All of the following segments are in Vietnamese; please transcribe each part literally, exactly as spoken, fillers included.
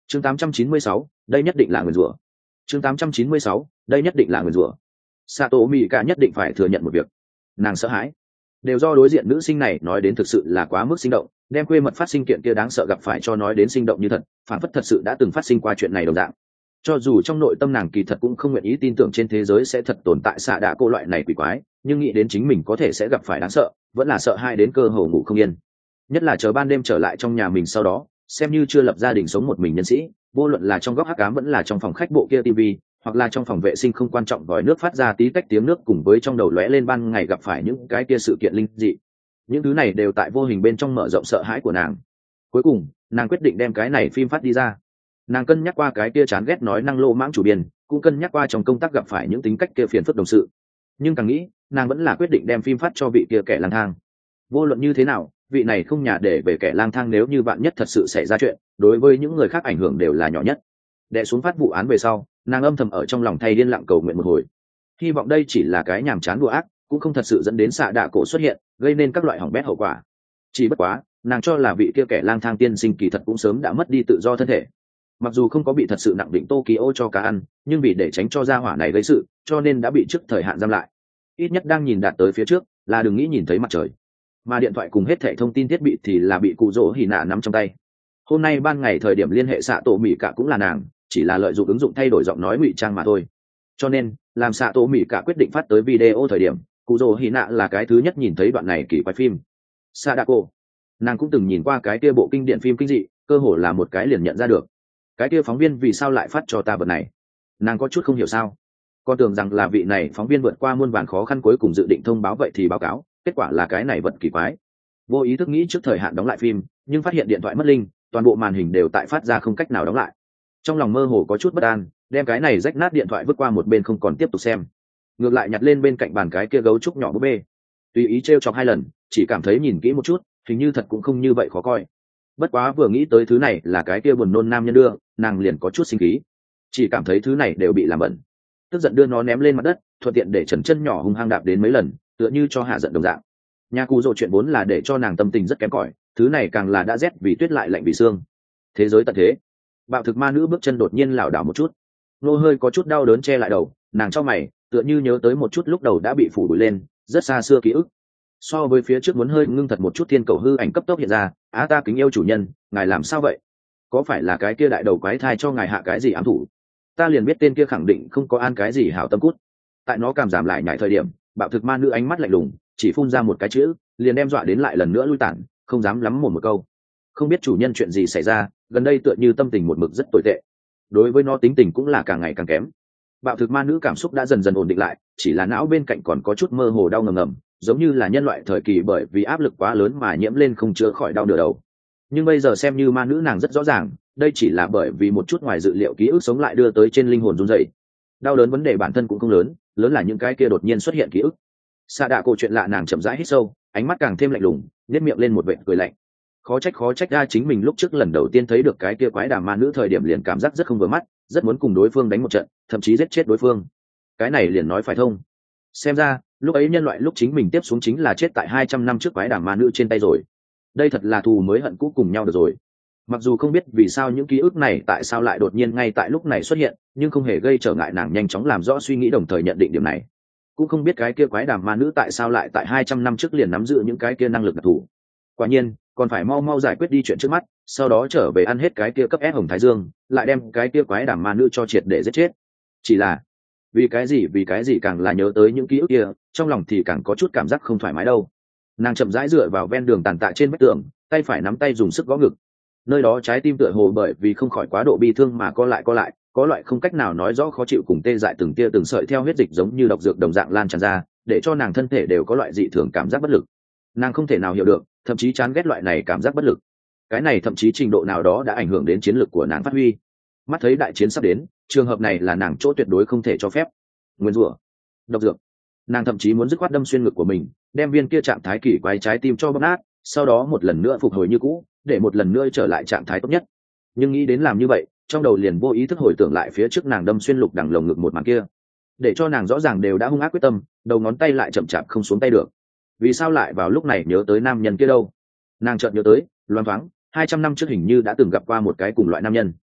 chương tám trăm chín mươi sáu, đây nhất định là nguyền rủa. chương tám trăm chín mươi sáu, đây nhất định là nguyền rủa. Sato Mị Cả nhất định phải thừa nhận một việc, nàng sợ hãi đều do đối diện nữ sinh này nói đến thực sự là quá mức sinh động, đem quê mật phát sinh kiện kia đáng sợ gặp phải cho nói đến sinh động như thật, phản phất thật sự đã từng phát sinh qua chuyện này đồng dạng. Cho dù trong nội tâm nàng kỳ thật cũng không nguyện ý tin tưởng trên thế giới sẽ thật tồn tại xạ đạ cô loại này quỷ quái, nhưng nghĩ đến chính mình có thể sẽ gặp phải đáng sợ, vẫn là sợ hai đến cơ hồ ngủ không yên. Nhất là chờ ban đêm trở lại trong nhà mình sau đó, xem như chưa lập gia đình sống một mình nhân sĩ, vô luận là trong góc hắc ám vẫn là trong phòng khách bộ kia tivi, hoặc là trong phòng vệ sinh không quan trọng vòi nước phát ra tí tách tiếng nước, cùng với trong đầu lóe lên ban ngày gặp phải những cái kia sự kiện linh dị, những thứ này đều tại vô hình bên trong mở rộng sợ hãi của nàng. Cuối cùng nàng quyết định đem cái này phim phát đi ra. Nàng cân nhắc qua cái kia chán ghét nói năng lô mãng chủ biên, cũng cân nhắc qua trong công tác gặp phải những tính cách kia phiền phức đồng sự, nhưng càng nghĩ nàng vẫn là quyết định đem phim phát cho vị kia kẻ lang thang. Vô luận như thế nào, vị này không nhà để về kẻ lang thang nếu như bạn nhất thật sự xảy ra chuyện, đối với những người khác ảnh hưởng đều là nhỏ nhất. Đệ xuống phát vụ án về sau, nàng âm thầm ở trong lòng thay điên lặng cầu nguyện một hồi, hy vọng đây chỉ là cái nhàm chán đùa ác, cũng không thật sự dẫn đến xạ đạ cổ xuất hiện, gây nên các loại hỏng bét hậu quả. Chỉ bất quá nàng cho là vị kia kẻ lang thang tiên sinh kỳ thật cũng sớm đã mất đi tự do thân thể, mặc dù không có bị thật sự nặng định Tokyo cho cá ăn, nhưng vì để tránh cho gia hỏa này gây sự, cho nên đã bị trước thời hạn giam lại. Ít nhất đang nhìn đạt tới phía trước là đừng nghĩ nhìn thấy mặt trời, mà điện thoại cùng hết thẻ thông tin thiết bị thì là bị cụ rỗ hỉ nạ nắm trong tay. Hôm nay ban ngày thời điểm liên hệ xạ tổ Mị Cả cũng là nàng, chỉ là lợi dụng ứng dụng thay đổi giọng nói ngụy trang mà thôi. Cho nên làm xạ tổ Mị Cả quyết định phát tới video thời điểm, cụ rỗ hỉ nạ là cái thứ nhất nhìn thấy đoạn này kỳ quái phim. Sadako, nàng cũng từng nhìn qua cái kia bộ kinh điển phim kinh dị, cơ hồ là một cái liền nhận ra được. Cái kia phóng viên vì sao lại phát cho ta vật này? Nàng có chút không hiểu sao, con tưởng rằng là vị này phóng viên vượt qua muôn vàn khó khăn cuối cùng dự định thông báo vậy thì báo cáo, kết quả là cái này vật kỳ quái. Vô ý thức nghĩ trước thời hạn đóng lại phim, nhưng phát hiện điện thoại mất linh, toàn bộ màn hình đều tại phát ra không cách nào đóng lại. Trong lòng mơ hồ có chút bất an, đem cái này rách nát điện thoại vứt qua một bên không còn tiếp tục xem, ngược lại nhặt lên bên cạnh bàn cái kia gấu trúc nhỏ búp bê, tùy ý trêu chọc hai lần, chỉ cảm thấy nhìn kỹ một chút, hình như thật cũng không như vậy khó coi. Bất quá vừa nghĩ tới thứ này là cái kia buồn nôn nam nhân đưa, nàng liền có chút sinh khí, chỉ cảm thấy thứ này đều bị làm bẩn, tức giận đưa nó ném lên mặt đất, thuận tiện để trần chân nhỏ hung hăng đạp đến mấy lần, tựa như cho hạ giận đồng dạng. Nhà cụ rồ chuyện vốn là để cho nàng tâm tình rất kém cỏi, thứ này càng là đã rét vì tuyết lại lạnh vì xương. Thế giới tận thế, bạo thực ma nữ bước chân đột nhiên lảo đảo một chút, nô hơi có chút đau đớn che lại đầu, nàng cho mày, tựa như nhớ tới một chút lúc đầu đã bị phủ bụi lên rất xa xưa ký ức. So với phía trước muốn hơi ngưng thật một chút thiên cầu hư ảnh cấp tốc hiện ra, á ta kính yêu chủ nhân, ngài làm sao vậy? Có phải là cái kia đại đầu quái thai cho ngài hạ cái gì ám thủ? Ta liền biết tên kia khẳng định không có an cái gì hảo tâm cút. Tại nó cảm giảm lại nhảy thời điểm, bạo thực ma nữ ánh mắt lạnh lùng, chỉ phun ra một cái chữ, liền đem dọa đến lại lần nữa lui tản, không dám lắm một một câu. Không biết chủ nhân chuyện gì xảy ra, gần đây tựa như tâm tình một mực rất tồi tệ. Đối với nó tính tình cũng là càng ngày càng kém. Bạo thực ma nữ cảm xúc đã dần dần ổn định lại, chỉ là não bên cạnh còn có chút mơ hồ đau ngầm ngầm, giống như là nhân loại thời kỳ bởi vì áp lực quá lớn mà nhiễm lên không chữa khỏi đau nửa đầu. Nhưng bây giờ xem như ma nữ nàng rất rõ ràng, đây chỉ là bởi vì một chút ngoài dự liệu ký ức sống lại đưa tới trên linh hồn run rẩy. Đau đớn vấn đề bản thân cũng không lớn, lớn là những cái kia đột nhiên xuất hiện ký ức. Sa đạ cổ chuyện lạ, nàng chậm rãi hít sâu, ánh mắt càng thêm lạnh lùng, nhếch miệng lên một vệt cười lạnh. Khó trách khó trách ra chính mình lúc trước lần đầu tiên thấy được cái kia quái đàm ma nữ thời điểm liền cảm giác rất không vừa mắt, rất muốn cùng đối phương đánh một trận, thậm chí giết chết đối phương. Cái này liền nói phải thông. Xem ra lúc ấy nhân loại lúc chính mình tiếp xuống chính là chết tại hai trăm năm trước quái đàm ma nữ trên tay rồi. Đây thật là thù mới hận cũ cùng nhau được rồi. Mặc dù không biết vì sao những ký ức này tại sao lại đột nhiên ngay tại lúc này xuất hiện, nhưng không hề gây trở ngại nàng nhanh chóng làm rõ suy nghĩ đồng thời nhận định điểm này. Cũng không biết cái kia quái đàm ma nữ tại sao lại tại hai trăm năm trước liền nắm giữ những cái kia năng lực đặc thù. Quả nhiên còn phải mau mau giải quyết đi chuyện trước mắt, sau đó trở về ăn hết cái kia cấp ép hồng thái dương, lại đem cái kia quái đàm ma nữ cho triệt để giết chết. Chỉ là vì cái gì vì cái gì càng là nhớ tới những ký ức kia, trong lòng thì càng có chút cảm giác không thoải mái đâu. Nàng chậm rãi dựa vào ven đường tàn tạ trên vách tường, tay phải nắm tay dùng sức gõ ngực, nơi đó trái tim tựa hồ bởi vì không khỏi quá độ bi thương mà co lại co lại, có loại không cách nào nói rõ khó chịu cùng tê dại từng tia từng sợi theo huyết dịch giống như độc dược đồng dạng lan tràn ra, để cho nàng thân thể đều có loại dị thường cảm giác bất lực. Nàng không thể nào hiểu được, thậm chí chán ghét loại này cảm giác bất lực. Cái này thậm chí trình độ nào đó đã ảnh hưởng đến chiến lược của nàng phát huy. Mắt thấy đại chiến sắp đến, trường hợp này là nàng chỗ tuyệt đối không thể cho phép. Nguyên rủa, độc dược, nàng thậm chí muốn dứt khoát đâm xuyên ngực của mình, đem viên kia trạng thái kỳ quái trái tim cho bóp nát, sau đó một lần nữa phục hồi như cũ, để một lần nữa trở lại trạng thái tốt nhất. Nhưng nghĩ đến làm như vậy, trong đầu liền vô ý thức hồi tưởng lại phía trước nàng đâm xuyên lục đằng lồng ngực một màn kia, để cho nàng rõ ràng đều đã hung ác quyết tâm, đầu ngón tay lại chậm chạp không xuống tay được. Vì sao lại vào lúc này nhớ tới nam nhân kia đâu? Nàng chợt nhớ tới, loáng thoáng hai trăm năm trước hình như đã từng gặp qua một cái cùng loại nam nhân.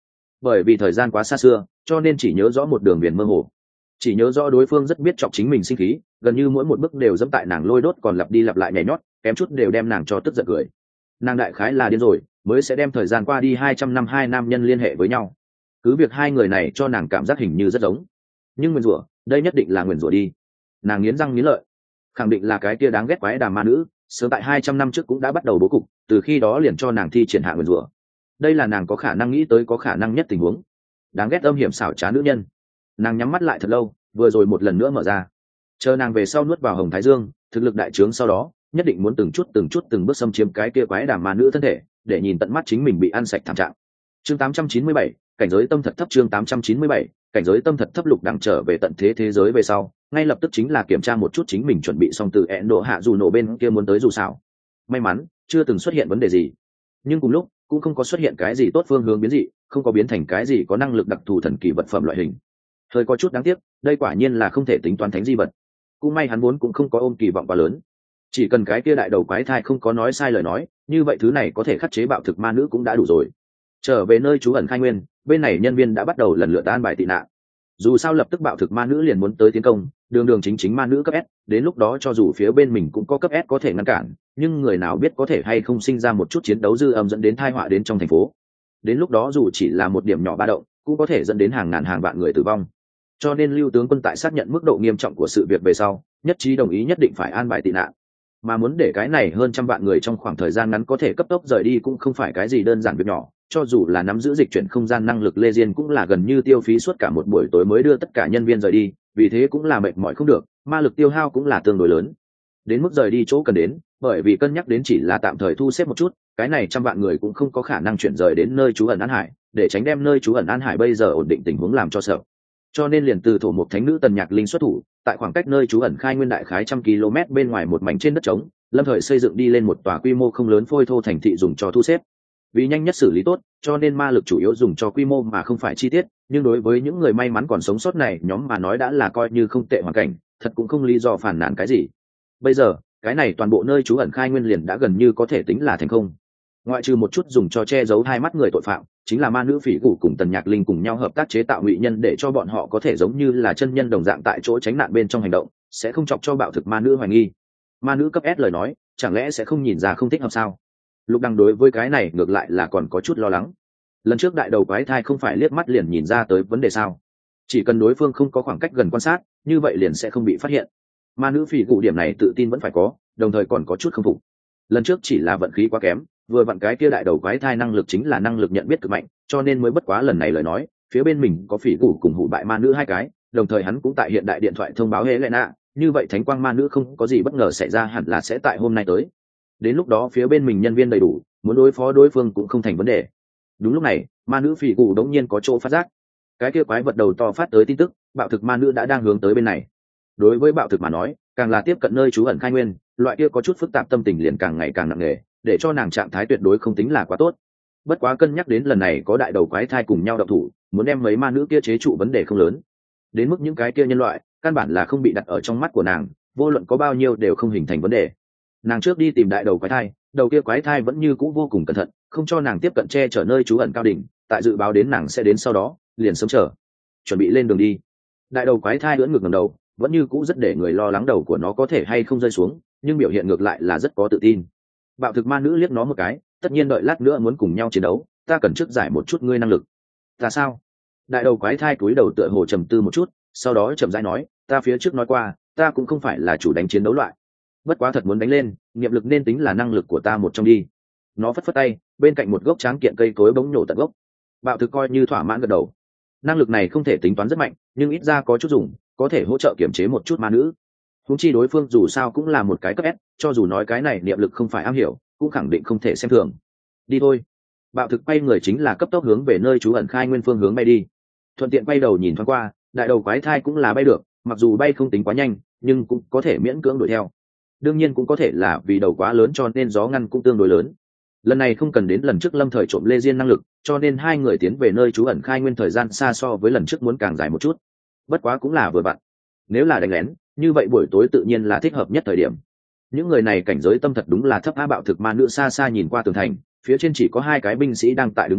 bởi vì thời gian quá xa xưa cho nên chỉ nhớ rõ một đường viền mơ hồ, chỉ nhớ rõ đối phương rất biết chọc chính mình sinh khí, gần như mỗi một bước đều dẫm tại nàng lôi đốt, còn lặp đi lặp lại nhảy nhót, kém chút đều đem nàng cho tức giận cười. Nàng đại khái là điên rồi mới sẽ đem thời gian qua đi hai trăm năm hai nam nhân liên hệ với nhau, cứ việc hai người này cho nàng cảm giác hình như rất giống, nhưng nguyền rủa đây nhất định là nguyền rủa đi. Nàng nghiến răng nghiến lợi, khẳng định là cái kia đáng ghét quái đà ma nữ sớm tại hai trăm năm trước cũng đã bắt đầu bố cục, từ khi đó liền cho nàng thi triển hạ nguyền rủa. Đây là nàng có khả năng nghĩ tới có khả năng nhất tình huống. Đáng ghét âm hiểm xảo trá nữ nhân. Nàng nhắm mắt lại thật lâu, vừa rồi một lần nữa mở ra, chờ nàng về sau nuốt vào hồng thái dương, thực lực đại trướng sau đó nhất định muốn từng chút từng chút từng bước xâm chiếm cái kia quái đà ma nữ thân thể, để nhìn tận mắt chính mình bị ăn sạch thảm trạng. Chương tám trăm chín mươi bảy, cảnh giới tâm thật thấp. Chương tám trăm chín mươi bảy, cảnh giới tâm thật thấp. Lục Đằng trở về tận thế thế giới về sau, ngay lập tức chính là kiểm tra một chút chính mình chuẩn bị xong từ ẹn độ hạ dù nổ bên kia muốn tới dù sao. May mắn chưa từng xuất hiện vấn đề gì, nhưng cùng lúc cũng không có xuất hiện cái gì tốt phương hướng biến dị, không có biến thành cái gì có năng lực đặc thù thần kỳ vật phẩm loại hình. Hơi có chút đáng tiếc, đây quả nhiên là không thể tính toán thánh di vật. Cũng may hắn vốn cũng không có ôm kỳ vọng quá lớn, chỉ cần cái kia đại đầu quái thai không có nói sai lời nói, như vậy thứ này có thể khắc chế bạo thực ma nữ cũng đã đủ rồi. Trở về nơi trú ẩn khai nguyên, bên này nhân viên đã bắt đầu lần lượt an bài tị nạn. Dù sao lập tức bạo thực ma nữ liền muốn tới tiến công, đường đường chính chính ma nữ cấp S, đến lúc đó cho dù phía bên mình cũng có cấp S có thể ngăn cản, nhưng người nào biết có thể hay không sinh ra một chút chiến đấu dư âm dẫn đến tai họa đến trong thành phố. Đến lúc đó dù chỉ là một điểm nhỏ ba động, cũng có thể dẫn đến hàng ngàn hàng vạn người tử vong. Cho nên Lưu tướng quân tại xác nhận mức độ nghiêm trọng của sự việc về sau, nhất trí đồng ý nhất định phải an bài tị nạn. Mà muốn để cái này hơn trăm vạn người trong khoảng thời gian ngắn có thể cấp tốc rời đi cũng không phải cái gì đơn giản việc nhỏ, cho dù là nắm giữ dịch chuyển không gian năng lực Lê Diên cũng là gần như tiêu phí suốt cả một buổi tối mới đưa tất cả nhân viên rời đi, vì thế cũng là mệt mỏi không được, ma lực tiêu hao cũng là tương đối lớn. Đến mức rời đi chỗ cần đến, bởi vì cân nhắc đến chỉ là tạm thời thu xếp một chút, cái này trăm vạn người cũng không có khả năng chuyển rời đến nơi trú ẩn An Hải, để tránh đem nơi trú ẩn An Hải bây giờ ổn định tình huống làm cho sợ. Cho nên liền từ thổ một thánh nữ Tần Nhạc Linh xuất thủ, tại khoảng cách nơi trú ẩn khai nguyên đại khái trăm km bên ngoài một mảnh trên đất trống, lâm thời xây dựng đi lên một tòa quy mô không lớn phôi thô thành thị dùng cho thu xếp. Vì nhanh nhất xử lý tốt, cho nên ma lực chủ yếu dùng cho quy mô mà không phải chi tiết, nhưng đối với những người may mắn còn sống sót này nhóm mà nói đã là coi như không tệ hoàn cảnh, thật cũng không lý do phản nàn cái gì. Bây giờ cái này toàn bộ nơi trú ẩn khai nguyên liền đã gần như có thể tính là thành không, ngoại trừ một chút dùng cho che giấu hai mắt người tội phạm, chính là ma nữ phỉ củ cùng Tần Nhạc Linh cùng nhau hợp tác chế tạo ngụy nhân để cho bọn họ có thể giống như là chân nhân đồng dạng tại chỗ tránh nạn bên trong hành động, sẽ không chọc cho bạo thực ma nữ hoài nghi. Ma nữ cấp S lời nói chẳng lẽ sẽ không nhìn ra không thích hợp sao? Lục Đằng đối với cái này ngược lại là còn có chút lo lắng. Lần trước đại đầu quái thai không phải liếc mắt liền nhìn ra tới vấn đề sao? Chỉ cần đối phương không có khoảng cách gần quan sát, như vậy liền sẽ không bị phát hiện. Ma nữ phỉ cụ điểm này tự tin vẫn phải có, đồng thời còn có chút không phục. Lần trước chỉ là vận khí quá kém, vừa vặn cái kia đại đầu quái thai năng lực chính là năng lực nhận biết cực mạnh, cho nên mới bất quá lần này lời nói, phía bên mình có phỉ cụ cùng hủ bại ma nữ hai cái, đồng thời hắn cũng tại hiện đại điện thoại thông báo Helena, như vậy thánh quang ma nữ không có gì bất ngờ xảy ra hẳn là sẽ tại hôm nay tới. Đến lúc đó phía bên mình nhân viên đầy đủ, muốn đối phó đối phương cũng không thành vấn đề. Đúng lúc này, ma nữ phỉ cụ đống nhiên có chỗ phát giác, cái kia quái vật đầu to phát tới tin tức, bạo thực ma nữ đã đang hướng tới bên này. Đối với bạo thực mà nói, càng là tiếp cận nơi trú ẩn khai nguyên, loại kia có chút phức tạp tâm tình liền càng ngày càng nặng nề, để cho nàng trạng thái tuyệt đối không tính là quá tốt. Bất quá cân nhắc đến lần này có đại đầu quái thai cùng nhau động thủ, muốn đem mấy ma nữ kia chế trụ vấn đề không lớn. Đến mức những cái kia nhân loại, căn bản là không bị đặt ở trong mắt của nàng, vô luận có bao nhiêu đều không hình thành vấn đề. Nàng trước đi tìm đại đầu quái thai, đầu kia quái thai vẫn như cũ vô cùng cẩn thận, không cho nàng tiếp cận che chở nơi trú ẩn cao đỉnh, tại dự báo đến nàng sẽ đến sau đó, liền sớm chờ, chuẩn bị lên đường đi. Đại đầu quái thai ưỡn ngược ngẩng đầu, vẫn như cũ rất để người lo lắng đầu của nó có thể hay không rơi xuống, nhưng biểu hiện ngược lại là rất có tự tin. Bạo thực ma nữ liếc nó một cái, tất nhiên đợi lát nữa muốn cùng nhau chiến đấu, ta cần trước giải một chút ngươi năng lực. Ta sao? Đại đầu quái thai cúi đầu tựa hồ trầm tư một chút, sau đó chậm rãi nói, ta phía trước nói qua, ta cũng không phải là chủ đánh chiến đấu loại. Bất quá thật muốn đánh lên, nghiệp lực nên tính là năng lực của ta một trong đi. Nó phất phất tay, bên cạnh một gốc tráng kiện cây cối bỗng nổ tận gốc. Bạo thực coi như thỏa mãn gật đầu. Năng lực này không thể tính toán rất mạnh, nhưng ít ra có chút dùng, có thể hỗ trợ kiểm chế một chút ma nữ. Huống chi đối phương dù sao cũng là một cái cấp S, cho dù nói cái này niệm lực không phải am hiểu, cũng khẳng định không thể xem thường. Đi thôi. Bạo thực bay người chính là cấp tốc hướng về nơi trú ẩn khai nguyên phương hướng bay đi. Thuận tiện bay đầu nhìn thoáng qua, đại đầu quái thai cũng là bay được, mặc dù bay không tính quá nhanh, nhưng cũng có thể miễn cưỡng đuổi theo. Đương nhiên cũng có thể là vì đầu quá lớn cho nên gió ngăn cũng tương đối lớn. Lần này không cần đến lần trước lâm thời trộm Lê Diên năng lực, cho nên hai người tiến về nơi trú ẩn khai nguyên thời gian xa so với lần trước muốn càng dài một chút. Bất quá cũng là vừa vặn. Nếu là đánh lén, như vậy buổi tối tự nhiên là thích hợp nhất thời điểm. Những người này cảnh giới tâm thật đúng là thấp. A bạo thực ma nữ xa xa nhìn qua tường thành, phía trên chỉ có hai cái binh sĩ đang tại đứng gác,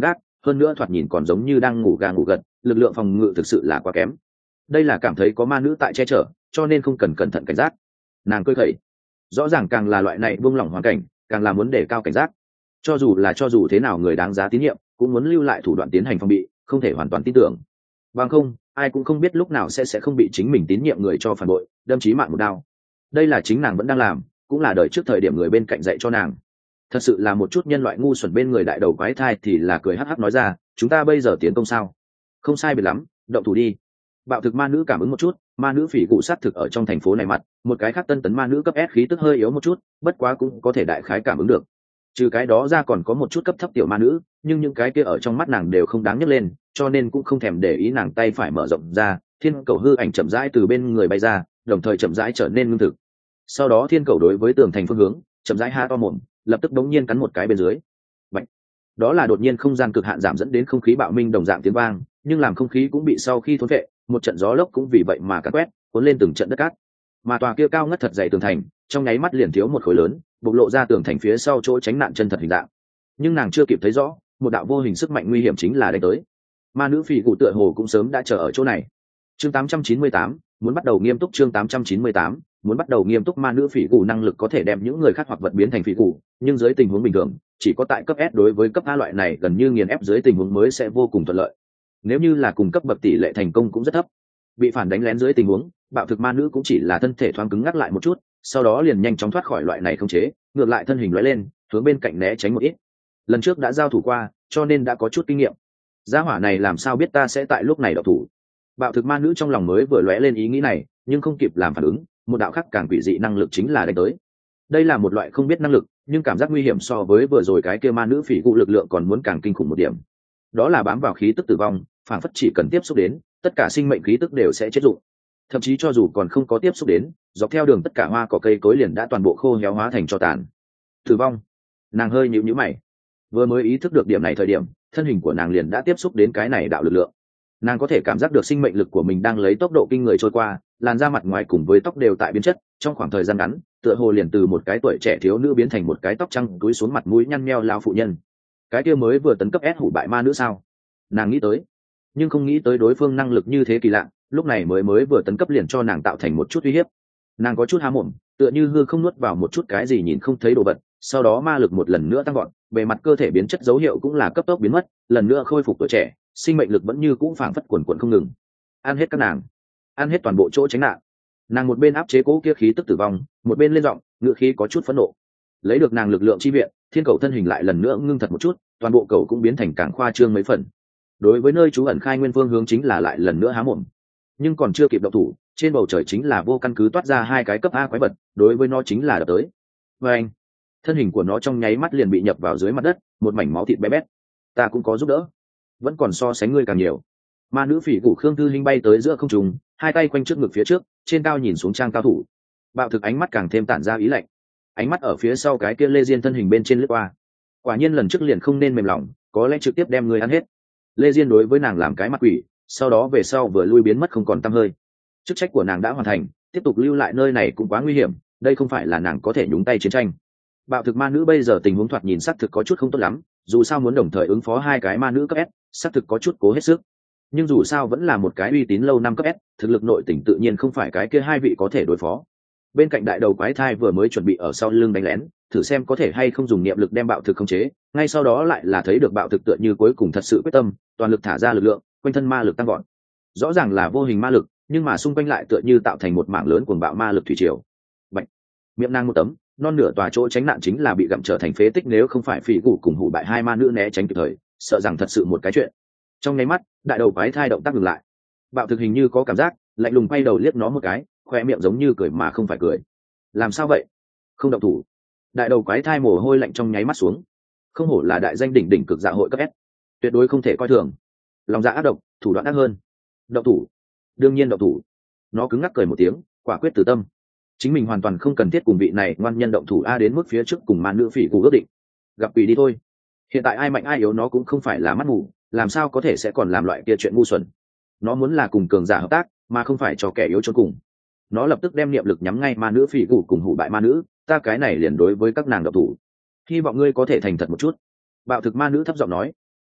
hơn nữa thoạt nhìn còn giống như đang ngủ gà ngủ gật, lực lượng phòng ngự thực sự là quá kém. Đây là cảm thấy có ma nữ tại che chở, cho nên không cần cẩn thận cảnh giác. Nàng cười khẩy, rõ ràng càng là loại này buông lỏng hoàn cảnh, càng là muốn đề cao cảnh giác. Cho dù là cho dù thế nào người đáng giá tín nhiệm, cũng muốn lưu lại thủ đoạn tiến hành phòng bị, không thể hoàn toàn tin tưởng. Bằng không, ai cũng không biết lúc nào sẽ sẽ không bị chính mình tín nhiệm người cho phản bội, đâm chí mạng một đao. Đây là chính nàng vẫn đang làm, cũng là đời trước thời điểm người bên cạnh dạy cho nàng. Thật sự là một chút nhân loại ngu xuẩn bên người đại đầu quái thai thì là cười hắc hắc nói ra, chúng ta bây giờ tiến công sao? Không sai biệt lắm, động thủ đi. Bạo thực ma nữ cảm ứng một chút, ma nữ phỉ cụ sát thực ở trong thành phố này mặt, một cái khác tân tấn ma nữ cấp S khí tức hơi yếu một chút, bất quá cũng có thể đại khái cảm ứng được. Trừ cái đó ra còn có một chút cấp thấp tiểu ma nữ, nhưng những cái kia ở trong mắt nàng đều không đáng nhắc lên, cho nên cũng không thèm để ý. Nàng tay phải mở rộng ra, thiên cầu hư ảnh chậm rãi từ bên người bay ra, đồng thời chậm rãi trở nên ngưng thực. Sau đó thiên cầu đối với tường thành phương hướng, chậm rãi ha to mồm, lập tức đống nhiên cắn một cái bên dưới. Bạch. Đó là đột nhiên không gian cực hạn giảm dẫn đến không khí bạo minh đồng dạng tiếng vang, nhưng làm không khí cũng bị sau khi thốn vệ, một trận gió lốc cũng vì vậy mà cắt quét, cuốn lên từng trận đất cát. Mà tòa kia cao ngất thật dày tường thành, trong nháy mắt liền thiếu một khối lớn, bộc lộ ra tường thành phía sau chỗ tránh nạn chân thật hình dạng. Nhưng nàng chưa kịp thấy rõ, một đạo vô hình sức mạnh nguy hiểm chính là đánh tới. Ma nữ phỉ cụ tựa hồ cũng sớm đã chờ ở chỗ này. Chương tám trăm chín mươi tám, muốn bắt đầu nghiêm túc. Chương tám trăm chín mươi tám, muốn bắt đầu nghiêm túc. Ma nữ phỉ cụ năng lực có thể đem những người khác hoặc vật biến thành phỉ cụ, nhưng dưới tình huống bình thường, chỉ có tại cấp S đối với cấp A loại này gần như nghiền ép dưới tình huống mới sẽ vô cùng thuận lợi. Nếu như là cùng cấp bậc tỷ lệ thành công cũng rất thấp. Bị phản đánh lén dưới tình huống, bạo thực ma nữ cũng chỉ là thân thể thoáng cứng ngắc lại một chút, sau đó liền nhanh chóng thoát khỏi loại này không chế, ngược lại thân hình lóe lên, hướng bên cạnh né tránh một ít. Lần trước đã giao thủ qua, cho nên đã có chút kinh nghiệm. Gia hỏa này làm sao biết ta sẽ tại lúc này động thủ? Bạo thực ma nữ trong lòng mới vừa lóe lên ý nghĩ này, nhưng không kịp làm phản ứng, một đạo khác càng quỷ dị năng lực chính là đánh tới. Đây là một loại không biết năng lực, nhưng cảm giác nguy hiểm so với vừa rồi cái kia ma nữ phỉ cụ lực lượng còn muốn càng kinh khủng một điểm. Đó là bám vào khí tức tử vong, phản phất chỉ cần tiếp xúc đến, tất cả sinh mệnh khí tức đều sẽ chết dụng. Thậm chí cho dù còn không có tiếp xúc đến, dọc theo đường tất cả hoa cỏ cây cối liền đã toàn bộ khô héo hóa thành tro tàn. Tử vong. Nàng hơi nhíu nhíu mày. Vừa mới ý thức được điểm này thời điểm, thân hình của nàng liền đã tiếp xúc đến cái này đạo lực lượng. Nàng có thể cảm giác được sinh mệnh lực của mình đang lấy tốc độ kinh người trôi qua, làn da mặt ngoài cùng với tóc đều tại biến chất, trong khoảng thời gian ngắn, tựa hồ liền từ một cái tuổi trẻ thiếu nữ biến thành một cái tóc trắng túi xuống mặt mũi nhăn nheo lao phụ nhân. Cái kia mới vừa tấn cấp S hủ bại ma nữ sao? Nàng nghĩ tới, nhưng không nghĩ tới đối phương năng lực như thế kỳ lạ, lúc này mới mới vừa tấn cấp liền cho nàng tạo thành một chút uy hiếp. Nàng có chút há mồm, tựa như hư không nuốt vào một chút cái gì nhìn không thấy đồ vật, sau đó ma lực một lần nữa tăng gọn, bề mặt cơ thể biến chất dấu hiệu cũng là cấp tốc biến mất, lần nữa khôi phục tuổi trẻ, sinh mệnh lực vẫn như cũ phảng phất quần quần không ngừng. Ăn hết các nàng, ăn hết toàn bộ chỗ tránh nạn. Nàng một bên áp chế cố kia khí tức tử vong, một bên lên giọng, ngựa khí có chút phẫn nộ. Lấy được nàng lực lượng chi viện, thiên cầu thân hình lại lần nữa ngưng thật một chút, toàn bộ cầu cũng biến thành càng khoa trương mấy phần. Đối với nơi trú ẩn khai nguyên phương hướng chính là lại lần nữa há mồm, nhưng còn chưa kịp động thủ, trên bầu trời chính là vô căn cứ toát ra hai cái cấp A quái vật, đối với nó chính là đập tới. Và anh, thân hình của nó trong nháy mắt liền bị nhập vào dưới mặt đất, một mảnh máu thịt bé bét. Ta cũng có giúp đỡ, vẫn còn so sánh ngươi càng nhiều. Ma nữ phỉ cụ Khương Thư Hinh bay tới giữa không trung, hai tay quanh trước ngực phía trước, trên cao nhìn xuống trang cao thủ. Bạo thực ánh mắt càng thêm tản ra ý lạnh, ánh mắt ở phía sau cái kia Lê Diên thân hình bên trên lướt qua. Quả nhiên lần trước liền không nên mềm lòng, có lẽ trực tiếp đem người ăn hết. Lê Diên đối với nàng làm cái mặt quỷ, sau đó về sau vừa lui biến mất không còn tăm hơi. Chức trách của nàng đã hoàn thành, tiếp tục lưu lại nơi này cũng quá nguy hiểm, đây không phải là nàng có thể nhúng tay chiến tranh. Bạo thực ma nữ bây giờ tình huống thoạt nhìn xác thực có chút không tốt lắm, dù sao muốn đồng thời ứng phó hai cái ma nữ cấp S, xác thực có chút cố hết sức. Nhưng dù sao vẫn là một cái uy tín lâu năm cấp S, thực lực nội tình tự nhiên không phải cái kia hai vị có thể đối phó. Bên cạnh đại đầu quái thai vừa mới chuẩn bị ở sau lưng đánh lén, thử xem có thể hay không dùng niệm lực đem bạo thực khống chế, ngay sau đó lại là thấy được bạo thực tựa như cuối cùng thật sự quyết tâm, toàn lực thả ra lực lượng, quanh thân ma lực tăng gọn. Rõ ràng là vô hình ma lực, nhưng mà xung quanh lại tựa như tạo thành một mảng lớn cuồng bạo ma lực thủy triều. Bạch, miệng nàng một tấm, non nửa tòa chỗ tránh nạn chính là bị gặm trở thành phế tích, nếu không phải phỉ cụ cùng hủ bại hai ma nữ né tránh kịp thời, sợ rằng thật sự một cái chuyện. Trong nháy mắt, đại đầu quái thai động tác ngừng lại. Bạo thực hình như có cảm giác, lạnh lùng quay đầu liếc nó một cái, khoe miệng giống như cười mà không phải cười. Làm sao vậy? Không động thủ? Đại đầu quái thai mồ hôi lạnh trong nháy mắt xuống. Không hổ là đại danh đỉnh đỉnh cực dạ hội cấp S, tuyệt đối không thể coi thường. Lòng dạ ác độc, thủ đoạn ác hơn. Động thủ? Đương nhiên động thủ. Nó cứng ngắc cười một tiếng, quả quyết từ tâm. Chính mình hoàn toàn không cần thiết cùng vị này ngoan nhân động thủ a, đến mức phía trước cùng ma nữ phỉ cụ ước định. Gặp quỷ đi thôi. Hiện tại ai mạnh ai yếu nó cũng không phải là mắt mù, làm sao có thể sẽ còn làm loại kia chuyện ngu xuẩn. Nó muốn là cùng cường giả hợp tác, mà không phải cho kẻ yếu chôn cùng. Nó lập tức đem niệm lực nhắm ngay ma nữ phỉ cụ cùng hủ bại ma nữ, ta cái này liền đối với các nàng động thủ. Hy vọng ngươi có thể thành thật một chút. Bạo thực ma nữ thấp giọng nói.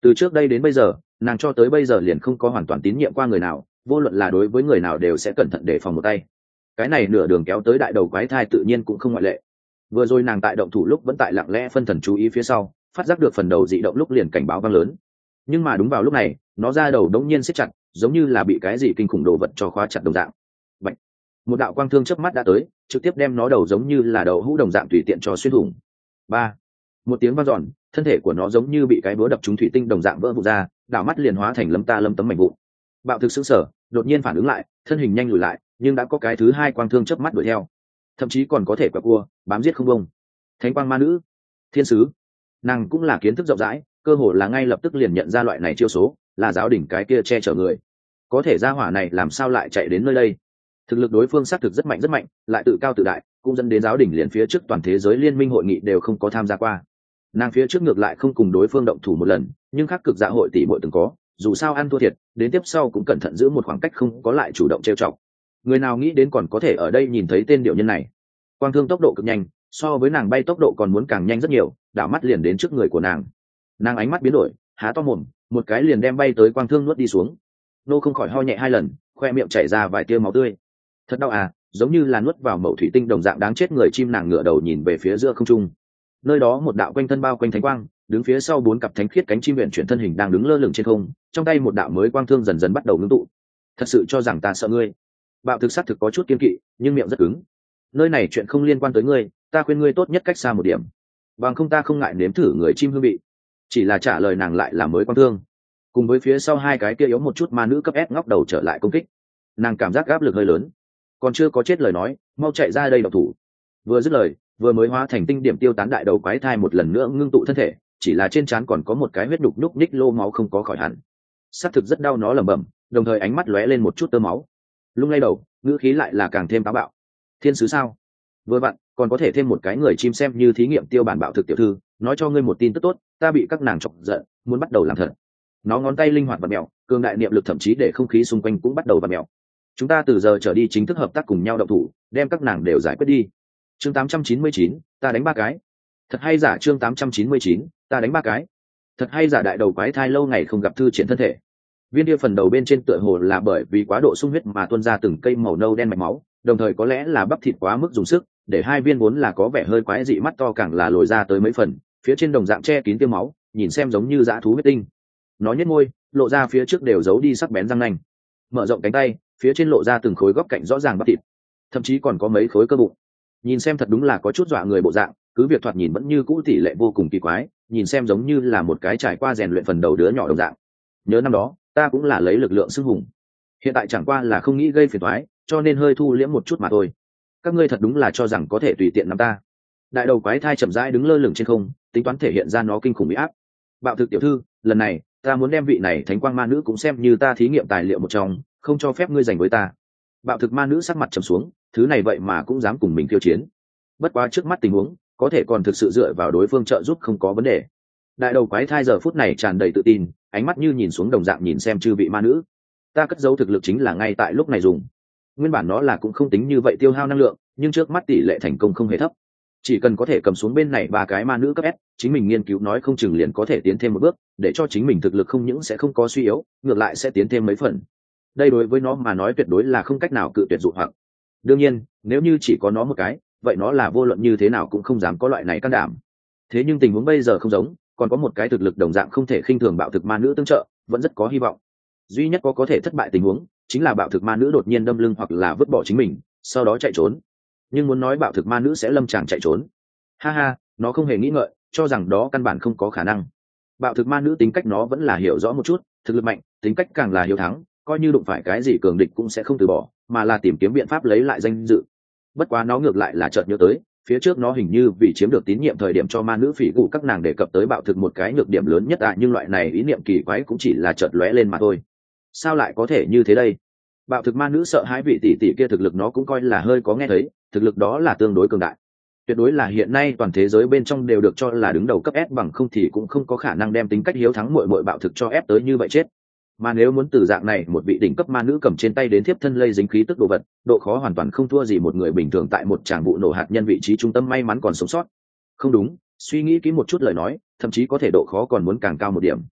Từ trước đây đến bây giờ, nàng cho tới bây giờ liền không có hoàn toàn tín nhiệm qua người nào, vô luận là đối với người nào đều sẽ cẩn thận đề phòng một tay. Cái này nửa đường kéo tới đại đầu quái thai tự nhiên cũng không ngoại lệ. Vừa rồi nàng tại động thủ lúc vẫn tại lặng lẽ phân thần chú ý phía sau, phát giác được phần đầu dị động lúc liền cảnh báo vang lớn. Nhưng mà đúng vào lúc này, nó ra đầu đống nhiên siết chặt, giống như là bị cái gì kinh khủng đồ vật cho khóa chặt đồng dạng. Bạch. Một đạo quang thương chớp mắt đã tới, trực tiếp đem nó đầu giống như là đầu hũ đồng dạng tùy tiện cho xuyên thủng. Ba. Một tiếng vang dọn, thân thể của nó giống như bị cái búa đập trúng thủy tinh đồng dạng vỡ vụn ra, đảo mắt liền hóa thành lấm ta lấm tấm mảnh vụn. Bạo thực sững sờ, đột nhiên phản ứng lại, thân hình nhanh lùi lại, nhưng đã có cái thứ hai quang thương chớp mắt đuổi theo, thậm chí còn có thể quẹo cua, bám giết không bông. Thánh quang ma nữ, thiên sứ, nàng cũng là kiến thức rộng rãi, cơ hồ là ngay lập tức liền nhận ra loại này chiêu số, là giáo đỉnh cái kia che chở người. Có thể ra hỏa này làm sao lại chạy đến nơi đây? Thực lực đối phương xác thực rất mạnh rất mạnh, lại tự cao tự đại, cũng dẫn đến giáo đỉnh liền phía trước toàn thế giới liên minh hội nghị đều không có tham gia qua. Nàng phía trước ngược lại không cùng đối phương động thủ một lần, nhưng khác cực dạ hội tỷ muội từng có, dù sao ăn thua thiệt, đến tiếp sau cũng cẩn thận giữ một khoảng cách, không có lại chủ động trêu chọc. Người nào nghĩ đến còn có thể ở đây nhìn thấy tên điệu nhân này. Quang thương tốc độ cực nhanh, so với nàng bay tốc độ còn muốn càng nhanh rất nhiều, đảo mắt liền đến trước người của nàng. Nàng ánh mắt biến đổi, há to mồm, một cái liền đem bay tới quang thương nuốt đi xuống. Nô không khỏi ho nhẹ hai lần, khoe miệng chảy ra vài tia máu tươi. Thật đau à, giống như là nuốt vào mẩu thủy tinh đồng dạng đáng chết. Người chim nàng ngửa đầu nhìn về phía giữa không trung, nơi đó một đạo quanh thân bao quanh thánh quang, đứng phía sau bốn cặp thánh khiết cánh chim huyền chuyển thân hình đang đứng lơ lửng trên không, trong tay một đạo mới quang thương dần dần bắt đầu ngưng tụ. Thật sự cho rằng ta sợ ngươi? Bạo thực sát thực có chút kiên kỵ, nhưng miệng rất cứng. Nơi này chuyện không liên quan tới ngươi, ta khuyên ngươi tốt nhất cách xa một điểm, bằng không ta không ngại nếm thử người chim hương vị. Chỉ là trả lời nàng lại là mới quang thương, cùng với phía sau hai cái kia yếu một chút ma nữ cấp S ngóc đầu trở lại công kích. Nàng cảm giác áp lực hơi lớn, còn chưa có chết lời nói, mau chạy ra đây độc thủ. Vừa dứt lời, vừa mới hóa thành tinh điểm tiêu tán đại đầu quái thai một lần nữa ngưng tụ thân thể, chỉ là trên trán còn có một cái huyết đục nhúc nhích lô máu không có khỏi hẳn. Xác thực rất đau, nó lẩm bẩm, đồng thời ánh mắt lóe lên một chút tơ máu, lung lay đầu, ngữ khí lại là càng thêm táo bạo. Thiên sứ sao? Vừa vặn còn có thể thêm một cái người chim xem như thí nghiệm tiêu bản. Bạo thực tiểu thư, nói cho ngươi một tin tức tốt, ta bị các nàng chọc giận, muốn bắt đầu làm thật. Nó ngón tay linh hoạt và mèo, cường đại niệm lực thậm chí để không khí xung quanh cũng bắt đầu và mèo. Chúng ta từ giờ trở đi chính thức hợp tác cùng nhau động thủ, đem các nàng đều giải quyết đi. Chương tám trăm chín mươi chín, ta đánh ba cái. Thật hay giả? Chương tám trăm chín mươi chín, ta đánh ba cái. Thật hay giả? Đại đầu quái thai lâu ngày không gặp thư triển thân thể. Viên kia phần đầu bên trên tựa hồ là bởi vì quá độ sung huyết mà tuôn ra từng cây màu nâu đen mạch máu, đồng thời có lẽ là bắp thịt quá mức dùng sức, để hai viên vốn là có vẻ hơi quái dị mắt to càng là lồi ra tới mấy phần, phía trên đồng dạng che kín tiêu máu, nhìn xem giống như dã thú huyết tinh. Nó nhếch môi, lộ ra phía trước đều giấu đi sắc bén răng nanh, mở rộng cánh tay, phía trên lộ ra từng khối góc cạnh rõ ràng bắp thịt, thậm chí còn có mấy khối cơ bụng. Nhìn xem thật đúng là có chút dọa người bộ dạng, cứ việc thoạt nhìn vẫn như cũ tỷ lệ vô cùng kỳ quái, nhìn xem giống như là một cái trải qua rèn luyện phần đầu đứa nhỏ đồng dạng. Nhớ năm đó, ta cũng là lấy lực lượng xưng hùng, hiện tại chẳng qua là không nghĩ gây phiền toái, cho nên hơi thu liễm một chút mà thôi. Các ngươi thật đúng là cho rằng có thể tùy tiện nắm ta. Đại đầu quái thai chậm rãi đứng lơ lửng trên không, tính toán thể hiện ra nó kinh khủng bị áp. Bạo thực tiểu thư, lần này ta muốn đem vị này thánh quang ma nữ cũng xem như ta thí nghiệm tài liệu một trong, không cho phép ngươi giành với ta. Bạo thực ma nữ sắc mặt trầm xuống, thứ này vậy mà cũng dám cùng mình khiêu chiến. Bất quá trước mắt tình huống, có thể còn thực sự dựa vào đối phương trợ giúp không có vấn đề. Đại đầu quái thai giờ phút này tràn đầy tự tin, ánh mắt như nhìn xuống đồng dạng nhìn xem chư vị ma nữ. Ta cất giấu thực lực chính là ngay tại lúc này dùng. Nguyên bản nó là cũng không tính như vậy tiêu hao năng lượng, nhưng trước mắt tỷ lệ thành công không hề thấp. Chỉ cần có thể cầm xuống bên này ba cái ma nữ cấp S, chính mình nghiên cứu nói không chừng liền có thể tiến thêm một bước, để cho chính mình thực lực không những sẽ không có suy yếu, ngược lại sẽ tiến thêm mấy phần. Đây đối với nó mà nói tuyệt đối là không cách nào cự tuyệt dụ hoặc. Đương nhiên, nếu như chỉ có nó một cái, vậy nó là vô luận như thế nào cũng không dám có loại này can đảm. Thế nhưng tình huống bây giờ không giống, còn có một cái thực lực đồng dạng không thể khinh thường bạo thực ma nữ tương trợ, vẫn rất có hy vọng. Duy nhất có có thể thất bại tình huống, chính là bạo thực ma nữ đột nhiên đâm lưng hoặc là vứt bỏ chính mình, sau đó chạy trốn. Nhưng muốn nói bạo thực ma nữ sẽ lâm tràng chạy trốn, ha ha, nó không hề nghĩ ngợi, cho rằng đó căn bản không có khả năng. Bạo thực ma nữ tính cách nó vẫn là hiểu rõ một chút, thực lực mạnh, tính cách càng là hiếu thắng, coi như đụng phải cái gì cường địch cũng sẽ không từ bỏ, mà là tìm kiếm biện pháp lấy lại danh dự. Bất quá nó ngược lại là chợt nhớ tới, phía trước nó hình như vì chiếm được tín nhiệm thời điểm cho ma nữ phỉ gù các nàng đề cập tới bạo thực một cái nhược điểm lớn nhất à, nhưng loại này ý niệm kỳ quái cũng chỉ là chợt lóe lên mà thôi. Sao lại có thể như thế đây? Bạo thực ma nữ sợ hãi vị tỷ tỷ kia thực lực nó cũng coi là hơi có nghe thấy, thực lực đó là tương đối cường đại. Tuyệt đối là hiện nay toàn thế giới bên trong đều được cho là đứng đầu cấp S, bằng không thì cũng không có khả năng đem tính cách hiếu thắng muội muội bạo thực cho ép tới như vậy chết. Mà nếu muốn từ dạng này một vị đỉnh cấp ma nữ cầm trên tay đến tiếp thân lây dính khí tức đồ vật, độ khó hoàn toàn không thua gì một người bình thường tại một tràng vụ nổ hạt nhân vị trí trung tâm may mắn còn sống sót. Không đúng, suy nghĩ kỹ một chút lời nói, thậm chí có thể độ khó còn muốn càng cao một điểm.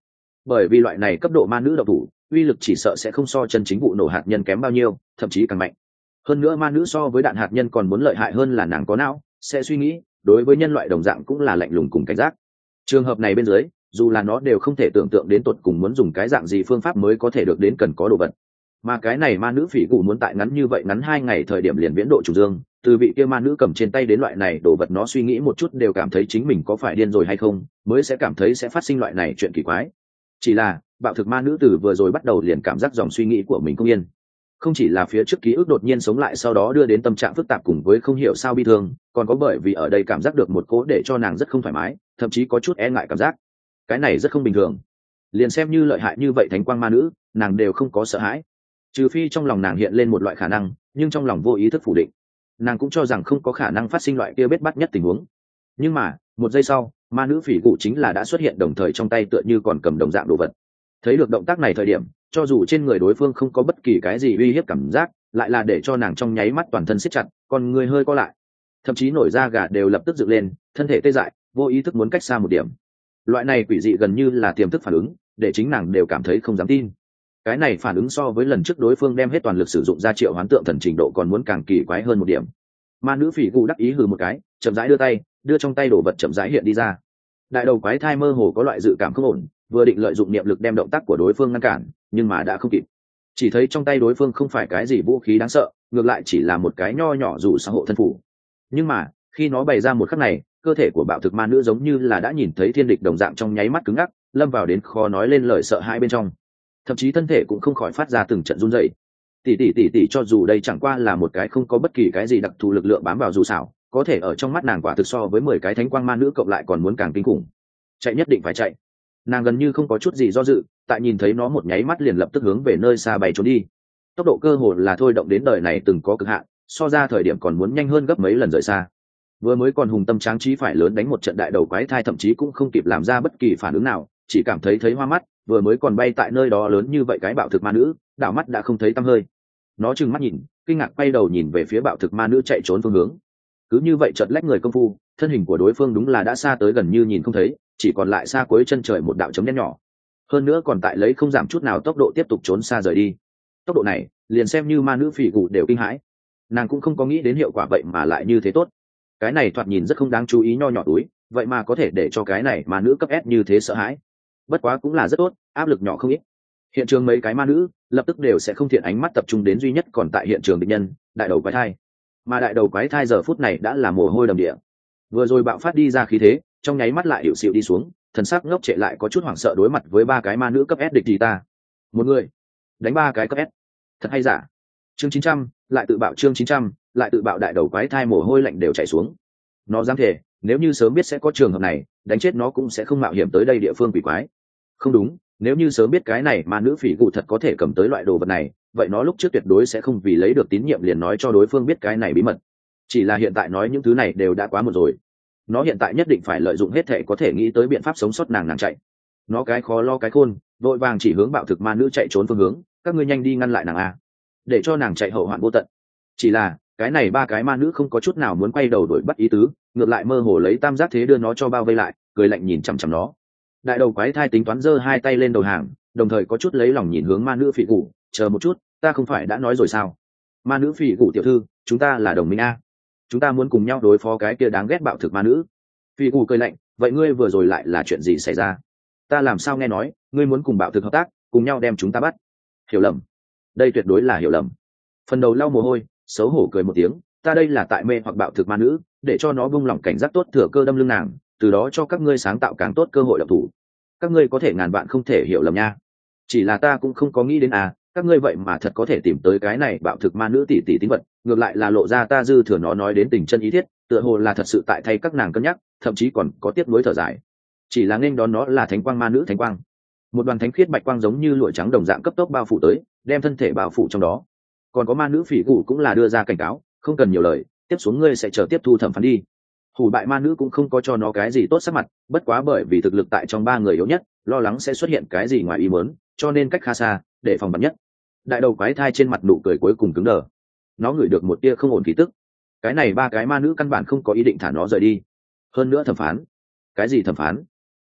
bởi vì loại này cấp độ ma nữ độc thủ uy lực chỉ sợ sẽ không so chân chính vụ nổ hạt nhân kém bao nhiêu, thậm chí càng mạnh. Hơn nữa ma nữ so với đạn hạt nhân còn muốn lợi hại hơn là nàng có não, sẽ suy nghĩ, đối với nhân loại đồng dạng cũng là lạnh lùng cùng cảnh giác. Trường hợp này bên dưới, dù là nó đều không thể tưởng tượng đến tột cùng muốn dùng cái dạng gì phương pháp mới có thể được đến cần có đồ vật. Mà cái này ma nữ phỉ cụ muốn tại ngắn như vậy ngắn hai ngày thời điểm liền viễn độ trùng dương, từ vị kia ma nữ cầm trên tay đến loại này đồ vật nó suy nghĩ một chút đều cảm thấy chính mình có phải điên rồi hay không, mới sẽ cảm thấy sẽ phát sinh loại này chuyện kỳ quái. Chỉ là bạo thực ma nữ từ vừa rồi bắt đầu liền cảm giác dòng suy nghĩ của mình không yên, không chỉ là phía trước ký ức đột nhiên sống lại sau đó đưa đến tâm trạng phức tạp cùng với không hiểu sao bi thương, còn có bởi vì ở đây cảm giác được một cố để cho nàng rất không thoải mái, thậm chí có chút e ngại cảm giác. Cái này rất không bình thường, liền xem như lợi hại như vậy thánh quang ma nữ nàng đều không có sợ hãi, trừ phi trong lòng nàng hiện lên một loại khả năng, nhưng trong lòng vô ý thức phủ định. Nàng cũng cho rằng không có khả năng phát sinh loại kia bết bắt nhất tình huống. Nhưng mà một giây sau ma nữ phỉ cụ chính là đã xuất hiện, đồng thời trong tay tựa như còn cầm đồng dạng đồ vật. Thấy được động tác này thời điểm, cho dù trên người đối phương không có bất kỳ cái gì uy hiếp cảm giác, lại là để cho nàng trong nháy mắt toàn thân siết chặt, còn người hơi co lại, thậm chí nổi da gà đều lập tức dựng lên, thân thể tê dại, vô ý thức muốn cách xa một điểm. Loại này quỷ dị gần như là tiềm thức phản ứng, để chính nàng đều cảm thấy không dám tin. Cái này phản ứng so với lần trước đối phương đem hết toàn lực sử dụng ra triệu hoán tượng thần trình độ còn muốn càng kỳ quái hơn một điểm. Ma nữ phỉ cụ đắc ý hừ một cái, chậm rãi đưa tay, đưa trong tay đồ vật chậm rãi hiện đi ra. Đại đầu quái thai mơ hồ có loại dự cảm không ổn, vừa định lợi dụng niệm lực đem động tác của đối phương ngăn cản, nhưng mà đã không kịp. Chỉ thấy trong tay đối phương không phải cái gì vũ khí đáng sợ, ngược lại chỉ là một cái nho nhỏ dù xã hộ thân phủ. Nhưng mà khi nó bày ra một khắc này, cơ thể của bạo thực ma nữ giống như là đã nhìn thấy thiên địch đồng dạng, trong nháy mắt cứng ngắc, lâm vào đến khó nói lên lời sợ hãi bên trong, thậm chí thân thể cũng không khỏi phát ra từng trận run rẩy. Tỷ tỷ tỷ tỷ, cho dù đây chẳng qua là một cái không có bất kỳ cái gì đặc thù lực lượng bám vào dù xảo, có thể ở trong mắt nàng quả thực so với mười cái thánh quang ma nữ cộng lại còn muốn càng kinh khủng. Chạy nhất định phải chạy. Nàng gần như không có chút gì do dự, tại nhìn thấy nó một nháy mắt liền lập tức hướng về nơi xa bay trốn đi. Tốc độ cơ hồ là thôi động đến đời này từng có cực hạn, so ra thời điểm còn muốn nhanh hơn gấp mấy lần rời xa. Vừa mới còn hùng tâm tráng trí phải lớn đánh một trận đại đầu quái thai thậm chí cũng không kịp làm ra bất kỳ phản ứng nào, chỉ cảm thấy thấy hoa mắt, vừa mới còn bay tại nơi đó lớn như vậy cái bạo thực ma nữ, đảo mắt đã không thấy tăm hơi. Nó trừng mắt nhìn, kinh ngạc quay đầu nhìn về phía bạo thực ma nữ chạy trốn phương hướng. Cứ như vậy chợt lách người công phu, thân hình của đối phương đúng là đã xa tới gần như nhìn không thấy, chỉ còn lại xa cuối chân trời một đạo chấm đen nhỏ. Hơn nữa còn tại lấy không giảm chút nào tốc độ tiếp tục trốn xa rời đi. Tốc độ này, liền xem như ma nữ phỉ cụ đều kinh hãi. Nàng cũng không có nghĩ đến hiệu quả vậy mà lại như thế tốt. Cái này thoạt nhìn rất không đáng chú ý nho nhỏ túi, vậy mà có thể để cho cái này ma nữ cấp S như thế sợ hãi. Bất quá cũng là rất tốt, áp lực nhỏ không ít. Hiện trường mấy cái ma nữ lập tức đều sẽ không thiện ánh mắt tập trung đến duy nhất còn tại hiện trường địch nhân, đại đầu quái thai. Mà đại đầu quái thai giờ phút này đã là mồ hôi đầm địa, vừa rồi bạo phát đi ra khí thế, trong nháy mắt lại hiệu xịu đi xuống, thần sắc ngốc trệ lại có chút hoảng sợ đối mặt với ba cái ma nữ cấp S địch gì ta. Một người đánh ba cái cấp S, thật hay giả. Chương chín trăm, lại tự bạo chương chín trăm, lại tự bạo đại đầu quái thai mồ hôi lạnh đều chảy xuống. Nó dám thể, nếu như sớm biết sẽ có trường hợp này, đánh chết nó cũng sẽ không mạo hiểm tới đây địa phương quỷ quái. Không đúng, nếu như sớm biết cái này mà nữ phỉ cụ thật có thể cầm tới loại đồ vật này, vậy nó lúc trước tuyệt đối sẽ không vì lấy được tín nhiệm liền nói cho đối phương biết cái này bí mật. Chỉ là hiện tại nói những thứ này đều đã quá muộn rồi. Nó hiện tại nhất định phải lợi dụng hết thể có thể nghĩ tới biện pháp sống sót nàng nàng chạy. Nó cái khó lo cái khôn, vội vàng chỉ hướng bạo thực ma nữ chạy trốn phương hướng, các ngươi nhanh đi ngăn lại nàng a, để cho nàng chạy hậu hoạn vô tận. Chỉ là cái này ba cái ma nữ không có chút nào muốn quay đầu đuổi bắt ý tứ, ngược lại mơ hồ lấy tam giác thế đưa nó cho bao vây lại, cười lạnh nhìn chằm chằm nó. Đại đầu quái thai tính toán giơ hai tay lên đầu hàng, đồng thời có chút lấy lòng nhìn hướng ma nữ phỉ cụ, chờ một chút, ta không phải đã nói rồi sao? Ma nữ phỉ cụ tiểu thư, chúng ta là đồng minh a, chúng ta muốn cùng nhau đối phó cái kia đáng ghét bạo thực ma nữ. Phỉ cụ cười lạnh, vậy ngươi vừa rồi lại là chuyện gì xảy ra? Ta làm sao nghe nói ngươi muốn cùng bạo thực hợp tác, cùng nhau đem chúng ta bắt? Hiểu lầm, đây tuyệt đối là hiểu lầm. Phần đầu lau mồ hôi, xấu hổ cười một tiếng, ta đây là tại mê hoặc bạo thực ma nữ, để cho nó buông lỏng cảnh giác tốt thừa cơ đâm lưng nàng, từ đó cho các ngươi sáng tạo càng tốt cơ hội động thủ. Các ngươi có thể ngàn vạn không thể hiểu lầm nha, chỉ là ta cũng không có nghĩ đến à, các ngươi vậy mà thật có thể tìm tới cái này bạo thực ma nữ tỷ tỷ tín vật, ngược lại là lộ ra ta dư thừa nó nói đến tình chân ý thiết, tựa hồ là thật sự tại thay các nàng cân nhắc, thậm chí còn có tiếp nối thở dài. Chỉ là nên đón nó là thánh quang ma nữ thánh quang, một đoàn thánh khiết bạch quang giống như lụa trắng đồng dạng cấp tốc bao phủ tới, đem thân thể bao phủ trong đó. Còn có ma nữ phỉ cụ cũng là đưa ra cảnh cáo, không cần nhiều lời, tiếp xuống ngươi sẽ chờ tiếp thu thẩm phán đi. Hủ bại ma nữ cũng không có cho nó cái gì tốt sắc mặt, bất quá bởi vì thực lực tại trong ba người yếu nhất, lo lắng sẽ xuất hiện cái gì ngoài ý muốn, cho nên cách khá xa, để phòng bắn nhất. Đại đầu quái thai trên mặt nụ cười cuối cùng cứng đờ, nó ngửi được một tia không ổn khí tức. Cái này ba cái ma nữ căn bản không có ý định thả nó rời đi. Hơn nữa thẩm phán, cái gì thẩm phán?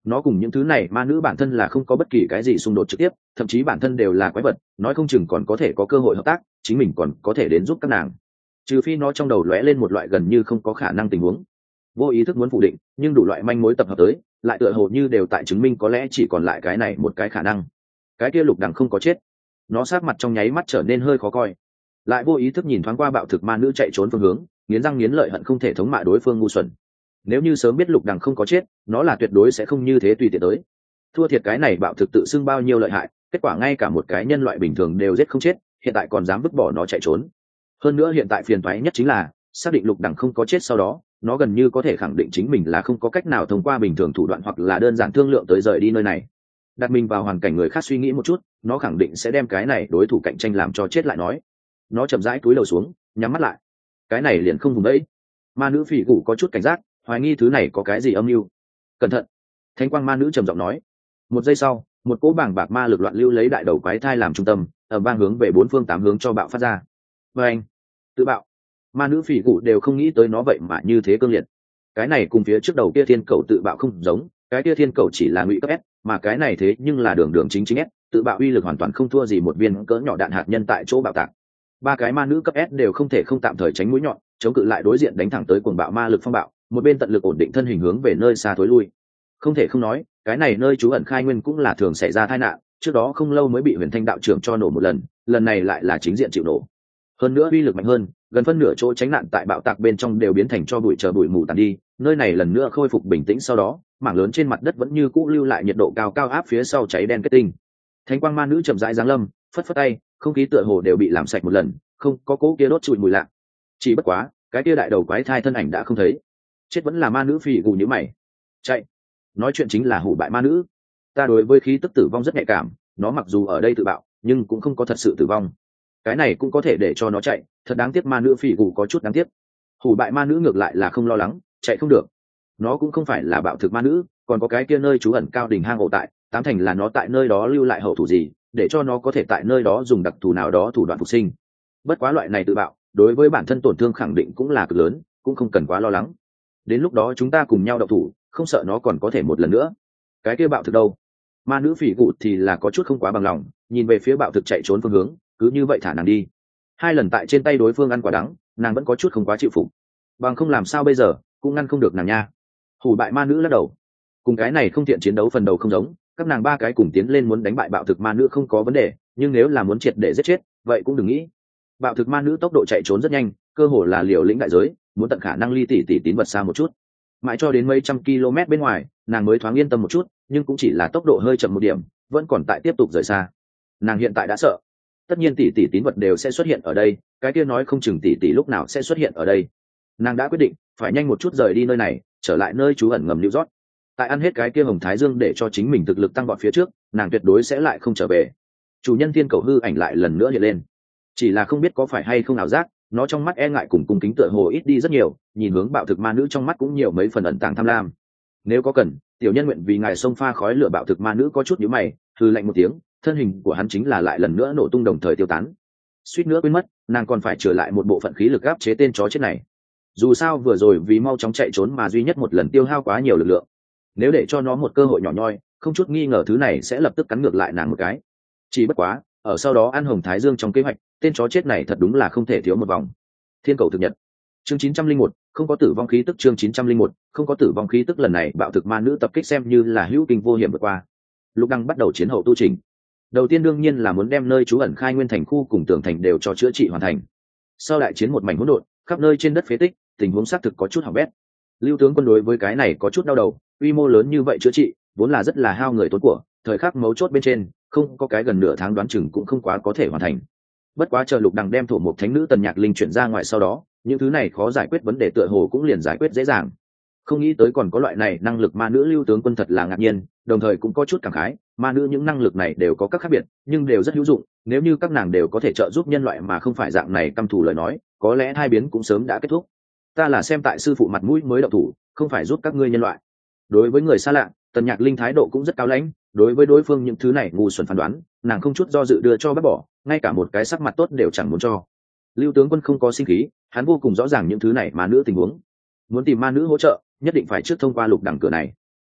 nó cùng những thứ này ma nữ bản thân là không có bất kỳ cái gì xung đột trực tiếp, thậm chí bản thân đều là quái vật, nói không chừng còn có thể có cơ hội hợp tác, chính mình còn có thể đến giúp các nàng. Trừ phi nó trong đầu lóe lên một loại gần như không có khả năng tình huống, vô ý thức muốn phủ định, nhưng đủ loại manh mối tập hợp tới, lại tựa hồ như đều tại chứng minh có lẽ chỉ còn lại cái này một cái khả năng. Cái kia Lục Đằng không có chết. Nó sát mặt trong nháy mắt trở nên hơi khó coi, lại vô ý thức nhìn thoáng qua bạo thực ma nữ chạy trốn phương hướng, nghiến răng nghiến lợi hận không thể thống mạ đối phương ngu xuẩn. Nếu như sớm biết Lục Đằng không có chết, nó là tuyệt đối sẽ không như thế tùy tiện tới. Thua thiệt cái này bạo thực tự xưng bao nhiêu lợi hại, kết quả ngay cả một cái nhân loại bình thường đều giết không chết, hiện tại còn dám vứt bỏ nó chạy trốn. Hơn nữa hiện tại phiền toái nhất chính là xác định Lục Đằng không có chết sau đó, nó gần như có thể khẳng định chính mình là không có cách nào thông qua bình thường thủ đoạn hoặc là đơn giản thương lượng tới rời đi nơi này. Đặt mình vào hoàn cảnh người khác suy nghĩ một chút, nó khẳng định sẽ đem cái này đối thủ cạnh tranh làm cho chết lại nói. Nó chậm rãi cúi đầu xuống, nhắm mắt lại. Cái này liền không vùng đấy. Ma nữ phỉ củ có chút cảnh giác, hoài nghi thứ này có cái gì âm mưu. Cẩn thận! Thánh quang ma nữ trầm giọng nói. Một giây sau, một cỗ bảng bạc ma lực loạn lưu lấy đại đầu quái thai làm trung tâm, ở vang hướng về bốn phương tám hướng cho bạo phát ra. Và anh, tự bạo! Ma nữ phỉ củ đều không nghĩ tới nó vậy mà như thế cương liệt. Cái này cùng phía trước đầu kia thiên cầu tự bạo không giống, cái kia thiên cầu chỉ là ngụy cấp S, mà cái này thế nhưng là đường đường chính chính S, tự bạo uy lực hoàn toàn không thua gì một viên cỡ nhỏ đạn hạt nhân tại chỗ bạo tạc. Ba cái ma nữ cấp S đều không thể không tạm thời tránh mũi nhọn, chống cự lại đối diện đánh thẳng tới cuồng bạo ma lực phong bạo, một bên tận lực ổn định thân hình hướng về nơi xa thối lui. Không thể không nói, cái này nơi trú ẩn khai nguyên cũng là thường xảy ra tai nạn, trước đó không lâu mới bị Huyền Thanh đạo trưởng cho nổ một lần, lần này lại là chính diện chịu nổ. Hơn nữa uy lực mạnh hơn, gần phân nửa chỗ tránh nạn tại bạo tạc bên trong đều biến thành cho bụi chờ bụi mù tàn đi, nơi này lần nữa khôi phục bình tĩnh sau đó, mảng lớn trên mặt đất vẫn như cũ lưu lại nhiệt độ cao cao áp phía sau cháy đen kết tinh. Thánh quang ma nữ chậm rãi giáng lâm, phất phất tay, không khí tựa hồ đều bị làm sạch một lần, không có cỗ kia đốt trụi mùi lạ. Chỉ bất quá, cái kia đại đầu quái thai thân ảnh đã không thấy. Chết vẫn là ma nữ phì gù nhíu mày. Chạy. Nói chuyện chính là hủ bại ma nữ. Ta đối với khí tức tử vong rất nhạy cảm, nó mặc dù ở đây tự bạo, nhưng cũng không có thật sự tử vong. Cái này cũng có thể để cho nó chạy, thật đáng tiếc ma nữ phì gù có chút đáng tiếc. Hủ bại ma nữ ngược lại là không lo lắng, chạy không được. Nó cũng không phải là bạo thực ma nữ, còn có cái kia nơi trú ẩn cao đỉnh hang ổ tại, tám thành là nó tại nơi đó lưu lại hậu thủ gì, để cho nó có thể tại nơi đó dùng đặc thù nào đó thủ đoạn phục sinh. Bất quá loại này tự bạo, đối với bản thân tổn thương khẳng định cũng là cực lớn, cũng không cần quá lo lắng. Đến lúc đó chúng ta cùng nhau động thủ, không sợ nó còn có thể một lần nữa. Cái kia bạo thực đâu? Ma nữ phỉ cụ thì là có chút không quá bằng lòng, nhìn về phía bạo thực chạy trốn phương hướng, cứ như vậy thả nàng đi. Hai lần tại trên tay đối phương ăn quả đắng, nàng vẫn có chút không quá chịu phục. Bằng không làm sao bây giờ, cũng ngăn không được nàng nha. Hủ bại ma nữ lắc đầu. Cùng cái này không tiện chiến đấu phần đầu không giống, các nàng ba cái cùng tiến lên muốn đánh bại bạo thực ma nữ không có vấn đề, nhưng nếu là muốn triệt để giết chết, vậy cũng đừng nghĩ. Bạo thực ma nữ tốc độ chạy trốn rất nhanh, cơ hồ là liều lĩnh đại giới, muốn tận khả năng ly tỉ tỉ tín vật xa một chút. Mãi cho đến mấy trăm km bên ngoài, nàng mới thoáng yên tâm một chút, nhưng cũng chỉ là tốc độ hơi chậm một điểm, vẫn còn tại tiếp tục rời xa. Nàng hiện tại đã sợ. Tất nhiên tỷ tỷ tín vật đều sẽ xuất hiện ở đây, cái kia nói không chừng tỷ tỷ lúc nào sẽ xuất hiện ở đây. Nàng đã quyết định, phải nhanh một chút rời đi nơi này, trở lại nơi trú ẩn ngầm New York. Tại ăn hết cái kia hồng thái dương để cho chính mình thực lực tăng vọt phía trước, nàng tuyệt đối sẽ lại không trở về. Chủ nhân thiên cầu hư ảnh lại lần nữa hiện lên, chỉ là không biết có phải hay không ảo giác, nó trong mắt e ngại cùng cung kính tựa hồ ít đi rất nhiều, nhìn hướng bạo thực ma nữ trong mắt cũng nhiều mấy phần ẩn tàng tham lam. Nếu có cần, tiểu nhân nguyện vì ngài xông pha khói lửa. Bạo thực ma nữ có chút nhíu mày, hừ lạnh một tiếng, thân hình của hắn chính là lại lần nữa nổ tung đồng thời tiêu tán. Suýt nữa quên mất, nàng còn phải trở lại một bộ phận khí lực áp chế tên chó chết này. Dù sao vừa rồi vì mau chóng chạy trốn mà duy nhất một lần tiêu hao quá nhiều lực lượng, nếu để cho nó một cơ hội nhỏ nhoi, không chút nghi ngờ thứ này sẽ lập tức cắn ngược lại nàng một cái. Chỉ bất quá, ở sau đó ăn hồng thái dương trong kế hoạch, tên chó chết này thật đúng là không thể thiếu một vòng. Thiên cầu thực nhật, chương chín trăm linh một, không có tử vong khí tức. Chương chín trăm linh một, không có tử vong khí tức. Lần này bạo thực ma nữ tập kích xem như là hữu kinh vô hiểm vượt qua. Lục Đăng bắt đầu chiến hậu tu trình. Đầu tiên đương nhiên là muốn đem nơi trú ẩn khai nguyên thành khu cùng tường thành đều cho chữa trị hoàn thành. Sau đại chiến một mảnh hỗn độn, khắp nơi trên đất phế tích, tình huống xác thực có chút hỏng bét. Lưu tướng quân đối với cái này có chút đau đầu, quy mô lớn như vậy chữa trị, vốn là rất là hao người tốn của, thời khắc mấu chốt bên trên, không có cái gần nửa tháng đoán chừng cũng không quá có thể hoàn thành. Bất quá chờ Lục Đằng đem thổ mục thánh nữ Tần Nhạc Linh chuyển ra ngoài sau đó, những thứ này khó giải quyết vấn đề tựa hồ cũng liền giải quyết dễ dàng. Không nghĩ tới còn có loại này năng lực ma nữ. Lưu tướng quân thật là ngạc nhiên, đồng thời cũng có chút cảm khái, ma nữ những năng lực này đều có các khác biệt, nhưng đều rất hữu dụng, nếu như các nàng đều có thể trợ giúp nhân loại mà không phải dạng này căm thù lời nói, có lẽ hai biến cũng sớm đã kết thúc. Ta là xem tại sư phụ mặt mũi mới động thủ, không phải giúp các ngươi nhân loại. Đối với người xa lạ, Tần Nhạc Linh thái độ cũng rất cao lãnh, đối với đối phương những thứ này ngu xuẩn phán đoán, nàng không chút do dự đưa cho bác bỏ, ngay cả một cái sắc mặt tốt đều chẳng muốn cho. Lưu tướng quân không có sinh khí, hắn vô cùng rõ ràng những thứ này ma nữ tình huống. Muốn tìm ma nữ hỗ trợ, nhất định phải trước thông qua Lục Đằng cửa này.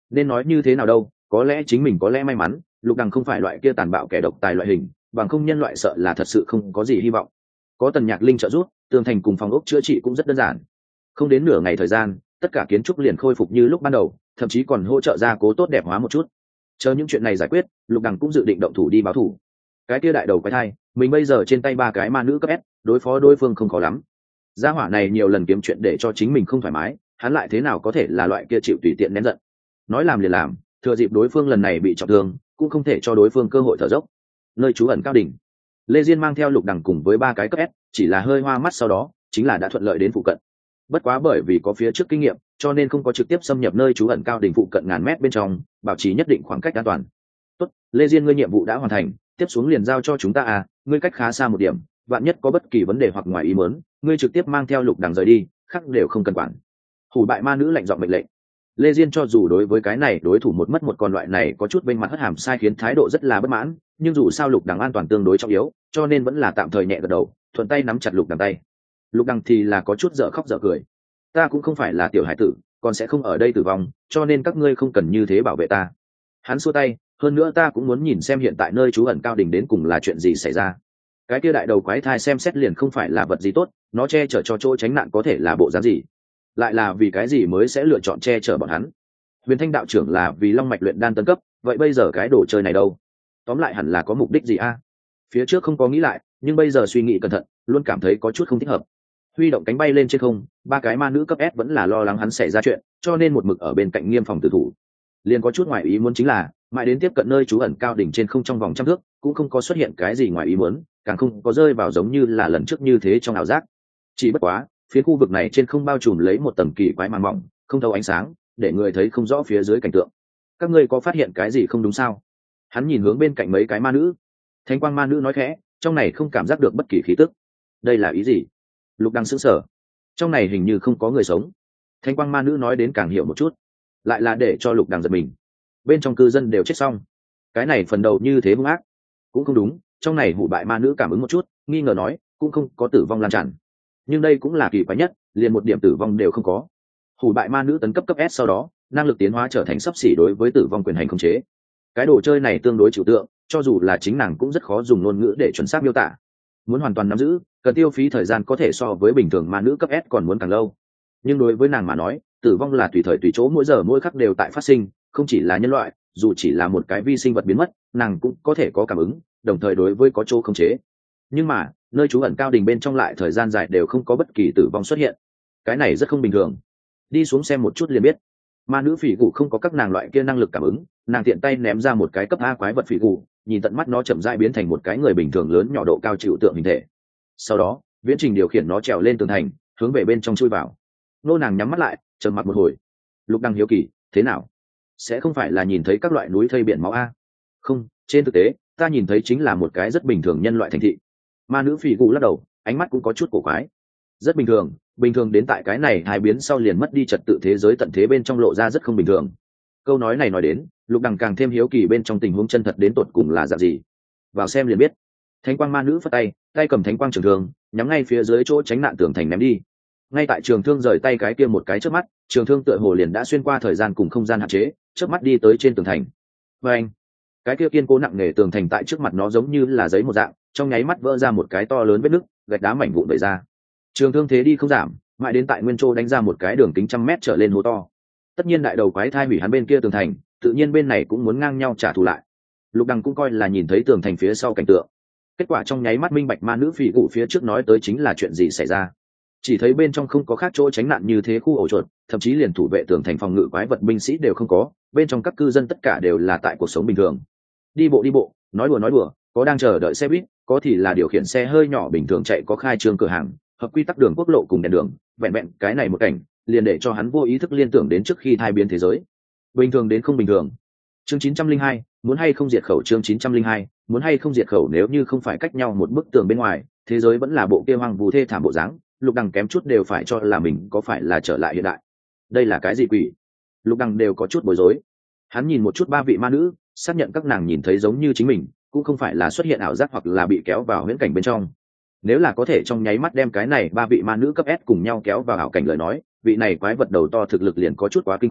nên nói như thế nào đâu, có lẽ chính mình có lẽ may mắn lục đằng không phải loại kia tàn bạo kẻ độc tài loại hình, bằng không nhân loại sợ là thật sự không có gì hy vọng. Có Tần Nhạc Linh trợ giúp, tường thành cùng phòng ốc chữa trị cũng rất đơn giản, không đến nửa ngày thời gian tất cả kiến trúc liền khôi phục như lúc ban đầu, thậm chí còn hỗ trợ gia cố tốt đẹp hóa một chút. Chờ những chuyện này giải quyết, lục đằng cũng dự định động thủ đi báo thủ. Cái kia đại đầu quái thai, mình bây giờ trên tay ba cái ma nữ cấp S, đối phó đối phương không khó lắm. Gia hỏa này nhiều lần kiếm chuyện để cho chính mình không thoải mái, hắn lại thế nào có thể là loại kia chịu tùy tiện nén giận. Nói làm liền làm, thừa dịp đối phương lần này bị trọng thương, cũng không thể cho đối phương cơ hội thở dốc. Nơi trú ẩn cao đỉnh, Lê Diên mang theo lục đằng cùng với ba cái cấp S, chỉ là hơi hoa mắt sau đó, chính là đã thuận lợi đến phụ cận. Bất quá bởi vì có phía trước kinh nghiệm, cho nên không có trực tiếp xâm nhập nơi trú ẩn cao đỉnh phụ cận ngàn mét bên trong, bảo trì nhất định khoảng cách an toàn. Tốt, Lê Diên, ngươi nhiệm vụ đã hoàn thành, tiếp xuống liền giao cho chúng ta à, ngươi cách khá xa một điểm, vạn nhất có bất kỳ vấn đề hoặc ngoài ý muốn, ngươi trực tiếp mang theo lục đằng rời đi, khác đều không cần quản. Hủ bại ma nữ lạnh giọng mệnh lệnh. Lê Diên cho dù đối với cái này đối thủ một mất một còn loại này có chút bên mặt hất hàm sai khiến thái độ rất là bất mãn, nhưng dù sao lục đằng an toàn tương đối trọng yếu, cho nên vẫn là tạm thời nhẹ gật đầu, thuận tay nắm chặt lục đằng tay. Lục đằng thì là có chút dở khóc dở cười. Ta cũng không phải là tiểu hải tử, còn sẽ không ở đây tử vong, cho nên các ngươi không cần như thế bảo vệ ta. Hắn xua tay, hơn nữa ta cũng muốn nhìn xem hiện tại nơi trú ẩn cao đỉnh đến cùng là chuyện gì xảy ra. Cái kia đại đầu quái thai xem xét liền không phải là vật gì tốt, nó che chở cho chỗ tránh nạn có thể là bộ dáng gì, lại là vì cái gì mới sẽ lựa chọn che chở bọn hắn. Huyền Thanh đạo trưởng là vì long mạch luyện đan tân cấp, vậy bây giờ cái đồ chơi này đâu? Tóm lại hẳn là có mục đích gì a? Phía trước không có nghĩ lại, nhưng bây giờ suy nghĩ cẩn thận, luôn cảm thấy có chút không thích hợp. Huy động cánh bay lên trên không, ba cái ma nữ cấp S vẫn là lo lắng hắn xảy ra chuyện, cho nên một mực ở bên cạnh nghiêm phòng tử thủ. Liền có chút ngoài ý muốn chính là, mãi đến tiếp cận nơi trú ẩn cao đỉnh trên không trong vòng trăm thước, cũng không có xuất hiện cái gì ngoài ý muốn, càng không có rơi vào giống như là lần trước như thế trong ảo giác. Chỉ bất quá, phía khu vực này trên không bao trùm lấy một tầng kỳ quái màn mỏng, không thấu ánh sáng, để người thấy không rõ phía dưới cảnh tượng. Các ngươi có phát hiện cái gì không đúng sao? Hắn nhìn hướng bên cạnh mấy cái ma nữ. Thánh quang ma nữ nói khẽ, trong này không cảm giác được bất kỳ khí tức. Đây là ý gì? Lục đang sững sờ. Trong này hình như không có người sống. Thánh quang ma nữ nói đến càng hiểu một chút, lại là để cho lục đằng giật mình. Bên trong cư dân đều chết xong, cái này phần đầu như thế hung ác. Cũng không đúng, trong này hủ bại ma nữ cảm ứng một chút, nghi ngờ nói, cũng không có tử vong lan tràn. Nhưng đây cũng là kỳ quái nhất, liền một điểm tử vong đều không có. Hủ bại ma nữ tấn cấp cấp S sau đó, năng lực tiến hóa trở thành sấp xỉ đối với tử vong quyền hành khống chế. Cái đồ chơi này tương đối trừu tượng, cho dù là chính nàng cũng rất khó dùng ngôn ngữ để chuẩn xác miêu tả. Muốn hoàn toàn nắm giữ, cần tiêu phí thời gian có thể so với bình thường ma nữ cấp S còn muốn càng lâu. Nhưng đối với nàng mà nói, tử vong là tùy thời tùy chỗ, mỗi giờ mỗi khắc đều tại phát sinh, không chỉ là nhân loại, dù chỉ là một cái vi sinh vật biến mất, nàng cũng có thể có cảm ứng, đồng thời đối với có chỗ khống chế. Nhưng mà, nơi trú ẩn cao đỉnh bên trong lại thời gian dài đều không có bất kỳ tử vong xuất hiện. Cái này rất không bình thường. Đi xuống xem một chút liền biết. Ma nữ phỉ gù không có các nàng loại kia năng lực cảm ứng, nàng tiện tay ném ra một cái cấp A quái vật phỉ gù, nhìn tận mắt nó chậm rãi biến thành một cái người bình thường lớn nhỏ độ cao chịu tượng hình thể. Sau đó, viễn trình điều khiển nó trèo lên tường thành, hướng về bên trong chui vào. Nô nàng nhắm mắt lại, trầm mặc một hồi. Lục Đăng hiếu kỳ, thế nào? Sẽ không phải là nhìn thấy các loại núi thây biển máu a? Không, trên thực tế, ta nhìn thấy chính là một cái rất bình thường nhân loại thành thị. Ma nữ phỉ gù lắc đầu, ánh mắt cũng có chút cổ quái. Rất bình thường, bình thường đến tại cái này hai biến sau liền mất đi trật tự thế giới tận thế bên trong lộ ra rất không bình thường. Câu nói này nói đến, Lục Đằng càng thêm hiếu kỳ bên trong tình huống chân thật đến tột cùng là dạng gì. Vào xem liền biết. Thánh quang ma nữ phất tay, tay cầm thánh quang trường thương, nhắm ngay phía dưới chỗ tránh nạn tường thành ném đi. Ngay tại trường thương rời tay cái kia một cái chớp mắt, trường thương tựa hồ liền đã xuyên qua thời gian cùng không gian hạn chế, chớp mắt đi tới trên tường thành. Và anh, cái kia kiên cố nặng nề tường thành tại trước mặt nó giống như là giấy một dạng, trong nháy mắt vỡ ra một cái to lớn vết nứt, gạch đá mảnh vụn vẩy ra. Trường thương thế đi không giảm, mãi đến tại nguyên châu đánh ra một cái đường kính trăm mét trở lên hố to. Tất nhiên đại đầu quái thai hủy hắn bên kia tường thành, tự nhiên bên này cũng muốn ngang nhau trả thù lại. Lục Đằng cũng coi là nhìn thấy tường thành phía sau cảnh tượng. Kết quả trong nháy mắt minh bạch ma nữ phỉ cụ phía trước nói tới chính là chuyện gì xảy ra. Chỉ thấy bên trong không có khác chỗ tránh nạn như thế khu ổ chuột, thậm chí liền thủ vệ tường thành phòng ngự quái vật binh sĩ đều không có, bên trong các cư dân tất cả đều là tại cuộc sống bình thường. Đi bộ đi bộ, nói đùa nói đùa, có đang chờ đợi xe buýt, có thì là điều khiển xe hơi nhỏ bình thường chạy có khai trương cửa hàng, hợp quy tắc đường quốc lộ cùng đèn đường, vẹn vẹn cái này một cảnh, liền để cho hắn vô ý thức liên tưởng đến trước khi thai biến thế giới. Bình thường đến không bình thường. Chương chín trăm linh hai, muốn hay không diệt khẩu. Chương chín trăm linh hai, muốn hay không diệt khẩu. Nếu như không phải cách nhau một bức tường bên ngoài, thế giới vẫn là bộ kia hoang vu thê thảm bộ dáng, Lục Đằng kém chút đều phải cho là mình có phải là trở lại hiện đại. Đây là cái gì quỷ? Lục Đằng đều có chút bối rối. Hắn nhìn một chút ba vị ma nữ, xác nhận các nàng nhìn thấy giống như chính mình, cũng không phải là xuất hiện ảo giác hoặc là bị kéo vào huyễn cảnh bên trong. Nếu là có thể trong nháy mắt đem cái này ba vị ma nữ cấp S cùng nhau kéo vào ảo cảnh lời nói, vị này quái vật đầu to thực lực liền có chút quá kinh khủng,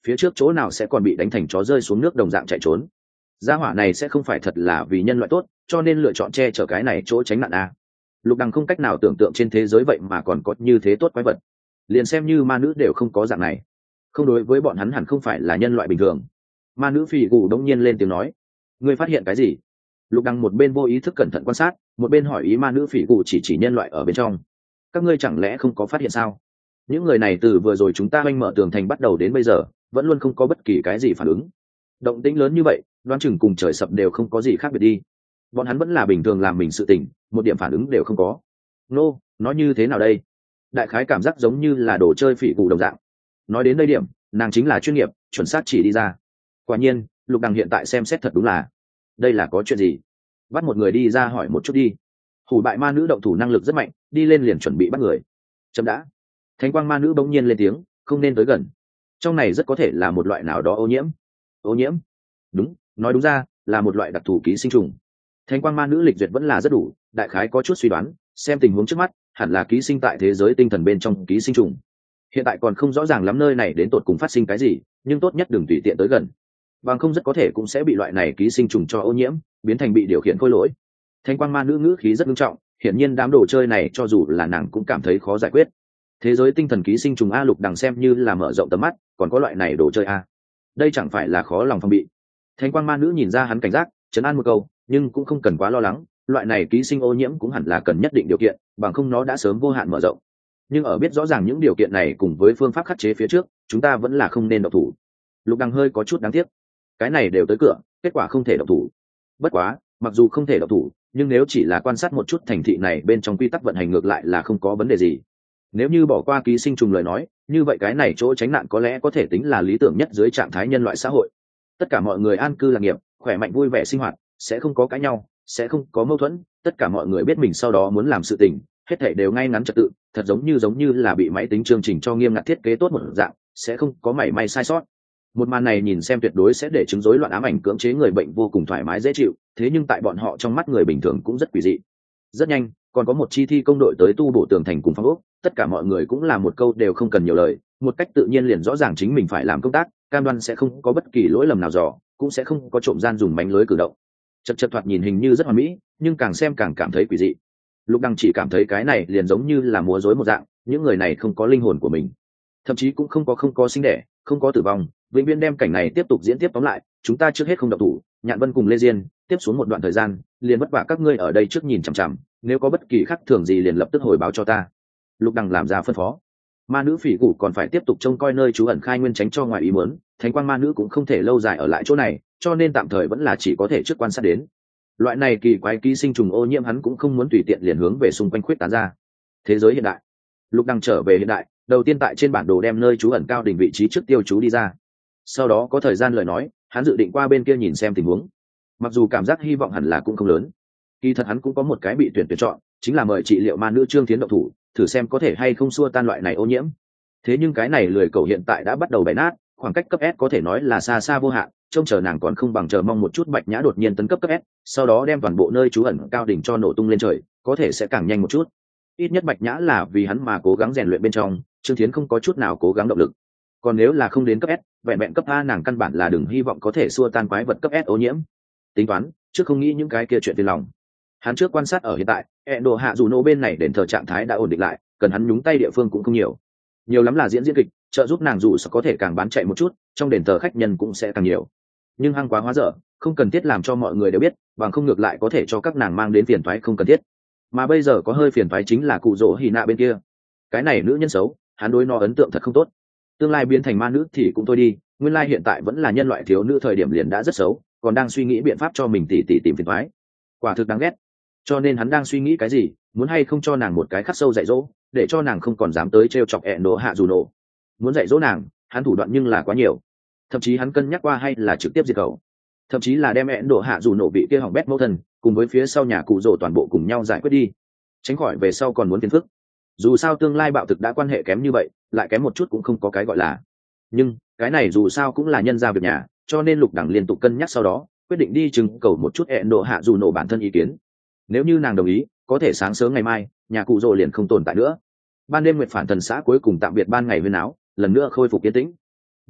phía trước chỗ nào sẽ còn bị đánh thành chó rơi xuống nước đồng dạng chạy trốn. Gia hỏa này sẽ không phải thật là vì nhân loại tốt cho nên lựa chọn che chở cái này chỗ tránh nạn à. Lục Đằng không cách nào tưởng tượng trên thế giới vậy mà còn có như thế tốt quái vật, liền xem như ma nữ đều không có dạng này, không, đối với bọn hắn hẳn không phải là nhân loại bình thường. Ma nữ phỉ gù đông nhiên lên tiếng nói, ngươi phát hiện cái gì? Lục Đằng một bên vô ý thức cẩn thận quan sát, một bên hỏi ý ma nữ phỉ gù chỉ chỉ nhân loại ở bên trong. Các ngươi chẳng lẽ không có phát hiện sao? Những người này từ vừa rồi chúng ta oanh mở tường thành bắt đầu đến bây giờ vẫn luôn không có bất kỳ cái gì phản ứng. Động tĩnh lớn như vậy đoán chừng cùng trời sập đều không có gì khác biệt đi. Bọn hắn vẫn là bình thường làm mình sự tình, một điểm phản ứng đều không có. Nô, nói như thế nào đây? Đại khái cảm giác giống như là đồ chơi phỉ cụ đồng dạng. Nói đến đây điểm, nàng chính là chuyên nghiệp, chuẩn xác chỉ đi ra. Quả nhiên, Lục Đằng hiện tại xem xét thật đúng là, đây là có chuyện gì? Bắt một người đi ra hỏi một chút đi. Hủ bại ma nữ động thủ năng lực rất mạnh, đi lên liền chuẩn bị bắt người. Chấm đã. Thánh quang ma nữ bỗng nhiên lên tiếng, không nên tới gần. Trong này rất có thể là một loại nào đó ô nhiễm. Ô nhiễm? Đúng, nói đúng ra là một loại đặc thù ký sinh trùng. Thánh quang ma nữ lịch duyệt vẫn là rất đủ, đại khái có chút suy đoán, xem tình huống trước mắt, hẳn là ký sinh tại thế giới tinh thần bên trong ký sinh trùng. Hiện tại còn không rõ ràng lắm nơi này đến tột cùng phát sinh cái gì, nhưng tốt nhất đừng tùy tiện tới gần. Bằng không rất có thể cũng sẽ bị loại này ký sinh trùng cho ô nhiễm, biến thành bị điều khiển khôi lỗi. Thánh quang ma nữ ngữ khí rất nghiêm trọng, hiển nhiên đám đồ chơi này cho dù là nàng cũng cảm thấy khó giải quyết. Thế giới tinh thần ký sinh trùng a, Lục Đằng xem như là mở rộng tầm mắt, còn có loại này đồ chơi a, đây chẳng phải là khó lòng phòng bị. Thánh quang ma nữ nhìn ra hắn cảnh giác, trấn an một câu, nhưng cũng không cần quá lo lắng, loại này ký sinh ô nhiễm cũng hẳn là cần nhất định điều kiện, bằng không nó đã sớm vô hạn mở rộng. Nhưng ở biết rõ ràng những điều kiện này cùng với phương pháp khắc chế phía trước, chúng ta vẫn là không nên động thủ. Lục Đằng hơi có chút đáng tiếc, cái này đều tới cửa, kết quả không thể động thủ. Bất quá, mặc dù không thể động thủ, nhưng nếu chỉ là quan sát một chút thành thị này bên trong quy tắc vận hành ngược lại là không có vấn đề gì. Nếu như bỏ qua ký sinh trùng lời nói, như vậy cái này chỗ tránh nạn có lẽ có thể tính là lý tưởng nhất dưới trạng thái nhân loại xã hội. Tất cả mọi người an cư lạc nghiệp, khỏe mạnh vui vẻ sinh hoạt, sẽ không có cãi nhau, sẽ không có mâu thuẫn, tất cả mọi người biết mình sau đó muốn làm sự tình, hết thảy đều ngay ngắn trật tự, thật giống như giống như là bị máy tính chương trình cho nghiêm ngặt thiết kế tốt một dạng, sẽ không có mảy may sai sót. Một màn này nhìn xem tuyệt đối sẽ để chứng rối loạn ám ảnh cưỡng chế người bệnh vô cùng thoải mái dễ chịu, thế nhưng tại bọn họ trong mắt người bình thường cũng rất quỷ dị. Rất nhanh, còn có một chi thi công đội tới tu bổ tường thành cùng phong ốc, tất cả mọi người cũng là một câu đều không cần nhiều lời, một cách tự nhiên liền rõ ràng chính mình phải làm công tác, cam đoan sẽ không có bất kỳ lỗi lầm nào dò, cũng sẽ không có trộm gian dùng mánh lưới cử động. Chật chật thoạt nhìn hình như rất hoàn mỹ, nhưng càng xem càng cảm thấy quỷ dị. Lục Đằng chỉ cảm thấy cái này liền giống như là múa rối một dạng, những người này không có linh hồn của mình, thậm chí cũng không có không có sinh đẻ, không có tử vong, vĩnh viễn đem cảnh này tiếp tục diễn tiếp. Tóm lại, chúng ta trước hết không động thủ, Nhạn Vân cùng Lê Diên tiếp xuống một đoạn thời gian, liền vất vả các ngươi ở đây trước nhìn chằm chằm, nếu có bất kỳ khác thường gì liền lập tức hồi báo cho ta. Lục Đằng làm ra phân phó. Ma nữ phỉ cụ còn phải tiếp tục trông coi nơi trú ẩn khai nguyên, tránh cho ngoài ý muốn. Thánh quang ma nữ cũng không thể lâu dài ở lại chỗ này, cho nên tạm thời vẫn là chỉ có thể trước quan sát đến. Loại này kỳ quái ký sinh trùng ô nhiễm hắn cũng không muốn tùy tiện liền hướng về xung quanh khuyết tán ra. Thế giới hiện đại. Lục Đằng trở về hiện đại, đầu tiên tại trên bản đồ đem nơi trú ẩn cao đỉnh vị trí trước tiêu chú đi ra. Sau đó có thời gian lời nói, hắn dự định qua bên kia nhìn xem tình huống. Mặc dù cảm giác hy vọng hẳn là cũng không lớn, kỳ thật hắn cũng có một cái bị tuyển tuyển chọn, chính là mời trị liệu ma nữ Trương Thiến động thủ, thử xem có thể hay không xua tan loại này ô nhiễm. Thế nhưng cái này lười cầu hiện tại đã bắt đầu bày nát, khoảng cách cấp S có thể nói là xa xa vô hạn, trông chờ nàng còn không bằng chờ mong một chút Bạch Nhã đột nhiên tấn cấp cấp S, sau đó đem toàn bộ nơi trú ẩn cao đỉnh cho nổ tung lên trời, có thể sẽ càng nhanh một chút. Ít nhất Bạch Nhã là vì hắn mà cố gắng rèn luyện bên trong, Trương Thiến không có chút nào cố gắng động lực. Còn nếu là không đến cấp S, vẹn vẹn cấp A nàng căn bản là đừng hy vọng có thể xua tan quái vật cấp S ô nhiễm. Tính toán, trước không nghĩ những cái kia chuyện phiền lòng. Hắn trước quan sát ở hiện tại, Endo hạ dù nô bên này đền thờ trạng thái đã ổn định lại, cần hắn nhúng tay địa phương cũng không nhiều. Nhiều lắm là diễn diễn kịch, trợ giúp nàng dù có thể càng bán chạy một chút, trong đền thờ khách nhân cũng sẽ càng nhiều. Nhưng hăng quá hóa dở, không cần thiết làm cho mọi người đều biết, bằng không ngược lại có thể cho các nàng mang đến phiền toái không cần thiết. Mà bây giờ có hơi phiền toái chính là cụ rỗ hỉ nạ bên kia. Cái này nữ nhân xấu, hắn đối nó ấn tượng thật không tốt. Tương lai biến thành ma nữ thì cũng thôi đi, nguyên lai hiện tại vẫn là nhân loại thiếu nữ thời điểm liền đã rất xấu, còn đang suy nghĩ biện pháp cho mình tỉ tỉ tìm phiền toái. Quả thực đáng ghét. Cho nên hắn đang suy nghĩ cái gì, muốn hay không cho nàng một cái khắc sâu dạy dỗ, để cho nàng không còn dám tới trêu chọc ẹ nổ hạ dù nổ. Muốn dạy dỗ nàng, hắn thủ đoạn nhưng là quá nhiều. Thậm chí hắn cân nhắc qua hay là trực tiếp diệt khẩu, thậm chí là đem ẹ nổ hạ dù nổ bị kia hỏng bét mẫu thân cùng với phía sau nhà cụ rổ toàn bộ cùng nhau giải quyết đi, tránh khỏi về sau còn muốn phiền phức. Dù sao tương lai bạo thực đã quan hệ kém như vậy, lại kém một chút cũng không có cái gọi là. Nhưng cái này dù sao cũng là nhân gia việc nhà, cho nên Lục Đằng liên tục cân nhắc, sau đó quyết định đi trưng cầu một chút ẹ nổ hạ dù nổ bản thân ý kiến. Nếu như nàng đồng ý, có thể sáng sớm ngày mai nhà cụ rồ liền không tồn tại nữa. Ban đêm nguyệt phản thần xã cuối cùng tạm biệt ban ngày huyên áo, lần nữa khôi phục yên tĩnh.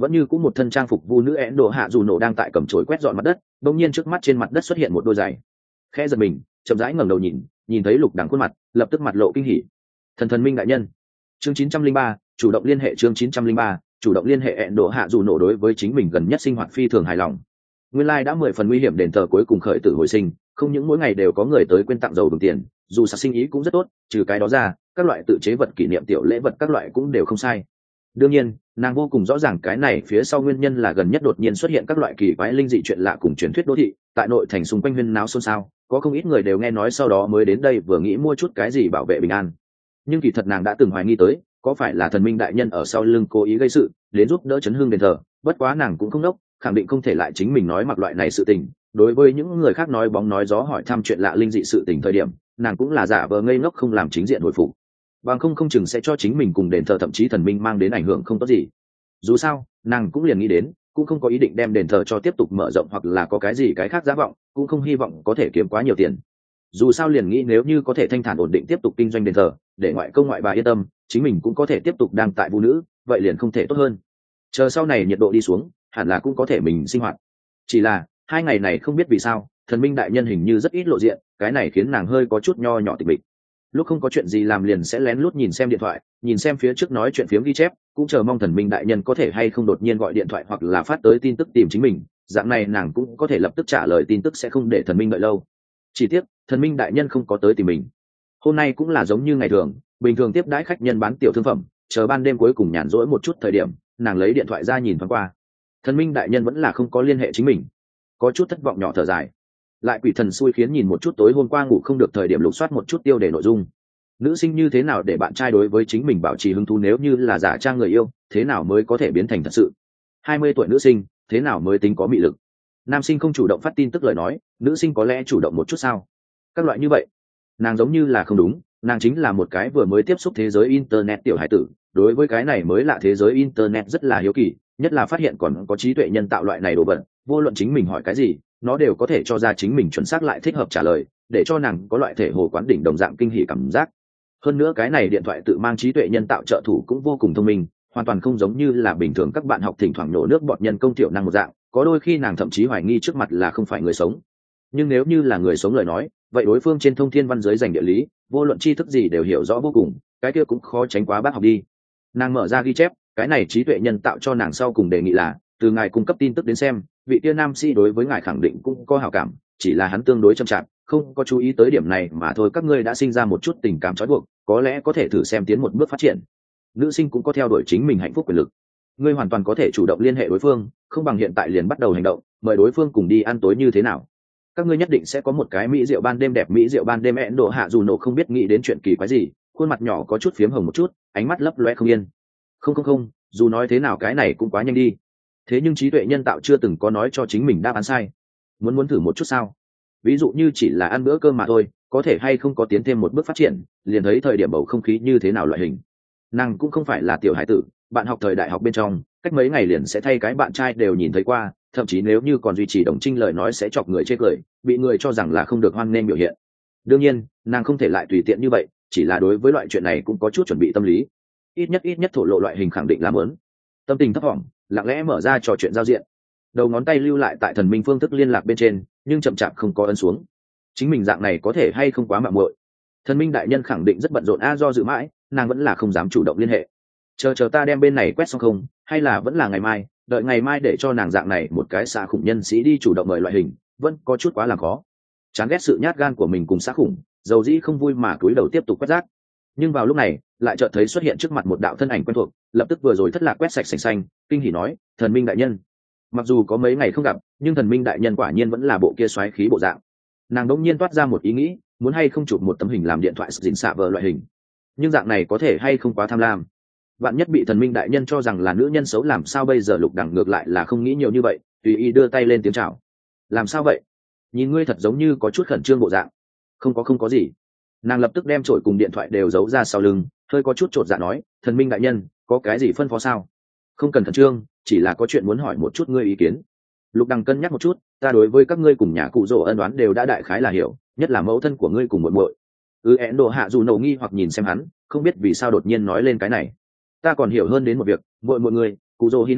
vẫn như cũng một thân trang phục vu nữ én đồ hạ dù nổ đang tại cầm chổi quét dọn mặt đất, bỗng nhiên trước mắt trên mặt đất xuất hiện một đôi giày. Khẽ giật mình, chậm rãi ngẩng đầu nhìn, nhìn thấy Lục Đằng khuôn mặt, lập tức mặt lộ kinh hỉ. Thần thần minh đại nhân. Chương chín trăm linh ba, chủ động liên hệ chương chín trăm linh ba, chủ động liên hệ én đồ hạ dù nổ đối với chính mình gần nhất sinh hoạt phi thường hài lòng. Nguyên lai đã mười phần nguy hiểm đền thờ cuối cùng khởi tử hồi sinh, không những mỗi ngày đều có người tới quên tặng dầu đồng tiền, dù sạc sinh ý cũng rất tốt, trừ cái đó ra, các loại tự chế vật kỷ niệm tiểu lễ vật các loại cũng đều không sai. Đương nhiên, nàng vô cùng rõ ràng cái này phía sau nguyên nhân là gần nhất đột nhiên xuất hiện các loại kỳ quái linh dị chuyện lạ cùng truyền thuyết đô thị, tại nội thành xung quanh huyên náo xôn xao, có không ít người đều nghe nói sau đó mới đến đây vừa nghĩ mua chút cái gì bảo vệ bình an. Nhưng kỳ thật nàng đã từng hoài nghi tới, có phải là thần minh đại nhân ở sau lưng cố ý gây sự, đến giúp đỡ chấn hương đền thờ, bất quá nàng cũng không đốc, khẳng định không thể lại chính mình nói mặc loại này sự tình. Đối với những người khác nói bóng nói gió hỏi thăm chuyện lạ linh dị sự tình thời điểm, nàng cũng là giả vờ ngây ngốc không làm chính diện hồi phục, bằng không không chừng sẽ cho chính mình cùng đền thờ thậm chí thần minh mang đến ảnh hưởng không tốt gì. Dù sao nàng cũng liền nghĩ đến, cũng không có ý định đem đền thờ cho tiếp tục mở rộng hoặc là có cái gì cái khác giả vọng, cũng không hy vọng có thể kiếm quá nhiều tiền. Dù sao liền nghĩ nếu như có thể thanh thản ổn định tiếp tục kinh doanh đền thờ, để ngoại công ngoại bà yên tâm, chính mình cũng có thể tiếp tục đang tại vũ nữ, vậy liền không thể tốt hơn. Chờ sau này nhiệt độ đi xuống, hẳn là cũng có thể mình sinh hoạt. Chỉ là hai ngày này không biết vì sao thần minh đại nhân hình như rất ít lộ diện, cái này khiến nàng hơi có chút nho nhỏ tịch mịch. Lúc không có chuyện gì làm liền sẽ lén lút nhìn xem điện thoại, nhìn xem phía trước nói chuyện phiếm ghi chép, cũng chờ mong thần minh đại nhân có thể hay không đột nhiên gọi điện thoại hoặc là phát tới tin tức tìm chính mình, dạng này nàng cũng có thể lập tức trả lời tin tức, sẽ không để thần minh đợi lâu. Chỉ tiếc thần minh đại nhân không có tới tìm mình. Hôm nay cũng là giống như ngày thường, bình thường tiếp đãi khách nhân bán tiểu thương phẩm, chờ ban đêm cuối cùng nhàn rỗi một chút thời điểm, nàng lấy điện thoại ra nhìn thoáng qua, thần minh đại nhân vẫn là không có liên hệ chính mình, có chút thất vọng nhỏ thở dài. Lại quỷ thần xui khiến nhìn một chút tối hôm qua ngủ không được thời điểm lục soát một chút tiêu đề nội dung. Nữ sinh như thế nào để bạn trai đối với chính mình bảo trì hứng thú, nếu như là giả trang người yêu, thế nào mới có thể biến thành thật sự? hai mươi tuổi nữ sinh, thế nào mới tính có mị lực? Nam sinh không chủ động phát tin tức lời nói, nữ sinh có lẽ chủ động một chút sao? Các loại như vậy, nàng giống như là không đúng, nàng chính là một cái vừa mới tiếp xúc thế giới internet tiểu hải tử, đối với cái này mới lạ thế giới internet rất là hiếu kỳ, nhất là phát hiện còn có trí tuệ nhân tạo loại này đồ vật, vô luận chính mình hỏi cái gì, nó đều có thể cho ra chính mình chuẩn xác lại thích hợp trả lời, để cho nàng có loại thể hồ quán đỉnh đồng dạng kinh hỉ cảm giác. Hơn nữa cái này điện thoại tự mang trí tuệ nhân tạo trợ thủ cũng vô cùng thông minh, hoàn toàn không giống như là bình thường các bạn học thỉnh thoảng nổ nước bọt nhân công tiểu năng một dạng, có đôi khi nàng thậm chí hoài nghi trước mặt là không phải người sống. Nhưng nếu như là người sống lời nói, vậy đối phương trên thông thiên văn giới dành địa lý, vô luận tri thức gì đều hiểu rõ vô cùng, cái kia cũng khó tránh quá bác học đi. Nàng mở ra ghi chép, cái này trí tuệ nhân tạo cho nàng sau cùng đề nghị là, từ ngài cung cấp tin tức đến xem, vị tiên nam sĩ đối với ngài khẳng định cũng có hảo cảm, chỉ là hắn tương đối chậm chạp, không có chú ý tới điểm này mà thôi. Các ngươi đã sinh ra một chút tình cảm trói buộc, có lẽ có thể thử xem tiến một bước phát triển. Nữ sinh cũng có theo đuổi chính mình hạnh phúc quyền lực, ngươi hoàn toàn có thể chủ động liên hệ đối phương, không bằng hiện tại liền bắt đầu hành động, mời đối phương cùng đi ăn tối như thế nào? Các ngươi nhất định sẽ có một cái mỹ rượu ban đêm đẹp, mỹ rượu ban đêm ẹn độ hạ dù nổ không biết nghĩ đến chuyện kỳ quái gì, khuôn mặt nhỏ có chút phiếm hồng một chút, ánh mắt lấp loe không yên. Không không không, dù nói thế nào cái này cũng quá nhanh đi. Thế nhưng trí tuệ nhân tạo chưa từng có nói cho chính mình đáp án sai. Muốn muốn thử một chút sao? Ví dụ như chỉ là ăn bữa cơm mà thôi, có thể hay không có tiến thêm một bước phát triển, liền thấy thời điểm bầu không khí như thế nào loại hình. Nàng cũng không phải là tiểu hải tử, bạn học thời đại học bên trong, cách mấy ngày liền sẽ thay cái bạn trai đều nhìn thấy qua, thậm chí nếu như còn duy trì đồng trinh lời nói sẽ chọc người chê cười, bị người cho rằng là không được hoan nghênh biểu hiện. Đương nhiên, nàng không thể lại tùy tiện như vậy, chỉ là đối với loại chuyện này cũng có chút chuẩn bị tâm lý. Ít nhất ít nhất thổ lộ loại hình khẳng định là muốn. Tâm tình thấp thỏm, lặng lẽ mở ra trò chuyện giao diện. Đầu ngón tay lưu lại tại thần minh phương thức liên lạc bên trên, nhưng chậm chạp không có ấn xuống. Chính mình dạng này có thể hay không quá mạo muội. Thần minh đại nhân khẳng định rất bận rộn a, do dự mãi, nàng vẫn là không dám chủ động liên hệ. Chờ chờ ta đem bên này quét xong không, hay là vẫn là ngày mai, đợi ngày mai để cho nàng dạng này một cái xã khủng nhân sĩ đi chủ động mời loại hình, vẫn có chút quá làm khó. Chán ghét sự nhát gan của mình cùng xã khủng, dầu dĩ không vui mà cúi đầu tiếp tục quét rác. Nhưng vào lúc này, lại chợt thấy xuất hiện trước mặt một đạo thân ảnh quen thuộc, lập tức vừa rồi thất lạc quét sạch sành xanh, kinh hỉ nói, thần minh đại nhân. Mặc dù có mấy ngày không gặp, nhưng thần minh đại nhân quả nhiên vẫn là bộ kia xoáy khí bộ dạng. Nàng đống nhiên toát ra một ý nghĩ, muốn hay không chụp một tấm hình làm điện thoại dình xạ vờ loại hình. Nhưng dạng này có thể hay không quá tham lam. Bạn nhất bị thần minh đại nhân cho rằng là nữ nhân xấu làm sao bây giờ? Lục Đằng ngược lại là không nghĩ nhiều như vậy, tùy ý đưa tay lên tiếng chào. Làm sao vậy? Nhìn ngươi thật giống như có chút khẩn trương bộ dạng. Không có không có gì. Nàng lập tức đem chổi cùng điện thoại đều giấu ra sau lưng, hơi có chút chột dạ nói, thần minh đại nhân, có cái gì phân phó sao? Không cần khẩn trương, chỉ là có chuyện muốn hỏi một chút ngươi ý kiến. Lục Đằng cân nhắc một chút, ta đối với các ngươi cùng nhà cụ rỗ ân đoán đều đã đại khái là hiểu, nhất là mẫu thân của ngươi cùng muội muội. Ư én độ hạ dù nổ nghi hoặc nhìn xem hắn, không biết vì sao đột nhiên nói lên cái này. Ta còn hiểu hơn đến một việc, muội muội ngươi, cụ rỗ hina,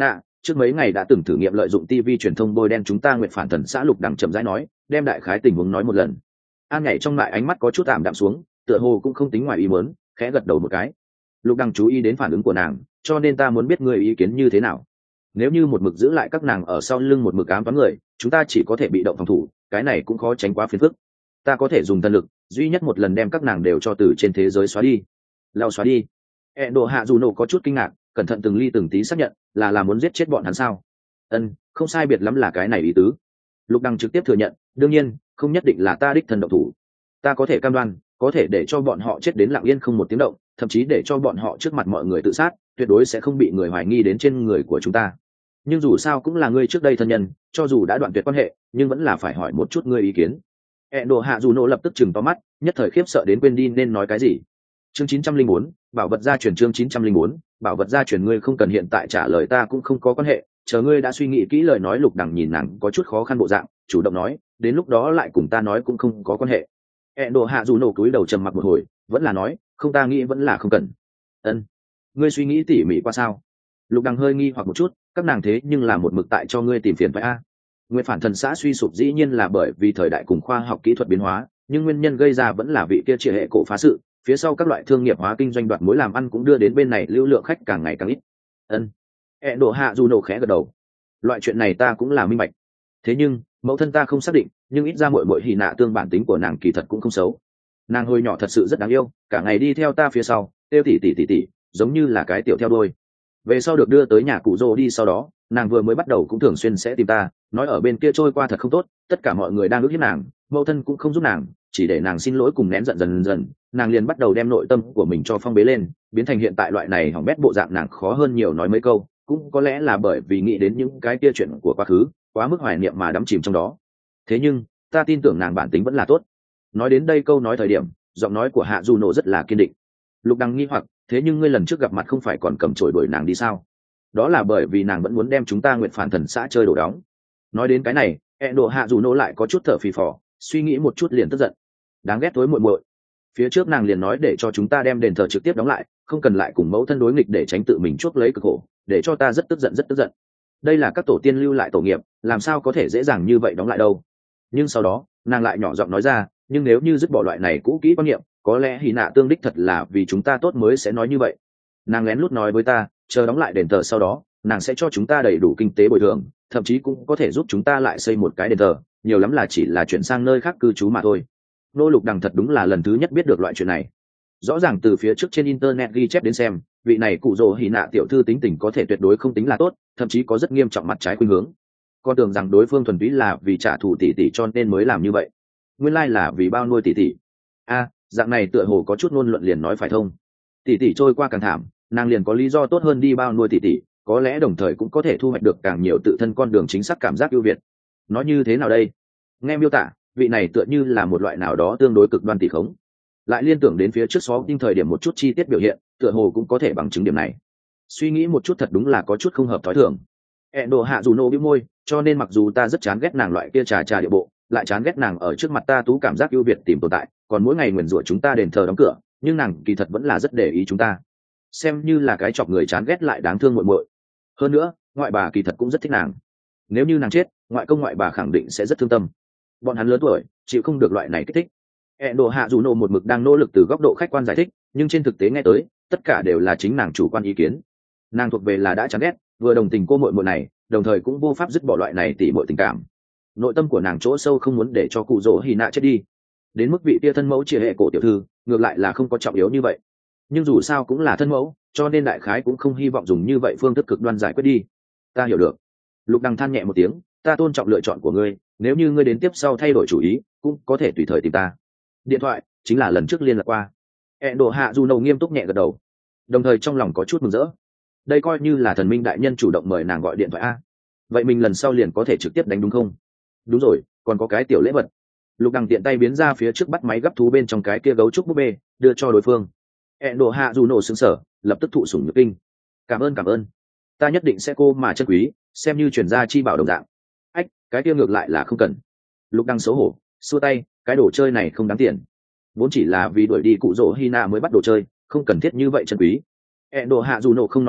trước mấy ngày đã từng thử nghiệm lợi dụng tv truyền thông bôi đen chúng ta nguyện phản thần xã Lục Đằng chậm rãi nói, đem đại khái tình huống nói một lần. An nhảy trong lại ánh mắt có chút tạm đạm xuống, tựa hồ cũng không tính ngoài ý muốn, khẽ gật đầu một cái. Lục Đằng chú ý đến phản ứng của nàng, cho nên ta muốn biết người ý kiến như thế nào. Nếu như một mực giữ lại các nàng ở sau lưng một mực ám toán người, chúng ta chỉ có thể bị động phòng thủ, cái này cũng khó tránh quá phiền phức. Ta có thể dùng thần lực, duy nhất một lần đem các nàng đều cho từ trên thế giới xóa đi. Lao xóa đi. E độ hạ dù nổ có chút kinh ngạc, cẩn thận từng ly từng tí xác nhận, là là muốn giết chết bọn hắn sao? Ân, không sai biệt lắm là cái này ý tứ. Lục Đằng trực tiếp thừa nhận, đương nhiên, không nhất định là ta đích thân động thủ. Ta có thể cam đoan, có thể để cho bọn họ chết đến lặng yên không một tiếng động, thậm chí để cho bọn họ trước mặt mọi người tự sát, tuyệt đối sẽ không bị người hoài nghi đến trên người của chúng ta. Nhưng dù sao cũng là ngươi trước đây thân nhân, cho dù đã đoạn tuyệt quan hệ, nhưng vẫn là phải hỏi một chút ngươi ý kiến. E độ hạ dù nổ lập tức chừng to mắt, nhất thời khiếp sợ đến quên đi nên nói cái gì. Chương chín trăm linh bốn, bảo vật gia truyền. Chương chín trăm linh bốn, bảo vật gia truyền. Ngươi không cần hiện tại trả lời ta cũng không có quan hệ, chờ ngươi đã suy nghĩ kỹ lời nói. Lục Đằng nhìn nàng có chút khó khăn bộ dạng, chủ động nói, đến lúc đó lại cùng ta nói cũng không có quan hệ. E độ hạ dù nổ cúi đầu trầm mặc một hồi, vẫn là nói, không, ta nghĩ vẫn là không cần. Ân, ngươi suy nghĩ tỉ mỉ qua sao? Lục Đằng hơi nghi hoặc một chút, các nàng thế nhưng là một mực tại cho ngươi tìm phiền phải a. Nguyện phản thần xã suy sụp dĩ nhiên là bởi vì thời đại cùng khoa học kỹ thuật biến hóa, nhưng nguyên nhân gây ra vẫn là vị kia triệt hệ cổ phá sự, phía sau các loại thương nghiệp hóa kinh doanh đoạt mối làm ăn cũng đưa đến bên này lưu lượng khách càng ngày càng ít. Ân, E độ hạ dù nổ khẽ gật đầu. Loại chuyện này ta cũng là minh bạch. Thế nhưng mẫu thân ta không xác định, nhưng ít ra muội muội Hỉ Nạ tương bản tính của nàng kỳ thật cũng không xấu. Nàng hồi nhỏ thật sự rất đáng yêu, cả ngày đi theo ta phía sau, tiêu tỉ tỉ tỉ tỉ, giống như là cái tiểu theo đuôi. Về sau được đưa tới nhà cụ Dô đi, sau đó nàng vừa mới bắt đầu cũng thường xuyên sẽ tìm ta, nói ở bên kia trôi qua thật không tốt, tất cả mọi người đang ước hiếp nàng, mẫu thân cũng không giúp nàng, chỉ để nàng xin lỗi cùng nén giận. Dần dần nàng liền bắt đầu đem nội tâm của mình cho phong bế lên, biến thành hiện tại loại này hỏng bét bộ dạng. Nàng khó hơn nhiều nói mấy câu, cũng có lẽ là bởi vì nghĩ đến những cái kia chuyện của quá khứ, quá mức hoài niệm mà đắm chìm trong đó. Thế nhưng ta tin tưởng nàng bản tính vẫn là tốt. Nói đến đây câu nói thời điểm, giọng nói của Hạ Du Nộ rất là kiên định. Lục Đằng nghi hoặc, thế nhưng ngươi lần trước gặp mặt không phải còn cầm chổi đuổi nàng đi sao? Đó là bởi vì nàng vẫn muốn đem chúng ta Nguyệt Phản Thần xã chơi đổ đóng. Nói đến cái này, E độ Hạ Du Nộ lại có chút thở phì phò, suy nghĩ một chút liền tức giận. Đáng ghét tối muội muội. Phía trước nàng liền nói để cho chúng ta đem đền thờ trực tiếp đóng lại, không cần lại cùng mẫu thân đối nghịch để tránh tự mình chuốc lấy cực khổ, để cho ta rất tức giận rất tức giận. Đây là các tổ tiên lưu lại tổ nghiệp, làm sao có thể dễ dàng như vậy đóng lại đâu. Nhưng sau đó nàng lại nhỏ giọng nói ra, nhưng nếu như dứt bỏ loại này cũ kỹ quan niệm, có lẽ Hỉ Nạ tương đích thật là vì chúng ta tốt mới sẽ nói như vậy. Nàng lén lút nói với ta, chờ đóng lại đền thờ sau đó nàng sẽ cho chúng ta đầy đủ kinh tế bồi thường, thậm chí cũng có thể giúp chúng ta lại xây một cái đền thờ, nhiều lắm là chỉ là chuyển sang nơi khác cư trú mà thôi. Nô Lục Đằng thật đúng là lần thứ nhất biết được loại chuyện này. Rõ ràng từ phía trước trên internet ghi chép đến xem, vị này cụ rồ Hỉ Nạ tiểu thư tính tình có thể tuyệt đối không tính là tốt, thậm chí có rất nghiêm trọng mặt trái khuynh hướng. Con tưởng rằng đối phương thuần túy là vì trả thù tỷ tỷ cho nên mới làm như vậy, nguyên lai là vì bao nuôi tỷ tỷ. A, dạng này tựa hồ có chút ngôn luận liền nói phải thông. Tỷ tỷ trôi qua càng thảm, nàng liền có lý do tốt hơn đi bao nuôi tỷ tỷ, có lẽ đồng thời cũng có thể thu hoạch được càng nhiều tự thân con đường chính xác cảm giác ưu việt. Nói như thế nào đây? Nghe miêu tả, vị này tựa như là một loại nào đó tương đối cực đoan tỷ khống. Lại liên tưởng đến phía trước xó tinh thời điểm một chút chi tiết biểu hiện, tựa hồ cũng có thể bằng chứng điểm này. Suy nghĩ một chút thật đúng là có chút không hợp thói thường. E đồ hạ dù nô bĩu môi, cho nên mặc dù ta rất chán ghét nàng loại kia trà trà địa bộ, lại chán ghét nàng ở trước mặt ta tú cảm giác ưu việt tìm tồn tại, còn mỗi ngày nguyền rủa chúng ta đền thờ đóng cửa, nhưng nàng kỳ thật vẫn là rất để ý chúng ta, xem như là cái chọc người chán ghét lại đáng thương muội muội. Hơn nữa ngoại bà kỳ thật cũng rất thích nàng, nếu như nàng chết, ngoại công ngoại bà khẳng định sẽ rất thương tâm. Bọn hắn lớn tuổi, chịu không được loại này kích thích. E đồ hạ dù nô một mực đang nỗ lực từ góc độ khách quan giải thích, nhưng trên thực tế nghe tới tất cả đều là chính nàng chủ quan ý kiến. Nàng thuộc về là đã chán ghét, vừa đồng tình cô muội muội này, đồng thời cũng vô pháp dứt bỏ loại này tỉ muội tình cảm. Nội tâm của nàng chỗ sâu không muốn để cho cụ rỗ Hỉ Nạ chết đi, đến mức vị tia thân mẫu chia hệ cổ tiểu thư ngược lại là không có trọng yếu như vậy, nhưng dù sao cũng là thân mẫu, cho nên đại khái cũng không hy vọng dùng như vậy phương thức cực đoan giải quyết đi. Ta hiểu được. Lục Đằng than nhẹ một tiếng, ta tôn trọng lựa chọn của ngươi, nếu như ngươi đến tiếp sau thay đổi chủ ý cũng có thể tùy thời tìm ta. Điện thoại chính là lần trước liên lạc qua. E đồ hạ dù nầu nghiêm túc nhẹ gật đầu, đồng thời trong lòng có chút mừng rỡ. Đây coi như là thần minh đại nhân chủ động mời nàng gọi điện thoại a. Vậy mình lần sau liền có thể trực tiếp đánh đúng không? Đúng rồi, còn có cái tiểu lễ vật. Lục Đằng tiện tay biến ra phía trước, bắt máy gấp thú bên trong cái kia gấu trúc búp bê đưa cho đối phương. E đồ hạ dù nổ sững sờ, lập tức thụ sủng nhược kinh. Cảm ơn cảm ơn, ta nhất định sẽ cô mà chân quý, xem như truyền gia chi bảo đồng dạng. Ách, cái kia ngược lại là không cần. Lục Đằng xấu hổ xua tay, cái đồ chơi này không đáng tiền, vốn chỉ là vì đuổi đi cụ rỗ Hina mới bắt đồ chơi, không cần thiết như vậy chân quý. E đồ hạ dù nổ không nói chuyện,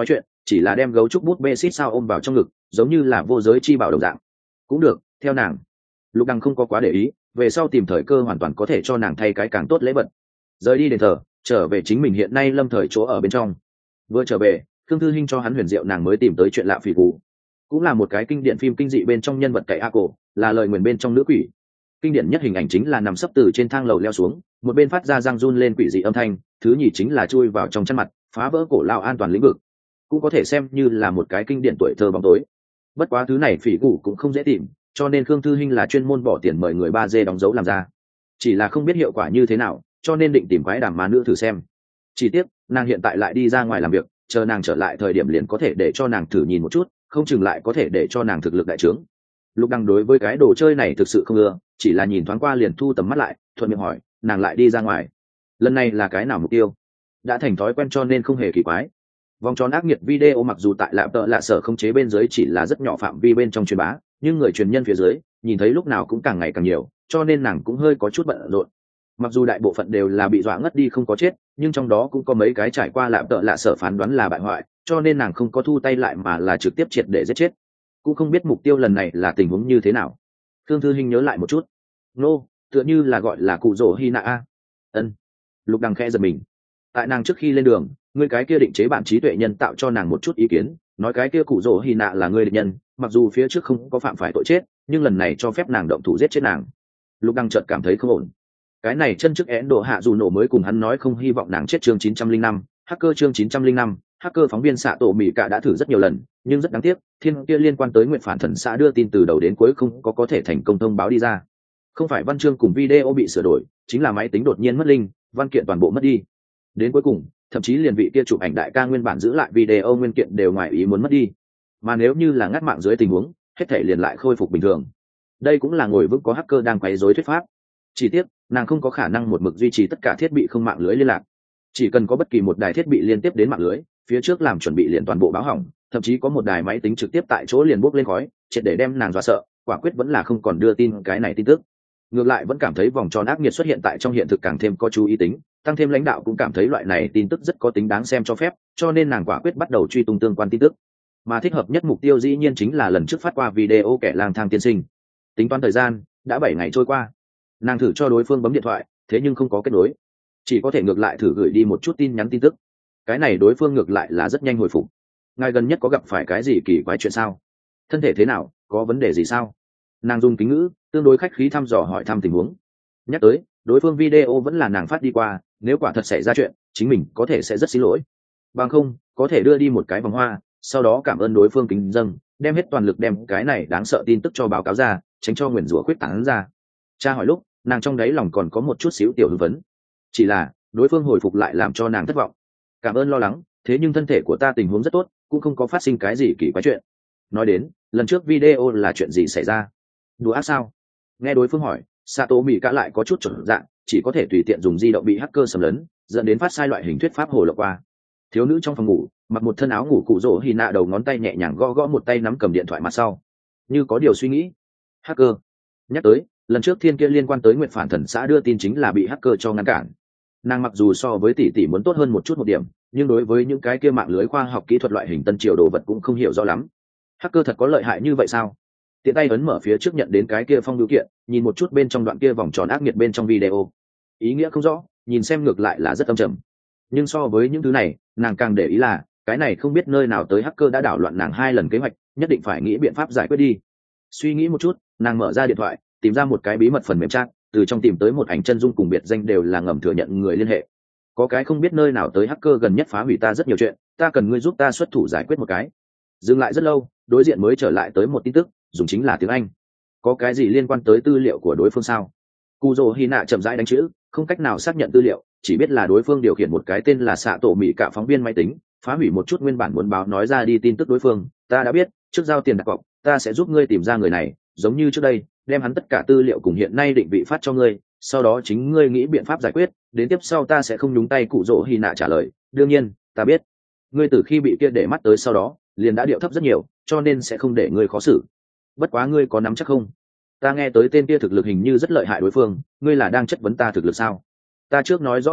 chỉ là đem gấu trúc bút bê xít sao ôm vào trong ngực, giống như là vô giới chi bảo đồng dạng. Cũng được, theo nàng. Lục Đằng không có quá để ý, về sau tìm thời cơ hoàn toàn có thể cho nàng thay cái càng tốt lễ vật. Rời đi đền thờ, trở về chính mình hiện nay lâm thời chỗ ở bên trong. Vừa trở về, Khương Thư Hinh cho hắn huyền diệu nàng mới tìm tới chuyện lạ phỉ phù, cũng là một cái kinh điển phim kinh dị bên trong nhân vật cậy a cổ, là lời nguyền bên trong nữ quỷ. Kinh điển nhất hình ảnh chính là nằm sấp từ trên thang lầu leo xuống, một bên phát ra răng run lên quỷ dị âm thanh, thứ nhì chính là chui vào trong chăn mặt, phá vỡ cổ lao an toàn lĩnh vực, cũng có thể xem như là một cái kinh điển tuổi thơ bóng tối. Bất quá thứ này phỉ củ cũng không dễ tìm, cho nên Khương Thư Hinh là chuyên môn bỏ tiền mời người ba D đóng dấu làm ra, chỉ là không biết hiệu quả như thế nào, cho nên định tìm quái đàm mà nữ thử xem. Chỉ tiếc nàng hiện tại lại đi ra ngoài làm việc, chờ nàng trở lại thời điểm liền có thể để cho nàng thử nhìn một chút, không chừng lại có thể để cho nàng thực lực đại trướng. Lục Đăng đối với cái đồ chơi này thực sự không ưa, chỉ là nhìn thoáng qua liền thu tầm mắt lại, thuận miệng hỏi nàng lại đi ra ngoài, lần này là cái nào mục tiêu? Đã thành thói quen cho nên không hề kỳ quái. Vòng tròn ác nghiệt video mặc dù tại lạm tợ lạ sở không chế bên dưới chỉ là rất nhỏ phạm vi bên trong truyền bá, nhưng người truyền nhân phía dưới nhìn thấy lúc nào cũng càng ngày càng nhiều, cho nên nàng cũng hơi có chút bận rộn. Mặc dù đại bộ phận đều là bị dọa ngất đi không có chết, nhưng trong đó cũng có mấy cái trải qua lạm tợ lạ sở phán đoán là bại hoại, cho nên nàng không có thu tay lại mà là trực tiếp triệt để giết chết. Cũng không biết mục tiêu lần này là tình huống như thế nào. Thương Thư Hinh nhớ lại một chút. Nô, tựa như là gọi là cụ rỗ hy nạ a. Ân. Lục Đằng khẽ giật mình. Tại nàng trước khi lên đường, người cái kia định chế bản trí tuệ nhân tạo cho nàng một chút ý kiến, nói cái kia cụ rỗ hy nạ là người địch nhân, mặc dù phía trước không có phạm phải tội chết, nhưng lần này cho phép nàng động thủ giết chết nàng. Lục Đằng chợt cảm thấy không ổn. Cái này chân chức én độ hạ dù nổ mới cùng hắn nói không hy vọng nàng chết. Chương chín trăm linh năm, hacker chương chín trăm linh năm, hacker phóng viên xạ tổ mỹ cả đã thử rất nhiều lần, nhưng rất đáng tiếc, thiên kia liên quan tới nguyện phản thần xã đưa tin từ đầu đến cuối không có có thể thành công thông báo đi ra. Không phải văn chương cùng video bị sửa đổi, chính là máy tính đột nhiên mất linh, văn kiện toàn bộ mất đi. Đến cuối cùng, thậm chí liền vị kia chụp ảnh đại ca nguyên bản giữ lại video nguyên kiện đều ngoài ý muốn mất đi. Mà nếu như là ngắt mạng dưới tình huống, hết thể liền lại khôi phục bình thường. Đây cũng là ngồi vững có hacker đang quấy rối thuyết pháp. Chỉ tiếc, nàng không có khả năng một mực duy trì tất cả thiết bị không mạng lưới liên lạc. Chỉ cần có bất kỳ một đài thiết bị liên tiếp đến mạng lưới, phía trước làm chuẩn bị liền toàn bộ báo hỏng, thậm chí có một đài máy tính trực tiếp tại chỗ liền bốc lên khói, triệt để đem nàng dọa sợ, quả quyết vẫn là không còn đưa tin cái này tin tức. Ngược lại vẫn cảm thấy vòng tròn ác nghiệt xuất hiện tại trong hiện thực càng thêm có chú ý tính, tăng thêm lãnh đạo cũng cảm thấy loại này tin tức rất có tính đáng xem cho phép, cho nên nàng quả quyết bắt đầu truy tung tương quan tin tức. Mà thích hợp nhất mục tiêu dĩ nhiên chính là lần trước phát qua video kẻ lang thang tiên sinh. Tính toán thời gian, đã bảy ngày trôi qua. Nàng thử cho đối phương bấm điện thoại, thế nhưng không có kết nối, chỉ có thể ngược lại thử gửi đi một chút tin nhắn tin tức. Cái này đối phương ngược lại là rất nhanh hồi phục. Ngài gần nhất có gặp phải cái gì kỳ quái chuyện sao? Thân thể thế nào, có vấn đề gì sao? Nàng dùng kính ngữ tương đối khách khí thăm dò hỏi thăm tình huống. Nhắc tới, đối phương video vẫn là nàng phát đi qua, nếu quả thật xảy ra chuyện, chính mình có thể sẽ rất xin lỗi. Bằng không, có thể đưa đi một cái vòng hoa, sau đó cảm ơn đối phương kính dâng, đem hết toàn lực đem cái này đáng sợ tin tức cho báo cáo ra, tránh cho nguyền rủa khuyết tán ra. Cha hỏi lúc, nàng trong đáy lòng còn có một chút xíu tiểu hưng vấn. Chỉ là, đối phương hồi phục lại làm cho nàng thất vọng. Cảm ơn lo lắng, thế nhưng thân thể của ta tình huống rất tốt, cũng không có phát sinh cái gì kỳ quái chuyện. Nói đến, lần trước video là chuyện gì xảy ra? Đùa ác sao? Nghe đối phương hỏi, Sato Mị cả lại có chút chuẩn dạng, chỉ có thể tùy tiện dùng di động bị hacker xâm lấn, dẫn đến phát sai loại hình thuyết pháp hồ lộng qua. Thiếu nữ trong phòng ngủ, mặc một thân áo ngủ cụ rỗ hy nạ đầu ngón tay nhẹ nhàng gõ gõ một tay nắm cầm điện thoại mặt sau, như có điều suy nghĩ. Hacker. Nhắc tới, lần trước thiên kia liên quan tới nguyện phản thần xã đưa tin chính là bị hacker cho ngăn cản. Nàng mặc dù so với tỷ tỷ muốn tốt hơn một chút một điểm, nhưng đối với những cái kia mạng lưới khoa học kỹ thuật loại hình tân triều đồ vật cũng không hiểu rõ lắm. Hacker thật có lợi hại như vậy sao? Tiện tay ấn mở phía trước nhận đến cái kia phong biểu kiện, nhìn một chút bên trong đoạn kia vòng tròn ác nghiệt bên trong video. Ý nghĩa không rõ, nhìn xem ngược lại là rất âm trầm. Nhưng so với những thứ này, nàng càng để ý là cái này không biết nơi nào tới hacker đã đảo loạn nàng hai lần kế hoạch, nhất định phải nghĩ biện pháp giải quyết đi. Suy nghĩ một chút, nàng mở ra điện thoại, tìm ra một cái bí mật phần mềm chat, từ trong tìm tới một ảnh chân dung cùng biệt danh đều là ngầm thừa nhận người liên hệ. Có cái không biết nơi nào tới hacker gần nhất phá hủy ta rất nhiều chuyện, ta cần ngươi giúp ta xuất thủ giải quyết một cái. Dừng lại rất lâu, đối diện mới trở lại tới một tin tức, dùng chính là tiếng Anh. Có cái gì liên quan tới tư liệu của đối phương sao? Kuzo Hina chậm rãi đánh chữ, không cách nào xác nhận tư liệu, chỉ biết là đối phương điều khiển một cái tên là xạ tổ mỹ cả phóng viên máy tính, phá hủy một chút nguyên bản muốn báo nói ra đi tin tức đối phương. Ta đã biết, trước giao tiền đặt cọc, ta sẽ giúp ngươi tìm ra người này, giống như trước đây, đem hắn tất cả tư liệu cùng hiện nay định vị phát cho ngươi, sau đó chính ngươi nghĩ biện pháp giải quyết, đến tiếp sau ta sẽ không nhúng tay. Cụ rỗ hy nạ trả lời, đương nhiên, ta biết. Ngươi từ khi bị kia để mắt tới sau đó, liền đã điệu thấp rất nhiều, cho nên sẽ không để ngươi khó xử. Bất quá ngươi có nắm chắc không? Ta nghe tới tên kia thực lực hình như rất lợi hại đối phương, ngươi là đang chất vấn ta thực lực sao? Ta trước nói rõ một chút,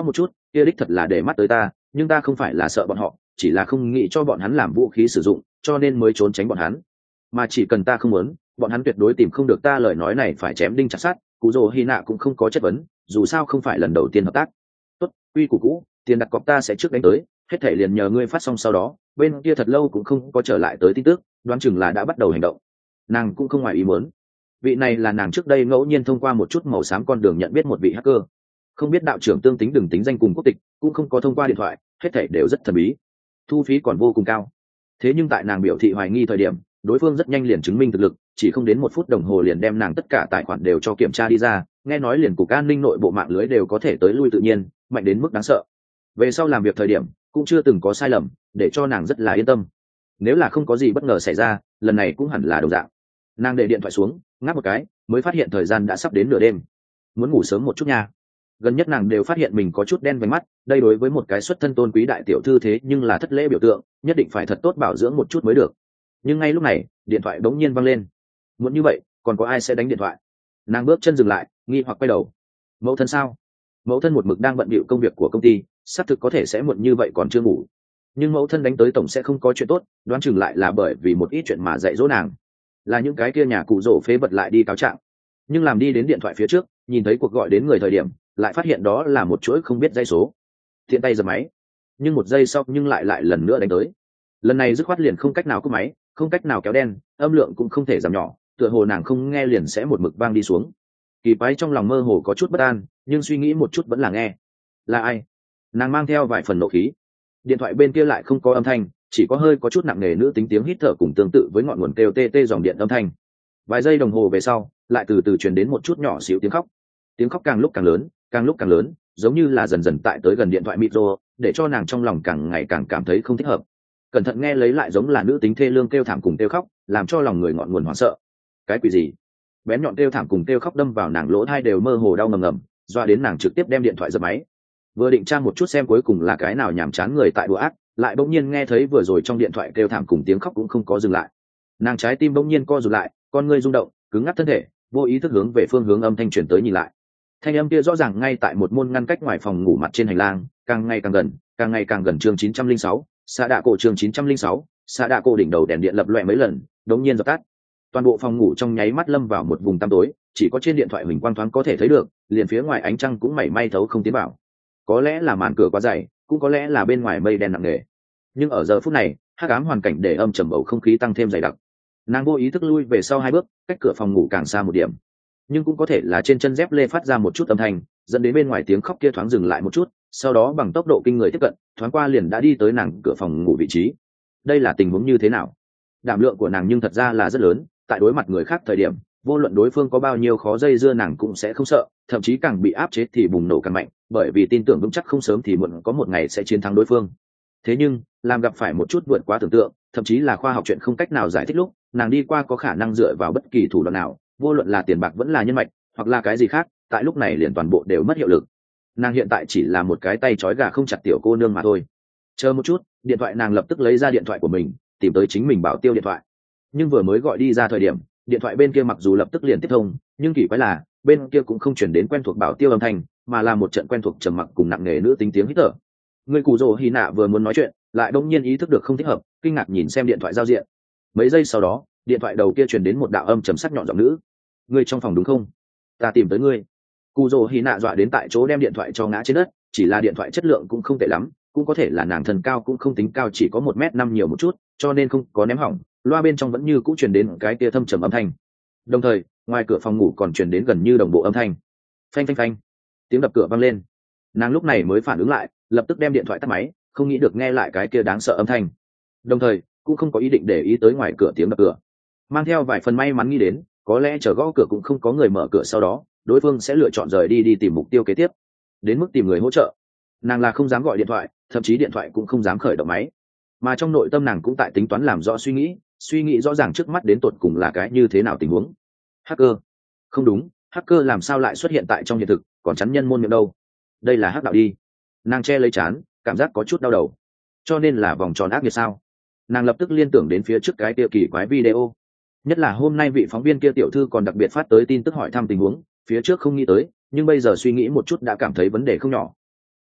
kia đích thật là để mắt tới ta, nhưng ta không phải là sợ bọn họ, chỉ là không nghĩ cho bọn hắn làm vũ khí sử dụng, cho nên mới trốn tránh bọn hắn. Mà chỉ cần ta không muốn, bọn hắn tuyệt đối tìm không được ta. Lời nói này phải chém đinh chặt sắt, Cú Dỗ Hy Nạ cũng không có chất vấn, dù sao không phải lần đầu tiên hợp tác. Tốt, quy củ cũ, tiền đặt cọc ta sẽ trước đánh tới, hết thể liền nhờ ngươi phát xong. Sau đó bên kia thật lâu cũng không có trở lại tới tin tức, đoán chừng là đã bắt đầu hành động. Nàng cũng không ngoài ý muốn, vị này là nàng trước đây ngẫu nhiên thông qua một chút màu xám con đường nhận biết một vị hacker. Không biết đạo trưởng tương tính đừng tính danh cùng quốc tịch, cũng không có thông qua điện thoại, hết thể đều rất thần bí, thu phí còn vô cùng cao. Thế nhưng tại nàng biểu thị hoài nghi thời điểm, đối phương rất nhanh liền chứng minh thực lực, chỉ không đến một phút đồng hồ liền đem nàng tất cả tài khoản đều cho kiểm tra đi ra, nghe nói liền cục an ninh nội bộ mạng lưới đều có thể tới lui tự nhiên, mạnh đến mức đáng sợ. Về sau làm việc thời điểm cũng chưa từng có sai lầm, để cho nàng rất là yên tâm. Nếu là không có gì bất ngờ xảy ra, lần này cũng hẳn là đồng dạng. Nàng để điện thoại xuống, ngáp một cái, mới phát hiện thời gian đã sắp đến nửa đêm, muốn ngủ sớm một chút nha. Gần nhất nàng đều phát hiện mình có chút đen vành mắt, đây đối với một cái xuất thân tôn quý đại tiểu thư thế nhưng là thất lễ biểu tượng, nhất định phải thật tốt bảo dưỡng một chút mới được. Nhưng ngay lúc này điện thoại bỗng nhiên văng lên. Muốn như vậy còn có ai sẽ đánh điện thoại? Nàng bước chân dừng lại, nghi hoặc quay đầu. Mẫu thân sao? Mẫu thân một mực đang bận bịu công việc của công ty, xác thực có thể sẽ muộn như vậy còn chưa ngủ. Nhưng mẫu thân đánh tới tổng sẽ không có chuyện tốt, đoán chừng lại là bởi vì một ít chuyện mà dạy dỗ nàng, là những cái kia nhà cụ rổ phế vật lại đi cáo trạng. Nhưng làm đi đến điện thoại phía trước, nhìn thấy cuộc gọi đến người thời điểm, lại phát hiện đó là một chuỗi không biết dây số. Thiện tay giật máy, nhưng một giây sau nhưng lại lại lần nữa đánh tới. Lần này dứt khoát liền không cách nào cúp máy, không cách nào kéo đen, âm lượng cũng không thể giảm nhỏ, tựa hồ nàng không nghe liền sẽ một mực vang đi xuống. Kỳ quái trong lòng mơ hồ có chút bất an, nhưng suy nghĩ một chút vẫn là nghe. Là ai? Nàng mang theo vài phần nộ khí. Điện thoại bên kia lại không có âm thanh, chỉ có hơi có chút nặng nề nữ tính tiếng hít thở cùng tương tự với ngọn nguồn kêu tê tê dòng điện âm thanh. Vài giây đồng hồ về sau, lại từ từ truyền đến một chút nhỏ xíu tiếng khóc. Tiếng khóc càng lúc càng lớn, càng lúc càng lớn, giống như là dần dần tại tới gần điện thoại micro, để cho nàng trong lòng càng ngày càng cảm thấy không thích hợp. Cẩn thận nghe lấy lại giống là nữ tính thê lương kêu thảm cùng kêu khóc, làm cho lòng người ngọn nguồn hoảng sợ. Cái quỷ gì? Bén nhọn kêu thảm cùng kêu khóc đâm vào nàng lỗ tai đều mơ hồ đau ngầm ngầm, doa đến nàng trực tiếp đem điện thoại giật máy. Vừa định tra một chút xem cuối cùng là cái nào nhàm chán người tại đùa ác, lại bỗng nhiên nghe thấy vừa rồi trong điện thoại kêu thảm cùng tiếng khóc cũng không có dừng lại. Nàng trái tim bỗng nhiên co rụt lại, con ngươi rung động, cứng ngắc thân thể, vô ý thức hướng về phương hướng âm thanh truyền tới nhìn lại. Thanh âm kia rõ ràng ngay tại một môn ngăn cách ngoài phòng ngủ mặt trên hành lang, càng ngày càng gần, càng ngày càng gần. Chương chín trăm linh sáu, xạ đạ cổ. Chương chín trăm linh sáu, xạ đạ cổ. Đỉnh đầu đèn điện lập loè mấy lần, đống nhiên dập tắt. Toàn bộ phòng ngủ trong nháy mắt lâm vào một vùng tăm tối, chỉ có trên điện thoại mình quang thoáng có thể thấy được, liền phía ngoài ánh trăng cũng mảy may thấu không tiến vào. Có lẽ là màn cửa quá dày, cũng có lẽ là bên ngoài mây đen nặng nề. Nhưng ở giờ phút này, hắc ám hoàn cảnh để âm trầm bầu không khí tăng thêm dày đặc. Nàng vô ý thức lui về sau hai bước, cách cửa phòng ngủ càng xa một điểm. Nhưng cũng có thể là trên chân dép lê phát ra một chút âm thanh, dẫn đến bên ngoài tiếng khóc kia thoáng dừng lại một chút, sau đó bằng tốc độ kinh người tiếp cận, thoáng qua liền đã đi tới nàng cửa phòng ngủ vị trí. Đây là tình huống như thế nào? Đảm lượng của nàng nhưng thật ra là rất lớn, tại đối mặt người khác thời điểm, vô luận đối phương có bao nhiêu khó dây dưa nàng cũng sẽ không sợ, thậm chí càng bị áp chế thì bùng nổ càng mạnh, bởi vì tin tưởng vững chắc không sớm thì muộn có một ngày sẽ chiến thắng đối phương. Thế nhưng, làm gặp phải một chút vượt quá tưởng tượng, thậm chí là khoa học chuyện không cách nào giải thích lúc, nàng đi qua có khả năng dựa vào bất kỳ thủ đoạn nào, vô luận là tiền bạc vẫn là nhân mạch, hoặc là cái gì khác, tại lúc này liền toàn bộ đều mất hiệu lực. Nàng hiện tại chỉ là một cái tay trói gà không chặt tiểu cô nương mà thôi. Chờ một chút, điện thoại nàng lập tức lấy ra điện thoại của mình, tìm tới chính mình bảo tiêu điện thoại. Nhưng vừa mới gọi đi ra thời điểm, điện thoại bên kia mặc dù lập tức liền tiếp thông, nhưng kỳ quái là bên kia cũng không chuyển đến quen thuộc bảo tiêu âm thanh, mà là một trận quen thuộc trầm mặc cùng nặng nề nữ tính tiếng hít thở. Người Cù Dỗ Hy Nạ vừa muốn nói chuyện, lại đột nhiên ý thức được không thích hợp, kinh ngạc nhìn xem điện thoại giao diện. Mấy giây sau đó, điện thoại đầu kia truyền đến một đạo âm trầm sắc nhọn giọng nữ. Ngươi trong phòng đúng không? Ta tìm tới ngươi. Cù Dỗ Hy Nạ dọa đến tại chỗ đem điện thoại cho ngã trên đất, chỉ là điện thoại chất lượng cũng không tệ lắm, cũng có thể là nàng thân cao cũng không tính cao, chỉ có một mét năm nhiều một chút, cho nên không có ném hỏng. Loa bên trong vẫn như cũng truyền đến cái kia thâm trầm âm thanh. Đồng thời, ngoài cửa phòng ngủ còn truyền đến gần như đồng bộ âm thanh. Phanh phanh phanh. Tiếng đập cửa vang lên. Nàng lúc này mới phản ứng lại, lập tức đem điện thoại tắt máy, không nghĩ được nghe lại cái kia đáng sợ âm thanh. Đồng thời, cũng không có ý định để ý tới ngoài cửa tiếng đập cửa. Mang theo vài phần may mắn nghĩ đến, có lẽ chờ gõ cửa cũng không có người mở cửa, sau đó, đối phương sẽ lựa chọn rời đi đi tìm mục tiêu kế tiếp. Đến mức tìm người hỗ trợ, nàng là không dám gọi điện thoại, thậm chí điện thoại cũng không dám khởi động máy. Mà trong nội tâm nàng cũng tại tính toán làm rõ suy nghĩ, suy nghĩ rõ ràng trước mắt đến tột cùng là cái như thế nào tình huống. Hacker? Không đúng, hacker làm sao lại xuất hiện tại trong hiện thực, còn chắn nhân môn miệng đâu? Đây là hắc đạo đi. Nàng che lấy trán, cảm giác có chút đau đầu. Cho nên là vòng tròn ác nghiệt sao? Nàng lập tức liên tưởng đến phía trước cái kia kỳ quái video. Nhất là hôm nay vị phóng viên kia tiểu thư còn đặc biệt phát tới tin tức hỏi thăm tình huống, phía trước không nghĩ tới, nhưng bây giờ suy nghĩ một chút đã cảm thấy vấn đề không nhỏ.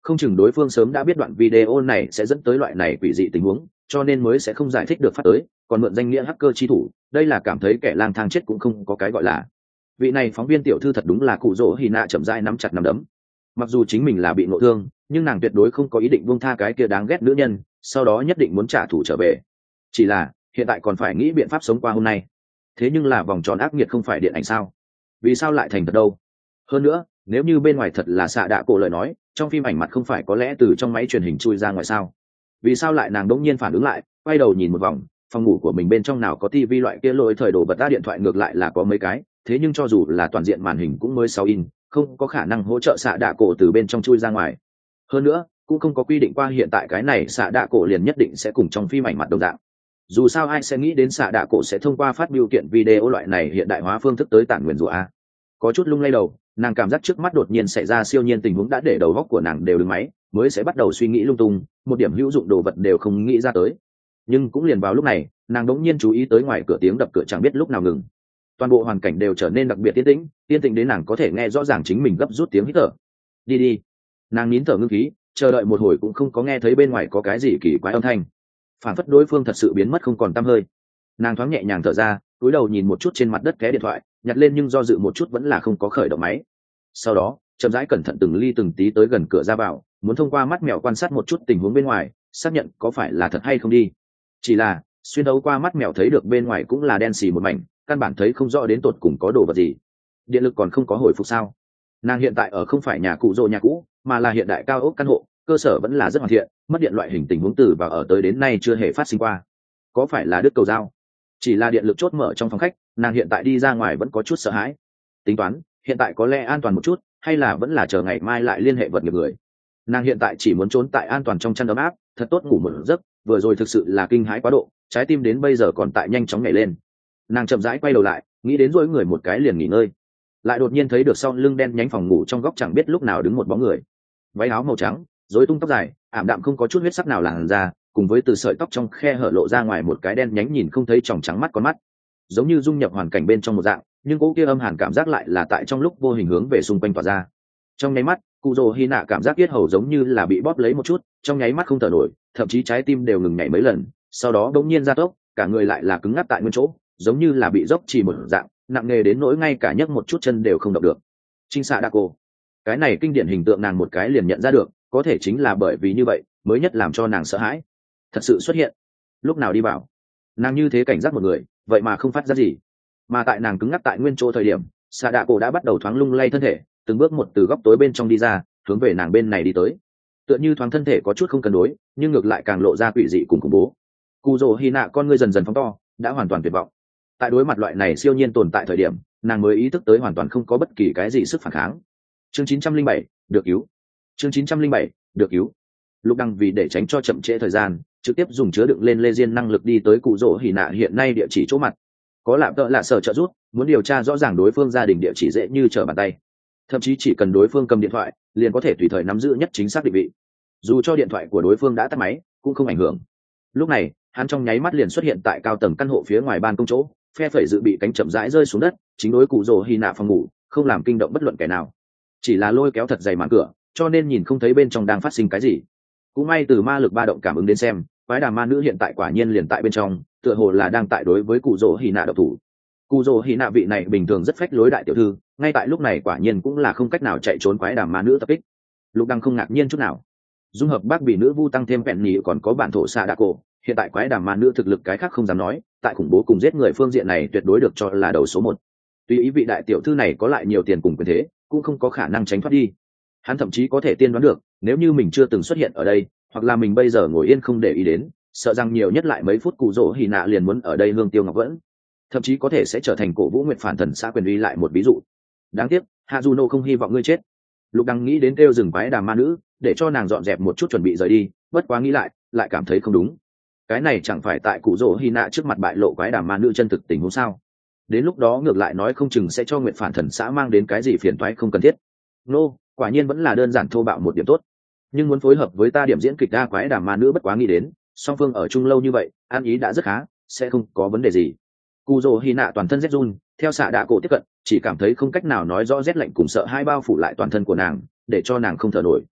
Không chừng đối phương sớm đã biết đoạn video này sẽ dẫn tới loại này quỷ dị tình huống, cho nên mới sẽ không giải thích được phát tới, còn mượn danh nghĩa hacker chi thủ, đây là cảm thấy kẻ lang thang chết cũng không có cái gọi là. Vị này phóng viên tiểu thư thật đúng là cụ rỗ hì nạ chậm rãi nắm chặt nắm đấm. Mặc dù chính mình là bị ngộ thương, nhưng nàng tuyệt đối không có ý định buông tha cái kia đáng ghét nữ nhân, sau đó nhất định muốn trả thù trở về. Chỉ là hiện tại còn phải nghĩ biện pháp sống qua hôm nay. Thế nhưng là vòng tròn ác nghiệt không phải điện ảnh sao? Vì sao lại thành thật đâu? Hơn nữa, nếu như bên ngoài thật là xạ đạ cổ lời nói, trong phim ảnh mặt không phải có lẽ từ trong máy truyền hình chui ra ngoài sao? Vì sao lại nàng đống nhiên phản ứng lại, quay đầu nhìn một vòng, phòng ngủ của mình bên trong nào có tivi loại kia lỗi thời đồ vật ta điện thoại ngược lại là có mấy cái, thế nhưng cho dù là toàn diện màn hình cũng mới sáu in, không có khả năng hỗ trợ xạ đạ cổ từ bên trong chui ra ngoài. Hơn nữa, cũng không có quy định qua hiện tại cái này xạ đạ cổ liền nhất định sẽ cùng trong phim ảnh mặt đồng dạng. Dù sao ai sẽ nghĩ đến xạ đạ cổ sẽ thông qua phát biểu kiện video loại này hiện đại hóa phương thức tới tản nguyền rủa a. Có chút lung lay đầu, nàng cảm giác trước mắt đột nhiên xảy ra siêu nhiên tình huống đã để đầu góc của nàng đều đứng máy, mới sẽ bắt đầu suy nghĩ lung tung, một điểm hữu dụng đồ vật đều không nghĩ ra tới. Nhưng cũng liền vào lúc này, nàng đống nhiên chú ý tới ngoài cửa tiếng đập cửa chẳng biết lúc nào ngừng. Toàn bộ hoàn cảnh đều trở nên đặc biệt yên tĩnh, yên tĩnh đến nàng có thể nghe rõ ràng chính mình gấp rút tiếng hít thở. Đi đi. Nàng nín thở ngưng khí, chờ đợi một hồi cũng không có nghe thấy bên ngoài có cái gì kỳ quái âm thanh. Phản phất đối phương thật sự biến mất không còn tăm hơi. Nàng thoáng nhẹ nhàng thở ra, cúi đầu nhìn một chút trên mặt đất té điện thoại, nhặt lên nhưng do dự một chút vẫn là không có khởi động máy. Sau đó chậm rãi cẩn thận từng ly từng tí tới gần cửa ra vào, muốn thông qua mắt mèo quan sát một chút tình huống bên ngoài, xác nhận có phải là thật hay không đi. Chỉ là xuyên đấu qua mắt mèo thấy được bên ngoài cũng là đen xì một mảnh, căn bản thấy không rõ đến tột cùng có đồ vật gì. Điện lực còn không có hồi phục sao? Nàng hiện tại ở không phải nhà cụ rồ nhà cũ, mà là hiện đại cao ốc căn hộ, cơ sở vẫn là rất hoàn thiện, mất điện loại hình tình huống từ và ở tới đến nay chưa hề phát sinh qua. Có phải là đứt cầu dao? Chỉ là điện lực chốt mở trong phòng khách, nàng hiện tại đi ra ngoài vẫn có chút sợ hãi. Tính toán hiện tại có lẽ an toàn một chút, hay là vẫn là chờ ngày mai lại liên hệ vật nghiệp người. Nàng hiện tại chỉ muốn trốn tại an toàn trong chăn ấm áp, thật tốt ngủ một giấc, vừa rồi thực sự là kinh hãi quá độ, trái tim đến bây giờ còn tại nhanh chóng nhảy lên. Nàng chậm rãi quay đầu lại, nghĩ đến dỗi người một cái liền nghỉ ngơi, lại đột nhiên thấy được sau lưng đen nhánh phòng ngủ trong góc chẳng biết lúc nào đứng một bóng người, váy áo màu trắng, rối tung tóc dài, ảm đạm không có chút huyết sắc nào làn da, cùng với từ sợi tóc trong khe hở lộ ra ngoài một cái đen nhánh nhìn không thấy tròng trắng mắt con mắt, giống như dung nhập hoàn cảnh bên trong một dạng, nhưng cỗ kia âm hàn cảm giác lại là tại trong lúc vô hình hướng về xung quanh tỏa ra. Trong nháy mắt, cụ rồ hy nạ cảm giác yết hầu giống như là bị bóp lấy một chút, trong nháy mắt không thở nổi, thậm chí trái tim đều ngừng nhảy mấy lần, sau đó bỗng nhiên gia tốc, cả người lại là cứng ngắc tại nguyên chỗ, giống như là bị dốc chỉ một dạng, nặng nề đến nỗi ngay cả nhấc một chút chân đều không động được. Trinh xạ đa cô, cái này kinh điển hình tượng nàng một cái liền nhận ra được, có thể chính là bởi vì như vậy mới nhất làm cho nàng sợ hãi. Thật sự xuất hiện, lúc nào đi vào, nàng như thế cảnh giác một người, vậy mà không phát ra gì. Mà tại nàng cứng ngắc tại nguyên chỗ thời điểm, xạ đa cô đã bắt đầu thoáng lung lay thân thể, từng bước một từ góc tối bên trong đi ra, hướng về nàng bên này đi tới. Tựa như thoáng thân thể có chút không cân đối, nhưng ngược lại càng lộ ra quỷ dị cùng khủng bố. Cù rồ hy nạ con ngươi dần dần phóng to, đã hoàn toàn tuyệt vọng. Tại đối mặt loại này siêu nhiên tồn tại thời điểm, nàng mới ý thức tới hoàn toàn không có bất kỳ cái gì sức phản kháng. Chương chín trăm linh bảy, được cứu. Chương chín trăm linh bảy, được cứu. Lục Đăng vì để tránh cho chậm trễ thời gian, trực tiếp dùng chứa đựng lên lê diên năng lực đi tới cụ rỗ hỉ nạ hiện nay địa chỉ chỗ mặt. Có lạm tợ lạ sở trợ giúp, muốn điều tra rõ ràng đối phương gia đình địa chỉ dễ như trở bàn tay. Thậm chí chỉ cần đối phương cầm điện thoại, liền có thể tùy thời nắm giữ nhất chính xác định vị. Dù cho điện thoại của đối phương đã tắt máy, cũng không ảnh hưởng. Lúc này, hắn trong nháy mắt liền xuất hiện tại cao tầng căn hộ phía ngoài ban công chỗ, phe phẩy dự bị cánh chậm rãi rơi xuống đất, chính đối cụ rồ hy nạ phòng ngủ, không làm kinh động bất luận kẻ nào. Chỉ là lôi kéo thật dày màn cửa, cho nên nhìn không thấy bên trong đang phát sinh cái gì. Cũng may từ ma lực ba động cảm ứng đến xem, quái đà ma nữ hiện tại quả nhiên liền tại bên trong, tựa hồ là đang tại đối với cụ rồ hy nạ độc thủ. Cụ rồ hy nạ vị này bình thường rất phách lối đại tiểu thư, ngay tại lúc này quả nhiên cũng là không cách nào chạy trốn quái đà ma nữ tập kích. Lục Đăng không ngạc nhiên chút nào. Dung hợp bác bị nữ vu tăng thêm vẹn nhì còn có bản thổ xạ đa cổ, hiện tại quái đà ma nữ thực lực cái khác không dám nói, tại khủng bố cùng giết người phương diện này tuyệt đối được cho là đầu số một. Tuy ý vị đại tiểu thư này có lại nhiều tiền cùng quyền thế, cũng không có khả năng tránh thoát đi. Hắn thậm chí có thể tiên đoán được, nếu như mình chưa từng xuất hiện ở đây, hoặc là mình bây giờ ngồi yên không để ý đến, sợ rằng nhiều nhất lại mấy phút cụ rỗ hỉ nạ liền muốn ở đây hương tiêu ngọc vẫn, thậm chí có thể sẽ trở thành cổ vũ nguyệt phản thần xã quyền uy lại một ví dụ. Đáng tiếc, Hazuno không hy vọng ngươi chết. Lục Đăng nghĩ đến kêu dừng quái đà ma nữ, để cho nàng dọn dẹp một chút chuẩn bị rời đi, bất quá nghĩ lại, lại cảm thấy không đúng. Cái này chẳng phải tại cụ rỗ hy nạ trước mặt bại lộ quái đà ma nữ chân thực tình huống sao? Đến lúc đó ngược lại nói không chừng sẽ cho nguyện phản thần xã mang đến cái gì phiền toái không cần thiết. Nô, quả nhiên vẫn là đơn giản thô bạo một điểm tốt. Nhưng muốn phối hợp với ta điểm diễn kịch đa quái đà ma nữ bất quá nghĩ đến, song phương ở chung lâu như vậy, ăn ý đã rất khá, sẽ không có vấn đề gì. Cụ rỗ hy nạ toàn thân rét run, theo xạ đạ cổ tiếp cận, chỉ cảm thấy không cách nào nói rõ rét lạnh cùng sợ hai bao phủ lại toàn thân của nàng, để cho nàng không thở nổi.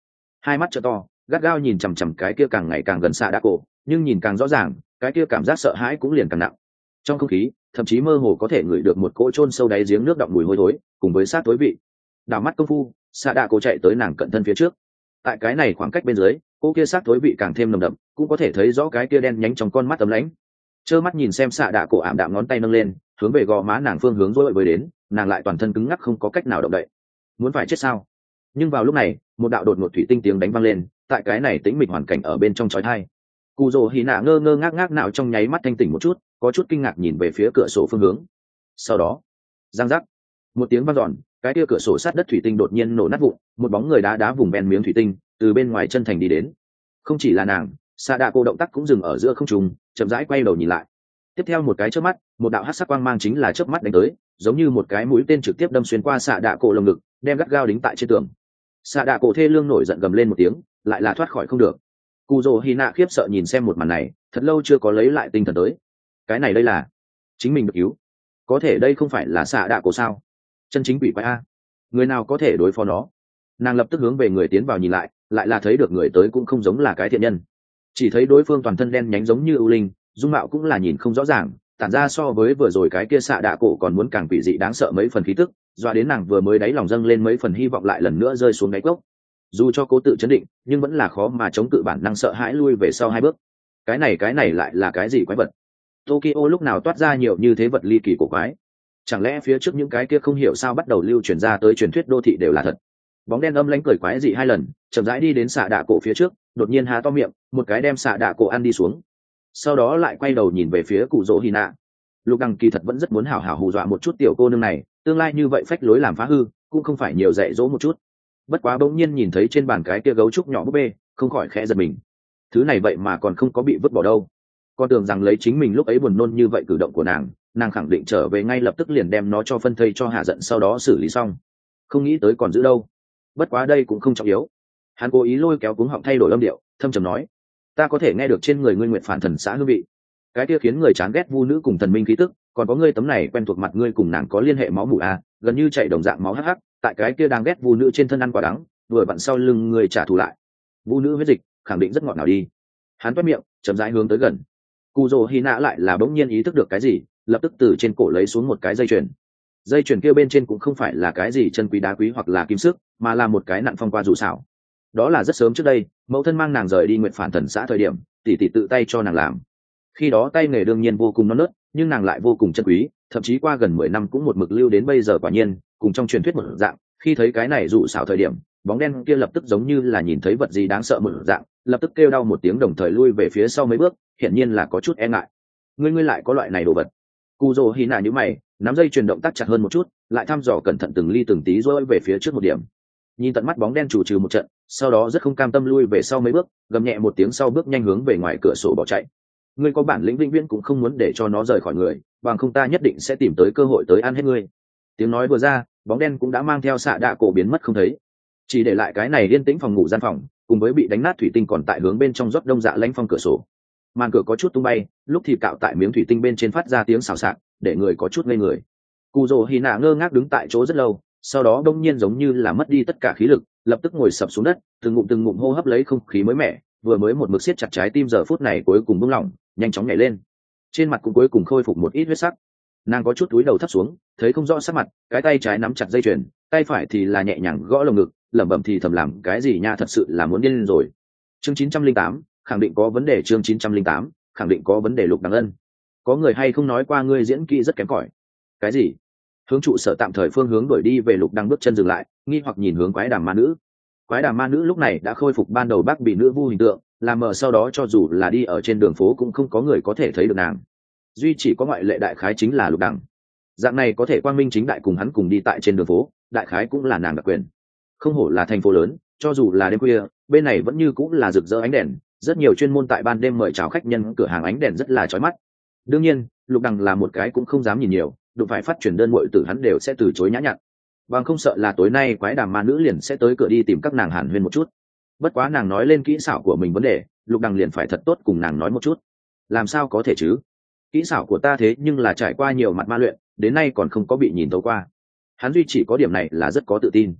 hai mắt trợ to gắt gao nhìn chằm chằm cái kia càng ngày càng gần xạ đạ cổ, nhưng nhìn càng rõ ràng cái kia cảm giác sợ hãi cũng liền càng nặng. Trong không khí thậm chí mơ hồ có thể ngửi được một cỗ chôn sâu đáy giếng nước đọng mùi hôi thối cùng với sát tối vị. Đảo mắt công phu, xạ đạ cổ chạy tới nàng cận thân phía trước. Tại cái này khoảng cách bên dưới, cô kia sát tối vị càng thêm nồng đậm, cũng có thể thấy rõ cái kia đen nhánh trong con mắt ấm lãnh. Trơ mắt nhìn xem xạ đạ cổ ảm đạm ngón tay nâng lên hướng về gò má nàng phương hướng dối với đến, nàng lại toàn thân cứng ngắc không có cách nào động đậy. Muốn phải chết sao? Nhưng vào lúc này một đạo đột ngột thủy tinh tiếng đánh vang lên, tại cái này tĩnh mịch hoàn cảnh ở bên trong chói tai. Cù Dỗ Hỉ Nạ ngơ ngơ ngác ngác nào trong nháy mắt thanh tỉnh một chút, có chút kinh ngạc nhìn về phía cửa sổ phương hướng. Sau đó, răng rắc, một tiếng vang dọn, cái kia cửa sổ sát đất thủy tinh đột nhiên nổ nát vụn, một bóng người đá đá vùng ven miếng thủy tinh từ bên ngoài chân thành đi đến. Không chỉ là nàng, Sa Đa Cô động tác cũng dừng ở giữa không trung, chậm rãi quay đầu nhìn lại. Tiếp theo một cái chớp mắt, một đạo hắc sắc quang mang chính là chớp mắt đánh tới, giống như một cái mũi tên trực tiếp đâm xuyên qua Sa Đa Cô lồng ngực, đem gắt gao đính tại trên tường. Sa Đa Cô thê lương nổi giận gầm lên một tiếng, lại là thoát khỏi không được. Cù Dỗ Hỉ Nạ khiếp sợ nhìn xem một màn này, thật lâu chưa có lấy lại tinh thần tới. Cái này đây là chính mình được cứu, có thể đây không phải là Sa Đa Cô sao? Chân chính quỷ quái a, người nào có thể đối phó nó? Nàng lập tức hướng về người tiến vào nhìn lại, lại là thấy được người tới cũng không giống là cái thiện nhân, chỉ thấy đối phương toàn thân đen nhánh giống như ưu linh, dung mạo cũng là nhìn không rõ ràng, tản ra so với vừa rồi cái kia Sa Đa Cổ còn muốn càng quỷ dị đáng sợ mấy phần khí tức, doa đến nàng vừa mới đáy lòng dâng lên mấy phần hy vọng lại lần nữa rơi xuống đáy cốc. Dù cho cố tự chấn định, nhưng vẫn là khó mà chống cự bản năng sợ hãi lui về sau hai bước. Cái này cái này lại là cái gì quái vật? Tokyo lúc nào toát ra nhiều như thế vật ly kỳ cổ quái? Chẳng lẽ phía trước những cái kia không hiểu sao bắt đầu lưu truyền ra tới truyền thuyết đô thị đều là thật? Bóng đen âm lãnh cười quái dị hai lần, chậm rãi đi đến Sa Đa Cổ phía trước, đột nhiên há to miệng, một cái đem Sa Đa Cổ ăn đi xuống. Sau đó lại quay đầu nhìn về phía Cù Dỗ Hỉ Nạ. Lục Đằng kỳ thật vẫn rất muốn hảo hảo hù dọa một chút tiểu cô nương này, tương lai như vậy phách lối làm phá hư, cũng không phải nhiều dạy dỗ một chút. Bất quá bỗng nhiên nhìn thấy trên bàn cái kia gấu trúc nhỏ búp bê, không khỏi khẽ giật mình. Thứ này vậy mà còn không có bị vứt bỏ đâu. Con tưởng rằng lấy chính mình lúc ấy buồn nôn như vậy cử động của nàng, nàng khẳng định trở về ngay lập tức liền đem nó cho phân thây cho hạ giận sau đó xử lý xong. Không nghĩ tới còn giữ đâu. Bất quá đây cũng không trọng yếu. Hắn cố ý lôi kéo cuống họng thay đổi âm điệu, thâm trầm nói: "Ta có thể nghe được trên người ngươi nguyện phản thần xã hương vị. Cái kia khiến người chán ghét vu nữ cùng thần minh khí tức, còn có ngươi tấm này quen thuộc mặt ngươi cùng nàng có liên hệ máu mủ à, gần như chạy đồng dạng máu hắc hắc, tại cái kia đang ghét vu nữ trên thân ăn quả đắng, vừa vặn sau lưng người trả thù lại. Vu nữ huyết dịch, khẳng định rất ngọt nào đi." Hắn toét miệng, chậm rãi hướng tới gần. Cù Dỗ Hỉ Nạ lại là bỗng nhiên ý thức được cái gì, lập tức từ trên cổ lấy xuống một cái dây chuyền. Dây chuyền kia bên trên cũng không phải là cái gì chân quý đá quý hoặc là kim sức, mà là một cái nặn phong qua dù xảo. Đó là rất sớm trước đây, mẫu thân mang nàng rời đi nguyện phản thần xã thời điểm, tỷ tỷ tự tay cho nàng làm. Khi đó tay nghề đương nhiên vô cùng non nớt, nhưng nàng lại vô cùng chân quý, thậm chí qua gần mười năm cũng một mực lưu đến bây giờ. Quả nhiên, cùng trong truyền thuyết một dạng, khi thấy cái này dụ xảo thời điểm, bóng đen kia lập tức giống như là nhìn thấy vật gì đáng sợ một dạng, lập tức kêu đau một tiếng đồng thời lui về phía sau mấy bước, hiển nhiên là có chút e ngại. Ngươi ngươi lại có loại này đồ vật? Cù Dỗ Hỉ Nạ nhíu mày, nắm dây chuyền động tác chặt hơn một chút, lại thăm dò cẩn thận từng ly từng tí rối về phía trước một điểm. Nhìn tận mắt bóng đen chủ trừ một trận, sau đó rất không cam tâm lui về sau mấy bước, gầm nhẹ một tiếng sau bước nhanh hướng về ngoài cửa sổ bỏ chạy. Ngươi có bản lĩnh vĩnh viễn cũng không muốn để cho nó rời khỏi người, bằng không ta nhất định sẽ tìm tới cơ hội tới ăn hết ngươi. Tiếng nói vừa ra, bóng đen cũng đã mang theo Sa Đa Cổ biến mất không thấy, chỉ để lại cái này yên tĩnh phòng ngủ gian phòng, cùng với bị đánh nát thủy tinh còn tại hướng bên trong rót đông dạ lãnh phong cửa sổ. Màn cửa có chút tung bay, lúc thì cạo tại miếng thủy tinh bên trên phát ra tiếng xào xạc, để người có chút ngây người. Cù Dỗ Hỉ Nạ ngơ ngác đứng tại chỗ rất lâu, sau đó đông nhiên giống như là mất đi tất cả khí lực, lập tức ngồi sập xuống đất, từng ngụm từng ngụm hô hấp lấy không khí mới mẻ, vừa mới một mực siết chặt trái tim giờ phút này cuối cùng buông lỏng, nhanh chóng nhảy lên. Trên mặt cũng cuối cùng khôi phục một ít huyết sắc. Nàng có chút cúi đầu thấp xuống, thấy không rõ sắc mặt, cái tay trái nắm chặt dây chuyền, tay phải thì là nhẹ nhàng gõ lồng ngực, lẩm bẩm thì thầm làm cái gì nha, thật sự là muốn điên lên rồi. Chương chín trăm linh tám, khẳng định có vấn đề. Chương chín trăm linh tám, khẳng định có vấn đề. Lục Đằng Ân, có người hay không nói qua ngươi diễn kỹ rất kém cỏi? Cái gì? Hướng trụ sở tạm thời phương hướng đuổi đi về. Lục Đằng bước chân dừng lại, nghi hoặc nhìn hướng quái đàm ma nữ. Quái đàm ma nữ lúc này đã khôi phục ban đầu bác bị nữ vu hình tượng, làm mờ sau đó cho dù là đi ở trên đường phố cũng không có người có thể thấy được nàng. Duy chỉ có ngoại lệ đại khái chính là Lục Đằng. Dạng này có thể quang minh chính đại cùng hắn cùng đi tại trên đường phố, đại khái cũng là nàng đặc quyền. Không hổ là thành phố lớn, cho dù là đêm khuya, bên này vẫn như cũng là rực rỡ ánh đèn, rất nhiều chuyên môn tại ban đêm mời chào khách nhân cửa hàng ánh đèn rất là chói mắt. Đương nhiên, Lục Đằng là một cái cũng không dám nhìn nhiều, đụng phải phát truyền đơn muội tử hắn đều sẽ từ chối nhã nhặn. Bằng không sợ là tối nay quái đàm ma nữ liền sẽ tới cửa đi tìm các nàng hàn huyên một chút. Bất quá nàng nói lên kỹ xảo của mình vấn đề, Lục Đằng liền phải thật tốt cùng nàng nói một chút. Làm sao có thể chứ? Kỹ xảo của ta thế nhưng là trải qua nhiều mặt ma luyện, đến nay còn không có bị nhìn thấu qua. Hắn duy chỉ có điểm này là rất có tự tin.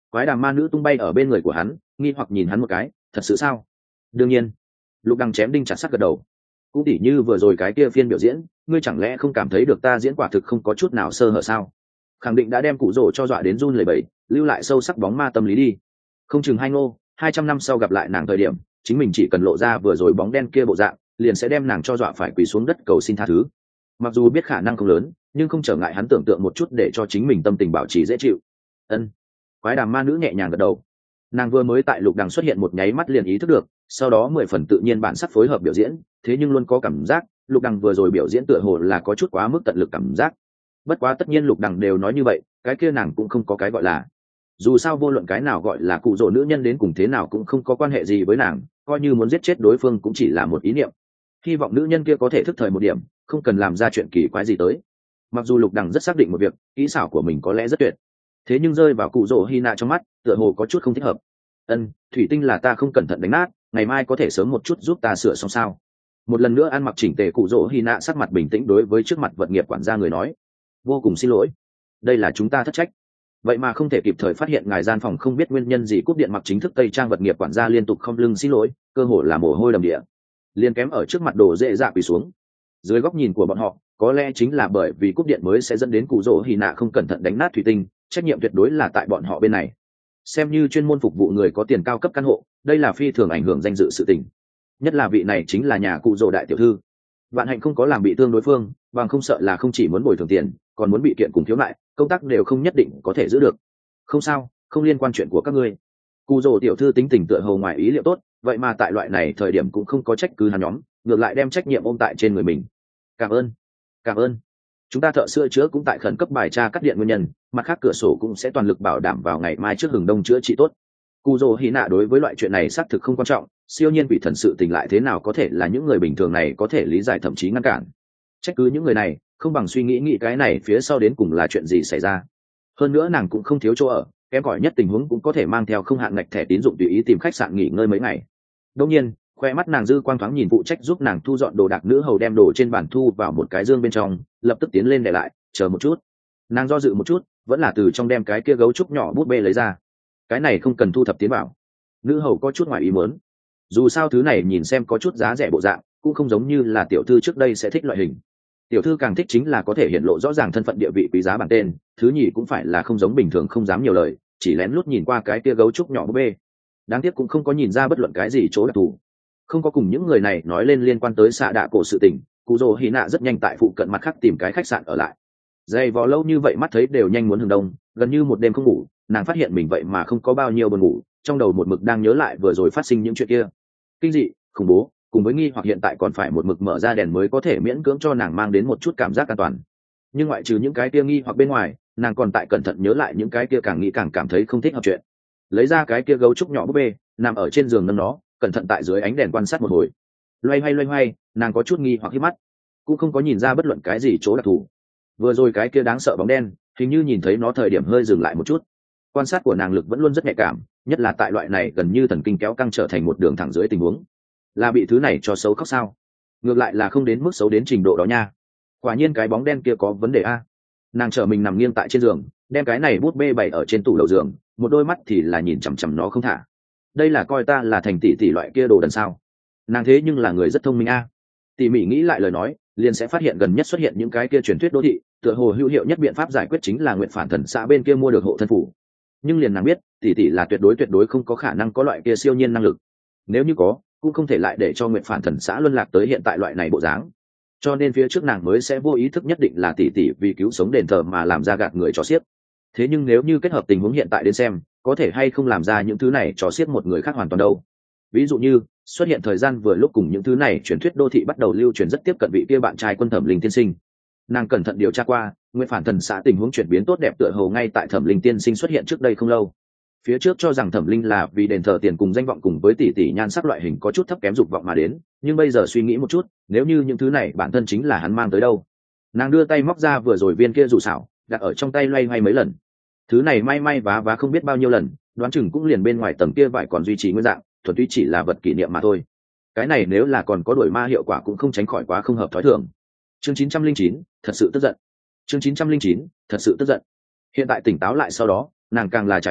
Quái đàm ma nữ tung bay ở bên người của hắn, nghi hoặc nhìn hắn một cái, thật sự sao? Đương nhiên. Lục Đằng chém đinh chặt sắt gật đầu. Cũng tỉ như vừa rồi cái kia phiên biểu diễn, ngươi chẳng lẽ không cảm thấy được ta diễn quả thực không có chút nào sơ hở sao? Khẳng định đã đem cụ rồ cho dọa đến run lẩy bẩy, lưu lại sâu sắc bóng ma tâm lý đi. Không chừng hai ngô, hai trăm năm sau gặp lại nàng thời điểm, chính mình chỉ cần lộ ra vừa rồi bóng đen kia bộ dạng, liền sẽ đem nàng cho dọa phải quỳ xuống đất cầu xin tha thứ. Mặc dù biết khả năng không lớn, nhưng không trở ngại hắn tưởng tượng một chút để cho chính mình tâm tình bảo trì dễ chịu. Ân. Quái đàm ma nữ nhẹ nhàng gật đầu. Nàng vừa mới tại Lục Đằng xuất hiện một nháy mắt liền ý thức được, sau đó mười phần tự nhiên bản sắc phối hợp biểu diễn, thế nhưng luôn có cảm giác Lục Đằng vừa rồi biểu diễn tựa hồ là có chút quá mức tận lực cảm giác. Bất quá tất nhiên Lục Đằng đều nói như vậy, cái kia nàng cũng không có cái gọi là. Dù sao vô luận cái nào gọi là cụ rồ nữ nhân đến cùng thế nào cũng không có quan hệ gì với nàng, coi như muốn giết chết đối phương cũng chỉ là một ý niệm. Hy vọng nữ nhân kia có thể thức thời một điểm, không cần làm ra chuyện kỳ quái gì tới. Mặc dù Lục Đằng rất xác định một việc, kỹ xảo của mình có lẽ rất tuyệt, thế nhưng rơi vào cụ rồ Hina trong mắt tựa hồ có chút không thích hợp. Ân, thủy tinh là ta không cẩn thận đánh nát, ngày mai có thể sớm một chút giúp ta sửa xong sao? Một lần nữa ăn mặc chỉnh tề cụ rồ Hina sắc mặt bình tĩnh đối với trước mặt vận nghiệp quản gia người nói, vô cùng xin lỗi, đây là chúng ta thất trách. Vậy mà không thể kịp thời phát hiện ngài gian phòng không biết nguyên nhân gì cúp điện mặc chính thức tây trang vật nghiệp quản gia liên tục không lưng xin lỗi, cơ hồ là mồ hôi đầm địa, liền kém ở trước mặt đồ dễ dạ quỳ xuống. Dưới góc nhìn của bọn họ, có lẽ chính là bởi vì cúp điện mới sẽ dẫn đến cụ rồ Hina không cẩn thận đánh nát thủy tinh, trách nhiệm tuyệt đối là tại bọn họ bên này. Xem như chuyên môn phục vụ người có tiền cao cấp căn hộ, đây là phi thường ảnh hưởng danh dự sự tình. Nhất là vị này chính là nhà cụ rồ đại tiểu thư. Vạn hạnh không có làm bị thương đối phương, bằng không sợ là không chỉ muốn bồi thường tiền, còn muốn bị kiện cùng thiếu lại, công tác đều không nhất định có thể giữ được. Không sao, không liên quan chuyện của các ngươi. Cụ rồ tiểu thư tính tình tựa hồ ngoài ý liệu tốt, vậy mà tại loại này thời điểm cũng không có trách cứ hắn nhóm, ngược lại đem trách nhiệm ôm tại trên người mình. Cảm ơn, cảm ơn. Chúng ta thợ sửa chữa cũng tại khẩn cấp bài tra cắt điện nguyên nhân, mặt khác cửa sổ cũng sẽ toàn lực bảo đảm vào ngày mai trước hừng đông chữa trị tốt. Cụ rồ hí nạ đối với loại chuyện này xác thực không quan trọng, siêu nhiên bị thần sự tình lại thế nào có thể là những người bình thường này có thể lý giải thậm chí ngăn cản. Trách cứ những người này không bằng suy nghĩ nghĩ cái này phía sau đến cùng là chuyện gì xảy ra. Hơn nữa nàng cũng không thiếu chỗ ở, kém cỏi nhất tình huống cũng có thể mang theo không hạn ngạch thẻ tín dụng tùy ý tìm khách sạn nghỉ ngơi mấy ngày. Đương nhiên, khoe mắt nàng dư quang thoáng nhìn phụ trách giúp nàng thu dọn đồ đạc nữ hầu đem đồ trên bàn thu vào một cái dương bên trong, lập tức tiến lên để lại, chờ một chút. Nàng do dự một chút, vẫn là từ trong đem cái kia gấu trúc nhỏ bút bê lấy ra. Cái này không cần thu thập tiến vào. Nữ hầu có chút ngoài ý muốn. Dù sao thứ này nhìn xem có chút giá rẻ bộ dạng, cũng không giống như là tiểu thư trước đây sẽ thích loại hình. Tiểu thư càng thích chính là có thể hiện lộ rõ ràng thân phận địa vị quý giá bản tên, thứ nhì cũng phải là không giống bình thường không dám nhiều lời, chỉ lén lút nhìn qua cái kia gấu trúc nhỏ bút bê. Đáng tiếc cũng không có nhìn ra bất luận cái gì chỗ đặc thù. Không có cùng những người này nói lên liên quan tới xạ đạ cổ sự tình, cụ rồ hí nạ rất nhanh tại phụ cận mặt khác tìm cái khách sạn ở lại. Dày vò lâu như vậy mắt thấy đều nhanh muốn hừng đông, gần như một đêm không ngủ, nàng phát hiện mình vậy mà không có bao nhiêu buồn ngủ, trong đầu một mực đang nhớ lại vừa rồi phát sinh những chuyện kia, kinh dị, khủng bố, cùng với nghi hoặc hiện tại còn phải một mực mở ra đèn mới có thể miễn cưỡng cho nàng mang đến một chút cảm giác an toàn. Nhưng ngoại trừ những cái kia nghi hoặc bên ngoài, nàng còn tại cẩn thận nhớ lại những cái kia càng nghĩ càng cảm thấy không thích hợp chuyện. Lấy ra cái kia gấu trúc nhỏ búp bê, nằm ở trên giường nâng nó, cẩn thận tại dưới ánh đèn quan sát một hồi. Loay hoay loay hoay, nàng có chút nghi hoặc hít mắt, cũng không có nhìn ra bất luận cái gì chỗ đặc thù. Vừa rồi cái kia đáng sợ bóng đen, hình như nhìn thấy nó thời điểm hơi dừng lại một chút. Quan sát của nàng lực vẫn luôn rất nhạy cảm, nhất là tại loại này gần như thần kinh kéo căng trở thành một đường thẳng dưới tình huống. Là bị thứ này cho xấu khóc sao? Ngược lại là không đến mức xấu đến trình độ đó nha. Quả nhiên cái bóng đen kia có vấn đề a. Nàng trở mình nằm nghiêng tại trên giường, đem cái này bút bê bày ở trên tủ đầu giường, một đôi mắt thì là nhìn chằm chằm nó không thả. Đây là coi ta là thành tỷ tỷ loại kia đồ đần sao? Nàng thế nhưng là người rất thông minh a. Tỉ mỉ nghĩ lại lời nói, liền sẽ phát hiện gần nhất xuất hiện những cái kia truyền thuyết đô thị, tựa hồ hữu hiệu nhất biện pháp giải quyết chính là nguyện phản thần xã bên kia mua được hộ thân phủ. Nhưng liền nàng biết, tỷ tỷ là tuyệt đối tuyệt đối không có khả năng có loại kia siêu nhiên năng lực. Nếu như có, cũng không thể lại để cho nguyện phản thần xã luân lạc tới hiện tại loại này bộ dáng. Cho nên phía trước nàng mới sẽ vô ý thức nhất định là tỷ tỷ vì cứu sống đền thờ mà làm ra gạt người cho xiếc. Thế nhưng nếu như kết hợp tình huống hiện tại đến xem, có thể hay không làm ra những thứ này cho xiếc một người khác hoàn toàn đâu. Ví dụ như xuất hiện thời gian vừa lúc cùng những thứ này truyền thuyết đô thị bắt đầu lưu truyền rất tiếp cận vị kia bạn trai quân Thẩm Linh tiên sinh. Nàng cẩn thận điều tra qua, nguyện phản thần xã tình huống chuyển biến tốt đẹp tựa hồ ngay tại Thẩm Linh tiên sinh xuất hiện trước đây không lâu. Phía trước cho rằng Thẩm Linh là vì đền thờ tiền cùng danh vọng cùng với tỷ tỷ nhan sắc loại hình có chút thấp kém dục vọng mà đến, nhưng bây giờ suy nghĩ một chút, nếu như những thứ này bản thân chính là hắn mang tới đâu. Nàng đưa tay móc ra vừa rồi viên kia dù xảo, đặt ở trong tay loay hoay mấy lần. Thứ này may may vá vá không biết bao nhiêu lần, đoán chừng cũng liền bên ngoài tầng kia vải còn duy trì nguyên dạng, thuần túy chỉ là vật kỷ niệm mà thôi. Cái này nếu là còn có đổi ma hiệu quả cũng không tránh khỏi quá không hợp thói thường. Chương chín trăm linh chín, thật sự tức giận. Chương chín trăm linh chín, thật sự tức giận. Hiện tại tỉnh táo lại sau đó, nàng càng là trải bớt,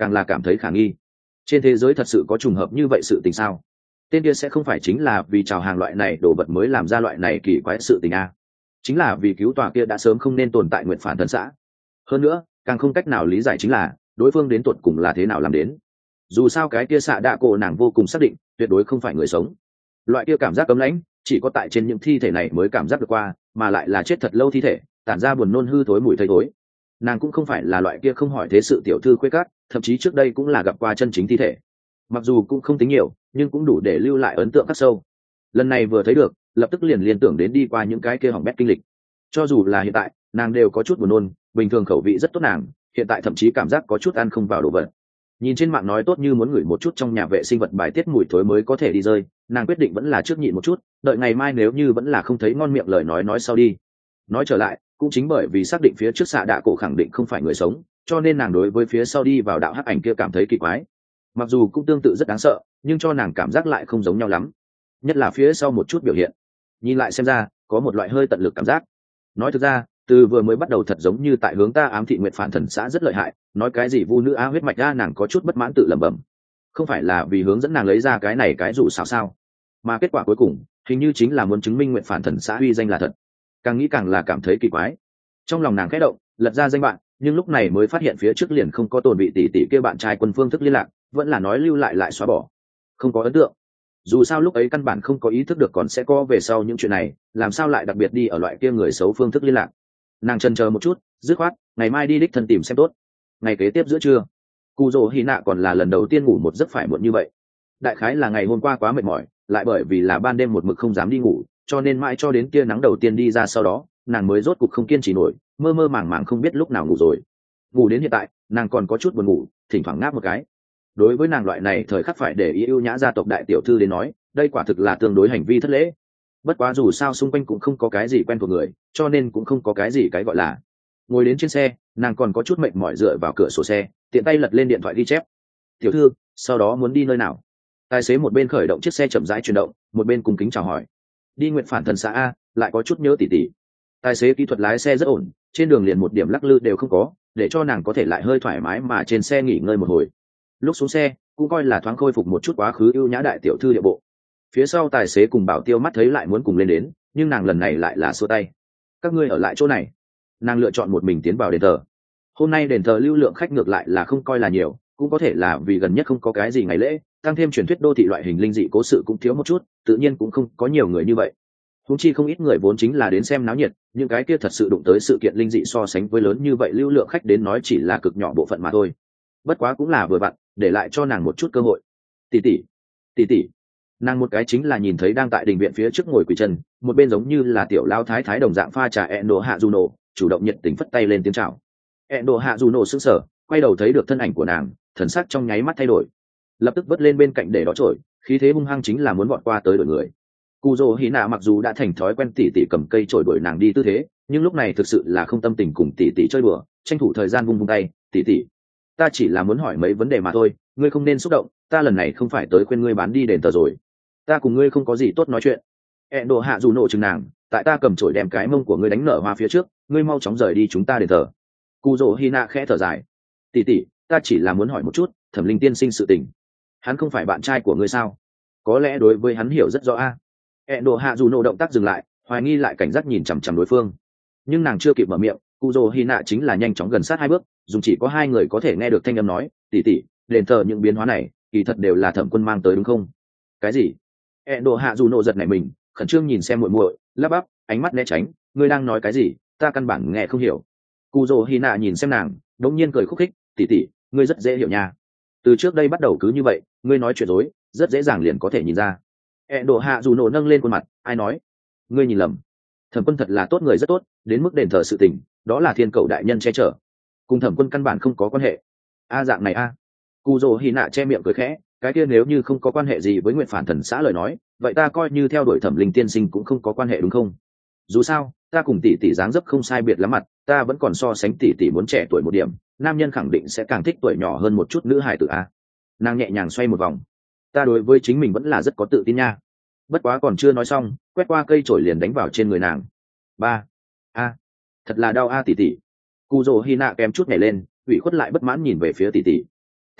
càng là cảm thấy khả nghi. Trên thế giới thật sự có trùng hợp như vậy sự tình sao? Tên kia sẽ không phải chính là vì chào hàng loại này đồ vật mới làm ra loại này kỳ quái sự tình a? Chính là vì cứu tòa kia đã sớm không nên tồn tại nguyện phản thần xã. Hơn nữa càng không cách nào lý giải chính là đối phương đến tuột cùng là thế nào làm đến. Dù sao cái kia xạ đạ cổ nàng vô cùng xác định tuyệt đối không phải người sống. Loại kia cảm giác cấm lãnh chỉ có tại trên những thi thể này mới cảm giác được qua, mà lại là chết thật lâu thi thể, tản ra buồn nôn hư thối mùi thây thối. Nàng cũng không phải là loại kia không hỏi thế sự tiểu thư khuê cát, thậm chí trước đây cũng là gặp qua chân chính thi thể. Mặc dù cũng không tính nhiều, nhưng cũng đủ để lưu lại ấn tượng khắc sâu. Lần này vừa thấy được, lập tức liền liên tưởng đến đi qua những cái kia hỏng bét kinh lịch. Cho dù là hiện tại, nàng đều có chút buồn nôn, bình thường khẩu vị rất tốt nàng, hiện tại thậm chí cảm giác có chút ăn không vào đồ vật. Nhìn trên mạng nói tốt như muốn ngửi một chút trong nhà vệ sinh vật bài tiết mùi thối mới có thể đi rơi, nàng quyết định vẫn là trước nhịn một chút, đợi ngày mai nếu như vẫn là không thấy ngon miệng lời nói nói sau đi. Nói trở lại, cũng chính bởi vì xác định phía trước xạ đạ cổ khẳng định không phải người sống, cho nên nàng đối với phía sau đi vào đạo hắc ảnh kia cảm thấy kỳ quái. Mặc dù cũng tương tự rất đáng sợ, nhưng cho nàng cảm giác lại không giống nhau lắm, nhất là phía sau một chút biểu hiện, nhìn lại xem ra có một loại hơi tận lực cảm giác. Nói thực ra từ vừa mới bắt đầu thật giống như tại hướng ta ám thị nguyện phản thần xã rất lợi hại, nói cái gì vu nữ á huyết mạch ra, nàng có chút bất mãn tự lẩm bẩm. Không phải là vì hướng dẫn nàng lấy ra cái này cái rủ sao sao, mà kết quả cuối cùng hình như chính là muốn chứng minh nguyện phản thần xã uy danh là thật. Càng nghĩ càng là cảm thấy kỳ quái. Trong lòng nàng khẽ động, lật ra danh bạn, nhưng lúc này mới phát hiện phía trước liền không có tồn vị tỷ tỷ kia bạn trai quân phương thức liên lạc, vẫn là nói lưu lại lại xóa bỏ, không có ấn tượng. Dù sao lúc ấy căn bản không có ý thức được còn sẽ có về sau những chuyện này, làm sao lại đặc biệt đi ở loại kia người xấu phương thức liên lạc. Nàng chần chờ một chút, dứt khoát ngày mai đi đích thân tìm xem tốt. Ngày kế tiếp giữa trưa, Cù Dỗ Hy Nạ còn là lần đầu tiên ngủ một giấc phải muộn như vậy. Đại khái là ngày hôm qua quá mệt mỏi, lại bởi vì là ban đêm một mực không dám đi ngủ, cho nên mãi cho đến kia nắng đầu tiên đi ra sau đó, nàng mới rốt cục không kiên trì nổi, mơ mơ màng màng không biết lúc nào ngủ rồi. Ngủ đến hiện tại, nàng còn có chút buồn ngủ, thỉnh thoảng ngáp một cái. Đối với nàng loại này thời khắc phải để ý ưu nhã gia tộc đại tiểu thư đến nói, đây quả thực là tương đối hành vi thất lễ. Bất quá dù sao xung quanh cũng không có cái gì quen thuộc người, cho nên cũng không có cái gì cái gọi là. Ngồi đến trên xe, nàng còn có chút mệt mỏi dựa vào cửa sổ xe, tiện tay lật lên điện thoại ghi chép. Tiểu thư, sau đó muốn đi nơi nào? Tài xế một bên khởi động chiếc xe chậm rãi chuyển động, một bên cung kính chào hỏi. Đi nguyện phản thần xã a, lại có chút nhớ tỉ tỉ. Tài xế kỹ thuật lái xe rất ổn, trên đường liền một điểm lắc lư đều không có, để cho nàng có thể lại hơi thoải mái mà trên xe nghỉ ngơi một hồi. Lúc xuống xe cũng coi là thoáng khôi phục một chút quá khứ ưu nhã đại tiểu thư địa bộ. Phía sau tài xế cùng bảo tiêu mắt thấy lại muốn cùng lên đến, nhưng nàng lần này lại là xua tay. Các ngươi ở lại chỗ này. Nàng lựa chọn một mình tiến vào đền thờ. Hôm nay đền thờ lưu lượng khách ngược lại là không coi là nhiều, cũng có thể là vì gần nhất không có cái gì ngày lễ, tăng thêm truyền thuyết đô thị loại hình linh dị cố sự cũng thiếu một chút, tự nhiên cũng không có nhiều người như vậy. Huống chi không ít người vốn chính là đến xem náo nhiệt, những cái kia thật sự đụng tới sự kiện linh dị so sánh với lớn như vậy lưu lượng khách đến nói chỉ là cực nhỏ bộ phận mà thôi. Bất quá cũng là vừa vặn, để lại cho nàng một chút cơ hội. Tỷ tỷ, tỷ tỷ. Nàng một cái chính là nhìn thấy đang tại đình viện phía trước ngồi quỳ chân, một bên giống như là tiểu lao thái thái đồng dạng pha trà Endo Hạ Juno, chủ động nhiệt tình phất tay lên tiếng chào. Endo Hạ Juno sững sờ, quay đầu thấy được thân ảnh của nàng, thần sắc trong nháy mắt thay đổi, lập tức vớt lên bên cạnh để đó trội, khí thế hung hăng chính là muốn vọt qua tới đuổi người. Cù Dỗ Hí Nạ mặc dù đã thành thói quen tỉ tỉ cầm cây trổi đuổi nàng đi tư thế, nhưng lúc này thực sự là không tâm tình cùng tỉ tỉ chơi đùa, tranh thủ thời gian vung vung tay, tỉ tỉ, ta chỉ là muốn hỏi mấy vấn đề mà thôi, ngươi không nên xúc động, ta lần này không phải tới khuyên ngươi bán đi đền thờ rồi, ta cùng ngươi không có gì tốt nói chuyện. Ẹn Độ Hạ dù nộ chừng nàng, tại ta cầm chổi đem cái mông của ngươi đánh nở hoa phía trước, ngươi mau chóng rời đi chúng ta đền thờ. Cù Dỗ Hí Nạ khẽ thở dài, tỉ tỉ, ta chỉ là muốn hỏi một chút, Thẩm Linh tiên sinh sự tình, hắn không phải bạn trai của ngươi sao? Có lẽ đối với hắn hiểu rất rõ a. Ẹn Độ Hạ dù nộ động tác dừng lại, hoài nghi lại cảnh giác nhìn chằm chằm đối phương, nhưng nàng chưa kịp mở miệng, Cù Dỗ Hí Nạ chính là nhanh chóng gần sát hai bước, dùng chỉ có hai người có thể nghe được thanh âm nói, tỉ tỉ, đền thờ những biến hóa này kỳ thật đều là Thẩm quân mang tới đúng không? Cái gì? Ẹn Độ Hạ dù nộ giật nảy mình, khẩn trương nhìn xem muội muội, lắp bắp, ánh mắt né tránh, ngươi đang nói cái gì, ta căn bản nghe không hiểu. Cù Dỗ Hí Nạ nhìn xem nàng, đống nhiên cười khúc khích, tỉ tỉ, ngươi rất dễ hiểu nha, từ trước đây bắt đầu cứ như vậy, ngươi nói chuyện dối rất dễ dàng liền có thể nhìn ra. Ẹn Độ Hạ dù nộ nâng lên khuôn mặt, ai nói? Ngươi nhìn lầm, Thẩm quân thật là tốt người rất tốt, đến mức đền thờ sự tình, đó là thiên cầu đại nhân che chở, cùng Thẩm quân căn bản không có quan hệ. A dạng này a. Cù Dỗ Hí Nạ che miệng cười khẽ, cái kia nếu như không có quan hệ gì với nguyện phản thần xã lời nói, vậy ta coi như theo đuổi Thẩm Linh tiên sinh cũng không có quan hệ đúng không? Dù sao ta cùng tỷ tỷ dáng dấp không sai biệt lắm mặt, ta vẫn còn so sánh tỷ tỷ muốn trẻ tuổi một điểm, nam nhân khẳng định sẽ càng thích tuổi nhỏ hơn một chút nữ hài tử a. Nàng nhẹ nhàng xoay một vòng, ta đối với chính mình vẫn là rất có tự tin nha. Bất quá còn chưa nói xong, quét qua cây chổi liền đánh vào trên người nàng. Ba, a, thật là đau a tỷ tỷ. Cù Dỗ Hí Nạ kém chút nhảy lên, ủy khuất lại bất mãn nhìn về phía tỷ tỷ.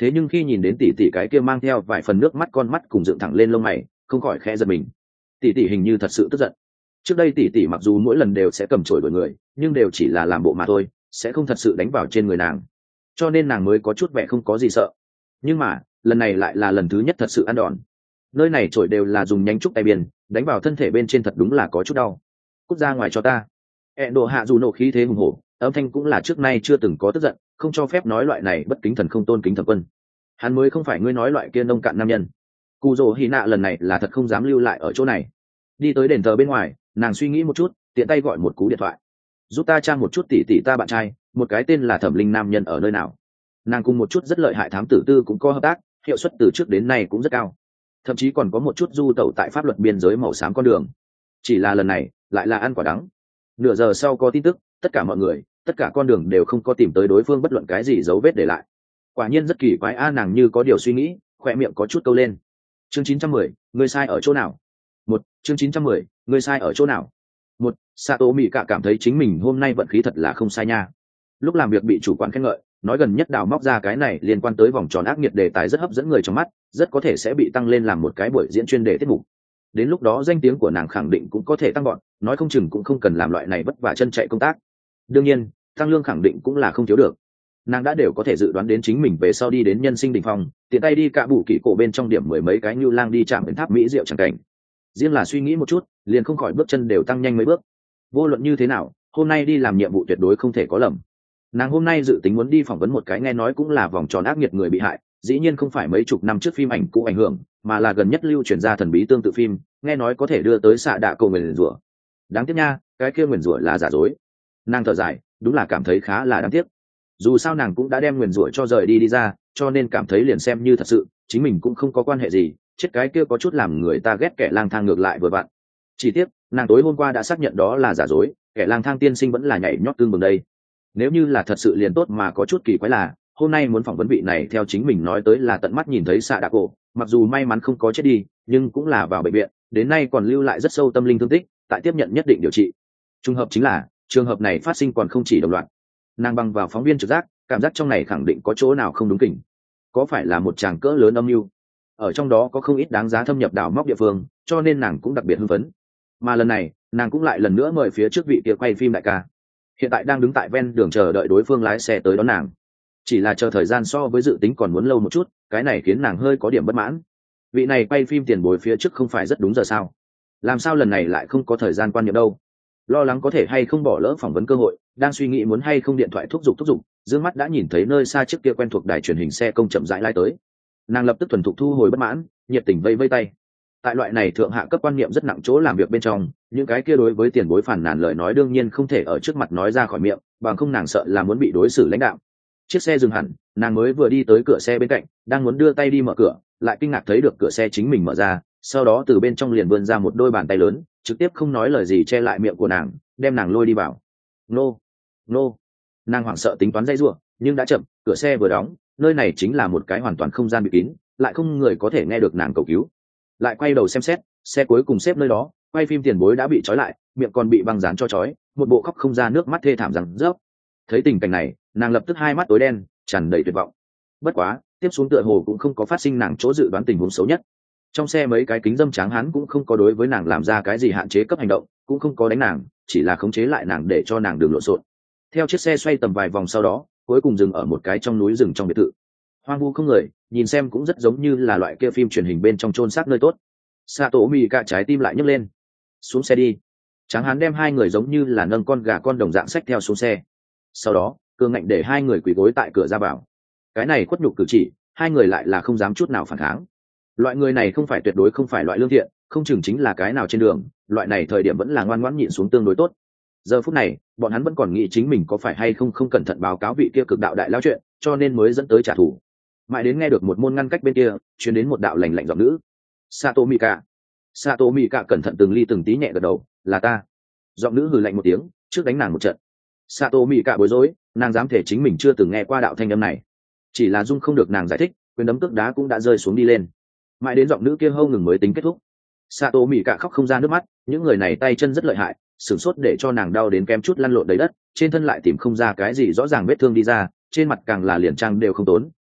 thế nhưng khi nhìn đến tỷ tỷ cái kia mang theo vài phần nước mắt con mắt cùng dựng thẳng lên lông mày, không khỏi khẽ giật mình. Tỷ tỷ hình như thật sự tức giận. Trước đây tỷ tỷ mặc dù mỗi lần đều sẽ cầm chổi đuổi người, nhưng đều chỉ là làm bộ mà thôi, sẽ không thật sự đánh vào trên người nàng, cho nên nàng mới có chút vẻ không có gì sợ. Nhưng mà lần này lại là lần thứ nhất thật sự ăn đòn. Nơi này chổi đều là dùng nhánh trúc tay biên, đánh vào thân thể bên trên thật đúng là có chút đau. Cút ra ngoài cho ta. E độ hạ dù nộ khí thế hùng hổ, âm thanh cũng là trước nay chưa từng có tức giận, không cho phép nói loại này bất kính thần không tôn kính thẩm quân. Hắn mới không phải ngươi nói loại kia nông cạn nam nhân. Cù Dỗ Hy Nạ lần này là thật không dám lưu lại ở chỗ này. Đi tới đền thờ bên ngoài, nàng suy nghĩ một chút, tiện tay gọi một cú điện thoại. Giúp ta tra một chút tỷ tỷ ta bạn trai, một cái tên là Thẩm Linh nam nhân ở nơi nào. Nàng cùng một chút rất lợi hại thám tử tư cũng có hợp tác, hiệu suất từ trước đến nay cũng rất cao, thậm chí còn có một chút du tẩu tại pháp luật biên giới màu xám con đường. Chỉ là lần này lại là ăn quả đắng. Nửa giờ sau có tin tức, tất cả mọi người, tất cả con đường đều không có tìm tới đối phương bất luận cái gì dấu vết để lại. Quả nhiên rất kỳ quái a, nàng như có điều suy nghĩ, khỏe miệng có chút câu lên. Chương chín trăm mười, ngươi sai ở chỗ nào? Một, chương chín trăm mười, ngươi sai ở chỗ nào? Một, Sato Mị Cả cảm thấy chính mình hôm nay vận khí thật là không sai nha. Lúc làm việc bị chủ quản khen ngợi, nói gần nhất đào móc ra cái này liên quan tới vòng tròn ác nghiệt đề tài rất hấp dẫn người trong mắt, rất có thể sẽ bị tăng lên làm một cái buổi diễn chuyên đề tiết mục. Đến lúc đó danh tiếng của nàng khẳng định cũng có thể tăng gọn, nói không chừng cũng không cần làm loại này vất vả chân chạy công tác. Đương nhiên, tăng lương khẳng định cũng là không thiếu được. Nàng đã đều có thể dự đoán đến chính mình về sau đi đến nhân sinh đỉnh phong, tiện tay đi cả bù kỷ cổ bên trong điểm mười mấy cái như lang đi chạm đến tháp mỹ diệu chẳng cảnh. Riêng là suy nghĩ một chút, liền không khỏi bước chân đều tăng nhanh mấy bước. Vô luận như thế nào, hôm nay đi làm nhiệm vụ tuyệt đối không thể có lầm. Nàng hôm nay dự tính muốn đi phỏng vấn một cái nghe nói cũng là vòng tròn ác nghiệt người bị hại, dĩ nhiên không phải mấy chục năm trước phim ảnh cũ ảnh hưởng, mà là gần nhất lưu truyền ra thần bí tương tự phim, nghe nói có thể đưa tới xạ đạ cầu nguyền rủa. Đáng tiếc nha, cái kia nguyền rủa là giả dối. Nàng thở dài, đúng là cảm thấy khá là đáng tiếc. Dù sao nàng cũng đã đem nguyền rủa cho rời đi đi ra, cho nên cảm thấy liền xem như thật sự, chính mình cũng không có quan hệ gì, chết cái kia có chút làm người ta ghét kẻ lang thang ngược lại vừa vặn. Chỉ tiếc, nàng tối hôm qua đã xác nhận đó là giả dối, kẻ lang thang tiên sinh vẫn là nhảy nhót tương bừng đây. Nếu như là thật sự liền tốt, mà có chút kỳ quái là hôm nay muốn phỏng vấn vị này theo chính mình nói tới là tận mắt nhìn thấy xạ đạ cổ, mặc dù may mắn không có chết đi, nhưng cũng là vào bệnh viện, đến nay còn lưu lại rất sâu tâm linh thương tích, tại tiếp nhận nhất định điều trị. Trùng hợp chính là trường hợp này phát sinh còn không chỉ đồng loạt. Nàng băng vào phóng viên trực giác, cảm giác trong này khẳng định có chỗ nào không đúng kỉnh, có phải là một tràng cỡ lớn âm mưu, ở trong đó có không ít đáng giá thâm nhập đào móc địa phương, cho nên nàng cũng đặc biệt hưng phấn. Mà lần này nàng cũng lại lần nữa mời phía trước vị kia quay phim đại ca, hiện tại đang đứng tại ven đường chờ đợi đối phương lái xe tới đón nàng. Chỉ là chờ thời gian so với dự tính còn muốn lâu một chút, cái này khiến nàng hơi có điểm bất mãn. Vị này quay phim tiền bối phía trước không phải rất đúng giờ sao, làm sao lần này lại không có thời gian quan niệm đâu? Lo lắng có thể hay không bỏ lỡ phỏng vấn cơ hội, đang suy nghĩ muốn hay không điện thoại thúc giục thúc giục, dương mắt đã nhìn thấy nơi xa chiếc kia quen thuộc đài truyền hình xe công chậm rãi lai tới. Nàng lập tức thuần thục thu hồi bất mãn, nhiệt tình vây vây tay. Tại loại này thượng hạ cấp quan niệm rất nặng chỗ làm việc bên trong, những cái kia đối với tiền bối phản nàn lời nói đương nhiên không thể ở trước mặt nói ra khỏi miệng, bằng không nàng sợ là muốn bị đối xử lãnh đạo. Chiếc xe dừng hẳn, nàng mới vừa đi tới cửa xe bên cạnh, đang muốn đưa tay đi mở cửa, lại kinh ngạc thấy được cửa xe chính mình mở ra, sau đó từ bên trong liền vươn ra một đôi bàn tay lớn, trực tiếp không nói lời gì che lại miệng của nàng, đem nàng lôi đi vào. Nô, nô, nàng hoảng sợ tính toán dây rủa, nhưng đã chậm, cửa xe vừa đóng, nơi này chính là một cái hoàn toàn không gian bị kín, lại không người có thể nghe được nàng cầu cứu. Lại quay đầu xem xét, xe cuối cùng xếp nơi đó, quay phim tiền bối đã bị trói lại, miệng còn bị băng dán cho trói, một bộ khóc không ra nước mắt thê thảm rằng rớp. Thấy tình cảnh này, nàng lập tức hai mắt tối đen, tràn đầy tuyệt vọng. Bất quá, tiếp xuống tựa hồ cũng không có phát sinh nàng chỗ dự đoán tình huống xấu nhất. Trong xe mấy cái kính dâm trắng hắn cũng không có đối với nàng làm ra cái gì hạn chế cấp hành động, cũng không có đánh nàng, chỉ là khống chế lại nàng để cho nàng đừng lộn xộn. Theo chiếc xe xoay tầm vài vòng sau đó, cuối cùng dừng ở một cái trong núi rừng trong biệt thự. Hoang vu không người, nhìn xem cũng rất giống như là loại kia phim truyền hình bên trong chôn xác nơi tốt. Sato Mị Cả trái tim lại nhấc lên. Xuống xe đi. Tráng hán đem hai người giống như là nâng con gà con đồng dạng xách theo xuống xe. Sau đó, cương ngạnh để hai người quỳ gối tại cửa ra vào. Cái này khuất nhục cử chỉ, hai người lại là không dám chút nào phản kháng. Loại người này không phải tuyệt đối không phải loại lương thiện, không chừng chính là cái nào trên đường, loại này thời điểm vẫn là ngoan ngoãn nhịn xuống tương đối tốt. Giờ phút này, bọn hắn vẫn còn nghĩ chính mình có phải hay không không cẩn thận báo cáo vị kia cực đạo đại lao chuyện, cho nên mới dẫn tới trả thù. Mãi đến nghe được một môn ngăn cách bên kia, truyền đến một đạo lạnh lạnh giọng nữ. Sato Mị Cả. Sato Mị Cả cẩn thận từng ly từng tí nhẹ gật đầu, là ta. Giọng nữ hừ lạnh một tiếng, trước đánh nàng một trận. Sato Mị Cả bối rối, nàng dám thể chính mình chưa từng nghe qua đạo thanh âm này, chỉ là dung không được nàng giải thích, quyền đấm cước đá cũng đã rơi xuống đi lên. Mãi đến giọng nữ kia hâu ngừng mới tính kết thúc. Sato Mị Cả khóc không ra nước mắt, những người này tay chân rất lợi hại, sửng sốt để cho nàng đau đến kém chút lăn lộn đầy đất, trên thân lại tìm không ra cái gì rõ ràng vết thương đi ra, trên mặt càng là liền trang đều không tốn,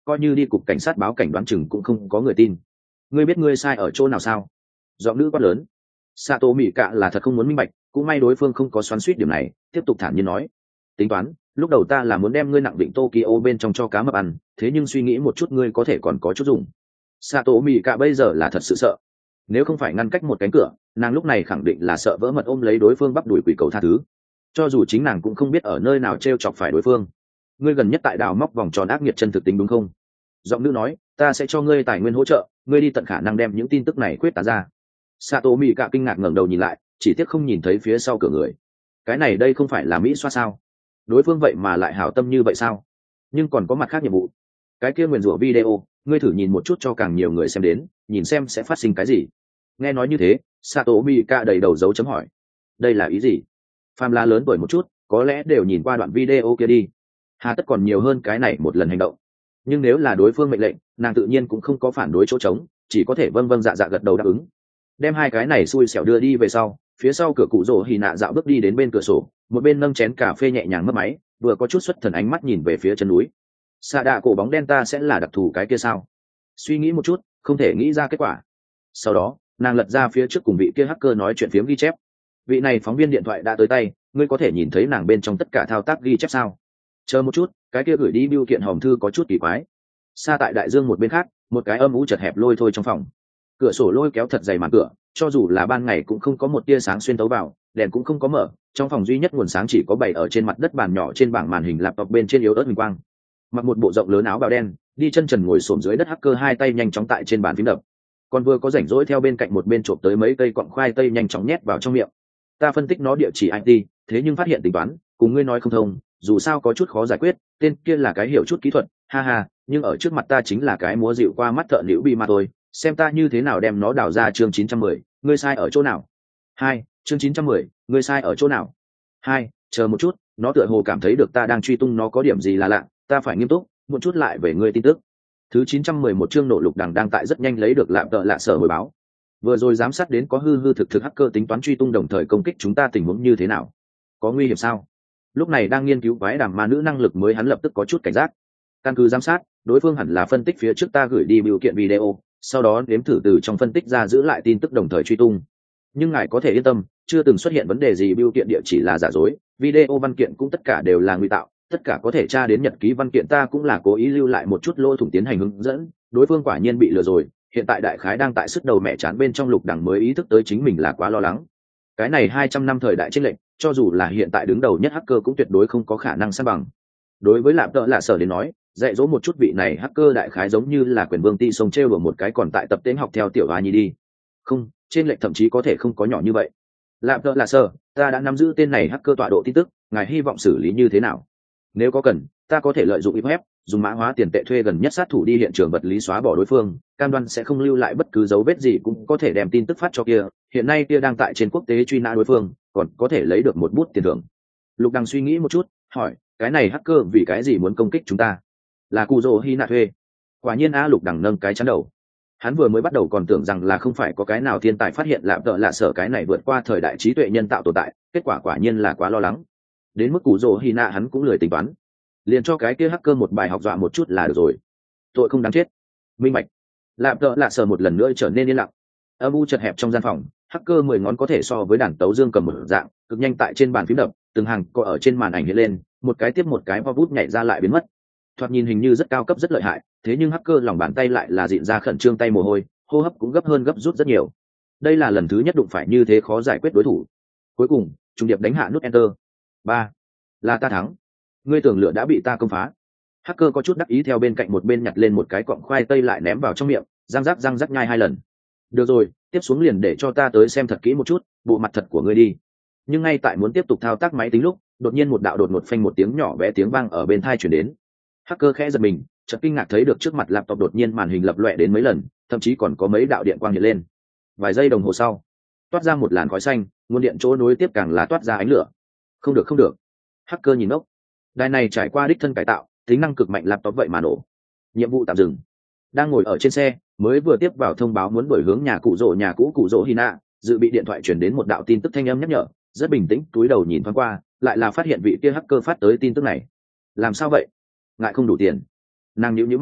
coi như đi cục cảnh sát báo cảnh đoán chừng cũng không có người tin. Ngươi biết ngươi sai ở chỗ nào sao? Giọng nữ quát lớn. Sato Mị Cạ là thật không muốn minh bạch, cũng may đối phương không có xoắn xuýt điểm này, tiếp tục thản nhiên nói: tính toán, lúc đầu ta là muốn đem ngươi nặng định Tokyo bên trong cho cá mập ăn, thế nhưng suy nghĩ một chút ngươi có thể còn có chút dùng. Sato Mị Cạ bây giờ là thật sự sợ, nếu không phải ngăn cách một cánh cửa, nàng lúc này khẳng định là sợ vỡ mật ôm lấy đối phương bắp đuổi quỷ cầu tha thứ. Cho dù chính nàng cũng không biết ở nơi nào treo chọc phải đối phương. Ngươi gần nhất tại đào móc vòng tròn ác nghiệt chân thực tính đúng không? Giọng nữ nói: ta sẽ cho ngươi tài nguyên hỗ trợ, ngươi đi tận khả năng đem những tin tức này quyết tán ra. Sato Mị Cạ kinh ngạc ngẩng đầu nhìn lại, chỉ tiếc không nhìn thấy phía sau cửa người. Cái này đây không phải là Mỹ xoa sao? Đối phương vậy mà lại hảo tâm như vậy sao? Nhưng còn có mặt khác nhiệm vụ. Cái kia nguyền rủa video, ngươi thử nhìn một chút cho càng nhiều người xem đến, nhìn xem sẽ phát sinh cái gì. Nghe nói như thế, Sato Mị Cạ đầy đầu dấu chấm hỏi. Đây là ý gì? Phàm là lớn tuổi một chút, có lẽ đều nhìn qua đoạn video kia đi. Hà tất còn nhiều hơn cái này một lần hành động. Nhưng nếu là đối phương mệnh lệnh, nàng tự nhiên cũng không có phản đối chỗ trống, chỉ có thể vâng vâng dạ dạ gật đầu đáp ứng. Đem hai cái này xui xẻo đưa đi về sau, phía sau cửa cụ rỗ hì nạ dạo bước đi đến bên cửa sổ, một bên nâng chén cà phê nhẹ nhàng mất máy, vừa có chút xuất thần ánh mắt nhìn về phía chân núi. Xạ đạ cổ bóng đen ta sẽ là đặc thù cái kia sao? Suy nghĩ một chút, không thể nghĩ ra kết quả. Sau đó, nàng lật ra phía trước cùng vị kia hacker nói chuyện phiếm ghi chép. Vị này phóng viên điện thoại đã tới tay, ngươi có thể nhìn thấy nàng bên trong tất cả thao tác ghi chép sao? Chờ một chút, cái kia gửi đi bưu kiện hòm thư có chút kỳ quái. Xa tại đại dương một bên khác, một cái âm u chật hẹp lôi thôi trong phòng. Cửa sổ lôi kéo thật dày màn cửa, cho dù là ban ngày cũng không có một tia sáng xuyên tấu vào, đèn cũng không có mở, trong phòng duy nhất nguồn sáng chỉ có bày ở trên mặt đất bàn nhỏ trên bảng màn hình laptop bên trên yếu ớt huỳnh quang. Mặc một bộ rộng lớn áo bào đen, đi chân trần ngồi xổm dưới đất hacker hai tay nhanh chóng tại trên bàn phím đập. Còn vừa có rảnh rỗi theo bên cạnh một bên trộm tới mấy cây cọng khoai tây nhanh chóng nhét vào trong miệng. Ta phân tích nó địa chỉ i tê, thế nhưng phát hiện tính toán, cùng ngươi nói không thông, dù sao có chút khó giải quyết, tên kia là cái hiểu chút kỹ thuật, ha ha, nhưng ở trước mặt ta chính là cái múa dịu qua mắt thợ liễu bi mà thôi, xem ta như thế nào đem nó đào ra. Chương chín trăm mười, ngươi sai ở chỗ nào? Hai, chương chín trăm mười, ngươi sai ở chỗ nào? Hai, chờ một chút, nó tựa hồ cảm thấy được ta đang truy tung nó có điểm gì là lạ, ta phải nghiêm túc, một chút lại về ngươi tin tức. Thứ chín trăm mười một chương nộ lục đằng đang tại rất nhanh lấy được lạm tợ lạ sở hồi báo. Vừa rồi giám sát đến có hư hư thực thực hacker tính toán truy tung đồng thời công kích chúng ta, tình huống như thế nào? Có nguy hiểm sao? Lúc này đang nghiên cứu quái đàm ma nữ năng lực mới, hắn lập tức có chút cảnh giác. Căn cứ giám sát, đối phương hẳn là phân tích phía trước ta gửi đi biểu kiện video, sau đó nếm thử từ trong phân tích ra giữ lại tin tức đồng thời truy tung. Nhưng ngài có thể yên tâm, chưa từng xuất hiện vấn đề gì, biểu kiện địa chỉ là giả dối, video văn kiện cũng tất cả đều là ngụy tạo, tất cả có thể tra đến nhật ký văn kiện ta cũng là cố ý lưu lại một chút lỗ thủng tiến hành hướng dẫn. Đối phương quả nhiên bị lừa rồi, hiện tại đại khái đang tại sức đầu mẹ chán bên trong. Lục đẳng mới ý thức tới chính mình là quá lo lắng. Cái này hai trăm năm thời đại chênh lệch, cho dù là hiện tại đứng đầu nhất hacker cũng tuyệt đối không có khả năng san bằng. Đối với lạp tợ lạ sở đến nói, dạy dỗ một chút vị này hacker đại khái giống như là quyền vương ti sông trêu ở một cái còn tại tập tên học theo tiểu hoa nhi đi. Không, trên lệch thậm chí có thể không có nhỏ như vậy. Lạp tợ lạ sở, ta đã nắm giữ tên này hacker tọa độ tin tức, ngài hy vọng xử lý như thế nào? Nếu có cần, ta có thể lợi dụng web, dùng mã hóa tiền tệ thuê gần nhất sát thủ đi hiện trường vật lý xóa bỏ đối phương, cam đoan sẽ không lưu lại bất cứ dấu vết gì, cũng có thể đem tin tức phát cho kia. Hiện nay kia đang tại trên quốc tế truy nã đối phương, còn có thể lấy được một bút tiền thưởng. Lục Đằng suy nghĩ một chút, hỏi, cái này hacker vì cái gì muốn công kích chúng ta? Là Cù Dô Hi nạ thuê? Quả nhiên a. Lục Đằng nâng cái chắn đầu. Hắn vừa mới bắt đầu còn tưởng rằng là không phải có cái nào thiên tài phát hiện lạm tợ lạ sở cái này vượt qua thời đại trí tuệ nhân tạo tồn tại, kết quả quả nhiên là quá lo lắng. Đến mức Cù Dô Hi nạ hắn cũng lười tính toán, liền cho cái kia hacker một bài học dọa một chút là được rồi. Tội không đáng chết. Minh bạch. Lạm tợ lạ sở một lần nữa trở nên yên lặng. Âm u chật hẹp trong gian phòng, hacker mười ngón có thể so với đàn tấu dương cầm một dạng, cực nhanh tại trên bàn phím đập, từng hàng có ở trên màn ảnh hiện lên, một cái tiếp một cái vo bút nhảy ra lại biến mất. Thoạt nhìn hình như rất cao cấp rất lợi hại, thế nhưng hacker lòng bàn tay lại là dịn ra khẩn trương tay mồ hôi, hô hấp cũng gấp hơn gấp rút rất nhiều. Đây là lần thứ nhất đụng phải như thế khó giải quyết đối thủ. Cuối cùng, trùng điệp đánh hạ nút enter. Ba, là ta thắng. Ngươi tưởng lửa đã bị ta công phá. Hacker có chút đắc ý theo bên cạnh một bên nhặt lên một cái cọng khoai tây lại ném vào trong miệng, răng rắc răng rắc nhai hai lần. Được rồi, tiếp xuống liền để cho ta tới xem thật kỹ một chút bộ mặt thật của ngươi đi. Nhưng ngay tại muốn tiếp tục thao tác máy tính lúc, đột nhiên một đạo đột ngột phanh một tiếng nhỏ bé tiếng vang ở bên tai truyền đến. Hacker khẽ giật mình, chợt kinh ngạc thấy được trước mặt laptop đột nhiên màn hình lập lòe đến mấy lần, thậm chí còn có mấy đạo điện quang hiện lên. Vài giây đồng hồ sau, toát ra một làn khói xanh, nguồn điện chỗ nối tiếp càng là toát ra ánh lửa. Không được không được. Hacker nhìn ngốc. Đài này trải qua đích thân cải tạo, tính năng cực mạnh laptop vậy mà nổ. Nhiệm vụ tạm dừng. Đang ngồi ở trên xe, mới vừa tiếp vào thông báo muốn đổi hướng nhà cụ rỗ nhà cũ cụ rỗ Hina, dự bị điện thoại truyền đến một đạo tin tức thanh âm nhắc nhở, rất bình tĩnh túi đầu nhìn thoáng qua, lại là phát hiện vị kia hacker phát tới tin tức này. Làm sao vậy? Ngại không đủ tiền. Nàng nhíu nhíu mày,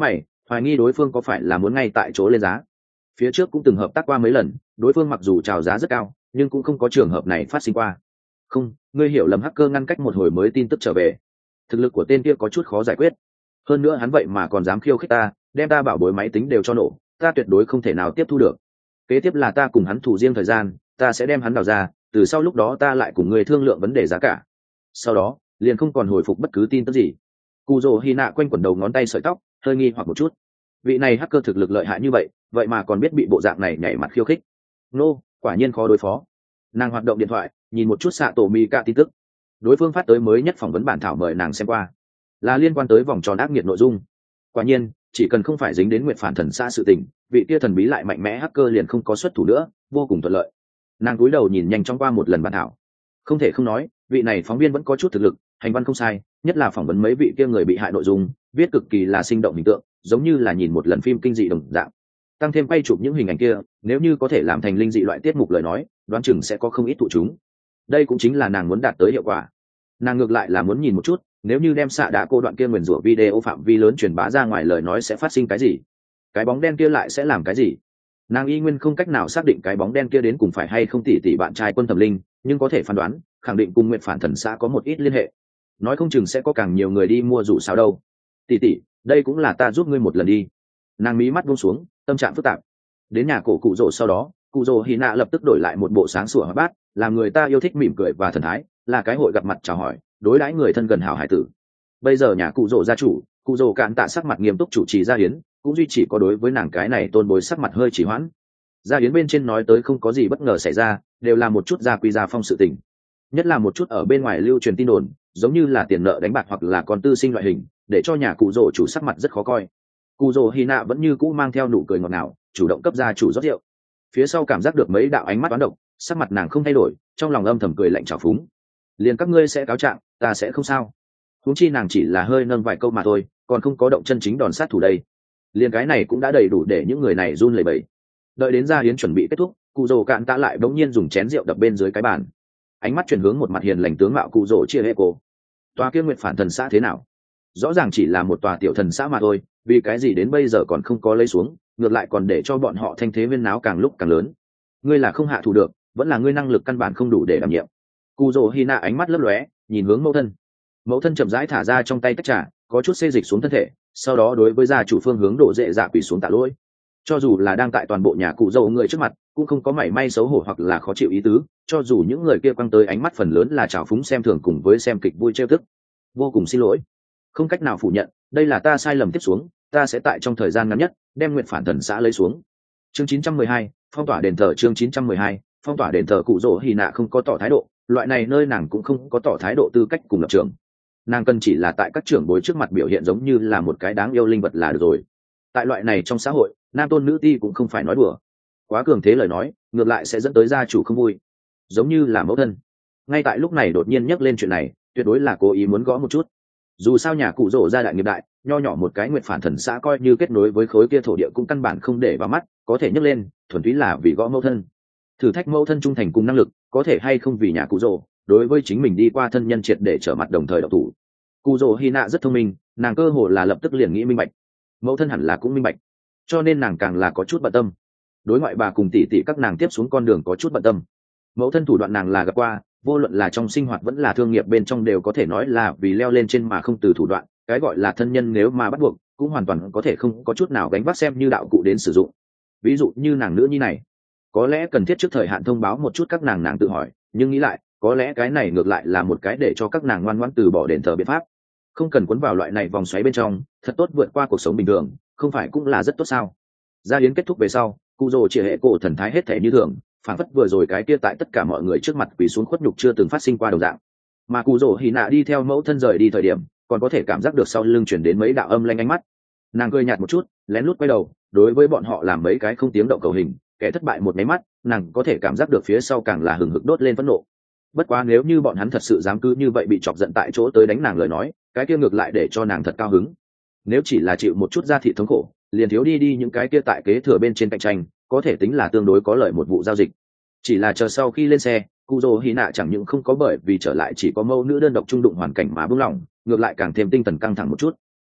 hoài nghi đối phương có phải là muốn ngay tại chỗ lên giá. Phía trước cũng từng hợp tác qua mấy lần, đối phương mặc dù chào giá rất cao nhưng cũng không có trường hợp này phát sinh qua. Không, ngươi hiểu lầm, hacker ngăn cách một hồi mới tin tức trở về. Thực lực của tên kia có chút khó giải quyết, hơn nữa hắn vậy mà còn dám khiêu khích ta, đem ta bảo bối máy tính đều cho nổ, ta tuyệt đối không thể nào tiếp thu được. Kế tiếp là ta cùng hắn thủ riêng thời gian, ta sẽ đem hắn đào ra, từ sau lúc đó ta lại cùng ngươi thương lượng vấn đề giá cả. Sau đó liền không còn hồi phục bất cứ tin tức gì. Cù Dỗ Hina quanh quẩn đầu ngón tay sợi tóc, hơi nghi hoặc một chút. Vị này hacker thực lực lợi hại như vậy, vậy mà còn biết bị bộ dạng này nhảy mặt khiêu khích. Nô, quả nhiên khó đối phó. Nàng hoạt động điện thoại, nhìn một chút xạ tổ mi ca tin tức. Đối phương phát tới mới nhất phỏng vấn bản thảo mời nàng xem qua, là liên quan tới vòng tròn ác nghiệt nội dung. Quả nhiên, chỉ cần không phải dính đến nguyện phản thần xã sự tình, vị kia thần bí lại mạnh mẽ hacker liền không có xuất thủ nữa, vô cùng thuận lợi. Nàng cúi đầu nhìn nhanh chóng qua một lần bản thảo. Không thể không nói, vị này phóng viên vẫn có chút thực lực, hành văn không sai, nhất là phỏng vấn mấy vị kia người bị hại nội dung, viết cực kỳ là sinh động hình tượng, giống như là nhìn một lần phim kinh dị đồng dạng. Tăng thêm quay chụp những hình ảnh kia, nếu như có thể làm thành linh dị loại tiết mục lời nói, đoán chừng sẽ có không ít thụ chúng. Đây cũng chính là nàng muốn đạt tới hiệu quả. Nàng ngược lại là muốn nhìn một chút, nếu như đem xạ đạ cô đoạn kia nguyền rủa video phạm vi lớn truyền bá ra ngoài lời nói sẽ phát sinh cái gì, cái bóng đen kia lại sẽ làm cái gì. Nàng y nguyên không cách nào xác định cái bóng đen kia đến cùng phải hay không tỷ tỷ bạn trai Quân Thẩm Linh, nhưng có thể phán đoán khẳng định cùng nguyện phản thần xã có một ít liên hệ, nói không chừng sẽ có càng nhiều người đi mua rủ sao đâu. Tỷ tỷ, đây cũng là ta giúp ngươi một lần đi. Nàng mí mắt buông xuống, tâm trạng phức tạp. Đến nhà cổ cụ rỗ sau đó, cụ rỗ Hina lập tức đổi lại một bộ sáng sủa hoạt bát, làm người ta yêu thích mỉm cười và thần thái, là cái hội gặp mặt chào hỏi, đối đãi người thân gần hảo hải tử. Bây giờ nhà cụ rỗ gia chủ, cụ rỗ cạn tạ sắc mặt nghiêm túc chủ trì gia hiến, cũng duy chỉ có đối với nàng cái này tôn bối sắc mặt hơi chỉ hoãn. Gia hiến bên trên nói tới không có gì bất ngờ xảy ra, đều là một chút gia quy gia phong sự tình, nhất là một chút ở bên ngoài lưu truyền tin đồn, giống như là tiền nợ đánh bạc hoặc là con tư sinh loại hình, để cho nhà cụ rỗ chủ sắc mặt rất khó coi. Cụ rỗ Hina vẫn như cũ mang theo nụ cười ngọt ngào, chủ động cấp gia chủ rót rượu. Phía sau cảm giác được mấy đạo ánh mắt toán độc, sắc mặt nàng không thay đổi, trong lòng âm thầm cười lạnh trào phúng. Liền các ngươi sẽ cáo trạng, ta sẽ không sao. Huống chi nàng chỉ là hơi nâng vài câu mà thôi, còn không có động chân chính đòn sát thủ đây. Liền cái này cũng đã đầy đủ để những người này run lẩy bẩy. Đợi đến gia hiến chuẩn bị kết thúc, cụ rồ cạn tạ lại bỗng nhiên dùng chén rượu đập bên dưới cái bàn, ánh mắt chuyển hướng một mặt hiền lành tướng mạo cụ rồ chia hệ cổ. Tòa kia nguyện phản thần xã thế nào? Rõ ràng chỉ là một tòa tiểu thần xã mà thôi, vì cái gì đến bây giờ còn không có lấy xuống, ngược lại còn để cho bọn họ thanh thế viên náo càng lúc càng lớn. Ngươi là không hạ thủ được, vẫn là ngươi năng lực căn bản không đủ để đảm nhiệm. Cụ rồ Hina ánh mắt lấp lóe, nhìn hướng mẫu thân. Mẫu thân chậm rãi thả ra trong tay tách trà, có chút xê dịch xuống thân thể, sau đó đối với gia chủ phương hướng đổ dệ dạ quỳ xuống tạ lỗi. Cho dù là đang tại toàn bộ nhà cụ dâu người trước mặt, cũng không có mảy may xấu hổ hoặc là khó chịu ý tứ, cho dù những người kia quăng tới ánh mắt phần lớn là trào phúng xem thường cùng với xem kịch vui trêu tức. Vô cùng xin lỗi, không cách nào phủ nhận, đây là ta sai lầm, tiếp xuống ta sẽ tại trong thời gian ngắn nhất đem nguyện phản thần xã lấy xuống. Chương chín trăm mười hai, phong tỏa đền thờ. Chương chín trăm mười hai, phong tỏa đền thờ. Cụ rỗ Hina không có tỏ thái độ, loại này nơi nàng cũng không có tỏ thái độ tư cách cùng lập trường. Nàng cần chỉ là tại các trưởng bối trước mặt biểu hiện giống như là một cái đáng yêu linh vật là được rồi. Tại loại này trong xã hội, nam tôn nữ ti cũng không phải nói đùa, quá cường thế lời nói ngược lại sẽ dẫn tới gia chủ không vui, giống như là mẫu thân ngay tại lúc này đột nhiên nhắc lên chuyện này, tuyệt đối là cố ý muốn gõ một chút. Dù sao nhà cụ rỗ gia đại nghiệp đại, nho nhỏ một cái nguyện phản thần xã coi như kết nối với khối kia thổ địa cũng căn bản không để vào mắt, có thể nhắc lên thuần túy là vì gõ mẫu thân, thử thách mẫu thân trung thành cùng năng lực, có thể hay không vì nhà cụ rỗ đối với chính mình đi qua thân nhân triệt để trở mặt đồng thời độc thủ. Cụ rỗ Hina rất thông minh, nàng cơ hồ là lập tức liền nghĩ minh bạch, mẫu thân hẳn là cũng minh bạch, cho nên nàng càng là có chút bận tâm. Đối ngoại bà cùng tỷ tỷ các nàng tiếp xuống con đường có chút bận tâm. Mẫu thân thủ đoạn nàng là gặp qua, vô luận là trong sinh hoạt vẫn là thương nghiệp bên trong đều có thể nói là vì leo lên trên mà không từ thủ đoạn, cái gọi là thân nhân nếu mà bắt buộc cũng hoàn toàn có thể không có chút nào gánh vác xem như đạo cụ đến sử dụng. Ví dụ như nàng nữ nhi này, có lẽ cần thiết trước thời hạn thông báo một chút các nàng, nàng tự hỏi, nhưng nghĩ lại có lẽ cái này ngược lại là một cái để cho các nàng ngoan ngoãn từ bỏ đền thờ biện pháp, không cần cuốn vào loại này vòng xoáy bên trong, thật tốt vượt qua cuộc sống bình thường, không phải cũng là rất tốt sao? Gia yến kết thúc về sau, cụ rồ chỉ hệ cổ thần thái hết thể như thường, phản phất vừa rồi cái kia tại tất cả mọi người trước mặt quỳ xuống khuất nhục chưa từng phát sinh qua đồng dạng. Mà cụ rồ Hina đi theo mẫu thân rời đi thời điểm, còn có thể cảm giác được sau lưng chuyển đến mấy đạo âm lanh ánh mắt. Nàng cười nhạt một chút, lén lút quay đầu, đối với bọn họ làm mấy cái không tiếng động cầu hình, kẻ thất bại một máy mắt, nàng có thể cảm giác được phía sau càng là hừng hực đốt lên phẫn nộ. Bất quá nếu như bọn hắn thật sự dám cứ như vậy bị chọc giận tại chỗ tới đánh nàng lời nói, cái kia ngược lại để cho nàng thật cao hứng. Nếu chỉ là chịu một chút da thịt thống khổ, liền thiếu đi đi những cái kia tại kế thừa bên trên cạnh tranh, có thể tính là tương đối có lợi một vụ giao dịch. Chỉ là chờ sau khi lên xe, Kuzo Hina chẳng những không có bởi vì trở lại chỉ có mâu nữ đơn độc trung đụng hoàn cảnh mà buông lỏng, ngược lại càng thêm tinh thần căng thẳng một chút.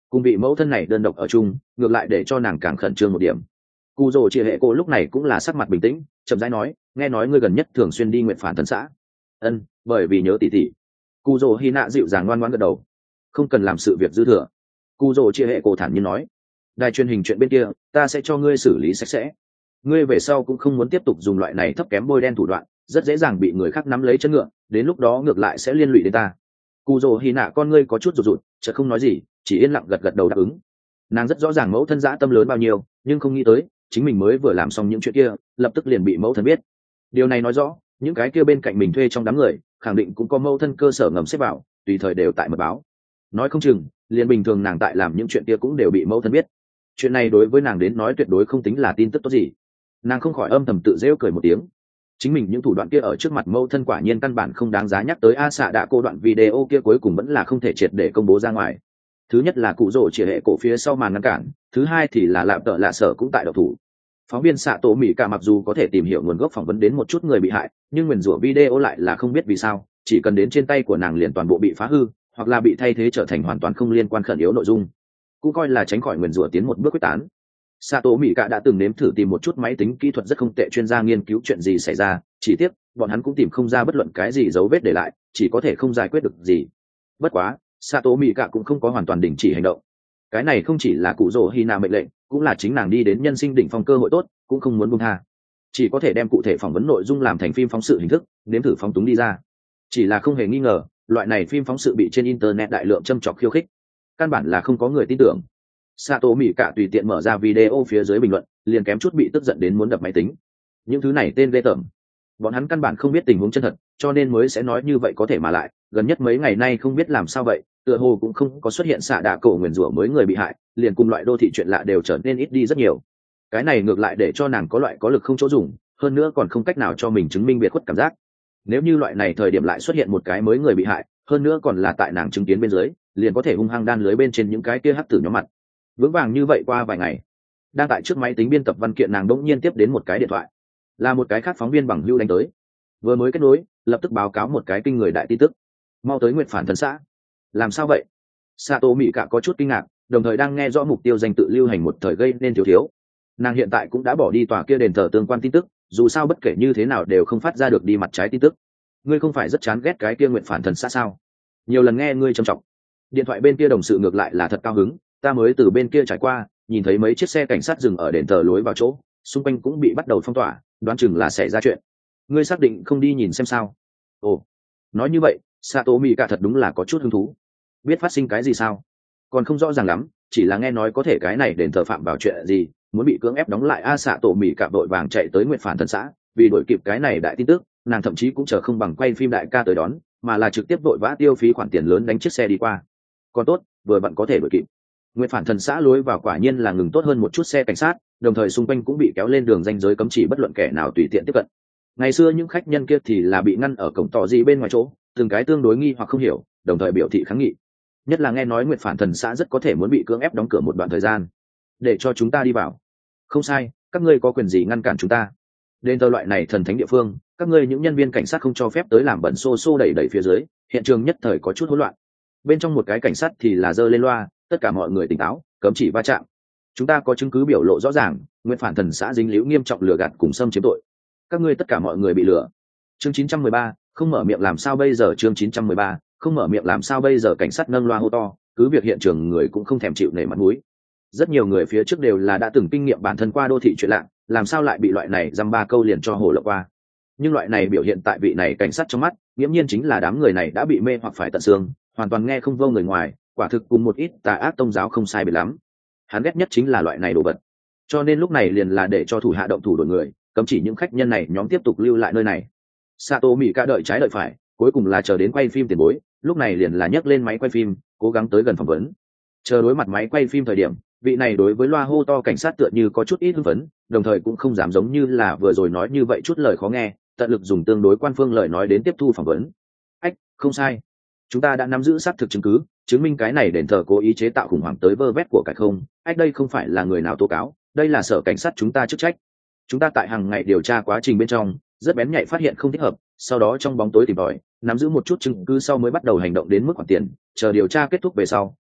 cùng vị mẫu thân này đơn độc ở chung ngược lại để cho nàng càng khẩn trương một điểm. Cụ rồ chia hệ cô lúc này cũng là sắc mặt bình tĩnh, chậm rãi nói, nghe nói ngươi gần nhất thường xuyên đi nguyện phản thần xã. Ân, bởi vì nhớ tỷ tỷ. Cụ rồ hy nạ dịu dàng ngoan ngoãn gật đầu. Không cần làm sự việc dư thừa. Cụ rồ chia hệ cô thản nhiên nói, đài truyền hình chuyện bên kia ta sẽ cho ngươi xử lý sạch sẽ. Ngươi về sau cũng không muốn tiếp tục dùng loại này thấp kém bôi đen thủ đoạn, rất dễ dàng bị người khác nắm lấy chân ngựa, đến lúc đó ngược lại sẽ liên lụy đến ta. Cụ rồ hy nạ con ngươi có chút rụt rụt, chợt không nói gì, chỉ yên lặng gật gật đầu đáp ứng. Nàng rất rõ ràng mẫu thân dã tâm lớn bao nhiêu, nhưng không nghĩ tới chính mình mới vừa làm xong những chuyện kia lập tức liền bị mẫu thân biết. Điều này nói rõ những cái kia bên cạnh mình thuê trong đám người khẳng định cũng có mẫu thân cơ sở ngầm xếp vào, tùy thời đều tại mật báo. Nói không chừng liền bình thường nàng tại làm những chuyện kia cũng đều bị mẫu thân biết. Chuyện này đối với nàng đến nói tuyệt đối không tính là tin tức tốt gì. Nàng không khỏi âm thầm tự rêu cười một tiếng. Chính mình những thủ đoạn kia ở trước mặt mẫu thân quả nhiên căn bản không đáng giá nhắc tới. A xạ đã cô đoạn video kia cuối cùng vẫn là không thể triệt để công bố ra ngoài. Thứ nhất là cụ rồ chỉ hệ cổ phía sau màn ngăn cản, thứ hai thì là lạm tợ lạ sở cũng tại độc thủ. Phóng viên xạ tổ mỹ cả mặc dù có thể tìm hiểu nguồn gốc phỏng vấn đến một chút người bị hại, nhưng nguyền rủa video lại là không biết vì sao chỉ cần đến trên tay của nàng liền toàn bộ bị phá hư, hoặc là bị thay thế trở thành hoàn toàn không liên quan khẩn yếu nội dung, cũng coi là tránh khỏi nguyền rủa tiến một bước quyết tán. Xạ tổ mỹ cả đã từng nếm thử tìm một chút máy tính kỹ thuật rất không tệ chuyên gia nghiên cứu chuyện gì xảy ra, chỉ tiếc bọn hắn cũng tìm không ra bất luận cái gì dấu vết để lại, chỉ có thể không giải quyết được gì. Bất quá Sato Mị Cả cũng không có hoàn toàn đình chỉ hành động. Cái này không chỉ là cụ rồ Hina mệnh lệnh, cũng là chính nàng đi đến nhân sinh đỉnh phong cơ hội tốt, cũng không muốn buông tha. Chỉ có thể đem cụ thể phỏng vấn nội dung làm thành phim phóng sự hình thức, nếm thử phóng túng đi ra. Chỉ là không hề nghi ngờ, loại này phim phóng sự bị trên internet đại lượng châm chọc khiêu khích, căn bản là không có người tin tưởng. Sato Mị Cả tùy tiện mở ra video phía dưới bình luận, liền kém chút bị tức giận đến muốn đập máy tính. Những thứ này tên ghê tởm. Bọn hắn căn bản không biết tình huống chân thật, cho nên mới sẽ nói như vậy. Có thể mà lại gần nhất mấy ngày nay không biết làm sao vậy, tựa hồ cũng không có xuất hiện xạ đạ cổ nguyền rủa mới người bị hại, liền cùng loại đô thị chuyện lạ đều trở nên ít đi rất nhiều. Cái này ngược lại để cho nàng có loại có lực không chỗ dùng, hơn nữa còn không cách nào cho mình chứng minh biệt khuất cảm giác. Nếu như loại này thời điểm lại xuất hiện một cái mới người bị hại, hơn nữa còn là tại nàng chứng kiến bên dưới, liền có thể hung hăng đan lưới bên trên những cái kia hắc tử nhóm mặt. Vững vàng như vậy qua vài ngày, đang tại trước máy tính biên tập văn kiện, nàng đỗng nhiên tiếp đến một cái điện thoại, là một cái khác phóng viên bằng hưu đánh tới. Vừa mới kết nối, lập tức báo cáo một cái kinh người đại tin tức: mau tới nguyện phản thần xã. Làm sao vậy? Sato Mị Cả có chút kinh ngạc, đồng thời đang nghe rõ mục tiêu danh tự lưu hành một thời gây nên thiếu thiếu. Nàng hiện tại cũng đã bỏ đi tòa kia đền thờ tương quan tin tức, dù sao bất kể như thế nào đều không phát ra được đi mặt trái tin tức. Ngươi không phải rất chán ghét cái kia nguyện phản thần xã sao? Nhiều lần nghe ngươi trầm trọng. Điện thoại bên kia đồng sự ngược lại là thật cao hứng, ta mới từ bên kia trải qua, nhìn thấy mấy chiếc xe cảnh sát dừng ở đền thờ lối vào chỗ, xung quanh cũng bị bắt đầu phong tỏa, đoán chừng là xảy ra chuyện. Ngươi xác định không đi nhìn xem sao? Ồ, nói như vậy Sato Mị Cả thật đúng là có chút hứng thú. Biết phát sinh cái gì sao? Còn không rõ ràng lắm, chỉ là nghe nói có thể cái này đền thờ phạm vào chuyện gì, muốn bị cưỡng ép đóng lại. A Sato Mị Cả vội vàng chạy tới nguyện phản thần xã, vì đổi kịp cái này đại tin tức, nàng thậm chí cũng chờ không bằng quay phim đại ca tới đón, mà là trực tiếp vội vã tiêu phí khoản tiền lớn đánh chiếc xe đi qua. Còn tốt, vừa vặn có thể đổi kịp. Nguyện phản thần xã lối vào quả nhiên là ngừng tốt hơn một chút xe cảnh sát, đồng thời xung quanh cũng bị kéo lên đường ranh giới cấm chỉ bất luận kẻ nào tùy tiện tiếp cận. Ngày xưa những khách nhân kia thì là bị ngăn ở cổng tỏ gì bên ngoài chỗ, từng cái tương đối nghi hoặc không hiểu, đồng thời biểu thị kháng nghị. Nhất là nghe nói nguyện phản thần xã rất có thể muốn bị cưỡng ép đóng cửa một đoạn thời gian, để cho chúng ta đi vào. Không sai, các ngươi có quyền gì ngăn cản chúng ta? Đến tờ loại này thần thánh địa phương, các ngươi những nhân viên cảnh sát không cho phép tới làm bẩn xô xô đẩy đẩy phía dưới, hiện trường nhất thời có chút hỗn loạn. Bên trong một cái cảnh sát thì là giơ lên loa, tất cả mọi người tỉnh táo, cấm chỉ va chạm. Chúng ta có chứng cứ biểu lộ rõ ràng, nguyện phản thần xã dính líu nghiêm trọng lừa gạt cùng xâm chiếm tội. Các ngươi tất cả mọi người bị lừa. Chương chín trăm mười ba, không mở miệng làm sao bây giờ? Chương chín trăm mười ba, không mở miệng làm sao bây giờ? Cảnh sát nâng loa hô to, cứ việc hiện trường người cũng không thèm chịu nể mặt mũi. Rất nhiều người phía trước đều là đã từng kinh nghiệm bản thân qua đô thị chuyện lạ, làm sao lại bị loại này dăm ba câu liền cho hồ lộ qua. Nhưng loại này biểu hiện tại vị này cảnh sát trong mắt, nghiễm nhiên chính là đám người này đã bị mê hoặc phải tận xương, hoàn toàn nghe không vô người ngoài, quả thực cùng một ít tà ác tôn giáo không sai biệt lắm. Hắn ghét nhất chính là loại này đồ vật, cho nên lúc này liền là để cho thủ hạ động thủ đổi người, cấm chỉ những khách nhân này nhóm tiếp tục lưu lại nơi này. Sato Mị Cả đợi trái đợi phải, cuối cùng là chờ đến quay phim tiền bối, lúc này liền là nhấc lên máy quay phim, cố gắng tới gần phỏng vấn. Chờ đối mặt máy quay phim thời điểm, vị này đối với loa hô to cảnh sát tựa như có chút ít hưng phấn, đồng thời cũng không dám giống như là vừa rồi nói như vậy chút lời khó nghe, tận lực dùng tương đối quan phương lời nói đến tiếp thu phỏng vấn. Ách, không sai, chúng ta đã nắm giữ xác thực chứng cứ, chứng minh cái này đền thờ cố ý chế tạo khủng hoảng tới vơ vét của cải không. Ách, đây không phải là người nào tố cáo, đây là sở cảnh sát chúng ta chức trách. Chúng ta tại hàng ngày điều tra quá trình bên trong rất bén nhạy phát hiện không thích hợp, sau đó trong bóng tối tìm tòi nắm giữ một chút chứng cứ sau mới bắt đầu hành động đến mức khoản tiền, chờ điều tra kết thúc về sau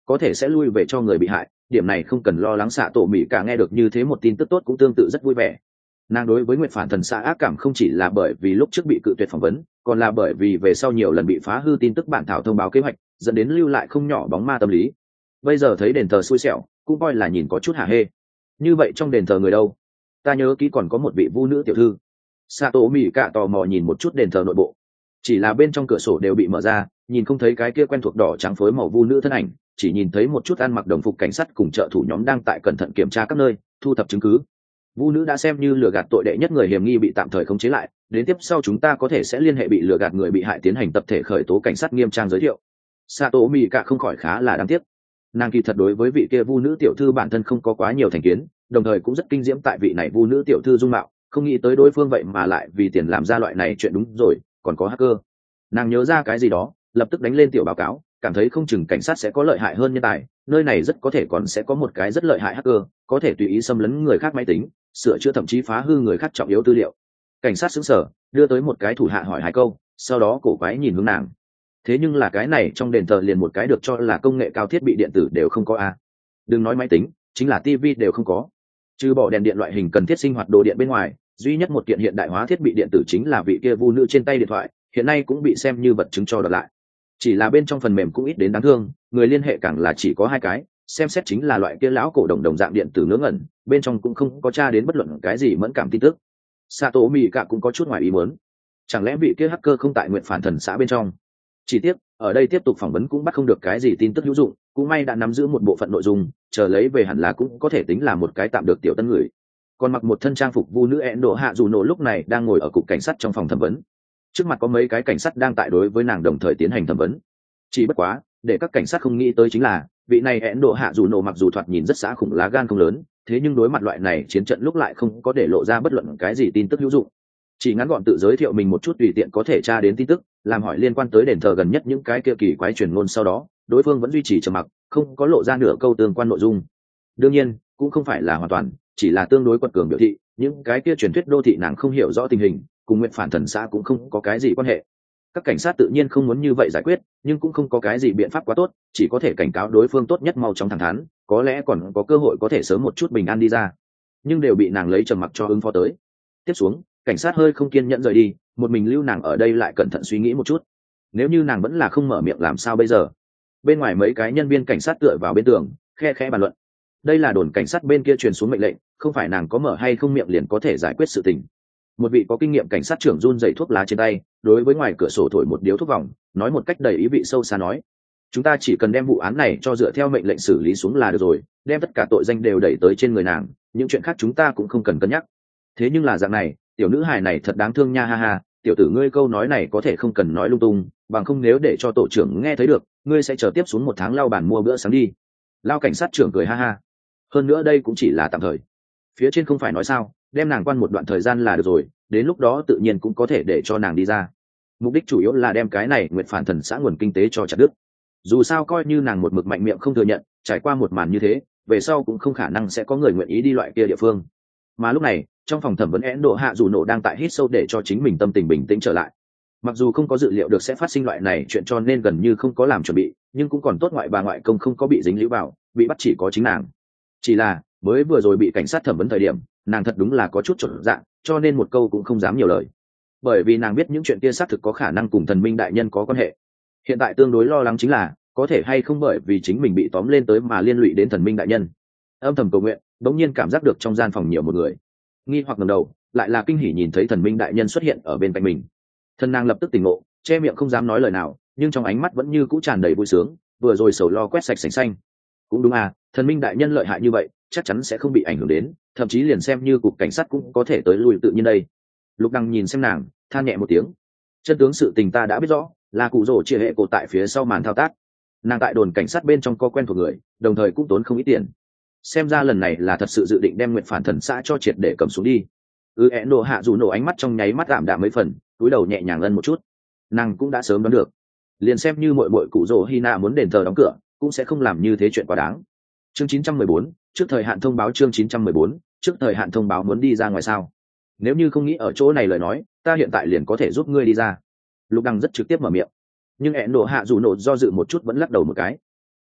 có thể sẽ lui về cho người bị hại, điểm này không cần lo lắng. Xạ tổ mỹ cả nghe được như thế một tin tức tốt cũng tương tự rất vui vẻ. Nàng đối với Nguyệt Phản Thần xã ác cảm không chỉ là bởi vì lúc trước bị cự tuyệt phỏng vấn, còn là bởi vì về sau nhiều lần bị phá hư tin tức bản thảo thông báo kế hoạch, dẫn đến lưu lại không nhỏ bóng ma tâm lý. Bây giờ thấy đền thờ xui xẻo, cũng coi là nhìn có chút hả hê. Như vậy trong đền thờ người đâu? Ta nhớ kỹ còn có một vị vu nữ tiểu thư. Sato Mỉ Cả tò mò nhìn một chút đền thờ nội bộ, chỉ là bên trong cửa sổ đều bị mở ra, nhìn không thấy cái kia quen thuộc đỏ trắng phối màu vu nữ thân ảnh, chỉ nhìn thấy một chút ăn mặc đồng phục cảnh sát cùng trợ thủ nhóm đang tại cẩn thận kiểm tra các nơi, thu thập chứng cứ. Vu nữ đã xem như lừa gạt tội đệ nhất người hiểm nghi bị tạm thời khống chế lại, đến tiếp sau chúng ta có thể sẽ liên hệ bị lừa gạt người bị hại tiến hành tập thể khởi tố. Cảnh sát nghiêm trang giới thiệu. Sato Mỉ Cả không khỏi khá là đáng tiếc. Nàng kỳ thật đối với vị kia vu nữ tiểu thư bản thân không có quá nhiều thành kiến, đồng thời cũng rất kinh diễm tại vị này vu nữ tiểu thư dung mạo, không nghĩ tới đối phương vậy mà lại vì tiền làm ra loại này chuyện. Đúng rồi, còn có hacker. Nàng nhớ ra cái gì đó, lập tức đánh lên tiểu báo cáo, cảm thấy không chừng cảnh sát sẽ có lợi hại hơn nhân tài, nơi này rất có thể còn sẽ có một cái rất lợi hại hacker, có thể tùy ý xâm lấn người khác máy tính, sửa chữa thậm chí phá hư người khác trọng yếu tư liệu. Cảnh sát sững sờ, đưa tới một cái thủ hạ hỏi hai câu, sau đó cổ quái nhìn hướng nàng. Thế nhưng là cái này trong đền thờ liền một cái được cho là công nghệ cao thiết bị điện tử đều không có a. Đừng nói máy tính, chính là tivi đều không có. Trừ bỏ đèn điện loại hình cần thiết sinh hoạt đồ điện bên ngoài, duy nhất một kiện hiện đại hóa thiết bị điện tử chính là vị kia vu nữ trên tay điện thoại, hiện nay cũng bị xem như vật chứng cho đợt lại. Chỉ là bên trong phần mềm cũng ít đến đáng thương, người liên hệ càng là chỉ có hai cái, xem xét chính là loại kia lão cổ đồng đồng dạng điện tử ngớ ngẩn, bên trong cũng không có tra đến bất luận cái gì mẫn cảm tin tức. Sato Mỉ Cả cũng có chút ngoài ý muốn, chẳng lẽ vị kia hacker không tại Nguyệt Phản Thần xã bên trong? Chỉ tiếc ở đây tiếp tục phỏng vấn cũng bắt không được cái gì tin tức hữu dụng, cũng may đã nắm giữ một bộ phận nội dung, chờ lấy về hẳn là cũng có thể tính là một cái tạm được tiểu tân người. Còn mặc một thân trang phục vu nữ Endo Hạ Dù Nổ lúc này đang ngồi ở cục cảnh sát trong phòng thẩm vấn, trước mặt có mấy cái cảnh sát đang tại đối với nàng đồng thời tiến hành thẩm vấn. Chỉ bất quá để các cảnh sát không nghĩ tới chính là vị này Endo Hạ Dù Nổ mặc dù thoạt nhìn rất xã khủng lá gan không lớn, thế nhưng đối mặt loại này chiến trận lúc lại không có để lộ ra bất luận cái gì tin tức hữu dụng, chỉ ngắn gọn tự giới thiệu mình một chút tùy tiện có thể tra đến tin tức, làm hỏi liên quan tới đền thờ gần nhất những cái kia kỳ quái truyền ngôn. Sau đó đối phương vẫn duy trì trầm mặc, không có lộ ra nửa câu tương quan nội dung. Đương nhiên cũng không phải là hoàn toàn, chỉ là tương đối quật cường biểu thị những cái kia truyền thuyết đô thị nàng không hiểu rõ tình hình, cùng Nguyện Phản Thần xã cũng không có cái gì quan hệ. Các cảnh sát tự nhiên không muốn như vậy giải quyết, nhưng cũng không có cái gì biện pháp quá tốt, chỉ có thể cảnh cáo đối phương tốt nhất mau chóng thẳng thắn, có lẽ còn có cơ hội có thể sớm một chút bình an đi ra. Nhưng đều bị nàng lấy trầm mặc cho ứng phó tới. Tiếp xuống cảnh sát hơi không kiên nhẫn rời đi, một mình lưu nàng ở đây lại cẩn thận suy nghĩ một chút, nếu như nàng vẫn là không mở miệng làm sao bây giờ. Bên ngoài mấy cái nhân viên cảnh sát tựa vào bên tường khe khẽ bàn luận. Đây là đồn cảnh sát bên kia truyền xuống mệnh lệnh, không phải nàng có mở hay không miệng liền có thể giải quyết sự tình. Một vị có kinh nghiệm cảnh sát trưởng run dậy thuốc lá trên tay, đối với ngoài cửa sổ thổi một điếu thuốc vòng, nói một cách đầy ý vị sâu xa nói: chúng ta chỉ cần đem vụ án này cho dựa theo mệnh lệnh xử lý xuống là được rồi, đem tất cả tội danh đều đẩy tới trên người nàng, những chuyện khác chúng ta cũng không cần cân nhắc. Thế nhưng là dạng này, tiểu nữ hài này thật đáng thương nha, ha ha, tiểu tử ngươi câu nói này có thể không cần nói lung tung, bằng không nếu để cho tổ trưởng nghe thấy được, ngươi sẽ chờ tiếp xuống một tháng lau bàn mua bữa sáng đi. Lao cảnh sát trưởng cười ha ha. Hơn nữa đây cũng chỉ là tạm thời, phía trên không phải nói sao, đem nàng quan một đoạn thời gian là được rồi, đến lúc đó tự nhiên cũng có thể để cho nàng đi ra. Mục đích chủ yếu là đem cái này Nguyệt Phản Thần xã nguồn kinh tế cho chặt đứt. Dù sao coi như nàng một mực mạnh miệng không thừa nhận, trải qua một màn như thế, về sau cũng không khả năng sẽ có người nguyện ý đi loại kia địa phương. Mà lúc này trong phòng thẩm vấn én độ Hạ Dù Nổ đang tại hít sâu để cho chính mình tâm tình bình tĩnh trở lại. Mặc dù không có dự liệu được sẽ phát sinh loại này chuyện cho nên gần như không có làm chuẩn bị, nhưng cũng còn tốt ngoại bà ngoại công không có bị dính líu vào, bị bắt chỉ có chính nàng. Chỉ là mới vừa rồi bị cảnh sát thẩm vấn thời điểm, nàng thật đúng là có chút chột dạ, cho nên một câu cũng không dám nhiều lời, bởi vì nàng biết những chuyện kia xác thực có khả năng cùng thần minh đại nhân có quan hệ. Hiện tại tương đối lo lắng chính là có thể hay không bởi vì chính mình bị tóm lên tới mà liên lụy đến thần minh đại nhân. Âm thầm cầu nguyện, đống nhiên cảm giác được trong gian phòng nhiều một người. Nghi hoặc ngẩng đầu, lại là kinh hỉ nhìn thấy thần minh đại nhân xuất hiện ở bên cạnh mình. Thân nàng lập tức tỉnh ngộ, che miệng không dám nói lời nào, nhưng trong ánh mắt vẫn như cũ tràn đầy vui sướng, vừa rồi sầu lo quét sạch sành xanh. Cũng đúng à, thần minh đại nhân lợi hại như vậy, chắc chắn sẽ không bị ảnh hưởng đến, thậm chí liền xem như cục cảnh sát cũng có thể tới lui tự nhiên đây. Lục Đăng nhìn xem nàng, than nhẹ một tiếng. Chân tướng sự tình ta đã biết rõ, là cụ rồ chia hệ cổ tại phía sau màn thao tác. Nàng tại đồn cảnh sát bên trong có quen thuộc người, đồng thời cũng tốn không ít tiền. Xem ra lần này là thật sự dự định đem Nguyệt Phản Thần xã cho triệt để cầm xuống đi. Ư ẽ nổ Hạ Dù Nổ ánh mắt trong nháy mắt ảm đạm mấy phần, cúi đầu nhẹ nhàng ân một chút. Nàng cũng đã sớm đoán được, liền xem như muội muội cụ rồ Hina muốn đền thờ đóng cửa, cũng sẽ không làm như thế chuyện quá đáng. Chương chín trăm mười bốn, trước thời hạn thông báo. Chương chín trăm mười bốn, trước thời hạn thông báo. Muốn đi ra ngoài sao? Nếu như không nghĩ ở chỗ này lời nói, ta hiện tại liền có thể giúp ngươi đi ra. Lục Đăng rất trực tiếp mở miệng, nhưng ẽ nổ Hạ Dù Nổ do dự một chút vẫn lắc đầu một cái. Không,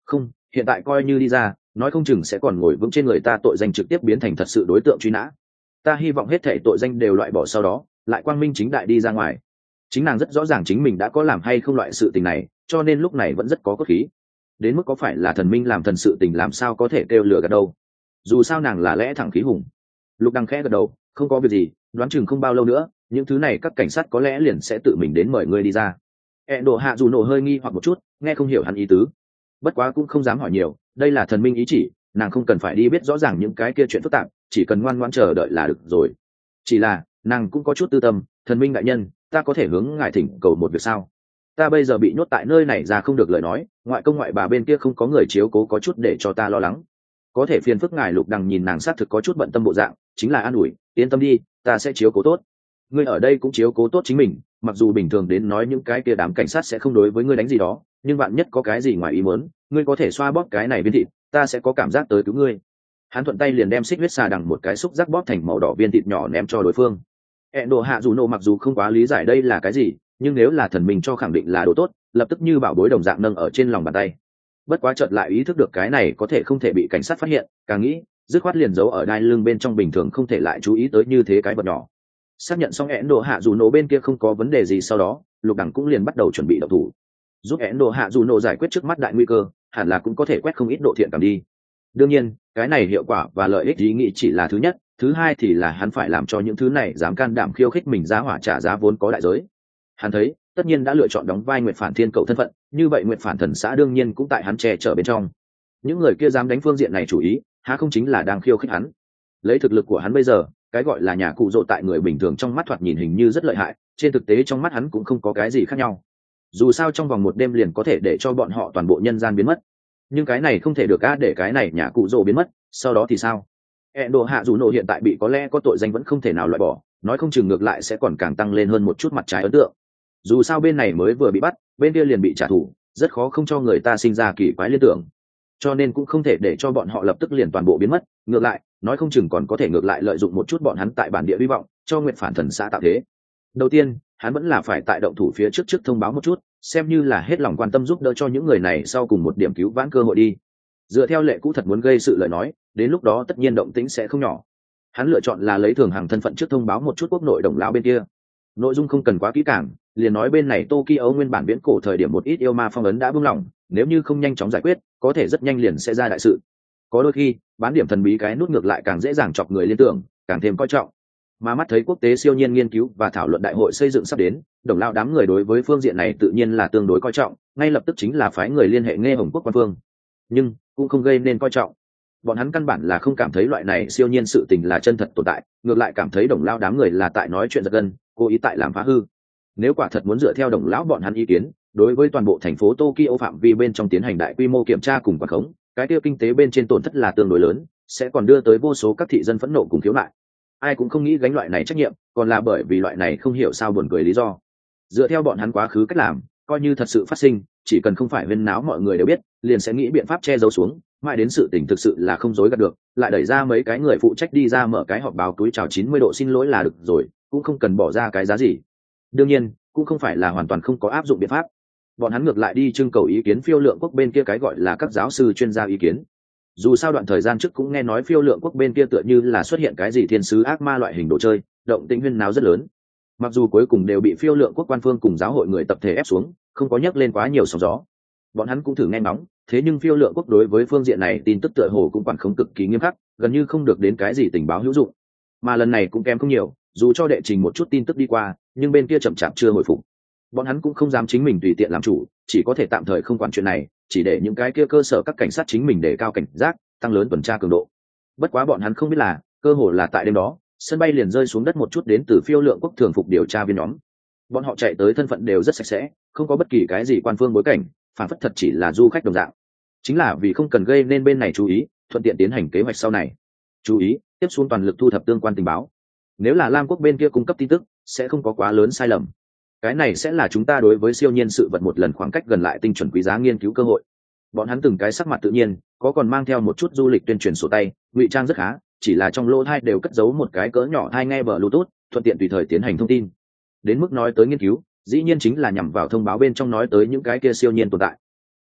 hiện tại coi như đi ra nói không chừng sẽ còn ngồi vững trên người ta tội danh trực tiếp biến thành thật sự đối tượng truy nã. Ta hy vọng hết thảy tội danh đều loại bỏ sau đó lại quang minh chính đại đi ra ngoài. Chính nàng rất rõ ràng chính mình đã có làm hay không loại sự tình này, cho nên lúc này vẫn rất có cốt khí. Đến mức có phải là thần minh làm thần sự tình làm sao có thể kêu lừa gạt đâu, dù sao nàng là lẽ thẳng khí hùng. Lục Đằng khẽ gật đầu, không có việc gì, đoán chừng không bao lâu nữa những thứ này các cảnh sát có lẽ liền sẽ tự mình đến mời ngươi đi ra. E độ hạ dù nổ hơi nghi hoặc một chút, nghe không hiểu hắn ý tứ, bất quá cũng không dám hỏi nhiều, đây là thần minh ý chỉ, nàng không cần phải đi biết rõ ràng những cái kia chuyện phức tạp, chỉ cần ngoan ngoãn chờ đợi là được rồi. Chỉ là nàng cũng có chút tư tâm, thần minh đại nhân, ta có thể hướng ngài thỉnh cầu một việc sao? Ta bây giờ bị nhốt tại nơi này ra không được lời nói, ngoại công ngoại bà bên kia không có người chiếu cố có chút để cho ta lo lắng. Có thể phiền phức ngài. Lục Đằng nhìn nàng sát thực có chút bận tâm bộ dạng, chính là an ủi, yên tâm đi, ta sẽ chiếu cố tốt. Ngươi ở đây cũng chiếu cố tốt chính mình, mặc dù bình thường đến nói những cái kia đám cảnh sát sẽ không đối với ngươi đánh gì đó, nhưng bạn nhất có cái gì ngoài ý muốn, ngươi có thể xoa bóp cái này viên thịt, ta sẽ có cảm giác tới cứu ngươi. Hắn thuận tay liền đem xích huyết xà đằng một cái xúc giác bóp thành màu đỏ viên thịt nhỏ ném cho đối phương. Hẹn độ hạ dù nổ mặc dù không quá lý giải đây là cái gì, nhưng nếu là thần mình cho khẳng định là đồ tốt, lập tức như bảo bối đồng dạng nâng ở trên lòng bàn tay. Bất quá chợt lại ý thức được cái này có thể không thể bị cảnh sát phát hiện, càng nghĩ dứt khoát liền giấu ở đai lưng bên trong, bình thường không thể lại chú ý tới như thế cái vật nhỏ. Xác nhận xong hẹn độ hạ dù nổ bên kia không có vấn đề gì, sau đó Lục Đằng cũng liền bắt đầu chuẩn bị động thủ, giúp hẹn độ hạ dù nổ giải quyết trước mắt đại nguy cơ, hẳn là cũng có thể quét không ít độ thiện cảm đi. Đương nhiên cái này hiệu quả và lợi ích ý nghĩ chỉ là thứ nhất, thứ hai thì là hắn phải làm cho những thứ này dám can đảm khiêu khích mình giá hỏa trả giá vốn có đại giới. Hắn thấy tất nhiên đã lựa chọn đóng vai Nguyệt Phản Thiên Cầu thân phận, như vậy Nguyệt Phản Thần xã đương nhiên cũng tại hắn che chở bên trong. Những người kia dám đánh phương diện này chủ ý, há không chính là đang khiêu khích hắn? Lấy thực lực của hắn bây giờ, cái gọi là nhà cụ rộ tại người bình thường trong mắt thoạt nhìn hình như rất lợi hại, trên thực tế trong mắt hắn cũng không có cái gì khác nhau. Dù sao trong vòng một đêm liền có thể để cho bọn họ toàn bộ nhân gian biến mất, nhưng cái này không thể được á, để cái này nhà cụ rộ biến mất, sau đó thì sao? E đồ hạ dù nổ hiện tại bị có lẽ có tội danh vẫn không thể nào loại bỏ, nói không chừng ngược lại sẽ còn càng tăng lên hơn một chút mặt trái ấn tượng. Dù sao bên này mới vừa bị bắt, bên kia liền bị trả thù, rất khó không cho người ta sinh ra kỳ quái liên tưởng, cho nên cũng không thể để cho bọn họ lập tức liền toàn bộ biến mất, ngược lại nói không chừng còn có thể ngược lại lợi dụng một chút bọn hắn tại bản địa hy vọng cho Nguyệt Phản Thần xã tạo thế. Đầu tiên hắn vẫn là phải tại động thủ phía trước trước thông báo một chút, xem như là hết lòng quan tâm giúp đỡ cho những người này sau cùng một điểm cứu vãn cơ hội đi. Dựa theo lệ cũ thật muốn gây sự lời nói, đến lúc đó tất nhiên động tĩnh sẽ không nhỏ. Hắn lựa chọn là lấy thường hàng thân phận trước thông báo một chút quốc nội đồng lão bên kia, nội dung không cần quá kỹ càng, liền nói bên này Tokyo nguyên bản viễn cổ thời điểm một ít yêu ma phong ấn đã buông lỏng, nếu như không nhanh chóng giải quyết có thể rất nhanh liền sẽ ra đại sự. Có đôi khi bán điểm thần bí cái nút ngược lại càng dễ dàng chọc người liên tưởng, càng thêm coi trọng. Mà mắt thấy quốc tế siêu nhiên nghiên cứu và thảo luận đại hội xây dựng sắp đến, đồng lão đám người đối với phương diện này tự nhiên là tương đối coi trọng, ngay lập tức chính là phái người liên hệ nghe Hồng Quốc quan phương, nhưng cũng không gây nên coi trọng. Bọn hắn căn bản là không cảm thấy loại này siêu nhiên sự tình là chân thật tồn tại, ngược lại cảm thấy đồng lão đám người là tại nói chuyện giật gân, cố ý tại làm phá hư. Nếu quả thật muốn dựa theo đồng lão bọn hắn ý kiến, đối với toàn bộ thành phố Tokyo phạm vi bên trong tiến hành đại quy mô kiểm tra cùng quản khống, cái tiêu kinh tế bên trên tổn thất là tương đối lớn, sẽ còn đưa tới vô số các thị dân phẫn nộ cùng khiếu nại. Ai cũng không nghĩ gánh loại này trách nhiệm, còn là bởi vì loại này không hiểu sao buồn cười lý do. Dựa theo bọn hắn quá khứ cách làm, coi như thật sự phát sinh, chỉ cần không phải huyên náo mọi người đều biết, liền sẽ nghĩ biện pháp che giấu xuống, mãi đến sự tình thực sự là không dối gạt được, lại đẩy ra mấy cái người phụ trách đi ra mở cái họp báo túi chào chín mươi độ xin lỗi là được rồi, cũng không cần bỏ ra cái giá gì. Đương nhiên cũng không phải là hoàn toàn không có áp dụng biện pháp, bọn hắn ngược lại đi trưng cầu ý kiến phiêu lượng quốc bên kia cái gọi là các giáo sư chuyên gia ý kiến. Dù sao đoạn thời gian trước cũng nghe nói phiêu lượng quốc bên kia tựa như là xuất hiện cái gì thiên sứ ác ma loại hình đồ chơi, động tĩnh huyên náo rất lớn. Mặc dù cuối cùng đều bị phiêu lượng quốc quan phương cùng giáo hội người tập thể ép xuống, không có nhắc lên quá nhiều sóng gió. Bọn hắn cũng thử nghe ngóng, thế nhưng phiêu lượng quốc đối với phương diện này tin tức tựa hồ cũng quản không cực kỳ nghiêm khắc, gần như không được đến cái gì tình báo hữu dụng. Mà lần này cũng kém không nhiều, dù cho đệ trình một chút tin tức đi qua, nhưng bên kia chậm chạp chưa hồi phục. Bọn hắn cũng không dám chính mình tùy tiện làm chủ, chỉ có thể tạm thời không quản chuyện này, chỉ để những cái kia cơ sở các cảnh sát chính mình đề cao cảnh giác, tăng lớn tuần tra cường độ. Bất quá bọn hắn không biết là, cơ hồ là tại đêm đó, sân bay liền rơi xuống đất một chút đến từ phiêu lượng quốc thường phục điều tra viên nhóm. Bọn họ chạy tới thân phận đều rất sạch sẽ, không có bất kỳ cái gì quan phương bối cảnh, phản phất thật chỉ là du khách đồng dạng. Chính là vì không cần gây nên bên này chú ý, thuận tiện tiến hành kế hoạch sau này. Chú ý, tiếp xuống toàn lực thu thập tương quan tình báo. Nếu là Lam quốc bên kia cung cấp tin tức, sẽ không có quá lớn sai lầm. Cái này sẽ là chúng ta đối với siêu nhiên sự vật một lần khoảng cách gần lại tinh chuẩn quý giá nghiên cứu cơ hội. Bọn hắn từng cái sắc mặt tự nhiên, có còn mang theo một chút du lịch tuyên truyền sổ tay, ngụy trang rất khá, chỉ là trong lỗ thai đều cất giấu một cái cỡ nhỏ thai nghe bluetooth, thuận tiện tùy thời tiến hành thông tin. Đến mức nói tới nghiên cứu, dĩ nhiên chính là nhằm vào thông báo bên trong nói tới những cái kia siêu nhiên tồn tại.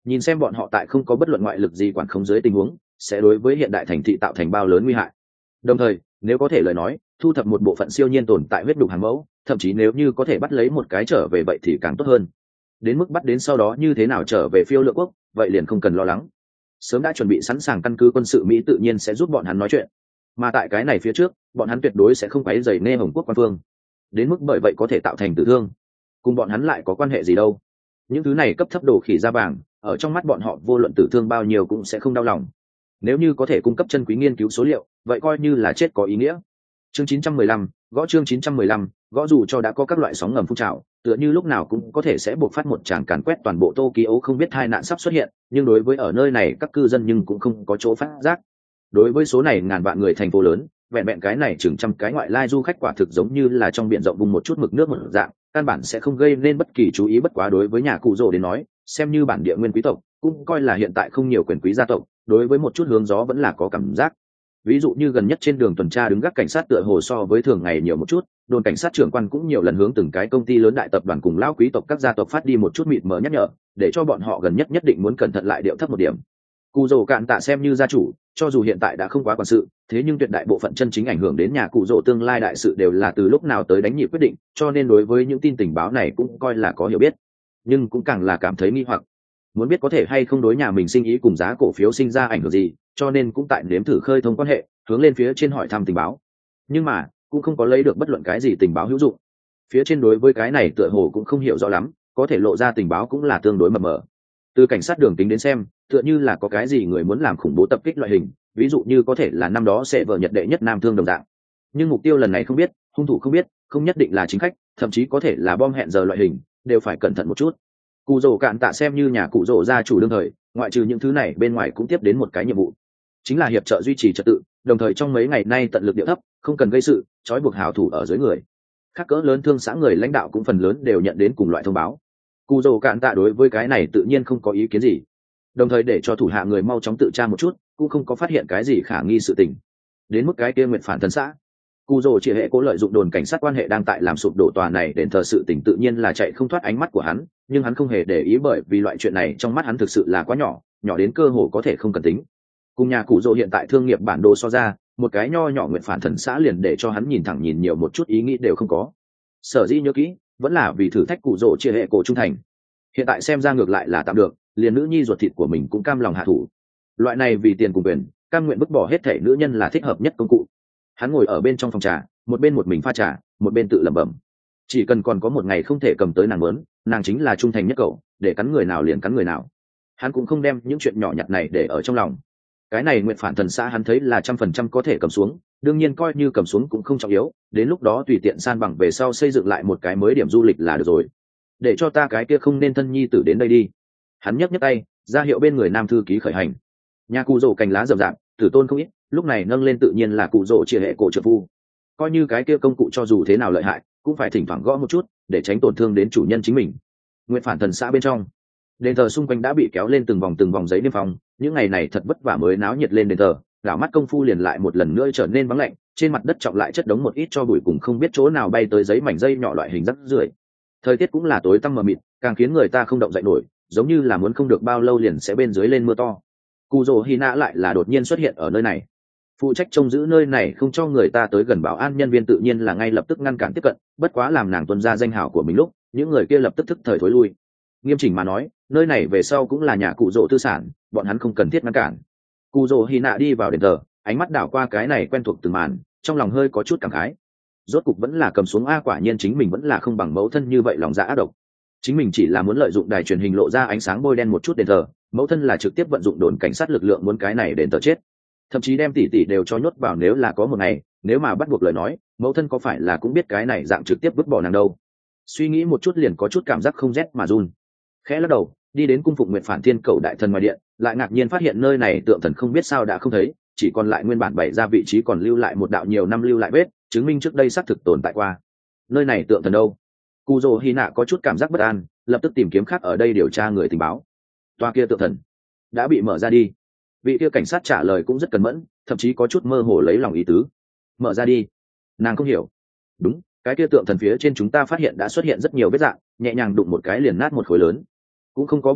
nhìn xem bọn họ tại không có bất luận ngoại lực gì quản khống dưới tình huống sẽ đối với hiện đại thành thị tạo thành bao lớn nguy hại. Đồng thời nếu có thể lời nói thu thập một bộ phận siêu nhiên tồn tại huyết đục hàng mẫu, thậm chí nếu như có thể bắt lấy một cái trở về vậy thì càng tốt hơn. Đến mức bắt đến sau đó như thế nào trở về phiêu lượng quốc vậy liền không cần lo lắng, sớm đã chuẩn bị sẵn sàng căn cứ quân sự Mỹ tự nhiên sẽ giúp bọn hắn nói chuyện, mà tại cái này phía trước bọn hắn tuyệt đối sẽ không quấy rầy Nê Hồng quốc quan phương, đến mức bởi vậy có thể tạo thành tử thương cùng bọn hắn lại có quan hệ gì đâu. Những thứ này cấp thấp đồ khỉ da vàng ở trong mắt bọn họ vô luận tử thương bao nhiêu cũng sẽ không đau lòng, nếu như có thể cung cấp chân quý nghiên cứu số liệu vậy coi như là chết có ý nghĩa. Chương chín trăm mười lăm, gõ chương chín trăm mười lăm, gõ dù cho đã có các loại sóng ngầm phun trào, tựa như lúc nào cũng có thể sẽ buộc phát một tràng càn quét toàn bộ Tokyo không biết hai nạn sắp xuất hiện, nhưng đối với ở nơi này các cư dân nhưng cũng không có chỗ phát giác. Đối với số này ngàn vạn người thành phố lớn, vẹn vẹn cái này chừng trăm cái ngoại lai du khách quả thực giống như là trong biển rộng vùng một chút mực nước một dạng, căn bản sẽ không gây nên bất kỳ chú ý. Bất quá đối với nhà cụ rồ đến nói, xem như bản địa nguyên quý tộc, cũng coi là hiện tại không nhiều quyền quý gia tộc, đối với một chút hướng gió vẫn là có cảm giác. Ví dụ như gần nhất trên đường tuần tra đứng gác cảnh sát tựa hồ so với thường ngày nhiều một chút, đồn cảnh sát trưởng quan cũng nhiều lần hướng từng cái công ty lớn đại tập đoàn cùng lão quý tộc các gia tộc phát đi một chút mịt mờ nhắc nhở, để cho bọn họ gần nhất nhất định muốn cẩn thận lại điệu thấp một điểm. Cụ rồ cạn tạ xem như gia chủ, cho dù hiện tại đã không quá quản sự, thế nhưng tuyệt đại bộ phận chân chính ảnh hưởng đến nhà cụ rồ tương lai đại sự đều là từ lúc nào tới đánh nhịp quyết định, cho nên đối với những tin tình báo này cũng coi là có hiểu biết, nhưng cũng càng là cảm thấy nghi hoặc, muốn biết có thể hay không đối nhà mình sinh ý cùng giá cổ phiếu sinh ra ảnh hưởng gì, cho nên cũng tại nếm thử khơi thông quan hệ, hướng lên phía trên hỏi thăm tình báo, nhưng mà cũng không có lấy được bất luận cái gì tình báo hữu dụng. Phía trên đối với cái này tựa hồ cũng không hiểu rõ lắm, có thể lộ ra tình báo cũng là tương đối mập mờ. Từ cảnh sát đường tính đến xem, tựa như là có cái gì người muốn làm khủng bố tập kích loại hình, ví dụ như có thể là năm đó sẽ vợ nhật đệ nhất nam thương đồng dạng, nhưng mục tiêu lần này không biết, hung thủ không biết, không nhất định là chính khách, thậm chí có thể là bom hẹn giờ loại hình, đều phải cẩn thận một chút. Cụ rồ cạn tạ xem như nhà cụ rồ gia chủ đương thời, ngoại trừ những thứ này bên ngoài cũng tiếp đến một cái nhiệm vụ, chính là hiệp trợ duy trì trật tự, đồng thời trong mấy ngày nay tận lực điệu thấp, không cần gây sự, trói buộc hảo thủ ở dưới người. Các cỡ lớn thương xã người lãnh đạo cũng phần lớn đều nhận đến cùng loại thông báo. Cụ rồ cạn tạ đối với cái này tự nhiên không có ý kiến gì, đồng thời để cho thủ hạ người mau chóng tự tra một chút, cũng không có phát hiện cái gì khả nghi sự tình. Đến mức cái kia nguyện phản thần xã, cụ rồ chỉ hệ cố lợi dụng đồn cảnh sát quan hệ đang tại làm sụp đổ tòa này đền thờ, sự tình tự nhiên là chạy không thoát ánh mắt của hắn, nhưng hắn không hề để ý, bởi vì loại chuyện này trong mắt hắn thực sự là quá nhỏ, nhỏ đến cơ hồ có thể không cần tính. Cùng nhà cụ rồ hiện tại thương nghiệp bản đồ so ra, một cái nho nhỏ nguyện phản thần xã liền để cho hắn nhìn thẳng nhìn nhiều một chút ý nghĩ đều không có. Sở dĩ nhớ kỹ vẫn là vì thử thách cụ rồ chia hệ cổ trung thành, hiện tại xem ra ngược lại là tạm được, liền nữ nhi ruột thịt của mình cũng cam lòng hạ thủ. Loại này vì tiền cùng quyền cam nguyện vứt bỏ hết thể nữ nhân là thích hợp nhất công cụ. Hắn ngồi ở bên trong phòng trà, một bên một mình pha trà, một bên tự lẩm bẩm, chỉ cần còn có một ngày không thể cầm tới nàng muốn, nàng chính là trung thành nhất cậu, để cắn người nào liền cắn người nào. Hắn cũng không đem những chuyện nhỏ nhặt này để ở trong lòng. Cái này nguyện phản thần xã hắn thấy là trăm phần trăm có thể cầm xuống, đương nhiên coi như cầm xuống cũng không trọng yếu, đến lúc đó tùy tiện san bằng về sau xây dựng lại một cái mới điểm du lịch là được rồi. Để cho ta cái kia không nên thân nhi tử đến đây đi. Hắn nhấc nhấc tay ra hiệu bên người nam thư ký khởi hành. Nhà cụ rồ cành lá rậm rạp, tử tôn không ít, lúc này nâng lên tự nhiên là cụ rồ chia hệ cổ trợ phu. Coi như cái kia công cụ cho dù thế nào lợi hại, cũng phải thỉnh thoảng gõ một chút để tránh tổn thương đến chủ nhân chính mình. Nguyện phản thần xã bên trong, đền thờ xung quanh đã bị kéo lên từng vòng từng vòng giấy niêm phong, những ngày này thật vất vả mới náo nhiệt lên đền thờ, gạo mắt công phu liền lại một lần nữa trở nên vắng lạnh, trên mặt đất trọng lại chất đống một ít cho bụi cùng không biết chỗ nào bay tới giấy mảnh dây nhỏ loại hình rắc rưởi. Thời tiết cũng là tối tăm mờ mịt, càng khiến người ta không động dậy nổi, giống như là muốn không được bao lâu liền sẽ bên dưới lên mưa to. Cụ rồ Hina lại là đột nhiên xuất hiện ở nơi này, phụ trách trông giữ nơi này không cho người ta tới gần bảo an nhân viên tự nhiên là ngay lập tức ngăn cản tiếp cận, bất quá làm nàng tuân ra danh hào của mình lúc, những người kia lập tức thức thời thối lui. Nghiêm chỉnh mà nói, nơi này về sau cũng là nhà cụ rồ tư sản, bọn hắn không cần thiết ngăn cản. Cụ rồ Hina đi vào đền thờ, ánh mắt đảo qua cái này quen thuộc từng màn, trong lòng hơi có chút cảm khái. Rốt cục vẫn là cầm xuống a, quả nhiên chính mình vẫn là không bằng mẫu thân như vậy lòng dạ ác độc. Chính mình chỉ là muốn lợi dụng đài truyền hình lộ ra ánh sáng bôi đen một chút đền thờ, mẫu thân là trực tiếp vận dụng đồn cảnh sát lực lượng muốn cái này đền thờ chết, thậm chí đem tỷ tỷ đều cho nhốt vào. Nếu là có một ngày, nếu mà bắt buộc lời nói, mẫu thân có phải là cũng biết cái này dạng trực tiếp vứt bỏ nàng đâu. Suy nghĩ một chút liền có chút cảm giác không rét mà run. Khẽ lắc đầu, đi đến cung phụng nguyện phản thiên cầu đại thần ngoài điện, lại ngạc nhiên phát hiện nơi này tượng thần không biết sao đã không thấy, chỉ còn lại nguyên bản bày ra vị trí còn lưu lại một đạo nhiều năm lưu lại vết, chứng minh trước đây xác thực tồn tại qua. Nơi này tượng thần đâu? Cụ rồ Hina có chút cảm giác bất an, lập tức tìm kiếm khác ở đây điều tra người tình báo. Toa kia tượng thần đã bị mở ra đi. Vị kia cảnh sát trả lời cũng rất cẩn mẫn, thậm chí có chút mơ hồ lấy lòng ý tứ. Mở ra đi? Nàng không hiểu. Đúng, cái kia tượng thần phía trên chúng ta phát hiện đã xuất hiện rất nhiều vết dạng, nhẹ nhàng đụng một cái liền nát một khối lớn. Cũng không có biện pháp,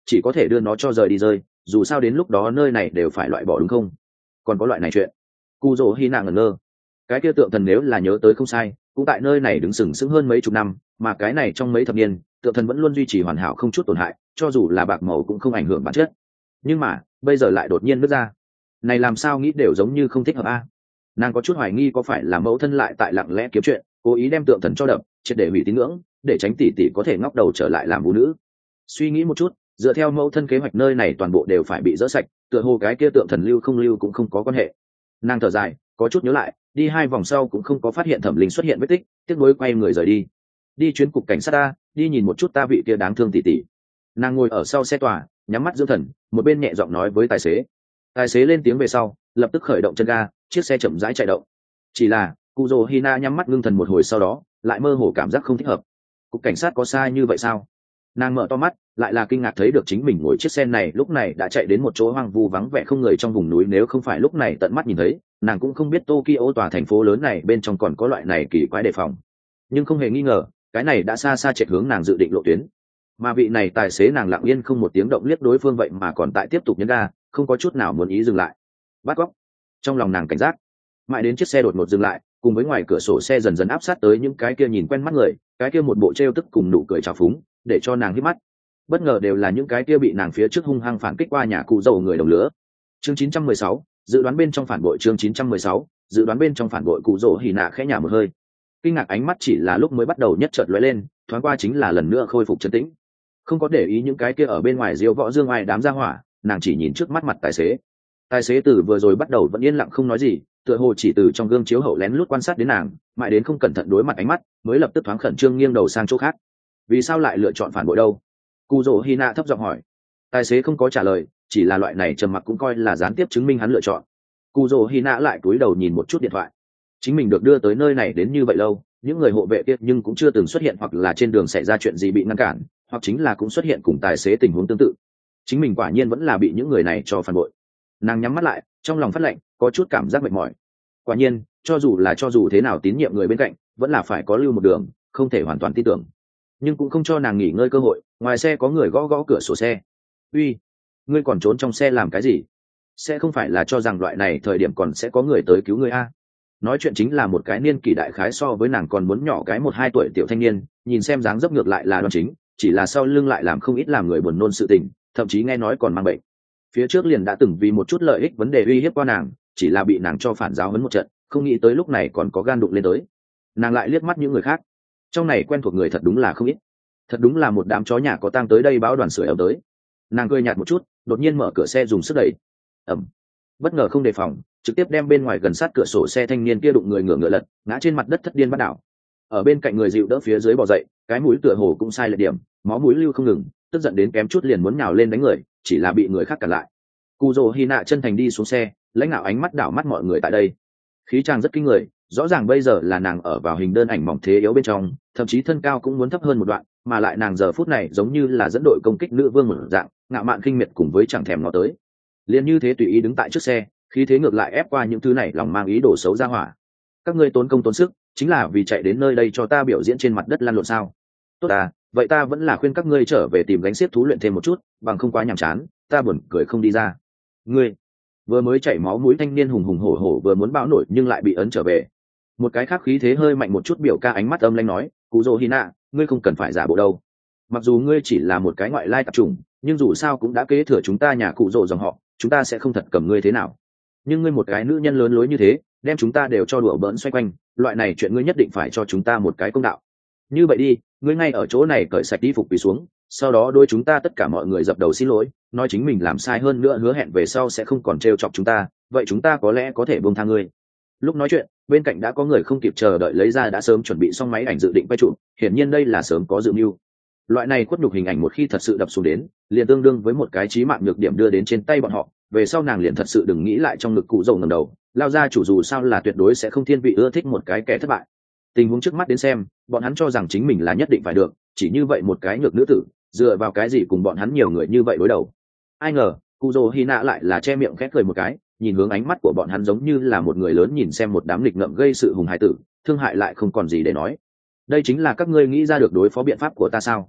chỉ có thể đưa nó cho rời đi rơi, dù sao đến lúc đó nơi này đều phải loại bỏ đúng không? Còn có loại này chuyện. Cụ Dỗ Hi nạ ngẩn ngơ. Cái kia tượng thần nếu là nhớ tới không sai, cũng tại nơi này đứng sừng sững hơn mấy chục năm, mà cái này trong mấy thập niên, tượng thần vẫn luôn duy trì hoàn hảo không chút tổn hại, cho dù là bạc màu cũng không ảnh hưởng bản chất. Nhưng mà bây giờ lại đột nhiên nứt ra, này làm sao nghĩ đều giống như không thích hợp a. Nàng có chút hoài nghi có phải là mẫu thân lại tại lặng lẽ kiếm chuyện, cố ý đem tượng thần cho đập, triệt để hủy tín ngưỡng, để tránh tỷ tỷ có thể ngóc đầu trở lại làm vũ nữ. Suy nghĩ một chút, dựa theo mẫu thân kế hoạch nơi này toàn bộ đều phải bị dỡ sạch, tựa hồ cái kia tượng thần lưu không lưu cũng không có quan hệ. Nàng thở dài, có chút nhớ lại, đi hai vòng sau cũng không có phát hiện thẩm linh xuất hiện vết tích, tiếc nuối quay người rời đi. Đi chuyến cục cảnh sát ta, đi nhìn một chút ta vị kia đáng thương tỷ tỷ. Nàng ngồi ở sau xe tòa, nhắm mắt dưỡng thần, một bên nhẹ giọng nói với tài xế. Tài xế lên tiếng về sau, lập tức khởi động chân ga, chiếc xe chậm rãi chạy động. Chỉ là Kuzo Hina nhắm mắt ngưng thần một hồi sau đó, lại mơ hồ cảm giác không thích hợp. Cục cảnh sát có sai như vậy sao? Nàng mở to mắt, lại là kinh ngạc thấy được chính mình ngồi chiếc xe này lúc này đã chạy đến một chỗ hoang vu vắng vẻ không người trong vùng núi, nếu không phải lúc này tận mắt nhìn thấy, nàng cũng không biết Tokyo tòa thành phố lớn này bên trong còn có loại này kỳ quái đề phòng. Nhưng không hề nghi ngờ, cái này đã xa xa chạy hướng nàng dự định lộ tuyến. Mà vị này tài xế nàng lặng yên không một tiếng động liếc đối phương vậy mà còn tại tiếp tục nhấn ga, không có chút nào muốn ý dừng lại. Bắt cóc. Trong lòng nàng cảnh giác, mãi đến chiếc xe đột ngột dừng lại, cùng với ngoài cửa sổ xe dần dần áp sát tới những cái kia nhìn quen mắt người, cái kia một bộ trêu tức cùng nụ cười trào phúng, để cho nàng hít mắt. Bất ngờ đều là những cái kia bị nàng phía trước hung hăng phản kích qua nhà cụ dầu người đồng lứa. Chương chín trăm mười sáu, dự đoán bên trong phản bội. Chương chín trăm mười sáu, dự đoán bên trong phản bội. Cụ dỗ hỉ nạ khẽ nhả một hơi, kinh ngạc ánh mắt chỉ là lúc mới bắt đầu nhất chợt lóe lên, thoáng qua chính là lần nữa khôi phục trấn tĩnh, không có để ý những cái kia ở bên ngoài diêu võ dương ai đám gia hỏa, nàng chỉ nhìn trước mắt mặt tài xế. Tài xế từ vừa rồi bắt đầu vẫn yên lặng không nói gì, tựa hồ chỉ từ trong gương chiếu hậu lén lút quan sát đến nàng, mãi đến không cẩn thận đối mặt ánh mắt, mới lập tức thoáng khẩn trương nghiêng đầu sang chỗ khác. Vì sao lại lựa chọn phản bội đâu? Cụ Dỗ Hina thấp giọng hỏi. Tài xế không có trả lời, chỉ là loại này trầm mặc cũng coi là gián tiếp chứng minh hắn lựa chọn. Cụ Dỗ Hina lại cúi đầu nhìn một chút điện thoại. Chính mình được đưa tới nơi này đến như vậy lâu, những người hộ vệ kia nhưng cũng chưa từng xuất hiện, hoặc là trên đường xảy ra chuyện gì bị ngăn cản, hoặc chính là cũng xuất hiện cùng tài xế tình huống tương tự. Chính mình quả nhiên vẫn là bị những người này cho phản bội. Nàng nhắm mắt lại, trong lòng phát lạnh, có chút cảm giác mệt mỏi. Quả nhiên, cho dù là cho dù thế nào tín nhiệm người bên cạnh, vẫn là phải có lưu một đường, không thể hoàn toàn tin tưởng. Nhưng cũng không cho nàng nghỉ ngơi cơ hội, ngoài xe có người gõ gõ cửa sổ xe. Uy, ngươi còn trốn trong xe làm cái gì? Sẽ không phải là cho rằng loại này thời điểm còn sẽ có người tới cứu ngươi a? Nói chuyện chính là một cái niên kỷ đại khái so với nàng còn muốn nhỏ cái một hai tuổi tiểu thanh niên, nhìn xem dáng dấp ngược lại là đoan chính, chỉ là sau lưng lại làm không ít làm người buồn nôn sự tình, thậm chí nghe nói còn mang bệnh. Phía trước liền đã từng vì một chút lợi ích vấn đề uy hiếp qua nàng, chỉ là bị nàng cho phản giáo huấn một trận, không nghĩ tới lúc này còn có gan đụng lên tới. Nàng lại liếc mắt những người khác, trong này quen thuộc người thật đúng là không ít, thật đúng là một đám chó nhà có tang tới đây báo đoàn sưởi ấm tới. Nàng cười nhạt một chút, đột nhiên mở cửa xe dùng sức đẩy, ẩm, bất ngờ không đề phòng, trực tiếp đem bên ngoài gần sát cửa sổ xe thanh niên kia đụng người ngửa ngựa lật, ngã trên mặt đất thất điên bắt đảo. Ở bên cạnh người dịu đỡ phía dưới bò dậy, cái mũi tựa hồ cũng sai lệch điểm, máu mũi lưu không ngừng, tức giận đến kém chút liền muốn nhào lên đánh người, chỉ là bị người khác cản lại. Cụ Dỗ Hina chân thành đi xuống xe, lãnh đạo ánh mắt đảo mắt mọi người tại đây, khí chàng rất kinh người, rõ ràng bây giờ là nàng ở vào hình đơn ảnh mỏng thế yếu bên trong, thậm chí thân cao cũng muốn thấp hơn một đoạn, mà lại nàng giờ phút này giống như là dẫn đội công kích nữ vương một dạng, ngạo mạn khinh miệt cùng với chẳng thèm ngó tới. Liên như thế tùy ý đứng tại trước xe, khí thế ngược lại ép qua những thứ này lòng mang ý đồ xấu ra hỏa. Các ngươi tốn công tốn sức, chính là vì chạy đến nơi đây cho ta biểu diễn trên mặt đất lăn lộn sao? Tốt à, vậy ta vẫn là khuyên các ngươi trở về tìm gánh xiếc thú luyện thêm một chút, bằng không quá nhàm chán, ta buồn cười không đi ra. Ngươi vừa mới chảy máu mũi thanh niên hùng hùng hổ hổ vừa muốn bão nổi nhưng lại bị ấn trở về. Một cái khác khí thế hơi mạnh một chút biểu ca ánh mắt âm lãnh nói, Cụ Dỗ Hina, ngươi không cần phải giả bộ đâu. Mặc dù ngươi chỉ là một cái ngoại lai tạp chủng, nhưng dù sao cũng đã kế thừa chúng ta nhà Cụ Dỗ dòng họ, chúng ta sẽ không thật cầm ngươi thế nào. Nhưng ngươi một cái nữ nhân lớn lối như thế, đem chúng ta đều cho đùa bỡn xoay quanh, loại này chuyện ngươi nhất định phải cho chúng ta một cái công đạo. Như vậy đi, ngươi ngay ở chỗ này cởi sạch đi phục quỳ xuống, sau đó đôi chúng ta tất cả mọi người dập đầu xin lỗi, nói chính mình làm sai hơn nữa, hứa hẹn về sau sẽ không còn trêu chọc chúng ta, vậy chúng ta có lẽ có thể buông tha ngươi. Lúc nói chuyện, bên cạnh đã có người không kịp chờ đợi lấy ra đã sớm chuẩn bị xong máy ảnh dự định quay chụp, hiển nhiên đây là sớm có dự mưu. Loại này khuất nhục hình ảnh một khi thật sự đập xuống đến, liền tương đương với một cái chí mạng nhược điểm đưa đến trên tay bọn họ, về sau nàng liền thật sự đừng nghĩ lại trong ngực Cụ Dầu ngẩng đầu, lao ra chủ dù sao là tuyệt đối sẽ không thiên vị ưa thích một cái kẻ thất bại. Tình huống trước mắt đến xem, bọn hắn cho rằng chính mình là nhất định phải được, chỉ như vậy một cái nhược nữ tử, dựa vào cái gì cùng bọn hắn nhiều người như vậy đối đầu. Ai ngờ Cụ Dỗ Hina lại là che miệng khẽ cười một cái, nhìn hướng ánh mắt của bọn hắn giống như là một người lớn nhìn xem một đám nghịch ngợm gây sự hùng hải tử, thương hại lại không còn gì để nói. Đây chính là các ngươi nghĩ ra được đối phó biện pháp của ta sao?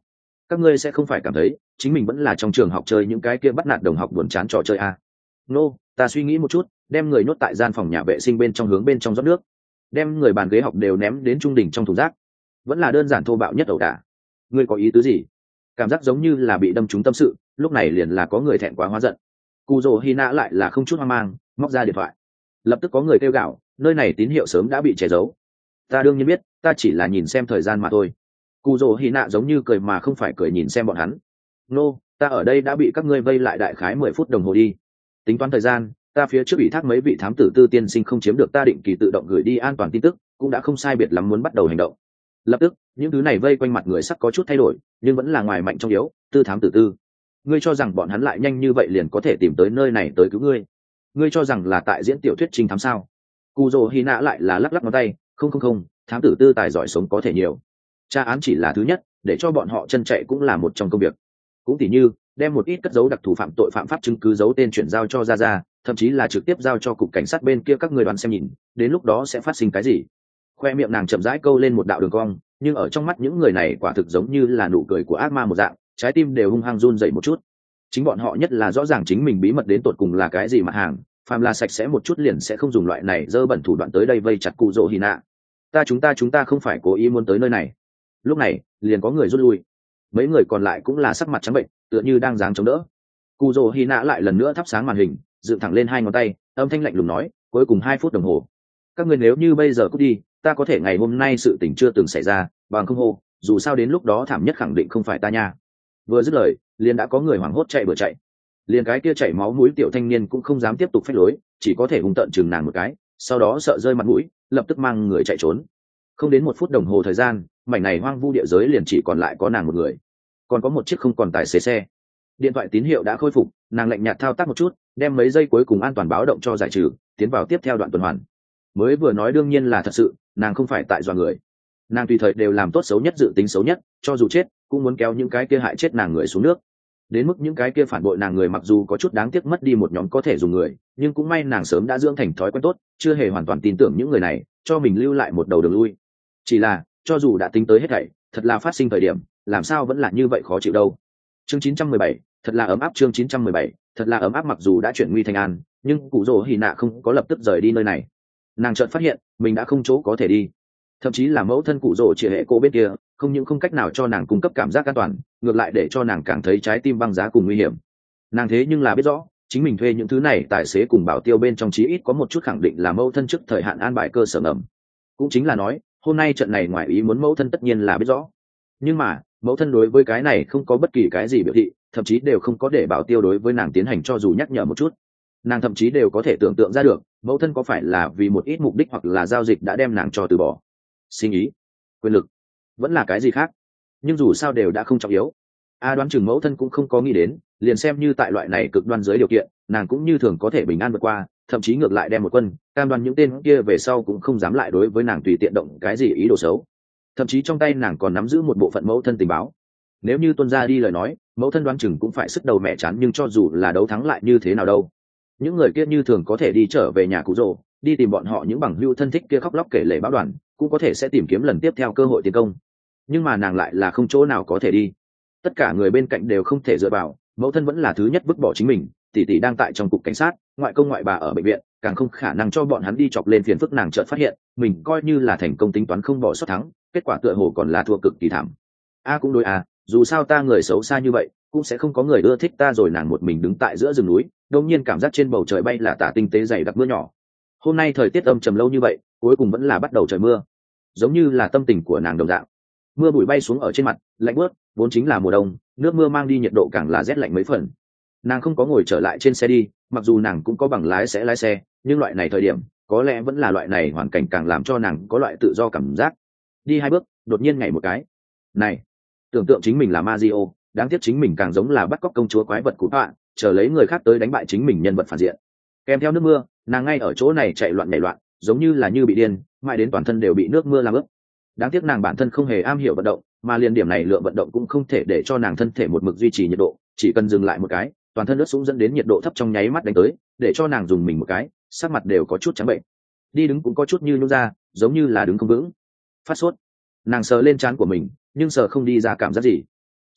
các ngươi sẽ không phải cảm thấy chính mình vẫn là trong trường học chơi những cái kia bắt nạt đồng học buồn chán trò chơi à. Nô, ta suy nghĩ một chút, đem người nhốt tại gian phòng nhà vệ sinh bên trong hướng bên trong rót nước, đem người bàn ghế học đều ném đến trung đỉnh trong thùng rác, vẫn là đơn giản thô bạo nhất ẩu đả. Ngươi có ý tứ gì? Cảm giác giống như là bị đâm trúng tâm sự, lúc này liền là có người thẹn quá hóa giận. Cù Dỗ Hina lại là không chút hoang mang, móc ra điện thoại. Lập tức có người kêu gào, nơi này tín hiệu sớm đã bị che giấu. Ta đương nhiên biết, ta chỉ là nhìn xem thời gian mà thôi. Cù Dỗ Hina giống như cười mà không phải cười nhìn xem bọn hắn. Nô, ta ở đây đã bị các ngươi vây lại đại khái mười phút đồng hồ đi. Tính toán thời gian, ta phía trước ủy thác mấy vị thám tử tư tiên sinh không chiếm được ta định kỳ tự động gửi đi an toàn tin tức, cũng đã không sai biệt lắm muốn bắt đầu hành động. Lập tức, những thứ này vây quanh mặt người sắc có chút thay đổi, nhưng vẫn là ngoài mạnh trong yếu, tư thám tử tư. Ngươi cho rằng bọn hắn lại nhanh như vậy liền có thể tìm tới nơi này tới cứu ngươi? Ngươi cho rằng là tại diễn tiểu thuyết trinh thám sao? Cù Dỗ Hina lại là lắc lắc ngón tay, không không không, thám tử tư tài giỏi sống có thể nhiều. Tra án chỉ là thứ nhất, để cho bọn họ chân chạy cũng là một trong công việc. Cũng tỉ như đem một ít cất dấu đặc thù phạm tội phạm pháp chứng cứ giấu tên chuyển giao cho ra ra, thậm chí là trực tiếp giao cho cục cảnh sát bên kia các người đoán xem nhìn, đến lúc đó sẽ phát sinh cái gì. Khoe miệng nàng chậm rãi câu lên một đạo đường cong, nhưng ở trong mắt những người này quả thực giống như là nụ cười của ác ma một dạng, trái tim đều hung hăng run dậy một chút. Chính bọn họ nhất là rõ ràng chính mình bí mật đến tột cùng là cái gì mặt hàng, phàm là sạch sẽ một chút liền sẽ không dùng loại này dơ bẩn thủ đoạn tới đây vây chặt Cù Dỗ Hina. Ta chúng ta chúng ta không phải cố ý muốn tới nơi này. Lúc này liền có người rút lui, mấy người còn lại cũng là sắc mặt trắng bệnh, tựa như đang giáng chống đỡ. Cù Dỗ Hina lại lần nữa thắp sáng màn hình, dựng thẳng lên hai ngón tay, âm thanh lạnh lùng nói, cuối cùng hai phút đồng hồ. Các người nếu như bây giờ cút đi, ta có thể ngày hôm nay sự tình chưa từng xảy ra, bằng không hô, dù sao đến lúc đó thảm nhất khẳng định không phải ta nha. Vừa dứt lời, liền đã có người hoảng hốt chạy bừa chạy. Liền cái kia chảy máu mũi tiểu thanh niên cũng không dám tiếp tục phách lối, chỉ có thể hung tợn chừng nàng một cái, sau đó sợ rơi mặt mũi, lập tức mang người chạy trốn. Không đến một phút đồng hồ thời gian, mảnh này hoang vu địa giới liền chỉ còn lại có nàng một người, còn có một chiếc không còn tài xế xe. Điện thoại tín hiệu đã khôi phục, nàng lạnh nhạt thao tác một chút, đem mấy giây cuối cùng an toàn báo động cho giải trừ, tiến vào tiếp theo đoạn tuần hoàn. Mới vừa nói đương nhiên là thật sự, nàng không phải tại dọa người. Nàng tùy thời đều làm tốt xấu nhất dự tính xấu nhất, cho dù chết cũng muốn kéo những cái kia hại chết nàng người xuống nước. Đến mức những cái kia phản bội nàng người mặc dù có chút đáng tiếc mất đi một nhóm có thể dùng người, nhưng cũng may nàng sớm đã dưỡng thành thói quen tốt, chưa hề hoàn toàn tin tưởng những người này, cho mình lưu lại một đầu đường lui. Chỉ là, cho dù đã tính tới hết thảy, thật là phát sinh thời điểm, làm sao vẫn là như vậy khó chịu đâu. Chương chín trăm mười bảy, thật là ấm áp. Chương chín trăm mười bảy, thật là ấm áp. Mặc dù đã chuyển nguy thành an, nhưng Cù Dỗ Hina không có lập tức rời đi nơi này. Nàng chợt phát hiện mình đã không chỗ có thể đi, thậm chí là mẫu thân Cù Dỗ Triệt Hệ cô bên kia không những không cách nào cho nàng cung cấp cảm giác an toàn, ngược lại để cho nàng càng thấy trái tim băng giá cùng nguy hiểm. Nàng thế nhưng là biết rõ chính mình thuê những thứ này tài xế cùng bảo tiêu bên trong chí ít có một chút khẳng định là mẫu thân trước thời hạn an bài cơ sở ngầm. Cũng chính là nói hôm nay trận này ngoài ý muốn mẫu thân tất nhiên là biết rõ, nhưng mà mẫu thân đối với cái này không có bất kỳ cái gì biểu thị, thậm chí đều không có để bảo tiêu đối với nàng tiến hành cho dù nhắc nhở một chút. Nàng thậm chí đều có thể tưởng tượng ra được mẫu thân có phải là vì một ít mục đích hoặc là giao dịch đã đem nàng cho từ bỏ, sinh ý, quyền lực, vẫn là cái gì khác, nhưng dù sao đều đã không trọng yếu. A đoán chừng mẫu thân cũng không có nghĩ đến, liền xem như tại loại này cực đoan dưới điều kiện, nàng cũng như thường có thể bình an vượt qua, thậm chí ngược lại đem một quân cam đoan những tên kia về sau cũng không dám lại đối với nàng tùy tiện động cái gì ý đồ xấu. Thậm chí trong tay nàng còn nắm giữ một bộ phận mẫu thân tình báo, nếu như tuân ra đi lời nói, mẫu thân đoán chừng cũng phải sức đầu mẹ chán, nhưng cho dù là đấu thắng lại như thế nào đâu, những người kia như thường có thể đi trở về nhà Cù Dỗ, đi tìm bọn họ những bằng hữu thân thích kia khóc lóc kể lể báo đoàn, cũng có thể sẽ tìm kiếm lần tiếp theo cơ hội tiến công. Nhưng mà nàng lại là không chỗ nào có thể đi, tất cả người bên cạnh đều không thể dựa vào, mẫu thân vẫn là thứ nhất vứt bỏ chính mình, tỷ tỷ đang tại trong cục cảnh sát, ngoại công ngoại bà ở bệnh viện, càng không khả năng cho bọn hắn đi chọc lên phiền phức. Nàng chợt phát hiện mình coi như là thành công tính toán không bỏ sót thắng, kết quả tựa hồ còn là thua cực kỳ thảm. A cũng đối à, dù sao ta người xấu xa như vậy cũng sẽ không có người ưa thích ta rồi. Nàng một mình đứng tại giữa rừng núi, đột nhiên cảm giác trên bầu trời bay là tả tinh tế dày đặc mưa nhỏ. Hôm nay thời tiết âm trầm lâu như vậy, cuối cùng vẫn là bắt đầu trời mưa, giống như là tâm tình của nàng đồng dạng. Mưa bụi bay xuống ở trên mặt, lạnh bớt, vốn chính là mùa đông, nước mưa mang đi nhiệt độ càng là rét lạnh mấy phần. Nàng không có ngồi trở lại trên xe đi, mặc dù nàng cũng có bằng lái sẽ lái xe, nhưng loại này thời điểm có lẽ vẫn là loại này hoàn cảnh càng làm cho nàng có loại tự do cảm giác. Đi hai bước, đột nhiên nhảy một cái. Này, tưởng tượng chính mình là Mario, đáng tiếc chính mình càng giống là bắt cóc công chúa quái vật của bạn, chờ lấy người khác tới đánh bại chính mình nhân vật phản diện. Kèm theo nước mưa, nàng ngay ở chỗ này chạy loạn nhảy loạn, giống như là như bị điên, mãi đến toàn thân đều bị nước mưa làm ướt. Đáng tiếc nàng bản thân không hề am hiểu vận động, mà liền điểm này lượng vận động cũng không thể để cho nàng thân thể một mực duy trì nhiệt độ, chỉ cần dừng lại một cái, toàn thân ướt sũng dẫn đến nhiệt độ thấp trong nháy mắt đánh tới, để cho nàng dùng mình một cái, sắc mặt đều có chút trắng bệnh. Đi đứng cũng có chút như nhũn ra, giống như là đứng không vững. Phát sốt. Nàng sờ lên trán của mình, nhưng sờ không đi ra cảm giác gì.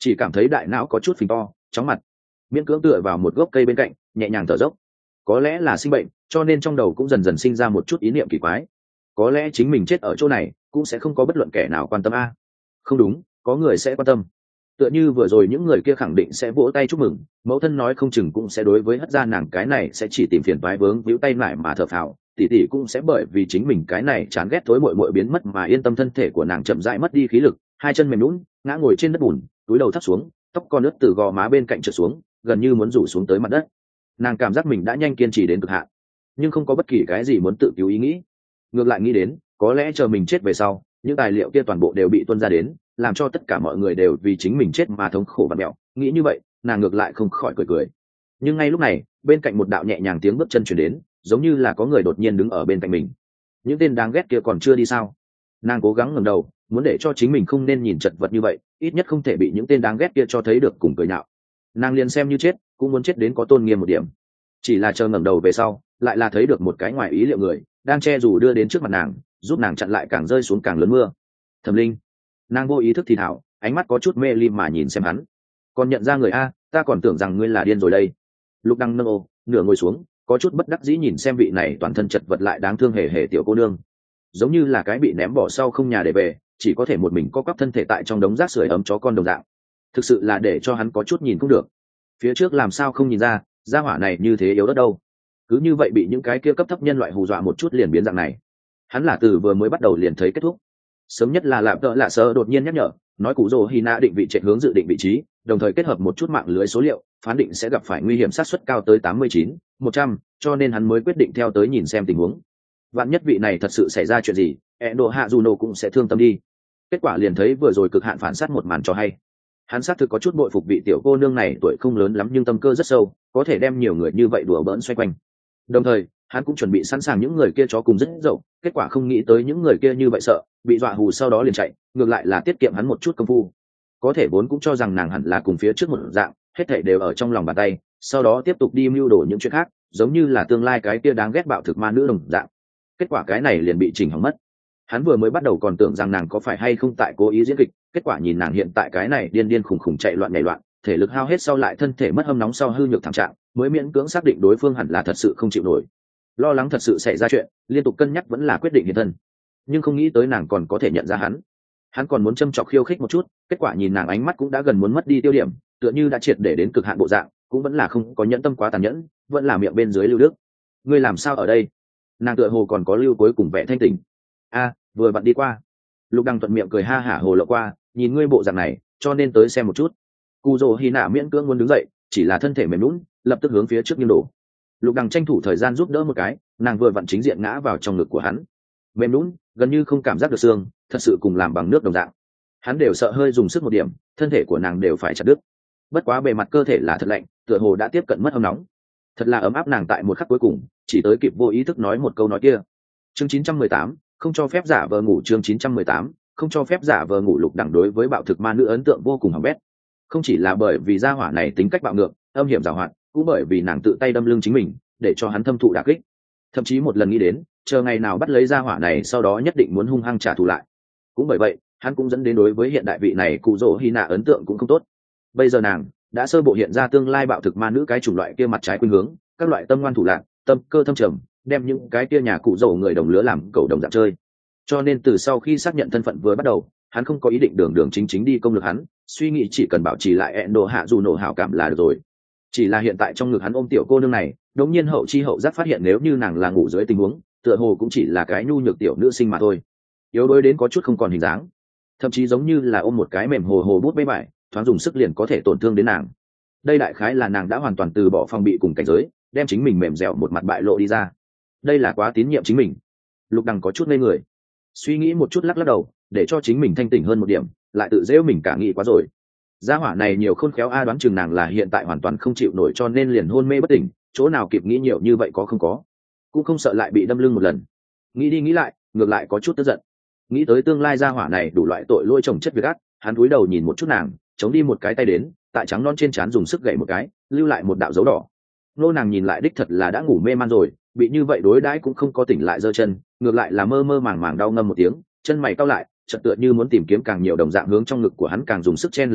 chỉ cảm thấy đại não có chút phình to chóng mặt, miễn cưỡng tựa vào một gốc cây bên cạnh nhẹ nhàng thở dốc. Có lẽ là sinh bệnh cho nên trong đầu cũng dần dần sinh ra một chút ý niệm kỳ quái, có lẽ chính mình chết ở chỗ này cũng sẽ không có bất luận kẻ nào quan tâm a. Không đúng, có người sẽ quan tâm. Tựa như vừa rồi những người kia khẳng định sẽ vỗ tay chúc mừng, mẫu thân nói không chừng cũng sẽ đối với hất ra nàng cái này sẽ chỉ tìm phiền toái vướng víu tay lại mà thở phào, tỷ tỷ cũng sẽ bởi vì chính mình cái này chán ghét thối muội muội biến mất mà yên tâm. Thân thể của nàng chậm rãi mất đi khí lực, hai chân mềm nhũn ngã ngồi trên đất bùn, túi đầu thấp xuống, tóc con ướt từ gò má bên cạnh trượt xuống, gần như muốn rủ xuống tới mặt đất. Nàng cảm giác mình đã nhanh kiên trì đến cực hạn, nhưng không có bất kỳ cái gì muốn tự cứu ý nghĩ. Ngược lại nghĩ đến có lẽ chờ mình chết về sau, những tài liệu kia toàn bộ đều bị tuôn ra đến, làm cho tất cả mọi người đều vì chính mình chết mà thống khổ và mẹo. Nghĩ như vậy, nàng ngược lại không khỏi cười cười. Nhưng ngay lúc này, bên cạnh một đạo nhẹ nhàng tiếng bước chân chuyển đến, giống như là có người đột nhiên đứng ở bên cạnh mình. Những tên đáng ghét kia còn chưa đi sao? Nàng cố gắng ngẩng đầu, muốn để cho chính mình không nên nhìn chật vật như vậy, ít nhất không thể bị những tên đáng ghét kia cho thấy được cùng cười nhạo. Nàng liền xem như chết, cũng muốn chết đến có tôn nghiêm một điểm. Chỉ là chờ ngẩng đầu về sau, lại là thấy được một cái ngoài ý liệu người đang che dù đưa đến trước mặt nàng, giúp nàng chặn lại càng rơi xuống càng lớn mưa. Thẩm Linh. Nàng vô ý thức thì thảo, ánh mắt có chút mê ly mà nhìn xem hắn. Còn nhận ra người a, ta còn tưởng rằng ngươi là điên rồi đây. Lục Đăng nâng ô, nửa ngồi xuống, có chút bất đắc dĩ nhìn xem vị này toàn thân chật vật lại đáng thương hề hề tiểu cô nương, giống như là cái bị ném bỏ sau không nhà để về, chỉ có thể một mình co quắp thân thể tại trong đống rác sưởi ấm chó con đồng dạng. Thực sự là để cho hắn có chút nhìn không được. Phía trước làm sao không nhìn ra, gia hỏa này như thế yếu đất đâu. Cứ như vậy bị những cái kia cấp thấp nhân loại hù dọa một chút liền biến dạng này. Hắn là từ vừa mới bắt đầu liền thấy kết thúc. Sớm nhất là lạm tợ lạ sơ đột nhiên nhắc nhở, nói cụ rồ Hina định vị chạy hướng dự định vị trí, đồng thời kết hợp một chút mạng lưới số liệu, phán định sẽ gặp phải nguy hiểm sát suất cao tới tám mươi chín, một trăm, cho nên hắn mới quyết định theo tới nhìn xem tình huống. Vạn nhất vị này thật sự xảy ra chuyện gì, Endo Hazuno cũng sẽ thương tâm đi. Kết quả liền thấy vừa rồi cực hạn phản sát một màn cho hay. Hắn xác thực có chút bội phục vị tiểu cô nương này, tuổi không lớn lắm nhưng tâm cơ rất sâu, có thể đem nhiều người như vậy đùa bỡn xoay quanh. Đồng thời, hắn cũng chuẩn bị sẵn sàng những người kia chó cùng rất dậu, kết quả không nghĩ tới những người kia như vậy sợ, bị dọa hù sau đó liền chạy, ngược lại là tiết kiệm hắn một chút công phu. Có thể vốn cũng cho rằng nàng hẳn là cùng phía trước một dạng, hết thảy đều ở trong lòng bàn tay, sau đó tiếp tục đi mưu đồ những chuyện khác, giống như là tương lai cái kia đáng ghét bạo thực ma nữ đồng dạng. Kết quả cái này liền bị chỉnh hỏng mất. Hắn vừa mới bắt đầu còn tưởng rằng nàng có phải hay không tại cố ý diễn kịch, kết quả nhìn nàng hiện tại cái này điên điên khủng khủng chạy loạn nhảy loạn, thể lực hao hết sau lại thân thể mất hâm nóng sau hư nhược thảm trạng, mới miễn cưỡng xác định đối phương hẳn là thật sự không chịu nổi. Lo lắng thật sự xảy ra chuyện, liên tục cân nhắc vẫn là quyết định hiện thân. Nhưng không nghĩ tới nàng còn có thể nhận ra hắn. Hắn còn muốn châm chọc khiêu khích một chút, kết quả nhìn nàng ánh mắt cũng đã gần muốn mất đi tiêu điểm, tựa như đã triệt để đến cực hạn bộ dạng, cũng vẫn là không có nhẫn tâm quá tàn nhẫn, vẫn là miệng bên dưới lưu đức. Ngươi làm sao ở đây? Nàng tựa hồ còn có lưu cuối cùng vẻ thanh tỉnh. A, vừa vặn đi qua. Lục Đăng thuận miệng cười ha hả hồ lộ qua, nhìn ngươi bộ dạng này, cho nên tới xem một chút. Cù Dỗ Hy Nạ miễn cưỡng muốn đứng dậy, chỉ là thân thể mềm nhũn, lập tức hướng phía trước nghiêng đổ. Lục Đăng tranh thủ thời gian giúp đỡ một cái, nàng vừa vặn chính diện ngã vào trong ngực của hắn. Mềm nhũn, gần như không cảm giác được xương, thật sự cùng làm bằng nước đồng dạng. Hắn đều sợ hơi dùng sức một điểm, thân thể của nàng đều phải chặt đứt. Bất quá bề mặt cơ thể là thật lạnh, tựa hồ đã tiếp cận mất ấm nóng. Thật là ấm áp. Nàng tại một khắc cuối cùng, chỉ tới kịp vô ý thức nói một câu nói kia. Chương chín trăm mười tám, không cho phép giả vờ ngủ. Chương chín trăm mười tám, không cho phép giả vờ ngủ. Lục Đẳng đối với bạo thực ma nữ ấn tượng vô cùng hỏng bét. Không chỉ là bởi vì gia hỏa này tính cách bạo ngược, âm hiểm giàu hoạt, cũng bởi vì nàng tự tay đâm lưng chính mình, để cho hắn thâm thụ đả kích. Thậm chí một lần nghĩ đến, chờ ngày nào bắt lấy gia hỏa này sau đó nhất định muốn hung hăng trả thù lại. Cũng bởi vậy, hắn cũng dẫn đến đối với hiện đại vị này Cụ Dỗ Hy Nạ ấn tượng cũng không tốt. Bây giờ nàng đã sơ bộ hiện ra tương lai bạo thực ma nữ cái chủng loại kia mặt trái khuynh hướng, các loại tâm ngoan thủ lạn, tâm cơ thâm trầm, đem những cái kia nhà cụ Dỗ người đồng lứa làm cầu đồng dạng chơi. Cho nên từ sau khi xác nhận thân phận vừa bắt đầu, hắn không có ý định đường đường chính chính đi công lực hắn, suy nghĩ chỉ cần bảo trì lại Endo hạ dù nổ hảo cảm là được rồi. Chỉ là hiện tại trong ngực hắn ôm tiểu cô nương này, đống nhiên hậu chi hậu giác phát hiện nếu như nàng là ngủ dưới tình huống, tựa hồ cũng chỉ là cái nhu nhược tiểu nữ sinh mà thôi, yếu đuối đến có chút không còn hình dáng, thậm chí giống như là ôm một cái mềm hồ hồ bút bê bại, thoáng dùng sức liền có thể tổn thương đến nàng. Đây đại khái là nàng đã hoàn toàn từ bỏ phòng bị cùng cảnh giới, đem chính mình mềm dẻo một mặt bại lộ đi ra. Đây là quá tín nhiệm chính mình. Lục Đằng có chút ngây người, suy nghĩ một chút lắc lắc đầu, để cho chính mình thanh tỉnh hơn một điểm, lại tự dễu mình cả nghĩ quá rồi. Gia hỏa này nhiều khôn khéo a, đoán chừng nàng là hiện tại hoàn toàn không chịu nổi cho nên liền hôn mê bất tỉnh, chỗ nào kịp nghĩ nhiều như vậy có không có, cũng không sợ lại bị đâm lưng một lần. Nghĩ đi nghĩ lại, ngược lại có chút tức giận. Nghĩ tới tương lai gia hỏa này đủ loại tội lỗi chồng chất việc ác, hắn cúi đầu nhìn một chút nàng, chống đi một cái tay đến, tại trắng non trên trán dùng sức gậy một cái, lưu lại một đạo dấu đỏ. Nô nàng nhìn lại đích thật là đã ngủ mê man rồi, bị như vậy đối đãi cũng không có tỉnh lại giơ chân, ngược lại là mơ mơ màng màng đau ngâm một tiếng, chân mày cau lại, chợt tựa như muốn tìm kiếm càng nhiều đồng dạng hướng trong ngực của hắn càng dùng sức chen lấn vào,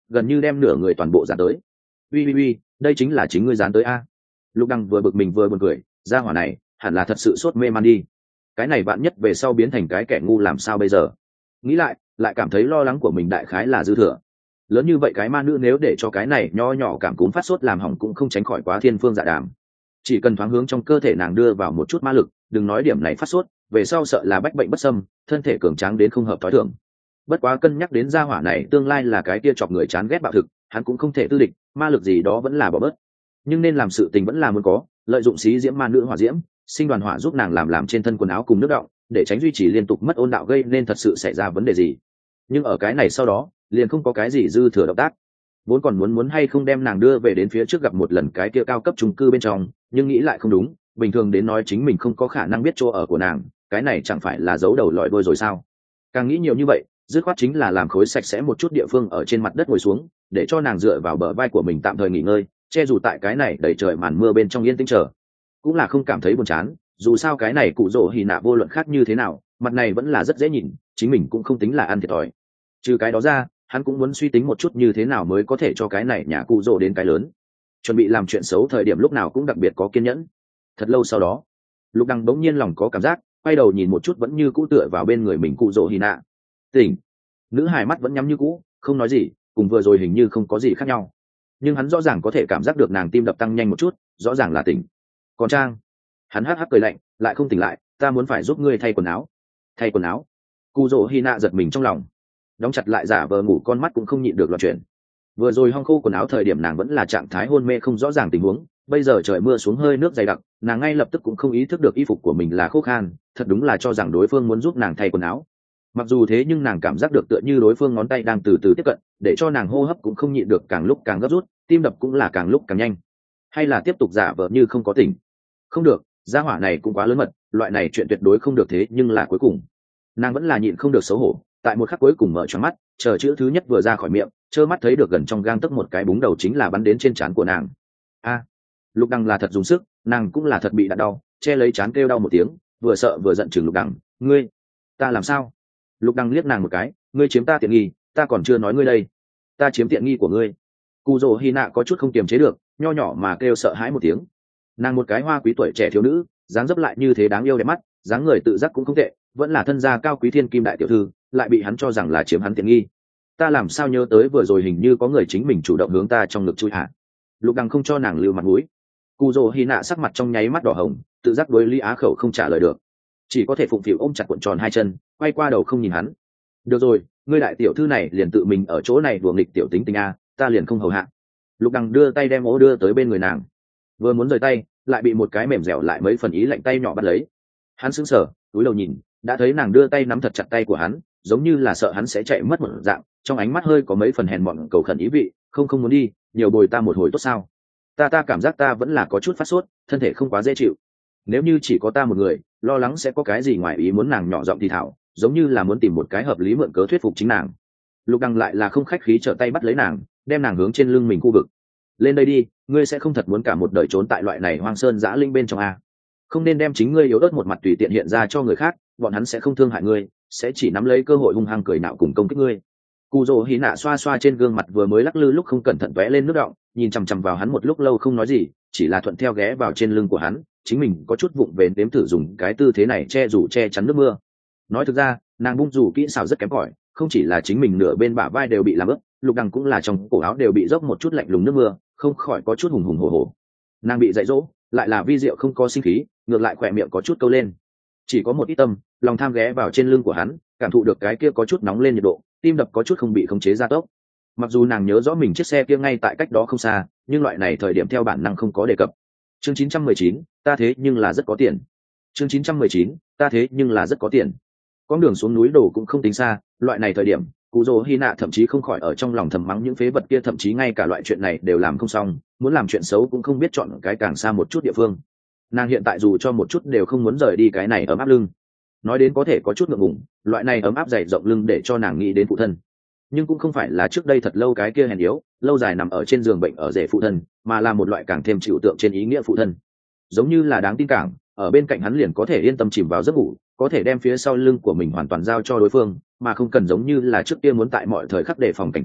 gần như đem nửa người toàn bộ dán tới. Ui ui ui, đây chính là chính ngươi dán tới a. Lục Đăng vừa bực mình vừa buồn cười, gia hỏa này hẳn là thật sự sốt mê man đi. Cái này bạn nhất về sau biến thành cái kẻ ngu làm sao bây giờ? Nghĩ lại, lại cảm thấy lo lắng của mình đại khái là dư thừa. Lớn như vậy cái ma nữ nếu để cho cái này nho nhỏ cảm cúm phát sốt làm hỏng cũng không tránh khỏi quá thiên phương dạ đàm. Chỉ cần thoáng hướng trong cơ thể nàng đưa vào một chút ma lực, đừng nói điểm này phát sốt, về sau sợ là bách bệnh bất xâm, thân thể cường tráng đến không hợp thói thường. Bất quá cân nhắc đến gia hỏa này tương lai là cái kia chọc người chán ghét bạo thực, hắn cũng không thể tư địch, ma lực gì đó vẫn là bỏ bớt. Nhưng nên làm sự tình vẫn là muốn có, lợi dụng xí diễm ma nữ hỏa diễm, sinh đoàn hỏa giúp nàng làm làm trên thân quần áo cùng nước đọng, để tránh duy trì liên tục mất ôn đạo gây nên thật sự xảy ra vấn đề gì. Nhưng ở cái này sau đó, liền không có cái gì dư thừa động tác. Vốn còn muốn muốn hay không đem nàng đưa về đến phía trước gặp một lần cái kia cao cấp chung cư bên trong, nhưng nghĩ lại không đúng, bình thường đến nói chính mình không có khả năng biết chỗ ở của nàng, cái này chẳng phải là giấu đầu lòi đuôi rồi sao? Càng nghĩ nhiều như vậy, dứt khoát chính là làm khối sạch sẽ một chút địa phương ở trên mặt đất ngồi xuống, để cho nàng dựa vào bờ vai của mình tạm thời nghỉ ngơi, che dù tại cái này đầy trời màn mưa bên trong yên tĩnh chờ. Cũng là không cảm thấy buồn chán, dù sao cái này cụ rỗ hì nạ vô luận khác như thế nào, mặt này vẫn là rất dễ nhìn, chính mình cũng không tính là ăn thiệt thòi. Trừ cái đó ra, hắn cũng muốn suy tính một chút như thế nào mới có thể cho cái này nhà cụ rỗ đến cái lớn. Chuẩn bị làm chuyện xấu thời điểm lúc nào cũng đặc biệt có kiên nhẫn. Thật lâu sau đó, Lục Đăng bỗng nhiên lòng có cảm giác, quay đầu nhìn một chút vẫn như cũ tựa vào bên người mình cụ rỗ hì nạ. Tỉnh. Nữ hài mắt vẫn nhắm như cũ, không nói gì, cùng vừa rồi hình như không có gì khác nhau. Nhưng hắn rõ ràng có thể cảm giác được nàng tim đập tăng nhanh một chút, rõ ràng là tỉnh. Còn Trang, hắn hắc hắc cười lạnh, lại không tỉnh lại, ta muốn phải giúp ngươi thay quần áo. Thay quần áo? Cụ rỗ hì nạ giật mình trong lòng, đóng chặt lại giả vờ ngủ con mắt cũng không nhịn được loạn chuyển. Vừa rồi hong khô quần áo thời điểm nàng vẫn là trạng thái hôn mê không rõ ràng tình huống, bây giờ trời mưa xuống hơi nước dày đặc, nàng ngay lập tức cũng không ý thức được y phục của mình là khô khan, thật đúng là cho rằng đối phương muốn giúp nàng thay quần áo. Mặc dù thế nhưng nàng cảm giác được tựa như đối phương ngón tay đang từ từ tiếp cận, để cho nàng hô hấp cũng không nhịn được càng lúc càng gấp rút, tim đập cũng là càng lúc càng nhanh. Hay là tiếp tục giả vờ như không có tỉnh? Không được, gia hỏa này cũng quá lớn mật, loại này chuyện tuyệt đối không được, thế nhưng là cuối cùng nàng vẫn là nhịn không được xấu hổ, tại một khắc cuối cùng mở choáng mắt, chờ chữ thứ nhất vừa ra khỏi miệng, trơ mắt thấy được gần trong gang tấc một cái búng đầu chính là bắn đến trên trán của nàng. A, Lục Đăng là thật dùng sức, nàng cũng là thật bị đạn đau, che lấy trán kêu đau một tiếng, vừa sợ vừa giận chừng Lục Đăng, ngươi, ta làm sao? Lục Đăng liếc nàng một cái, ngươi chiếm ta tiện nghi, ta còn chưa nói ngươi đây, ta chiếm tiện nghi của ngươi. Cù Dỗ Hy Nạ có chút không kiềm chế được, nho nhỏ mà kêu sợ hãi một tiếng. Nàng một cái hoa quý tuổi trẻ thiếu nữ, dáng dấp lại như thế đáng yêu đẹp mắt, dáng người tự giác cũng không tệ, vẫn là thân gia cao quý thiên kim đại tiểu thư, lại bị hắn cho rằng là chiếm hắn tiện nghi. Ta làm sao nhớ tới vừa rồi hình như có người chính mình chủ động hướng ta trong ngực chui hả? Lục Đăng không cho nàng lưu mặt mũi. Cù Dỗ Hy Nạ sắc mặt trong nháy mắt đỏ hồng, tự giác đối Lý Á Khẩu không trả lời được, chỉ có thể phụng phịu ôm chặt cuộn tròn hai chân, quay qua đầu không nhìn hắn. Được rồi, ngươi đại tiểu thư này liền tự mình ở chỗ này đùa nghịch tiểu tính tình a, ta liền không hầu hạ. Lục Đăng đưa tay đem ố đưa tới bên người nàng, vừa muốn rời tay, lại bị một cái mềm dẻo lại mấy phần ý lạnh tay nhỏ bắt lấy. Hắn sững sờ, cúi đầu nhìn, đã thấy nàng đưa tay nắm thật chặt tay của hắn, giống như là sợ hắn sẽ chạy mất một dạng, trong ánh mắt hơi có mấy phần hèn mọn cầu khẩn ý vị. Không không muốn đi, nhiều bồi ta một hồi tốt sao? Ta ta cảm giác ta vẫn là có chút phát sốt, thân thể không quá dễ chịu. Nếu như chỉ có ta một người, lo lắng sẽ có cái gì ngoài ý muốn, nàng nhỏ giọng thì thảo, giống như là muốn tìm một cái hợp lý mượn cớ thuyết phục chính nàng. Lục Đăng lại là không khách khí trở tay bắt lấy nàng, đem nàng hướng trên lưng mình khu vực. Lên đây đi, ngươi sẽ không thật muốn cả một đời trốn tại loại này hoang sơn dã linh bên trong a? Không nên đem chính ngươi yếu ớt một mặt tùy tiện hiện ra cho người khác, bọn hắn sẽ không thương hại ngươi, sẽ chỉ nắm lấy cơ hội hung hăng cười nạo cùng công kích ngươi. Cù Dỗ Hy Nạ xoa xoa trên gương mặt vừa mới lắc lư lúc không cẩn thận tóe lên nước đọng, nhìn chằm chằm vào hắn một lúc lâu không nói gì, chỉ là thuận theo ghé vào trên lưng của hắn, chính mình có chút vụng về nếm thử dùng cái tư thế này che rủ che chắn nước mưa. Nói thực ra, nàng bung rủ kỹ xảo rất kém cỏi, không chỉ là chính mình nửa bên bả vai đều bị làm ướt, Lục Đăng cũng là trong cổ áo đều bị dốc một chút lạnh lùng nước mưa, không khỏi có chút hùng hùng hổ hổ. Nàng bị dạy dỗ, lại là vi diệu không có sinh khí, ngược lại khỏe miệng có chút câu lên. Chỉ có một ít tâm, lòng tham ghé vào trên lưng của hắn, cảm thụ được cái kia có chút nóng lên nhiệt độ, tim đập có chút không bị khống chế gia tốc. Mặc dù nàng nhớ rõ mình chiếc xe kia ngay tại cách đó không xa, nhưng loại này thời điểm theo bản năng không có đề cập. Chương chín trăm mười chín, ta thế nhưng là rất có tiền. Chương chín trăm mười chín, ta thế nhưng là rất có tiền. Con đường xuống núi đổ cũng không tính xa, loại này thời điểm, Cú Dỗ Hy Nạ thậm chí không khỏi ở trong lòng thầm mắng những phế vật kia, thậm chí ngay cả loại chuyện này đều làm không xong, muốn làm chuyện xấu cũng không biết chọn cái càng xa một chút địa phương. Nàng hiện tại dù cho một chút đều không muốn rời đi cái này ấm áp lưng. Nói đến có thể có chút ngượng ngùng, loại này ấm áp dày rộng lưng để cho nàng nghĩ đến phụ thân, nhưng cũng không phải là trước đây thật lâu cái kia hèn yếu lâu dài nằm ở trên giường bệnh ở rể phụ thân, mà là một loại càng thêm chịu tượng trên ý nghĩa phụ thân, giống như là đáng tin cảng, ở bên cạnh hắn liền có thể yên tâm chìm vào giấc ngủ, có thể đem phía sau lưng của mình hoàn toàn giao cho đối phương, mà không cần giống như là trước kia muốn tại mọi thời khắc đề phòng cảnh giác,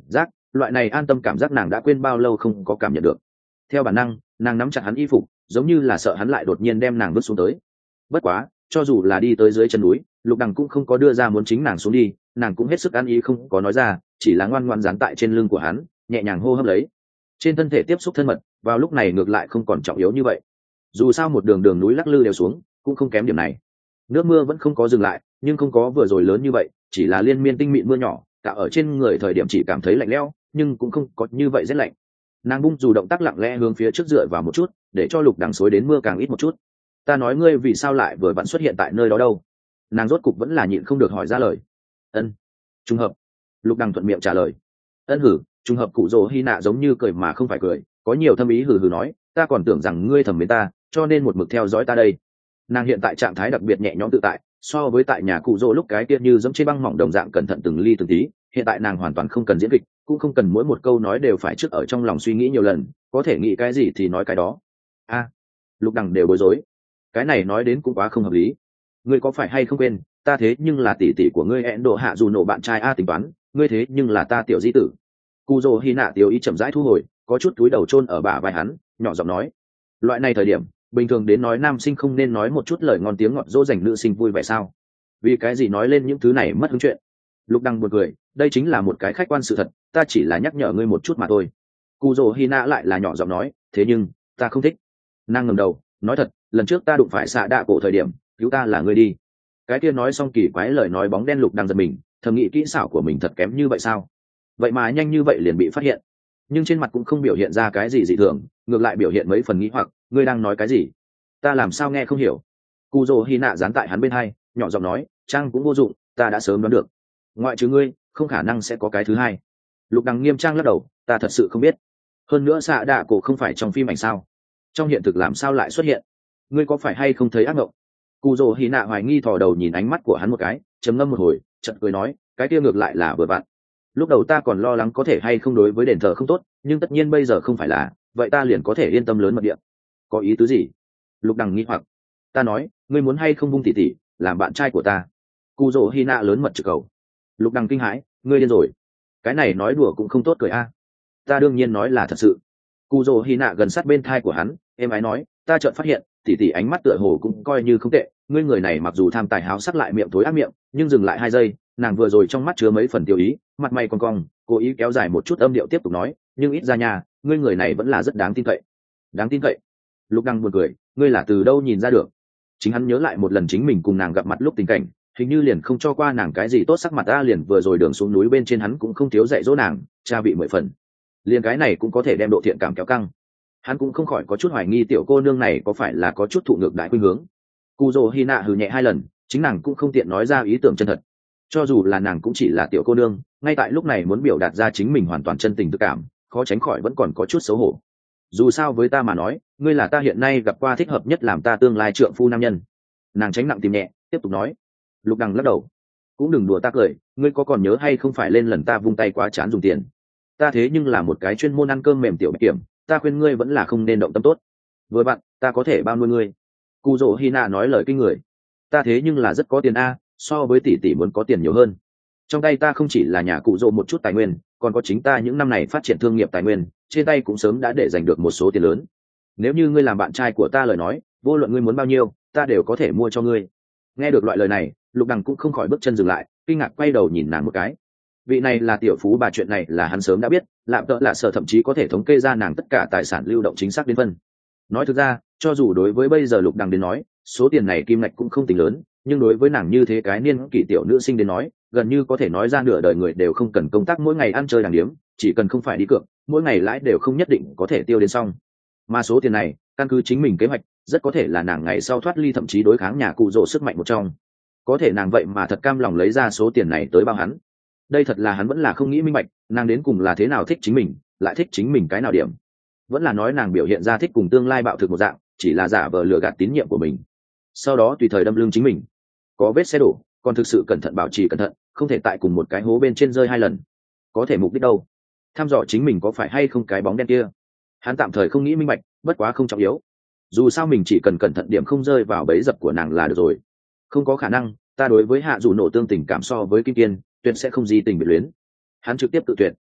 loại này an tâm cảm giác nàng đã quên bao lâu không có cảm nhận được. Theo bản năng nàng nắm chặt hắn y phục, giống như là sợ hắn lại đột nhiên đem nàng vứt xuống tới. Bất quá cho dù là đi tới dưới chân núi, Lục Đằng cũng không có đưa ra muốn chính nàng xuống đi, nàng cũng hết sức ăn ý không có nói ra, chỉ là ngoan ngoãn dán tại trên lưng của hắn, nhẹ nhàng hô hấp lấy. Trên thân thể tiếp xúc thân mật, vào lúc này ngược lại không còn trọng yếu như vậy. Dù sao một đường đường núi lắc lư đều xuống, cũng không kém điểm này. Nước mưa vẫn không có dừng lại, nhưng không có vừa rồi lớn như vậy, chỉ là liên miên tinh mịn mưa nhỏ, tạo ở trên người thời điểm chỉ cảm thấy lạnh lẽo, nhưng cũng không có như vậy rét lạnh. Nàng bung dù động tác lặng lẽ hướng phía trước dựa vào một chút, để cho Lục Đằng xối đến mưa càng ít một chút. Ta nói ngươi vì sao lại vừa vặn xuất hiện tại nơi đó đâu? Nàng rốt cục vẫn là nhịn không được hỏi ra lời. Ân, trùng hợp. Lục Đằng thuận miệng trả lời. Ân hử, trùng hợp. Cụ Dỗ Hy Nạ giống như cười mà không phải cười, có nhiều thâm ý hừ hừ nói, ta còn tưởng rằng ngươi thầm mến ta, cho nên một mực theo dõi ta đây. Nàng hiện tại trạng thái đặc biệt nhẹ nhõm tự tại, so với tại nhà Cụ Dỗ lúc cái kia như giống trên băng mỏng đồng dạng cẩn thận từng ly từng tí, hiện tại nàng hoàn toàn không cần diễn kịch, cũng không cần mỗi một câu nói đều phải trước ở trong lòng suy nghĩ nhiều lần, có thể nghĩ cái gì thì nói cái đó. A, Lục Đằng đều bối rối, cái này nói đến cũng quá không hợp lý. Ngươi có phải hay không quên, ta thế nhưng là tỷ tỷ của ngươi hẹn độ hạ dù nổ bạn trai a tính toán, ngươi thế nhưng là ta tiểu di tử. Cụ Dỗ Hy Nạ tiểu ý chậm rãi thu hồi, có chút túi đầu chôn ở bả vai hắn, nhỏ giọng nói, loại này thời điểm bình thường đến nói nam sinh không nên nói một chút lời ngon tiếng ngọt dỗ dành nữ sinh vui vẻ sao? Vì cái gì nói lên những thứ này mất hứng chuyện? Lục Đằng buồn cười, đây chính là một cái khách quan sự thật, ta chỉ là nhắc nhở ngươi một chút mà thôi. Cụ Dỗ Hy Nạ lại là nhỏ giọng nói, thế nhưng ta không thích. Nàng ngẩng đầu, nói thật, lần trước ta đụng phải xạ đạ cổ thời điểm, cứu ta là ngươi đi. Cái kia nói xong kỳ quái lời nói bóng đen. Lục Đằng giật mình, thầm nghĩ kỹ xảo của mình thật kém như vậy sao? Vậy mà nhanh như vậy liền bị phát hiện, nhưng trên mặt cũng không biểu hiện ra cái gì dị thường, ngược lại biểu hiện mấy phần nghĩ hoặc, ngươi đang nói cái gì? Ta làm sao nghe không hiểu? Cụ Dỗ Hy Nạ dán tại hắn bên hai, nhỏ giọng nói, trang cũng vô dụng, ta đã sớm đoán được, ngoại trừ ngươi không khả năng sẽ có cái thứ hai. Lục Đằng nghiêm trang lắc đầu, ta thật sự không biết. Hơn nữa xạ đạ cổ không phải trong phim ảnh sao? Trong hiện thực làm sao lại xuất hiện? Ngươi có phải hay không thấy ác mộng? Cụ Dỗ Hy Nạ hoài nghi thò đầu nhìn ánh mắt của hắn một cái, trầm ngâm một hồi, chợt cười nói, cái kia ngược lại là vừa vặn. Lúc đầu ta còn lo lắng có thể hay không đối với đền thờ không tốt, nhưng tất nhiên bây giờ không phải là, vậy ta liền có thể yên tâm lớn mật địa. Có ý tứ gì? Lục Đằng nghi hoặc. Ta nói, ngươi muốn hay không vung tỷ tỷ làm bạn trai của ta? Cụ Dỗ Hy Nạ lớn mật trực cầu. Lục Đằng kinh hãi, ngươi điên rồi? Cái này nói đùa cũng không tốt cười a. Ta đương nhiên nói là thật sự. Cụ Dỗ Hy Nạ gần sát bên thai của hắn, em ái nói, ta chợt phát hiện tỷ tỷ ánh mắt tựa hồ cũng coi như không tệ, ngươi người này mặc dù tham tài háo sắc lại miệng thối ác miệng, nhưng dừng lại hai giây, nàng vừa rồi trong mắt chứa mấy phần tiêu ý, mặt mày cong cong, cố ý kéo dài một chút âm điệu tiếp tục nói, nhưng ít ra nhà, ngươi người này vẫn là rất đáng tin cậy. Đáng tin cậy? Lục Đằng buồn cười, ngươi là từ đâu nhìn ra được? Chính hắn nhớ lại một lần chính mình cùng nàng gặp mặt lúc tình cảnh, hình như liền không cho qua nàng cái gì tốt sắc mặt ta, liền vừa rồi đường xuống núi bên trên hắn cũng không thiếu dạy dỗ nàng, cha vị mười phần, liền cái này cũng có thể đem độ thiện cảm kéo căng. Hắn cũng không khỏi có chút hoài nghi tiểu cô nương này có phải là có chút thụ ngược đại khuynh hướng. Cụ Dỗ Hy Nạ hừ nhẹ hai lần, chính nàng cũng không tiện nói ra ý tưởng chân thật. Cho dù là nàng cũng chỉ là tiểu cô nương, ngay tại lúc này muốn biểu đạt ra chính mình hoàn toàn chân tình tự cảm, khó tránh khỏi vẫn còn có chút xấu hổ. Dù sao với ta mà nói, ngươi là ta hiện nay gặp qua thích hợp nhất làm ta tương lai trượng phu nam nhân. Nàng tránh nặng tìm nhẹ, tiếp tục nói. Lục Đằng lắc đầu, cũng đừng đùa ta cười, ngươi có còn nhớ hay không phải lên lần ta vung tay quá chán dùng tiền, ta thế nhưng là một cái chuyên môn ăn cơm mềm tiểu bạch kiểm, ta khuyên ngươi vẫn là không nên động tâm tốt. Vừa bạn, ta có thể bao nuôi ngươi. Cụ Dỗ Hy Nạ nói lời kinh người, ta thế nhưng là rất có tiền a, so với tỷ tỷ muốn có tiền nhiều hơn. Trong tay ta không chỉ là nhà Cụ Dỗ một chút tài nguyên, còn có chính ta những năm này phát triển thương nghiệp tài nguyên, trên tay cũng sớm đã để giành được một số tiền lớn. Nếu như ngươi làm bạn trai của ta lời nói, vô luận ngươi muốn bao nhiêu, ta đều có thể mua cho ngươi. Nghe được loại lời này, Lục Đằng cũng không khỏi bước chân dừng lại, kinh ngạc quay đầu nhìn nàng một cái. Vị này là tiểu phú bà, chuyện này là hắn sớm đã biết, lạm tợ lạ sở thậm chí có thể thống kê ra nàng tất cả tài sản lưu động chính xác đến phân. Nói thực ra, cho dù đối với bây giờ Lục Đằng đến nói, số tiền này kim ngạch cũng không tính lớn, nhưng đối với nàng như thế cái niên kỷ tiểu nữ sinh đến nói, gần như có thể nói ra nửa đời người đều không cần công tác mỗi ngày ăn chơi đàng điếm, chỉ cần không phải đi cược, mỗi ngày lãi đều không nhất định có thể tiêu đến xong. Mà số tiền này, căn cứ chính mình kế hoạch, rất có thể là nàng ngày sau thoát ly thậm chí đối kháng nhà Cụ Dỗ sức mạnh một trong. Có thể nàng vậy mà thật cam lòng lấy ra số tiền này tới bao hắn. Đây thật là hắn vẫn là không nghĩ minh bạch, nàng đến cùng là thế nào thích chính mình, lại thích chính mình cái nào điểm. Vẫn là nói nàng biểu hiện ra thích cùng tương lai bạo thực một dạng, chỉ là giả vờ lừa gạt tín nhiệm của mình, sau đó tùy thời đâm lưng chính mình. Có vết xe đổ, còn thực sự cẩn thận bảo trì cẩn thận, không thể tại cùng một cái hố bên trên rơi hai lần. Có thể mục đích đâu? Thăm dò chính mình có phải hay không cái bóng đen kia. Hắn tạm thời không nghĩ minh bạch, bất quá không trọng yếu. Dù sao mình chỉ cần cẩn thận điểm không rơi vào bẫy dập của nàng là được rồi. Không có khả năng, ta đối với hạ dù nổ tương tình cảm so với Kim Kiên, tuyệt sẽ không gì tình biệt luyến. Hắn trực tiếp tự tuyệt.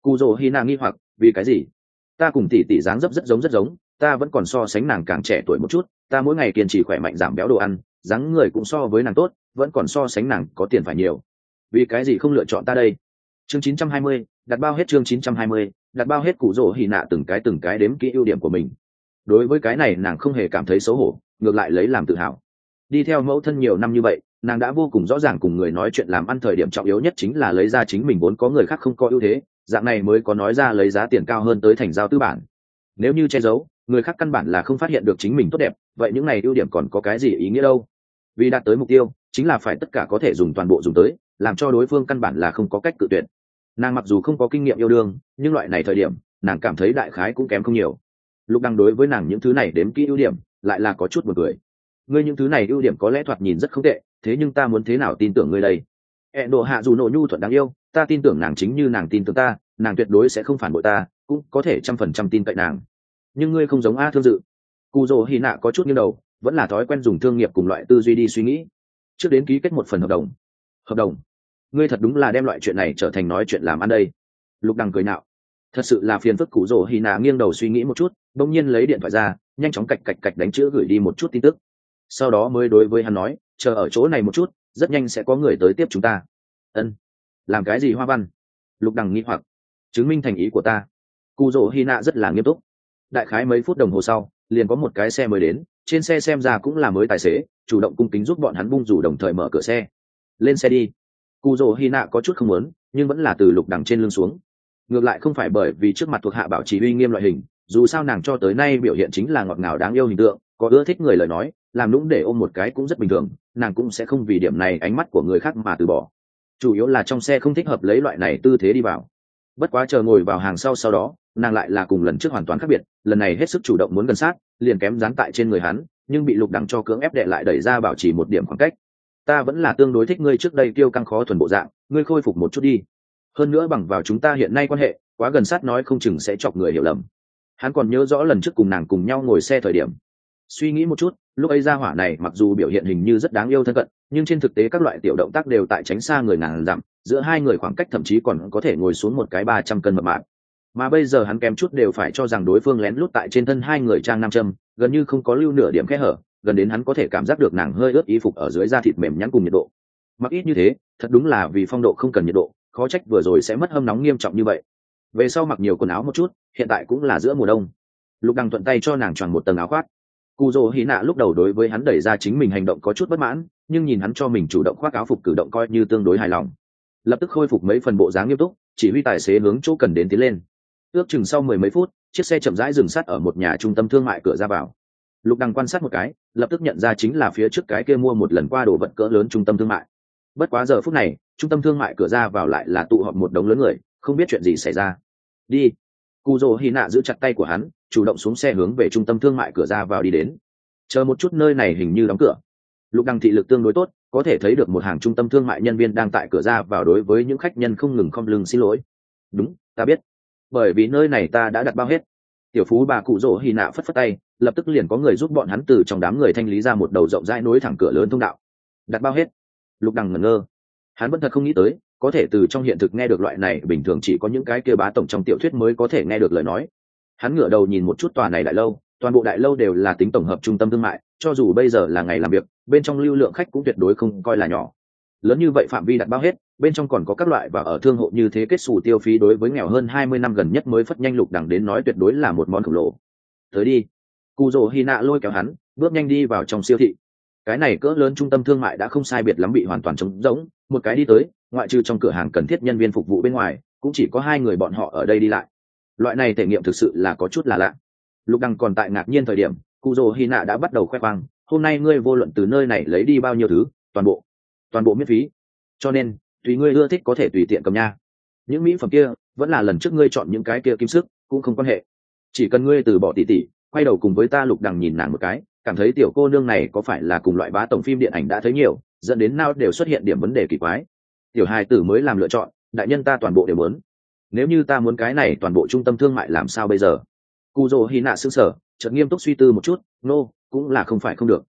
Cù Dỗ Hi Na nghi hoặc, vì cái gì? Ta cùng tỷ tỷ dáng dấp rất giống rất giống, ta vẫn còn so sánh nàng càng trẻ tuổi một chút, ta mỗi ngày kiên trì khỏe mạnh giảm béo đồ ăn, dáng người cũng so với nàng tốt, vẫn còn so sánh nàng có tiền phải nhiều. Vì cái gì không lựa chọn ta đây? Chương chín trăm hai mươi, đặt bao hết chương chín trăm hai mươi, đặt bao hết Cù Dỗ Hi Na từng cái từng cái đếm kỹ ưu điểm của mình. Đối với cái này nàng không hề cảm thấy xấu hổ, ngược lại lấy làm tự hào. Đi theo mẫu thân nhiều năm như vậy, nàng đã vô cùng rõ ràng cùng người nói chuyện làm ăn thời điểm trọng yếu nhất chính là lấy ra chính mình vốn có người khác không có ưu thế, dạng này mới có nói ra lấy giá tiền cao hơn tới thành giao tư bản. Nếu như che giấu, người khác căn bản là không phát hiện được chính mình tốt đẹp, vậy những này ưu điểm còn có cái gì ý nghĩa đâu? Vì đạt tới mục tiêu, chính là phải tất cả có thể dùng toàn bộ dùng tới, làm cho đối phương căn bản là không có cách cự tuyệt. Nàng mặc dù không có kinh nghiệm yêu đương, nhưng loại này thời điểm, nàng cảm thấy đại khái cũng kém không nhiều. Lúc đang đối với nàng những thứ này đếm kỹ ưu điểm, lại là có chút buồn cười. Ngươi những thứ này ưu điểm có lẽ thoạt nhìn rất không tệ, thế nhưng ta muốn thế nào tin tưởng ngươi đây? E độ hạ dù nổ nhu thuận đáng yêu, ta tin tưởng nàng chính như nàng tin tưởng ta, nàng tuyệt đối sẽ không phản bội ta, cũng có thể trăm phần trăm tin cậy nàng. Nhưng ngươi không giống A Thương Dự. Cù Dỗ Hi Nạ có chút nghiêng đầu, vẫn là thói quen dùng thương nghiệp cùng loại tư duy đi suy nghĩ. Trước đến ký kết một phần hợp đồng. Hợp đồng? Ngươi thật đúng là đem loại chuyện này trở thành nói chuyện làm ăn đây. Lục Đằng cười nạo. Thật sự là phiền phức. Cù Dỗ Hi Nạ nghiêng đầu suy nghĩ một chút, bỗng nhiên lấy điện thoại ra, nhanh chóng cạch cạch cạch đánh chữ gửi đi một chút tin tức. Sau đó mới đối với hắn nói, chờ ở chỗ này một chút, rất nhanh sẽ có người tới tiếp chúng ta. Ân. Làm cái gì Hoa Văn? Lục Đằng nghi hoặc. Chứng minh thành ý của ta. Cù Dỗ Hi Nạ rất là nghiêm túc. Đại khái mấy phút đồng hồ sau, liền có một cái xe mới đến, trên xe xem ra cũng là mới tài xế, chủ động cung kính giúp bọn hắn bung rủ đồng thời mở cửa xe. Lên xe đi. Cù Dỗ Hi Nạ có chút không muốn, nhưng vẫn là từ Lục Đằng trên lưng xuống. Ngược lại không phải bởi vì trước mặt thuộc hạ bảo trì uy nghiêm loại hình, dù sao nàng cho tới nay biểu hiện chính là ngọt ngào đáng yêu hình tượng, có ưa thích người lời nói, làm nũng để ôm một cái cũng rất bình thường, nàng cũng sẽ không vì điểm này ánh mắt của người khác mà từ bỏ. Chủ yếu là trong xe không thích hợp lấy loại này tư thế đi vào. Bất quá chờ ngồi vào hàng sau sau đó, nàng lại là cùng lần trước hoàn toàn khác biệt, lần này hết sức chủ động muốn gần sát, liền kém dán tại trên người hắn, nhưng bị Lục Đằng cho cưỡng ép đè lại đẩy ra bảo trì một điểm khoảng cách. Ta vẫn là tương đối thích ngươi trước đây tiêu căng khó thuần bộ dạng, ngươi khôi phục một chút đi. Hơn nữa bằng vào chúng ta hiện nay quan hệ, quá gần sát nói không chừng sẽ chọc người hiểu lầm. Hắn còn nhớ rõ lần trước cùng nàng cùng nhau ngồi xe thời điểm. Suy nghĩ một chút, lúc ấy gia hỏa này mặc dù biểu hiện hình như rất đáng yêu thân cận, nhưng trên thực tế các loại tiểu động tác đều tại tránh xa người ngàn dặm, giữa hai người khoảng cách thậm chí còn có thể ngồi xuống một cái ba trăm cân mập mạp. Mà bây giờ hắn kém chút đều phải cho rằng đối phương lén lút tại trên thân hai người trang nam châm, gần như không có lưu nửa điểm kẽ hở, gần đến hắn có thể cảm giác được nàng hơi ướt y phục ở dưới da thịt mềm nhẵn cùng nhiệt độ. Mặc ít như thế, thật đúng là vì phong độ không cần nhiệt độ, khó trách vừa rồi sẽ mất hâm nóng nghiêm trọng như vậy. Về sau mặc nhiều quần áo một chút, hiện tại cũng là giữa mùa đông. Lục Đằng thuận tay cho nàng choàng một tầng áo khoác. Cù Dỗ Hi Nạ lúc đầu đối với hắn đẩy ra chính mình hành động có chút bất mãn, nhưng nhìn hắn cho mình chủ động khoác áo phục cử động coi như tương đối hài lòng. Lập tức khôi phục mấy phần bộ dáng nghiêm túc, chỉ huy tài xế hướng chỗ cần đến tiến lên. Ước chừng sau mười mấy phút, chiếc xe chậm rãi dừng sát ở một nhà trung tâm thương mại cửa ra vào. Lục Đằng quan sát một cái, lập tức nhận ra chính là phía trước cái kia mua một lần qua đồ vật cỡ lớn trung tâm thương mại. Bất quá giờ phút này, trung tâm thương mại cửa ra vào lại là tụ họp một đống lớn người, không biết chuyện gì xảy ra. Đi. Cù Dỗ Hi Nạ giữ chặt tay của hắn, chủ động xuống xe hướng về trung tâm thương mại cửa ra vào đi đến. Chờ một chút, nơi này hình như đóng cửa. Lục Đằng thị lực tương đối tốt, có thể thấy được một hàng trung tâm thương mại nhân viên đang tại cửa ra vào đối với những khách nhân không ngừng khom lưng xin lỗi. Đúng, ta biết. Bởi vì nơi này ta đã đặt bao hết. Tiểu phú bà Cù Dỗ Hi Nạ phất phất tay, lập tức liền có người giúp bọn hắn từ trong đám người thanh lý ra một đầu rộng rãi nối thẳng cửa lớn thông đạo. Đặt bao hết. Lục Đằng ngẩn ngơ. Hắn vẫn thật không nghĩ tới, có thể từ trong hiện thực nghe được loại này bình thường chỉ có những cái kia bá tổng trong tiểu thuyết mới có thể nghe được lời nói. Hắn ngửa đầu nhìn một chút tòa này đại lâu, toàn bộ đại lâu đều là tính tổng hợp trung tâm thương mại, cho dù bây giờ là ngày làm việc, bên trong lưu lượng khách cũng tuyệt đối không coi là nhỏ. Lớn như vậy phạm vi đặt bao hết, bên trong còn có các loại và ở thương hộ như thế kết xù tiêu phí đối với nghèo hơn hai mươi năm gần nhất mới phất nhanh Lục Đằng đến nói tuyệt đối là một món khổng lồ. Tới đi. Cù Dỗ Hi Nạ lôi kéo hắn, bước nhanh đi vào trong siêu thị. Cái này cỡ lớn trung tâm thương mại đã không sai biệt lắm bị hoàn toàn trống rỗng, một cái đi tới, ngoại trừ trong cửa hàng cần thiết nhân viên phục vụ bên ngoài, cũng chỉ có hai người bọn họ ở đây đi lại. Loại này thể nghiệm thực sự là có chút là lạ. Lục Đằng còn tại ngạc nhiên thời điểm, Cù Dỗ Hi Nạ đã bắt đầu khoe khoang, hôm nay ngươi vô luận từ nơi này lấy đi bao nhiêu thứ, toàn bộ, toàn bộ miễn phí. Cho nên, tùy ngươi ưa thích có thể tùy tiện cầm nha. Những mỹ phẩm kia, vẫn là lần trước ngươi chọn những cái kia kim sức, cũng không quan hệ. Chỉ cần ngươi từ bỏ tỉ tỉ, quay đầu cùng với ta. Lục Đằng nhìn nàng một cái, cảm thấy tiểu cô nương này có phải là cùng loại bá tổng phim điện ảnh đã thấy nhiều, dẫn đến nào đều xuất hiện điểm vấn đề kỳ quái. Tiểu hài tử mới làm lựa chọn, đại nhân ta toàn bộ đều muốn. Nếu như ta muốn cái này toàn bộ trung tâm thương mại làm sao bây giờ? Cù Dỗ Hi Nạ sững sờ, chợt nghiêm túc suy tư một chút, nô, no, cũng là không phải không được.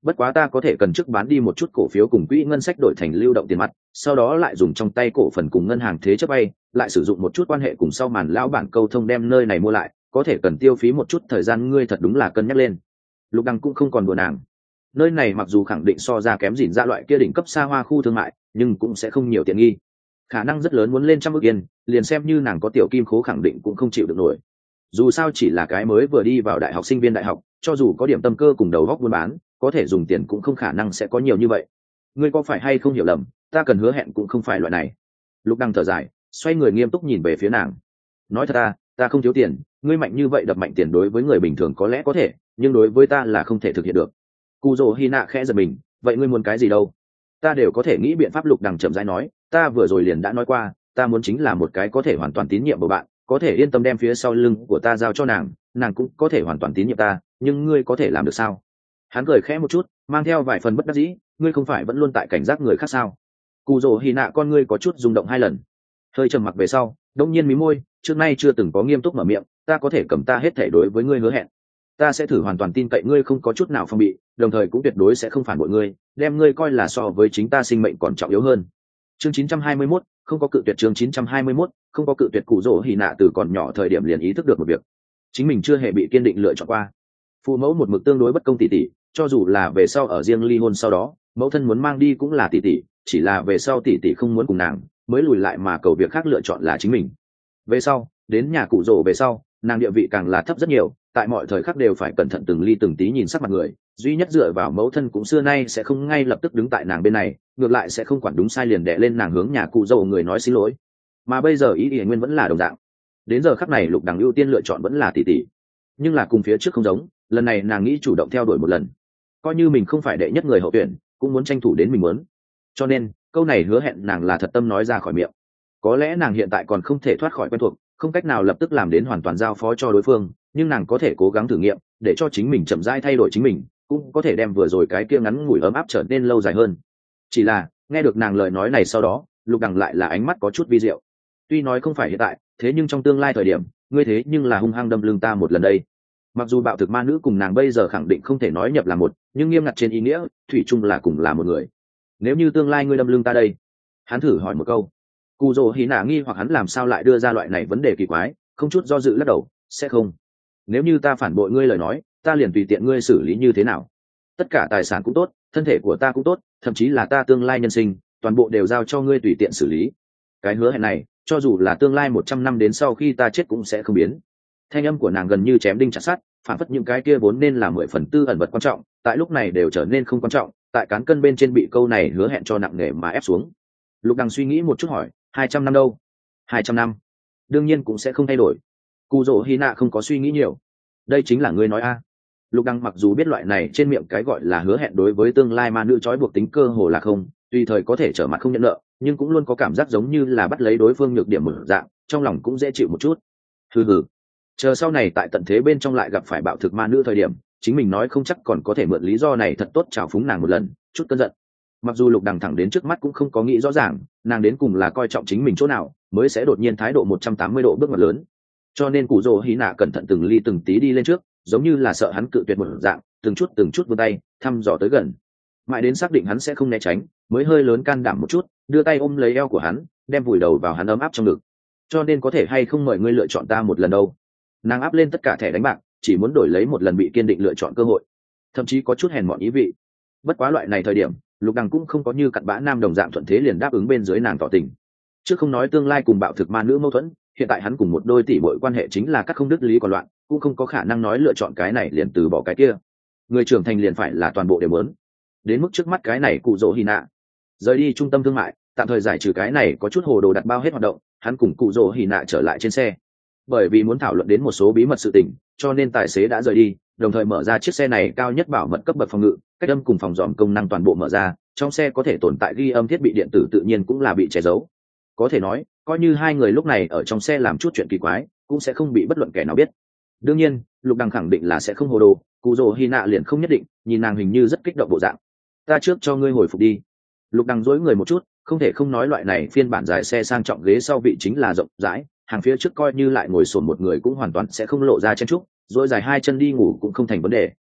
bất quá ta có thể cần trước bán đi một chút cổ phiếu cùng quỹ ngân sách đổi thành lưu động tiền mặt, sau đó lại dùng trong tay cổ phần cùng ngân hàng thế chấp vay, lại sử dụng một chút quan hệ cùng sau màn lão bản câu thông đem nơi này mua lại, có thể cần tiêu phí một chút thời gian, ngươi thật đúng là cân nhắc lên. Lục Đăng cũng không còn đùa nàng. Nơi này mặc dù khẳng định so ra kém dỉn ra loại kia đỉnh cấp xa hoa khu thương mại, nhưng cũng sẽ không nhiều tiện nghi. Khả năng rất lớn muốn lên trăm ức yên, liền xem như nàng có tiểu kim khố khẳng định cũng không chịu được nổi. Dù sao chỉ là cái mới vừa đi vào đại học sinh viên đại học, cho dù có điểm tâm cơ cùng đầu góc buôn bán, có thể dùng tiền cũng không khả năng sẽ có nhiều như vậy. Ngươi có phải hay không hiểu lầm, ta cần hứa hẹn cũng không phải loại này. Lục Đăng thở dài, xoay người nghiêm túc nhìn về phía nàng. Nói thật ta, ta không thiếu tiền, ngươi mạnh như vậy đập mạnh tiền đối với người bình thường có lẽ có thể, nhưng đối với ta là không thể thực hiện được. Cù Dỗ Hina khẽ giật mình, vậy ngươi muốn cái gì đâu? Ta đều có thể nghĩ biện pháp. Lục Đăng chậm rãi nói, ta vừa rồi liền đã nói qua, ta muốn chính là một cái có thể hoàn toàn tín nhiệm của bạn, có thể yên tâm đem phía sau lưng của ta giao cho nàng, nàng cũng có thể hoàn toàn tín nhiệm ta, nhưng ngươi có thể làm được sao? Hắn cười khẽ một chút, mang theo vài phần bất đắc dĩ, ngươi không phải vẫn luôn tại cảnh giác người khác sao? Cù Dỗ Hina con ngươi có chút rung động hai lần, hơi trầm mặc về sau, đông nhiên mí môi, trước nay chưa từng có nghiêm túc mở miệng, ta có thể cầm ta hết thể đối với ngươi hứa hẹn, ta sẽ thử hoàn toàn tin cậy ngươi không có chút nào phong bị, đồng thời cũng tuyệt đối sẽ không phản bội ngươi, đem ngươi coi là so với chính ta sinh mệnh còn trọng yếu hơn. Chương chín trăm hai mươi mốt, không có cự tuyệt. Chương chín trăm hai mươi mốt, không có cự tuyệt. Cù Dỗ Hina từ còn nhỏ thời điểm liền ý thức được một việc, chính mình chưa hề bị kiên định lựa chọn qua. Phụ mẫu một mực tương đối bất công tỷ tỷ, cho dù là về sau ở riêng ly hôn sau đó, mẫu thân muốn mang đi cũng là tỷ tỷ, chỉ là về sau tỷ tỷ không muốn cùng nàng, mới lùi lại mà cầu việc khác lựa chọn là chính mình. Về sau, đến nhà cụ rồ về sau, nàng địa vị càng là thấp rất nhiều, tại mọi thời khắc đều phải cẩn thận từng ly từng tí nhìn sắc mặt người, duy nhất dựa vào mẫu thân cũng xưa nay sẽ không ngay lập tức đứng tại nàng bên này, ngược lại sẽ không quản đúng sai liền đè lên nàng hướng nhà cụ rồ người nói xin lỗi. Mà bây giờ ý ý nguyên vẫn là đồng dạng. Đến giờ khắc này Lục Đằng ưu tiên lựa chọn vẫn là tỷ tỷ, nhưng là cùng phía trước không giống, lần này nàng nghĩ chủ động theo đuổi một lần, coi như mình không phải đệ nhất người hậu tuyển, cũng muốn tranh thủ đến mình muốn. Cho nên câu này hứa hẹn nàng là thật tâm nói ra khỏi miệng. Có lẽ nàng hiện tại còn không thể thoát khỏi quen thuộc, không cách nào lập tức làm đến hoàn toàn giao phó cho đối phương, nhưng nàng có thể cố gắng thử nghiệm, để cho chính mình chậm rãi thay đổi chính mình, cũng có thể đem vừa rồi cái kia ngắn ngủi ấm áp trở nên lâu dài hơn. Chỉ là nghe được nàng lời nói này sau đó, Lục Đằng lại là ánh mắt có chút vi diệu. Tuy nói không phải hiện tại, thế nhưng trong tương lai thời điểm, ngươi thế nhưng là hung hăng đâm lưng ta một lần đây. Mặc dù bạo thực ma nữ cùng nàng bây giờ khẳng định không thể nói nhập là một, nhưng nghiêm ngặt trên ý nghĩa, thủy chung là cùng là một người. Nếu như tương lai ngươi đâm lưng ta đây, hắn thử hỏi một câu. Cù Dỗ Hina nghi hoặc hắn làm sao lại đưa ra loại này vấn đề kỳ quái, không chút do dự lắc đầu, sẽ không. Nếu như ta phản bội ngươi lời nói, ta liền tùy tiện ngươi xử lý như thế nào. Tất cả tài sản cũng tốt, thân thể của ta cũng tốt, thậm chí là ta tương lai nhân sinh, toàn bộ đều giao cho ngươi tùy tiện xử lý. Cái hứa hẹn này, cho dù là tương lai một trăm năm đến sau khi ta chết cũng sẽ không biến. Thanh âm của nàng gần như chém đinh chặt sắt, phản phất những cái kia vốn nên là mười phần tư ẩn vật quan trọng, tại lúc này đều trở nên không quan trọng, tại cán cân bên trên bị câu này hứa hẹn cho nặng nề mà ép xuống. Lục Đằng suy nghĩ một chút hỏi, hai trăm năm đâu? Hai trăm năm đương nhiên cũng sẽ không thay đổi. Cù Dỗ Hina không có suy nghĩ nhiều. Đây chính là ngươi nói a. Lục Đằng mặc dù biết loại này trên miệng cái gọi là hứa hẹn đối với tương lai ma nữ trói buộc tính cơ hồ là không, tùy thời có thể trở mặt không nhận nợ, nhưng cũng luôn có cảm giác giống như là bắt lấy đối phương nhược điểm một dạng, trong lòng cũng dễ chịu một chút. Hừ hừ, chờ sau này tại tận thế bên trong lại gặp phải bạo thực ma nữ thời điểm, chính mình nói không chắc còn có thể mượn lý do này thật tốt trào phúng nàng một lần, chút cơn giận. Mặc dù Lục Đằng thẳng đến trước mắt cũng không có nghĩ rõ ràng, nàng đến cùng là coi trọng chính mình chỗ nào, mới sẽ đột nhiên thái độ một trăm tám mươi độ bước ngoặt lớn. Cho nên Cù Dỗ Hina cẩn thận từng ly từng tí đi lên trước, giống như là sợ hắn cự tuyệt một dạng, từng chút từng chút vươn tay, thăm dò tới gần. Mãi đến xác định hắn sẽ không né tránh, mới hơi lớn can đảm một chút, đưa tay ôm lấy eo của hắn, đem vùi đầu vào hắn ấm áp trong ngực. Cho nên có thể hay không mời ngươi lựa chọn ta một lần đâu? Nàng áp lên tất cả thẻ đánh bạc, chỉ muốn đổi lấy một lần bị kiên định lựa chọn cơ hội, thậm chí có chút hèn mọn ý vị. Bất quá loại này thời điểm, Lục Đằng cũng không có như cặn bã nam đồng dạng thuận thế liền đáp ứng bên dưới nàng tỏ tình. Chứ không nói tương lai cùng bạo thực ma nữ mâu thuẫn, hiện tại hắn cùng một đôi tỷ muội quan hệ chính là cắt không đứt lý còn loạn, cũng không có khả năng nói lựa chọn cái này liền từ bỏ cái kia. Người trưởng thành liền phải là toàn bộ đều muốn. Đến mức trước mắt cái này Cù Dỗ Hina rời đi trung tâm thương mại, tạm thời giải trừ cái này có chút hồ đồ đặt bao hết hoạt động, hắn cùng Cù Dỗ Hina trở lại trên xe. Bởi vì muốn thảo luận đến một số bí mật sự tình, cho nên tài xế đã rời đi, đồng thời mở ra chiếc xe này cao nhất bảo mật cấp bậc phòng ngự, cách âm cùng phòng dòm công năng toàn bộ mở ra, trong xe có thể tồn tại ghi âm thiết bị điện tử tự nhiên cũng là bị che giấu. Có thể nói, coi như hai người lúc này ở trong xe làm chút chuyện kỳ quái, cũng sẽ không bị bất luận kẻ nào biết. Đương nhiên, Lục Đằng khẳng định là sẽ không hồ đồ, Cù Dỗ Hina liền không nhất định, nhìn nàng hình như rất kích động bộ dạng. Ta trước cho ngươi hồi phục đi. Lục Đằng dối người một chút, không thể không nói loại này phiên bản dài xe sang trọng ghế sau vị chính là rộng rãi, hàng phía trước coi như lại ngồi sồn một người cũng hoàn toàn sẽ không lộ ra chen trúc, dối dài hai chân đi ngủ cũng không thành vấn đề.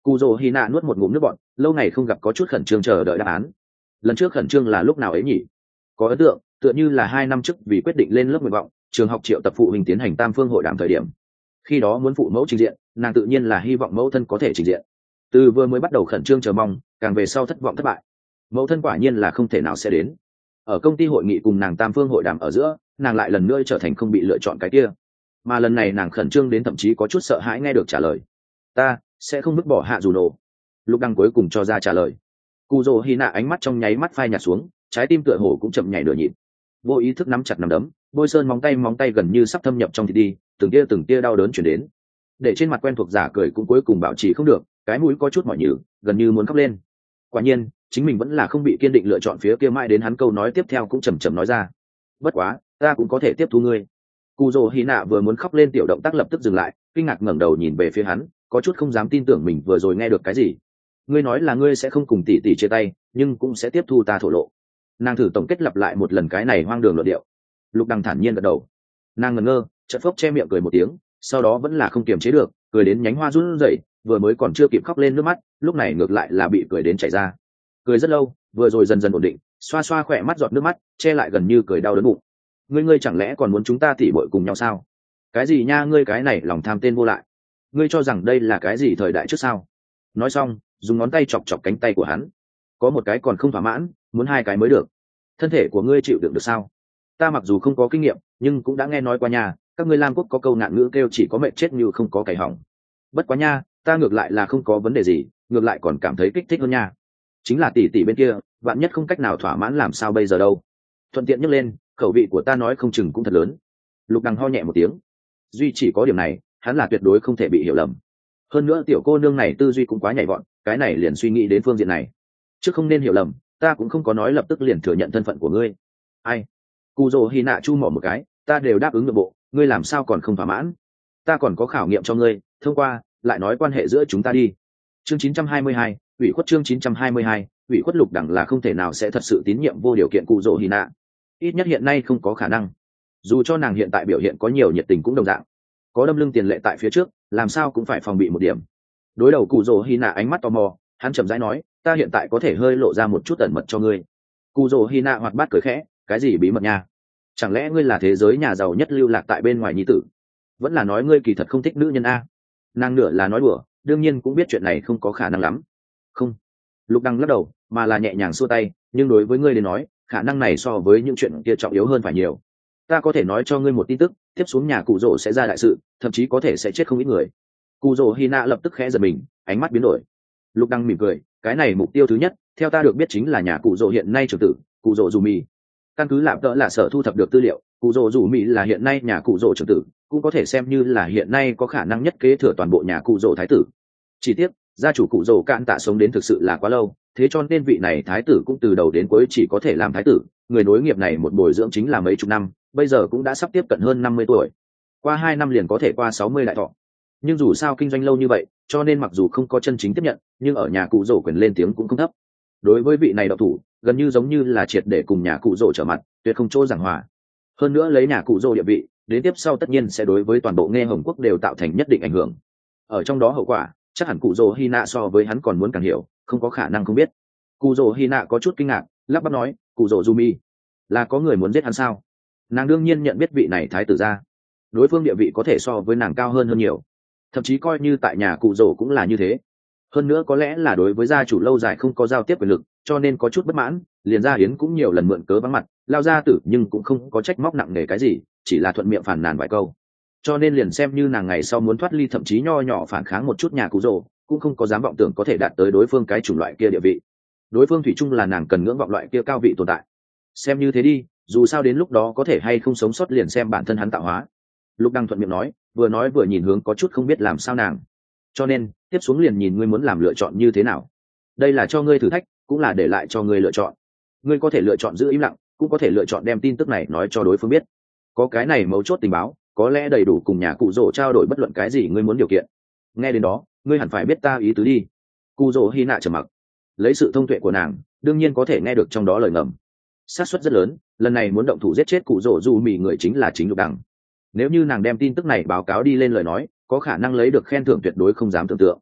Cụ Dỗ Hy Nạ nuốt một ngụm nước bọt, lâu ngày không gặp có chút khẩn trương chờ đợi đáp án. Lần trước khẩn trương là lúc nào ấy nhỉ? Có ấn tượng, tựa như là hai năm trước vì quyết định lên lớp nguyện vọng, trường học triệu tập phụ huynh tiến hành tam phương hội đàm thời điểm. Khi đó muốn phụ mẫu trình diện, nàng tự nhiên là hy vọng mẫu thân có thể trình diện. Từ vừa mới bắt đầu khẩn trương chờ mong, càng về sau thất vọng thất bại. Mẫu thân quả nhiên là không thể nào sẽ đến. Ở công ty hội nghị cùng nàng tam phương hội đàm ở giữa, nàng lại lần nữa trở thành không bị lựa chọn cái kia. Mà lần này nàng khẩn trương đến thậm chí có chút sợ hãi nghe được trả lời. Ta sẽ không vứt bỏ Hạ Dù Nổ. Lúc đăng cuối cùng cho ra trả lời. Cụ Dỗ Hy Nạ ánh mắt trong nháy mắt phai nhạt xuống, trái tim tựa hồ cũng chậm nhảy nửa nhịp. Vô ý thức nắm chặt nắm đấm, bôi sơn móng tay móng tay gần như sắp thâm nhập trong thịt đi, từng tia từng tia đau đớn chuyển đến. Để trên mặt quen thuộc giả cười cũng cuối cùng bảo trì không được, cái mũi có chút mỏi nhừ, gần như muốn khóc lên. Quả nhiên, chính mình vẫn là không bị kiên định lựa chọn phía kia, mãi đến hắn câu nói tiếp theo cũng chầm chậm nói ra. Bất quá, ta cũng có thể tiếp thu ngươi. Cụ Dỗ Hy Nạ vừa muốn khóc lên, tiểu động tác lập tức dừng lại, kinh ngạc ngẩng đầu nhìn về phía hắn, có chút không dám tin tưởng mình vừa rồi nghe được cái gì. Ngươi nói là ngươi sẽ không cùng tỷ tỷ chia tay, nhưng cũng sẽ tiếp thu ta thổ lộ. Nàng thử tổng kết lặp lại một lần cái này hoang đường luận điệu. Lục Đằng thản nhiên gật đầu. Nàng ngẩn ngơ, chợt phốc che miệng cười một tiếng, sau đó vẫn là không kiềm chế được, cười đến nhánh hoa run rẩy, vừa mới còn chưa kịp khóc lên nước mắt, lúc này ngược lại là bị cười đến chảy ra. Cười rất lâu, vừa rồi dần dần ổn định, xoa xoa khỏe mắt giọt nước mắt, che lại gần như cười đau đớn bụng. Ngươi ngươi chẳng lẽ còn muốn chúng ta tỉ bội cùng nhau sao? Cái gì nha, ngươi cái này lòng tham tên vô lại. Ngươi cho rằng đây là cái gì thời đại trước sao? Nói xong, dùng ngón tay chọc chọc cánh tay của hắn. Có một cái còn không thỏa mãn, muốn hai cái mới được. Thân thể của ngươi chịu đựng được sao? Ta mặc dù không có kinh nghiệm, nhưng cũng đã nghe nói qua nhà, các ngươi Lam Quốc có câu nạn ngữ kêu chỉ có mệt chết như không có cày hỏng. Bất quá nha, ta ngược lại là không có vấn đề gì, ngược lại còn cảm thấy kích thích hơn nha. Chính là tỷ tỷ bên kia, vạn nhất không cách nào thỏa mãn làm sao bây giờ đâu. Thuận tiện nhắc lên, khẩu vị của ta nói không chừng cũng thật lớn. Lục Đằng ho nhẹ một tiếng. Duy chỉ có điểm này, hắn là tuyệt đối không thể bị hiểu lầm. Hơn nữa tiểu cô nương này tư duy cũng quá nhảy vọt, cái này liền suy nghĩ đến phương diện này. Chứ không nên hiểu lầm, ta cũng không có nói lập tức liền thừa nhận thân phận của ngươi. Ai? Cụ Dỗ Hy Nạ chu mỏ một cái, ta đều đáp ứng nội bộ, ngươi làm sao còn không thỏa mãn? Ta còn có khảo nghiệm cho ngươi, thông qua, lại nói quan hệ giữa chúng ta đi. Chương chín trăm hai mươi hai, ủy khuất chương chín trăm hai mươi hai, ủy khuất. Lục Đằng là không thể nào sẽ thật sự tín nhiệm vô điều kiện Cụ Dỗ Hy Nạ. Ít nhất hiện nay không có khả năng. Dù cho nàng hiện tại biểu hiện có nhiều nhiệt tình cũng đồng dạng. Có đâm lưng tiền lệ tại phía trước, làm sao cũng phải phòng bị một điểm. Đối đầu Cụ Dỗ Hy Nạ ánh mắt tò mò, hắn chậm rãi nói, ta hiện tại có thể hơi lộ ra một chút ẩn mật cho ngươi. Cụ Dỗ Hy Nạ hoạt bát cười khẽ, cái gì bí mật nha? Chẳng lẽ ngươi là thế giới nhà giàu nhất lưu lạc tại bên ngoài nhi tử? Vẫn là nói ngươi kỳ thật không thích nữ nhân a? Nàng nửa là nói đùa, đương nhiên cũng biết chuyện này không có khả năng lắm. Không. Lục Đằng lắc đầu, mà là nhẹ nhàng xua tay, nhưng đối với ngươi đến nói, khả năng này so với những chuyện kia trọng yếu hơn phải nhiều. Ta có thể nói cho ngươi một tin tức, tiếp xuống nhà Cụ Dỗ sẽ ra đại sự, thậm chí có thể sẽ chết không ít người. Cụ Dỗ Hy Nạ lập tức khẽ giật mình, ánh mắt biến đổi. Lục Đằng mỉm cười, cái này mục tiêu thứ nhất, theo ta được biết chính là nhà Cụ Dỗ hiện nay trưởng tử, Cụ Dỗ Dù Mì. Căn cứ lạp đỡ là sở thu thập được tư liệu, Cụ Dỗ Dù Mì là hiện nay nhà Cụ Dỗ trưởng tử, cũng có thể xem như là hiện nay có khả năng nhất kế thừa toàn bộ nhà Cụ Dỗ thái tử. Chỉ tiếc, gia chủ Cụ Dỗ Cạn Tạ sống đến thực sự là quá lâu, thế cho nên vị này thái tử cũng từ đầu đến cuối chỉ có thể làm thái tử, người nối nghiệp này một bồi dưỡng chính là mấy chục năm, bây giờ cũng đã sắp tiếp cận hơn năm mươi tuổi. Qua hai năm liền có thể qua sáu mươi đại thọ. Nhưng dù sao kinh doanh lâu như vậy, cho nên mặc dù không có chân chính tiếp nhận, nhưng ở nhà Cụ Dỗ quyền lên tiếng cũng không thấp. Đối với vị này độc thủ, gần như giống như là triệt để cùng nhà Cụ Dỗ trở mặt, tuyệt không chỗ giảng hòa. Hơn nữa lấy nhà Cụ Dỗ địa vị, đến tiếp sau tất nhiên sẽ đối với toàn bộ Nghe Hồng Quốc đều tạo thành nhất định ảnh hưởng. Ở trong đó hậu quả, chắc hẳn Cụ Dỗ Hy Nạ so với hắn còn muốn càng hiểu, không có khả năng không biết. Cụ Dỗ Hy Nạ có chút kinh ngạc, lắp bắp nói, Cụ Dỗ Yumi, là có người muốn giết hắn sao? Nàng đương nhiên nhận biết vị này thái tử gia, đối phương địa vị có thể so với nàng cao hơn hơn nhiều, thậm chí coi như tại nhà Cụ Dỗ cũng là như thế. Hơn nữa có lẽ là đối với gia chủ lâu dài không có giao tiếp quyền lực, cho nên có chút bất mãn, liền gia hiến cũng nhiều lần mượn cớ vắng mặt, lao gia tử nhưng cũng không có trách móc nặng nề cái gì, chỉ là thuận miệng phàn nàn vài câu. Cho nên liền xem như nàng ngày sau muốn thoát ly, thậm chí nho nhỏ phản kháng một chút nhà Cụ Dỗ, cũng không có dám vọng tưởng có thể đạt tới đối phương cái chủng loại kia địa vị. Đối phương thủy chung là nàng cần ngưỡng vọng loại kia cao vị tồn tại. Xem như thế đi, dù sao đến lúc đó có thể hay không sống sót liền xem bản thân hắn tạo hóa. Lục Đăng thuận miệng nói, vừa nói vừa nhìn hướng có chút không biết làm sao nàng. Cho nên tiếp xuống liền nhìn ngươi muốn làm lựa chọn như thế nào. Đây là cho ngươi thử thách, cũng là để lại cho ngươi lựa chọn. Ngươi có thể lựa chọn giữ im lặng, cũng có thể lựa chọn đem tin tức này nói cho đối phương biết. Có cái này mấu chốt tình báo, có lẽ đầy đủ cùng nhà Cụ Dỗ trao đổi bất luận cái gì ngươi muốn điều kiện. Nghe đến đó, ngươi hẳn phải biết ta ý tứ đi. Cụ Dỗ Hy Nạ trầm mặc, lấy sự thông tuệ của nàng, đương nhiên có thể nghe được trong đó lời ngầm. Xác suất rất lớn, lần này muốn động thủ giết chết Cụ Dỗ Dù Mì người chính là chính Lục Đằng. Nếu như nàng đem tin tức này báo cáo đi lên lời nói, có khả năng lấy được khen thưởng tuyệt đối không dám tưởng tượng.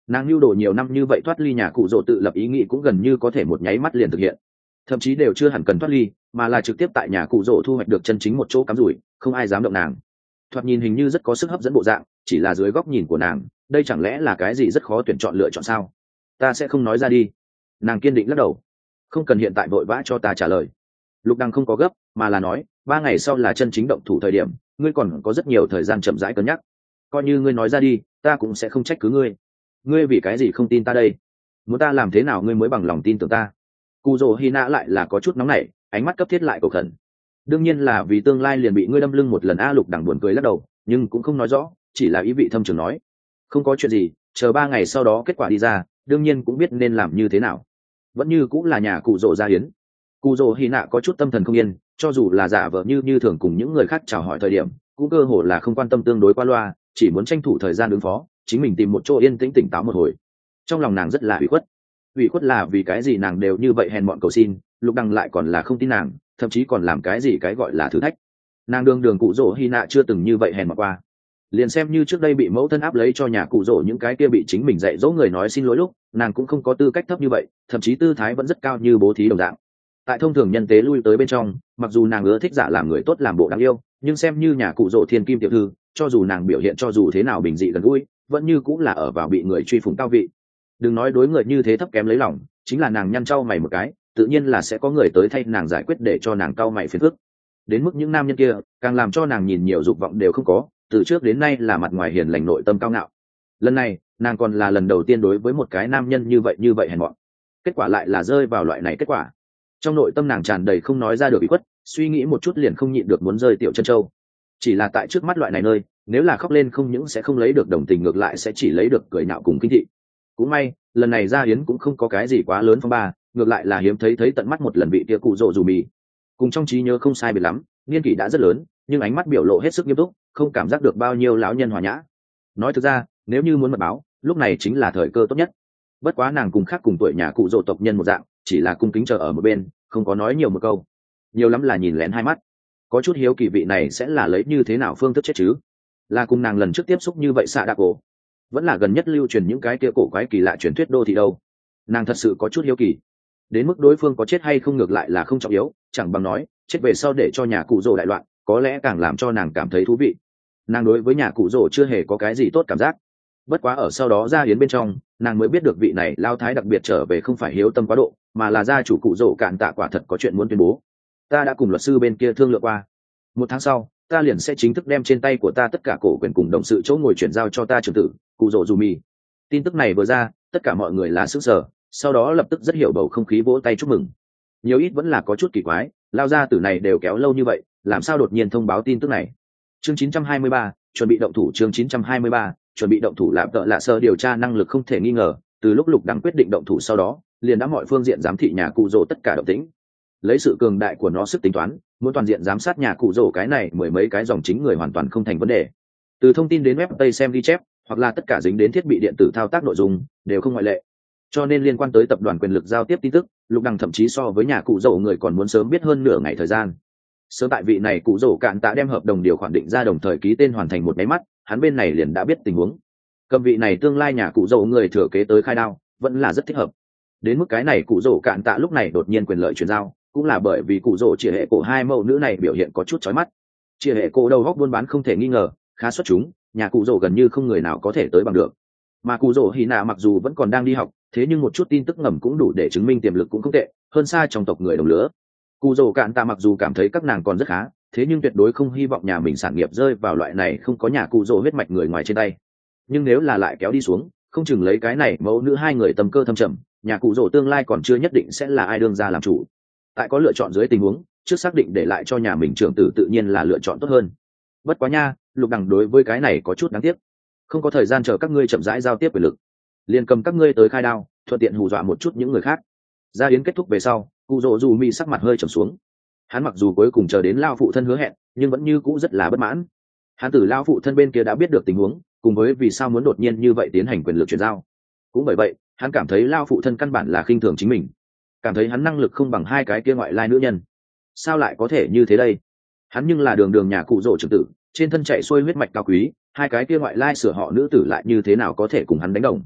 Nàng lưu đồ nhiều năm như vậy thoát ly nhà cụ rỗ tự lập ý nghĩ cũng gần như có thể một nháy mắt liền thực hiện, thậm chí đều chưa hẳn cần thoát ly, mà là trực tiếp tại nhà cụ rỗ thu hoạch được chân chính một chỗ cắm rủi, không ai dám động nàng. Thoạt nhìn hình như rất có sức hấp dẫn bộ dạng, chỉ là dưới góc nhìn của nàng, đây chẳng lẽ là cái gì rất khó tuyển chọn lựa chọn sao? Ta sẽ không nói ra đi. Nàng kiên định lắc đầu. Không cần hiện tại vội vã cho ta trả lời. Lục Đăng không có gấp, mà là nói, ba ngày sau là chân chính động thủ thời điểm, ngươi còn có rất nhiều thời gian chậm rãi cân nhắc. Coi như ngươi nói ra đi, ta cũng sẽ không trách cứ ngươi. Ngươi vì cái gì không tin ta đây? Muốn ta làm thế nào ngươi mới bằng lòng tin tưởng ta? Cù Dỗ Hina lại là có chút nóng nảy, ánh mắt cấp thiết lại cầu khẩn. Đương nhiên là vì tương lai liền bị ngươi đâm lưng một lần. A Lục Đằng buồn cười lắc đầu, nhưng cũng không nói rõ, chỉ là ý vị thâm trường nói, không có chuyện gì, chờ ba ngày sau đó kết quả đi ra, đương nhiên cũng biết nên làm như thế nào. Vẫn như cũng là nhà cụ Dỗ gia hiến. Cù Dỗ Hina có chút tâm thần không yên, cho dù là giả vờ như như thường cùng những người khác chào hỏi thời điểm, cũng cơ hồ là không quan tâm tương đối qua loa, chỉ muốn tranh thủ thời gian ứng phó, chính mình tìm một chỗ yên tĩnh tỉnh táo một hồi. Trong lòng nàng rất là ủy khuất. Ủy khuất là vì cái gì nàng đều như vậy hèn mọn cầu xin, Lục Đăng lại còn là không tin nàng, thậm chí còn làm cái gì cái gọi là thử thách. Nàng đương đường cụ Dỗ Hina chưa từng như vậy hèn mọn qua. Liền xem như trước đây bị mẫu thân áp lấy cho nhà cụ Dỗ những cái kia bị chính mình dạy dỗ người nói xin lỗi lúc, nàng cũng không có tư cách thấp như vậy, thậm chí tư thái vẫn rất cao như bố thí đồng dạng. Tại thông thường nhân tế lui tới bên trong, mặc dù nàng ưa thích giả làm người tốt làm bộ đáng yêu, nhưng xem như nhà cụ Dỗ thiên kim tiểu thư, cho dù nàng biểu hiện cho dù thế nào bình dị gần gũi, vẫn như cũng là ở vào bị người truy phủng cao vị. Đừng nói đối người như thế thấp kém lấy lòng, chính là nàng nhăn trao mày một cái, tự nhiên là sẽ có người tới thay nàng giải quyết để cho nàng cau mày phiền phức. Đến mức những nam nhân kia, càng làm cho nàng nhìn nhiều dục vọng đều không có, từ trước đến nay là mặt ngoài hiền lành nội tâm cao ngạo. Lần này, nàng còn là lần đầu tiên đối với một cái nam nhân như vậy như vậy hèn mọn. Kết quả lại là rơi vào loại này kết quả. Trong nội tâm nàng tràn đầy không nói ra được ủy khuất, suy nghĩ một chút liền không nhịn được muốn rơi tiểu chân châu. Chỉ là tại trước mắt loại này nơi, nếu là khóc lên không những sẽ không lấy được đồng tình, ngược lại sẽ chỉ lấy được cười nhạo cùng kinh thị. Cũng may, lần này ra hiến cũng không có cái gì quá lớn phong ba, ngược lại là hiếm thấy thấy tận mắt một lần vị kia cụ Dỗ dù mì. Cùng trong trí nhớ không sai biệt lắm, niên kỷ đã rất lớn, nhưng ánh mắt biểu lộ hết sức nghiêm túc, không cảm giác được bao nhiêu lão nhân hòa nhã. Nói thực ra, nếu như muốn mật báo, lúc này chính là thời cơ tốt nhất. Bất quá nàng cùng khác cùng tuổi nhà cụ Dỗ tộc nhân một dạng, chỉ là cung kính chờ ở một bên, không có nói nhiều một câu. Nhiều lắm là nhìn lén hai mắt. Có chút hiếu kỳ vị này sẽ là lấy như thế nào phương thức chết chứ? Là cùng nàng lần trước tiếp xúc như vậy xạ đạ cổ, vẫn là gần nhất lưu truyền những cái kia cổ quái kỳ lạ truyền thuyết đô thị đâu? Nàng thật sự có chút hiếu kỳ. Đến mức đối phương có chết hay không ngược lại là không trọng yếu, chẳng bằng nói chết về sau để cho nhà cụ Dỗ đại loạn, có lẽ càng làm cho nàng cảm thấy thú vị. Nàng đối với nhà cụ Dỗ chưa hề có cái gì tốt cảm giác. Bất quá ở sau đó ra hiến bên trong, nàng mới biết được vị này lao thái đặc biệt trở về không phải hiếu tâm quá độ, mà là gia chủ cụ Dỗ cạn tạ quả thật có chuyện muốn tuyên bố. Ta đã cùng luật sư bên kia thương lượng qua, một tháng sau ta liền sẽ chính thức đem trên tay của ta tất cả cổ quyền cùng đồng sự chỗ ngồi chuyển giao cho ta trưởng tử cụ Dỗ dù mì. Tin tức này vừa ra, tất cả mọi người là sức sở, sau đó lập tức rất hiểu bầu không khí vỗ tay chúc mừng. Nhiều ít vẫn là có chút kỳ quái, lao gia tử này đều kéo lâu như vậy, làm sao đột nhiên thông báo tin tức này? Chương chín trăm hai mươi ba, chuẩn bị động thủ. Chương chín trăm hai mươi ba, chuẩn bị động thủ. Lạp tợ lạ sơ điều tra năng lực không thể nghi ngờ, từ lúc Lục Đằng quyết định động thủ sau đó, liền đã mọi phương diện giám thị nhà cụ Dỗ tất cả động tĩnh. Lấy sự cường đại của nó sức tính toán, muốn toàn diện giám sát nhà cụ Dỗ cái này mười mấy cái dòng chính người hoàn toàn không thành vấn đề. Từ thông tin đến web tây xem ghi chép, hoặc là tất cả dính đến thiết bị điện tử thao tác nội dung, đều không ngoại lệ. Cho nên liên quan tới tập đoàn quyền lực giao tiếp tin tức, Lục Đằng thậm chí so với nhà cụ Dỗ người còn muốn sớm biết hơn nửa ngày thời gian. Sớm tại vị này cụ Dỗ cạn tạ đem hợp đồng điều khoản định ra đồng thời ký tên hoàn thành một máy mắt, hắn bên này liền đã biết tình huống. Cầm vị này tương lai nhà cụ Dỗ người thừa kế tới khai đao, vẫn là rất thích hợp. Đến mức cái này cụ Dỗ cạn tạ lúc này đột nhiên quyền lợi chuyển giao, cũng là bởi vì cụ Dỗ chia hệ cổ hai mẫu nữ này biểu hiện có chút chói mắt. Chia hệ cổ đầu góc buôn bán không thể nghi ngờ, khá xuất chúng, nhà cụ Dỗ gần như không người nào có thể tới bằng được. Mà cụ Dỗ Hina mặc dù vẫn còn đang đi học, thế nhưng một chút tin tức ngầm cũng đủ để chứng minh tiềm lực cũng không tệ, hơn xa trong tộc người đồng lứa. Cụ Dỗ cạn tạ mặc dù cảm thấy các nàng còn rất khá, thế nhưng tuyệt đối không hy vọng nhà mình sản nghiệp rơi vào loại này không có nhà cụ Dỗ huyết mạch người ngoài trên tay. Nhưng nếu là lại kéo đi xuống, không chừng lấy cái này mẫu nữ hai người tâm cơ thâm trầm, nhà cụ Dỗ tương lai còn chưa nhất định sẽ là ai đương ra làm chủ. Tại có lựa chọn dưới tình huống, trước xác định để lại cho nhà mình trưởng tử tự nhiên là lựa chọn tốt hơn. Bất quá nha, Lục Đằng đối với cái này có chút đáng tiếc, không có thời gian chờ các ngươi chậm rãi giao tiếp quyền lực, liền cầm các ngươi tới khai đao, thuận tiện hù dọa một chút những người khác. Gia yến kết thúc về sau, cụ Dỗ dù mi sắc mặt hơi trầm xuống. Hắn mặc dù cuối cùng chờ đến lao phụ thân hứa hẹn, nhưng vẫn như cũ rất là bất mãn. Hắn từ lao phụ thân bên kia đã biết được tình huống, cùng với vì sao muốn đột nhiên như vậy tiến hành quyền lực chuyển giao. Cũng bởi vậy, hắn cảm thấy lao phụ thân căn bản là khinh thường chính mình, cảm thấy hắn năng lực không bằng hai cái kia ngoại lai nữ nhân. Sao lại có thể như thế đây? Hắn nhưng là đường đường nhà cụ Dỗ trưởng tử, trên thân chạy xuôi huyết mạch cao quý, hai cái kia ngoại lai sửa họ nữ tử lại như thế nào có thể cùng hắn đánh đồng?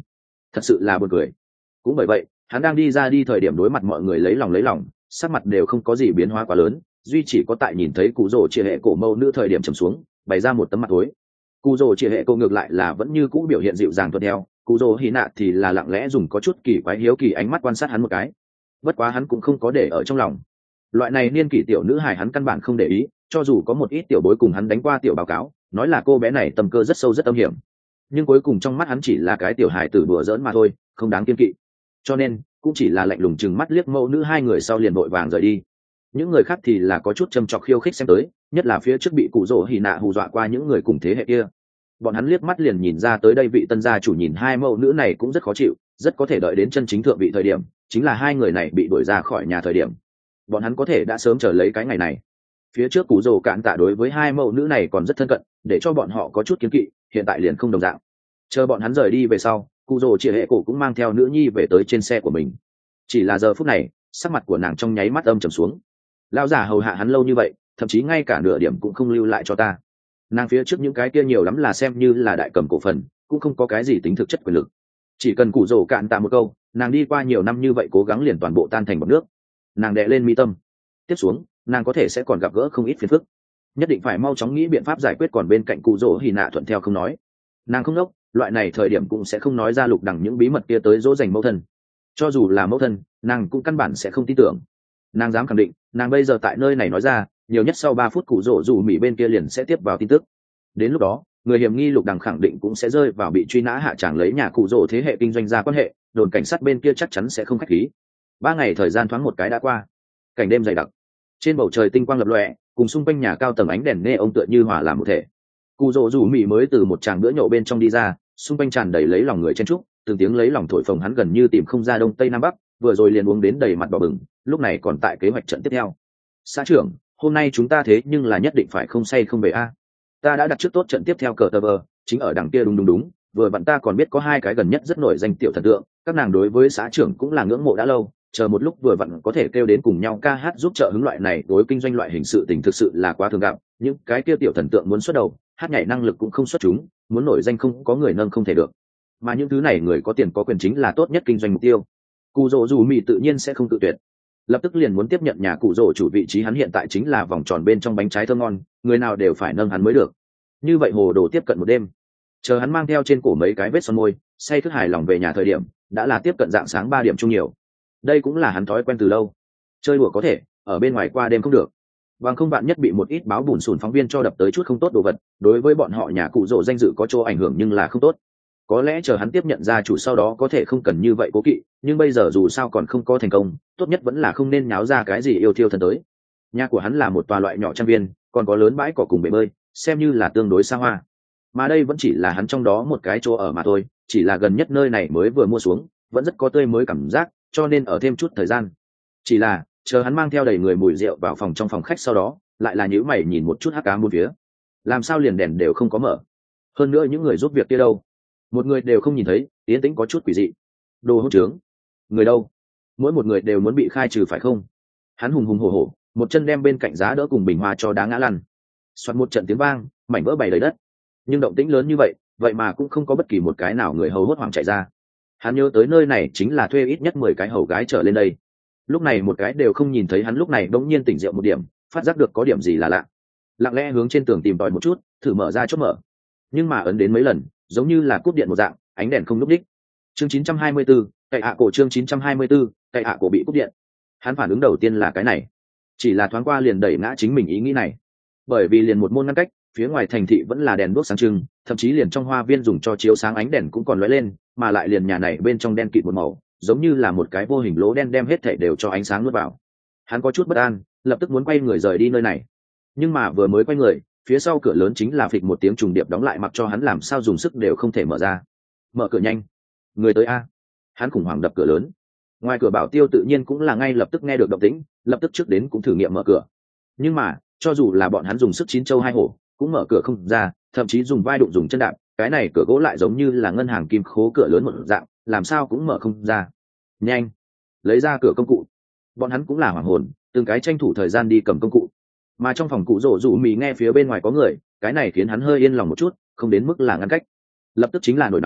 thật sự là buồn cười. Cũng bởi vậy hắn đang đi ra đi thời điểm đối mặt mọi người lấy lòng lấy lòng, sắc mặt đều không có gì biến hóa quá lớn, duy chỉ có tại nhìn thấy cụ rồ chia hệ cổ mâu nữ thời điểm trầm xuống, bày ra một tấm mặt tối. Cụ rồ chia hệ cổ ngược lại là vẫn như cũ biểu hiện dịu dàng tuân theo, cụ rồ hy nạ thì là lặng lẽ dùng có chút kỳ quái hiếu kỳ ánh mắt quan sát hắn một cái. Bất quá hắn cũng không có để ở trong lòng. Loại này niên kỷ tiểu nữ hài hắn căn bản không để ý, cho dù có một ít tiểu bối cùng hắn đánh qua tiểu báo cáo, nói là cô bé này tầm cơ rất sâu rất âm hiểm, nhưng cuối cùng trong mắt hắn chỉ là cái tiểu hài tử đùa giỡn mà thôi, không đáng kiên kỵ. Cho nên cũng chỉ là lạnh lùng chừng mắt liếc mẫu nữ hai người sau liền vội vàng rời đi. Những người khác thì là có chút châm chọc khiêu khích xem tới, nhất là phía trước bị cụ rỗ hỉ nạ hù dọa qua những người cùng thế hệ kia. Bọn hắn liếc mắt liền nhìn ra tới đây vị tân gia chủ nhìn hai mẫu nữ này cũng rất khó chịu, rất có thể đợi đến chân chính thượng vị thời điểm, chính là hai người này bị đuổi ra khỏi nhà thời điểm. Bọn hắn có thể đã sớm chờ lấy cái ngày này. Phía trước cụ rồ cạn tạ đối với hai mẫu nữ này còn rất thân cận, để cho bọn họ có chút kiến kỵ, hiện tại liền không đồng dạng. Chờ bọn hắn rời đi về sau, cụ rồ chia hệ cổ cũng mang theo nữ nhi về tới trên xe của mình. Chỉ là giờ phút này, sắc mặt của nàng trong nháy mắt âm trầm xuống. Lão giả hầu hạ hắn lâu như vậy, thậm chí ngay cả nửa điểm cũng không lưu lại cho ta. Nàng phía trước những cái kia nhiều lắm là xem như là đại cầm cổ phần, cũng không có cái gì tính thực chất quyền lực. Chỉ cần cụ rồ cạn tạ một câu, nàng đi qua nhiều năm như vậy cố gắng liền toàn bộ tan thành bọt nước. Nàng đè lên mi tâm. Tiếp xuống, nàng có thể sẽ còn gặp gỡ không ít phiền phức. Nhất định phải mau chóng nghĩ biện pháp giải quyết, còn bên cạnh cụ rồ hỉ nạ thuận theo không nói. Nàng không đốc, loại này thời điểm cũng sẽ không nói ra lục đẳng những bí mật kia tới dỗ dành mẫu thân. Cho dù là mẫu thân, nàng cũng căn bản sẽ không tin tưởng. Nàng dám khẳng định, nàng bây giờ tại nơi này nói ra, nhiều nhất sau ba phút cụ rỗ dù mỹ bên kia liền sẽ tiếp vào tin tức. Đến lúc đó, người hiểm nghi lục đằng khẳng định cũng sẽ rơi vào bị truy nã hạ tràng lấy nhà cụ rỗ thế hệ kinh doanh ra quan hệ, đồn cảnh sát bên kia chắc chắn sẽ không khách khí. Ba ngày thời gian thoáng một cái đã qua, cảnh đêm dày đặc, trên bầu trời tinh quang lập lòe, cùng xung quanh nhà cao tầng ánh đèn neon tựa như hòa làm một thể. Cụ rỗ dù mỹ mới từ một tràng bữa nhậu bên trong đi ra, xung quanh tràn đầy lấy lòng người chen trúc, từng tiếng lấy lòng thổi phồng hắn gần như tìm không ra đông tây nam bắc, vừa rồi liền uống đến đầy mặt đỏ bừng, lúc này còn tại kế hoạch trận tiếp theo. Xã trưởng, hôm nay chúng ta thế nhưng là nhất định phải không say không về a. Ta đã đặt trước tốt trận tiếp theo cờ tờ vờ, chính ở đằng kia. Đúng đúng đúng, vừa vặn ta còn biết có hai cái gần nhất rất nổi danh tiểu thần tượng, các nàng đối với xã trưởng cũng là ngưỡng mộ đã lâu, chờ một lúc vừa vặn có thể kêu đến cùng nhau ca hát giúp trợ hứng. Loại này đối kinh doanh loại hình sự tình thực sự là quá thường gặp, những cái kia tiểu thần tượng muốn xuất đầu, hát nhảy năng lực cũng không xuất chúng, muốn nổi danh không có người nâng không thể được, mà những thứ này người có tiền có quyền chính là tốt nhất kinh doanh mục tiêu. Cụ rỗ dù mỹ tự nhiên sẽ không tự tuyệt, lập tức liền muốn tiếp nhận nhà cụ rỗ chủ vị trí. Hắn hiện tại chính là vòng tròn bên trong bánh trái thơm ngon, người nào đều phải nâng hắn mới được. Như vậy hồ đồ tiếp cận một đêm, chờ hắn mang theo trên cổ mấy cái vết son môi, say thức hài lòng về nhà thời điểm đã là tiếp cận dạng sáng ba điểm chung nhiều. Đây cũng là hắn thói quen từ lâu, chơi đùa có thể, ở bên ngoài qua đêm không được. Bằng không bạn nhất bị một ít báo bùn sùn phóng viên cho đập tới chút không tốt đồ vật, đối với bọn họ nhà cụ rỗ danh dự có chỗ ảnh hưởng nhưng là không tốt. Có lẽ chờ hắn tiếp nhận gia chủ sau đó có thể không cần như vậy cố kỵ, nhưng bây giờ dù sao còn không có thành công, tốt nhất vẫn là không nên nháo ra cái gì yêu thiêu thân tới. Nhà của hắn là một tòa loại nhỏ trang viên, còn có lớn bãi cỏ cùng bể bơi, xem như là tương đối xa hoa. Mà đây vẫn chỉ là hắn trong đó một cái chỗ ở mà thôi, chỉ là gần nhất nơi này mới vừa mua xuống, vẫn rất có tươi mới cảm giác, cho nên ở thêm chút thời gian. Chỉ là chờ hắn mang theo đầy người mùi rượu vào phòng trong phòng khách sau đó, lại là nhíu mày nhìn một chút hắc ám bốn phía. Làm sao liền đèn đều không có mở? Hơn nữa những người giúp việc kia đâu? Một người đều không nhìn thấy, yên tĩnh có chút quỷ dị. Đồ hỗn trướng, người đâu? Mỗi một người đều muốn bị khai trừ phải không? Hắn hùng hùng hổ hổ, một chân đem bên cạnh giá đỡ cùng bình hoa cho đá ngã lăn. Xoát một trận tiếng vang, mảnh vỡ bày đầy đất. Nhưng động tĩnh lớn như vậy, vậy mà cũng không có bất kỳ một cái nào người hầu hốt hoảng chạy ra. Hắn nhớ tới nơi này chính là thuê ít nhất mười cái hầu gái trở lên đây. Lúc này một cái đều không nhìn thấy. Hắn lúc này bỗng nhiên tỉnh rượu một điểm, phát giác được có điểm gì là lạ, lặng lẽ hướng trên tường tìm tòi một chút, thử mở ra chốt mở. Nhưng mà ấn đến mấy lần, giống như là cúp điện một dạng, ánh đèn không lúc đích. Chương chín trăm hai mươi tư, cậy ạ cổ. Chương chín trăm hai mươi tư, cậy ạ cổ bị cúp điện. Hắn phản ứng đầu tiên là cái này, chỉ là thoáng qua liền đẩy ngã chính mình ý nghĩ này. Bởi vì liền một môn ngăn cách, phía ngoài thành thị vẫn là đèn đuốc sáng trưng, thậm chí liền trong hoa viên dùng cho chiếu sáng ánh đèn cũng còn lóe lên, mà lại liền nhà này bên trong đen kịt một màu, giống như là một cái vô hình lỗ đen đem hết thảy đều cho ánh sáng nuốt vào. Hắn có chút bất an, lập tức muốn quay người rời đi nơi này. Nhưng mà vừa mới quay người, phía sau cửa lớn chính là phịch một tiếng trùng điệp đóng lại, mặc cho hắn làm sao dùng sức đều không thể mở ra. Mở cửa nhanh, người tới a! Hắn khủng hoảng đập cửa lớn. Ngoài cửa Bảo Tiêu tự nhiên cũng là ngay lập tức nghe được động tĩnh, lập tức trước đến cũng thử nghiệm mở cửa. Nhưng mà cho dù là bọn hắn dùng sức chín châu hai hổ cũng mở cửa không ra, thậm chí dùng vai đụng dùng chân đạp, cái này cửa gỗ lại giống như là ngân hàng kim khố cửa lớn một dạng, làm sao cũng mở không ra. Nhanh, lấy ra cửa công cụ. Bọn hắn cũng là hoảng hồn, từng cái tranh thủ thời gian đi cầm công cụ. Mà trong phòng cụ rổ rủ mì nghe phía bên ngoài có người, cái này khiến hắn hơi yên lòng một chút, không đến mức là ngăn cách. Lập tức chính là nổi nóng,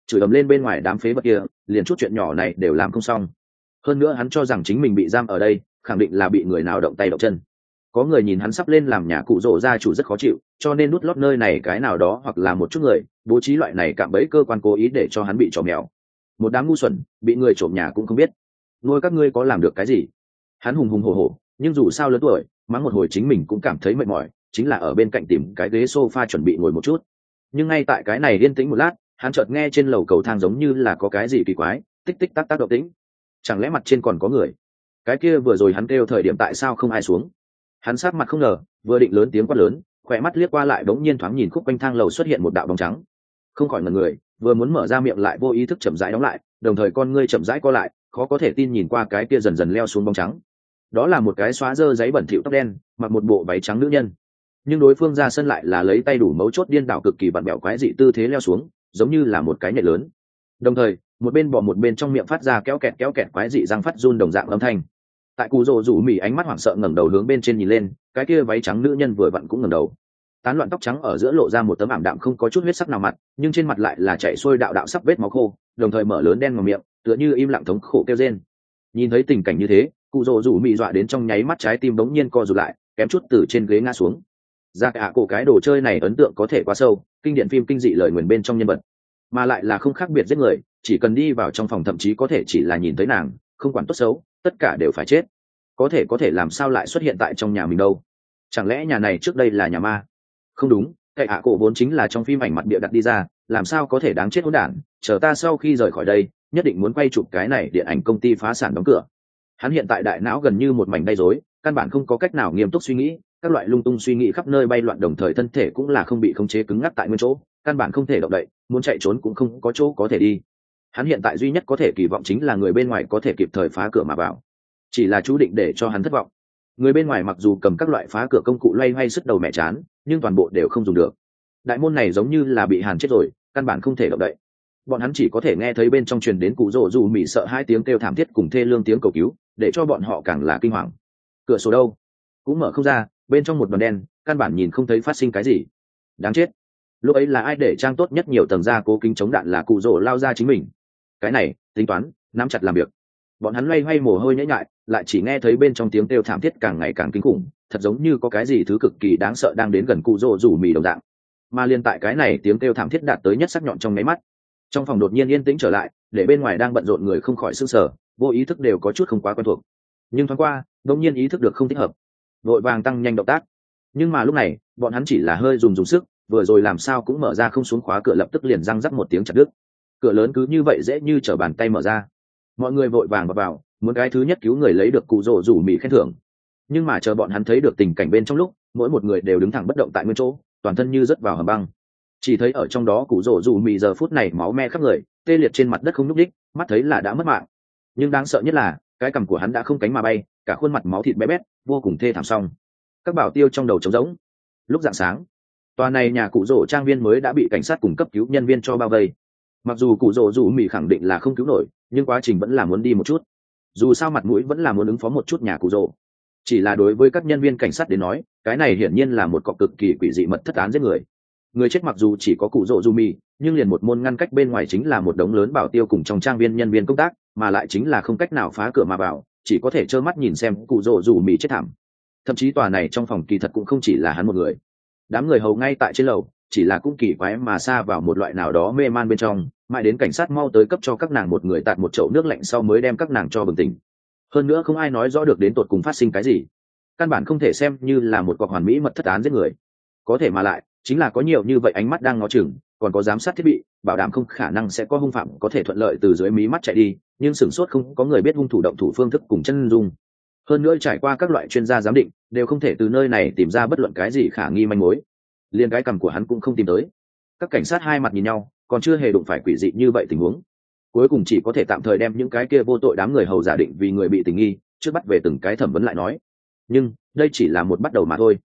chửi ầm lên bên ngoài đám phế vật kia, liền chút chuyện nhỏ này đều làm không xong. Hơn nữa hắn cho rằng chính mình bị giam ở đây khẳng định là bị người nào động tay động chân. Có người nhìn hắn sắp lên làm nhà cụ rỗ gia chủ rất khó chịu, cho nên nút lót nơi này cái nào đó hoặc là một chút người bố trí loại này cạm bẫy cơ quan cố ý để cho hắn bị trò mèo. Một đám ngu xuẩn, bị người trộm nhà cũng không biết, nuôi các ngươi có làm được cái gì? Hắn hùng hùng hổ hổ, nhưng dù sao lớn tuổi, mắng một hồi chính mình cũng cảm thấy mệt mỏi, chính là ở bên cạnh tìm cái ghế sofa chuẩn bị ngồi một chút. Nhưng ngay tại cái này yên tĩnh một lát, hắn chợt nghe trên lầu cầu thang giống như là có cái gì kỳ quái, tích tích tắc tắc động tĩnh. Chẳng lẽ mặt trên còn có người? Cái kia vừa rồi hắn kêu thời điểm tại sao không ai xuống? Hắn sát mặt không ngờ, vừa định lớn tiếng quát lớn, khỏe mắt liếc qua lại bỗng nhiên thoáng nhìn khúc quanh thang lầu xuất hiện một đạo bóng trắng. Không khỏi ngẩn người, vừa muốn mở ra miệng lại vô ý thức chậm rãi đóng lại, đồng thời con ngươi chậm rãi co lại, khó có thể tin nhìn qua cái kia dần dần leo xuống bóng trắng. Đó là một cái xóa dơ giấy bẩn thỉu tóc đen, mặc một bộ váy trắng nữ nhân. Nhưng đối phương ra sân lại là lấy tay đủ mấu chốt điên đảo cực kỳ vặn bẹo quái dị tư thế leo xuống, giống như là một cái nhảy lớn. Đồng thời, một bên bỏ một bên trong miệng phát ra kéo kẹt kéo kẹt quái dị răng phát run đồng dạng âm thanh. Tại Cù Rồ rủ mỉ ánh mắt hoảng sợ ngẩng đầu hướng bên trên nhìn lên, cái kia váy trắng nữ nhân vừa vặn cũng ngẩng đầu. Tán loạn tóc trắng ở giữa lộ ra một tấm ảm đạm không có chút huyết sắc nào mặt, nhưng trên mặt lại là chảy xuôi đạo đạo sắp vết máu khô, đồng thời mở lớn đen ngòm miệng, tựa như im lặng thống khổ kêu rên. Nhìn thấy tình cảnh như thế, Cù Rồ rủ mỉ dọa đến trong nháy mắt trái tim bỗng nhiên co rụt lại, kém chút từ trên ghế ngã xuống. Ra cả cổ cái đồ chơi này ấn tượng có thể quá sâu, kinh điển phim kinh dị lời nguyền bên trong nhân vật, mà lại là không khác biệt giết người, chỉ cần đi vào trong phòng thậm chí có thể chỉ là nhìn thấy nàng, không quản tốt xấu, tất cả đều phải chết. Có thể có thể làm sao lại xuất hiện tại trong nhà mình đâu? Chẳng lẽ nhà này trước đây là nhà ma? Không đúng, cái hạ cổ vốn chính là trong phim ảnh mặt bịa đặt đi ra, làm sao có thể đáng chết hỗn đản? Chờ ta sau khi rời khỏi đây, nhất định muốn quay chụp cái này điện ảnh công ty phá sản đóng cửa. Hắn hiện tại đại não gần như một mảnh đầy rối, căn bản không có cách nào nghiêm túc suy nghĩ, các loại lung tung suy nghĩ khắp nơi bay loạn, đồng thời thân thể cũng là không bị khống chế cứng ngắc tại nguyên chỗ, căn bản không thể động đậy, muốn chạy trốn cũng không có chỗ có thể đi. Hắn hiện tại duy nhất có thể kỳ vọng chính là người bên ngoài có thể kịp thời phá cửa mà vào, chỉ là chú định để cho hắn thất vọng. Người bên ngoài mặc dù cầm các loại phá cửa công cụ loay hoay sức đầu mẹ chán, nhưng toàn bộ đều không dùng được. Đại môn này giống như là bị hàn chết rồi, căn bản không thể động đậy. Bọn hắn chỉ có thể nghe thấy bên trong truyền đến Cụ Rồ rủ mỉ sợ hai tiếng kêu thảm thiết cùng thê lương tiếng cầu cứu, để cho bọn họ càng là kinh hoàng. Cửa sổ đâu cũng mở không ra, bên trong một đoàn đen, căn bản nhìn không thấy phát sinh cái gì. Đáng chết, lúc ấy là ai để trang tốt nhất nhiều tầng ra cố kính chống đạn là Cụ Rồ lao ra chính mình? Cái này tính toán nắm chặt làm việc. Bọn hắn loay hoay mồ hôi nhễ nhại, lại chỉ nghe thấy bên trong tiếng kêu thảm thiết càng ngày càng kinh khủng, thật giống như có cái gì thứ cực kỳ đáng sợ đang đến gần Cụ Rồ rủ mỉ đồng dạng. Mà liên tại cái này tiếng kêu thảm thiết đạt tới nhất sắc nhọn trong mấy mắt, trong phòng đột nhiên yên tĩnh trở lại, để bên ngoài đang bận rộn người không khỏi sửng sở, vô ý thức đều có chút không quá quen thuộc. Nhưng thoáng qua, đột nhiên ý thức được không thích hợp, vội vàng tăng nhanh động tác. Nhưng mà lúc này, bọn hắn chỉ là hơi dùng dùng sức, vừa rồi làm sao cũng mở ra không xuống khóa cửa, lập tức liền răng rắc một tiếng chặt đứt. Cửa lớn cứ như vậy dễ như trở bàn tay mở ra. Mọi người vội vàng vào, vào muốn cái thứ nhất cứu người lấy được Cụ Rồ rủ mỉ khen thưởng. Nhưng mà chờ bọn hắn thấy được tình cảnh bên trong lúc, mỗi một người đều đứng thẳng bất động tại nguyên chỗ, toàn thân như rớt vào hầm băng. Chỉ thấy ở trong đó Cụ Rồ rủ mỉ giờ phút này máu me khắp người, tê liệt trên mặt đất không nhúc nhích, mắt thấy là đã mất mạng. Nhưng đáng sợ nhất là cái cằm của hắn đã không cánh mà bay, cả khuôn mặt máu thịt bé bét, vô cùng thê thảm. Xong các bảo tiêu trong đầu trống rỗng. Lúc rạng sáng, tòa này nhà Cụ Rồ trang viên mới đã bị cảnh sát cùng cấp cứu nhân viên cho bao vây. Mặc dù Cụ Rồ rủ mỉ khẳng định là không cứu nổi, nhưng quá trình vẫn là muốn đi một chút, dù sao mặt mũi vẫn là muốn ứng phó một chút nhà Cụ Rồ. Chỉ là đối với các nhân viên cảnh sát đến nói, cái này hiển nhiên là một cọc cực kỳ quỷ dị mật thất án giết người. Người chết mặc dù chỉ có Cụ Rồ rủ mỉ, nhưng liền một môn ngăn cách bên ngoài chính là một đống lớn bảo tiêu cùng trong trang viên nhân viên công tác, mà lại chính là không cách nào phá cửa mà vào, chỉ có thể trơ mắt nhìn xem Cụ Rồ rủ mỉ chết thảm. Thậm chí tòa này trong phòng kỳ thật cũng không chỉ là hắn một người, đám người hầu ngay tại trên lầu chỉ là cũng kỳ quái mà xa vào một loại nào đó mê man bên trong, mãi đến cảnh sát mau tới cấp cho các nàng một người tạt một chậu nước lạnh sau mới đem các nàng cho bừng tỉnh. Hơn nữa không ai nói rõ được đến tột cùng phát sinh cái gì, căn bản không thể xem như là một cuộc hoàn mỹ mật thất án giết người. Có thể mà lại chính là có nhiều như vậy ánh mắt đang ngó chừng, còn có giám sát thiết bị bảo đảm không khả năng sẽ có hung phạm có thể thuận lợi từ dưới mí mắt chạy đi, nhưng sửng sốt không có người biết hung thủ động thủ phương thức cùng chân dung. Hơn nữa trải qua các loại chuyên gia giám định, đều không thể từ nơi này tìm ra bất luận cái gì khả nghi manh mối. Liên cái cằm của hắn cũng không tìm tới. Các cảnh sát hai mặt nhìn nhau, còn chưa hề đụng phải quỷ dị như vậy tình huống. Cuối cùng chỉ có thể tạm thời đem những cái kia vô tội đám người hầu giả định vì người bị tình nghi, trước bắt về từng cái thẩm vấn lại nói. Nhưng đây chỉ là một bắt đầu mà thôi.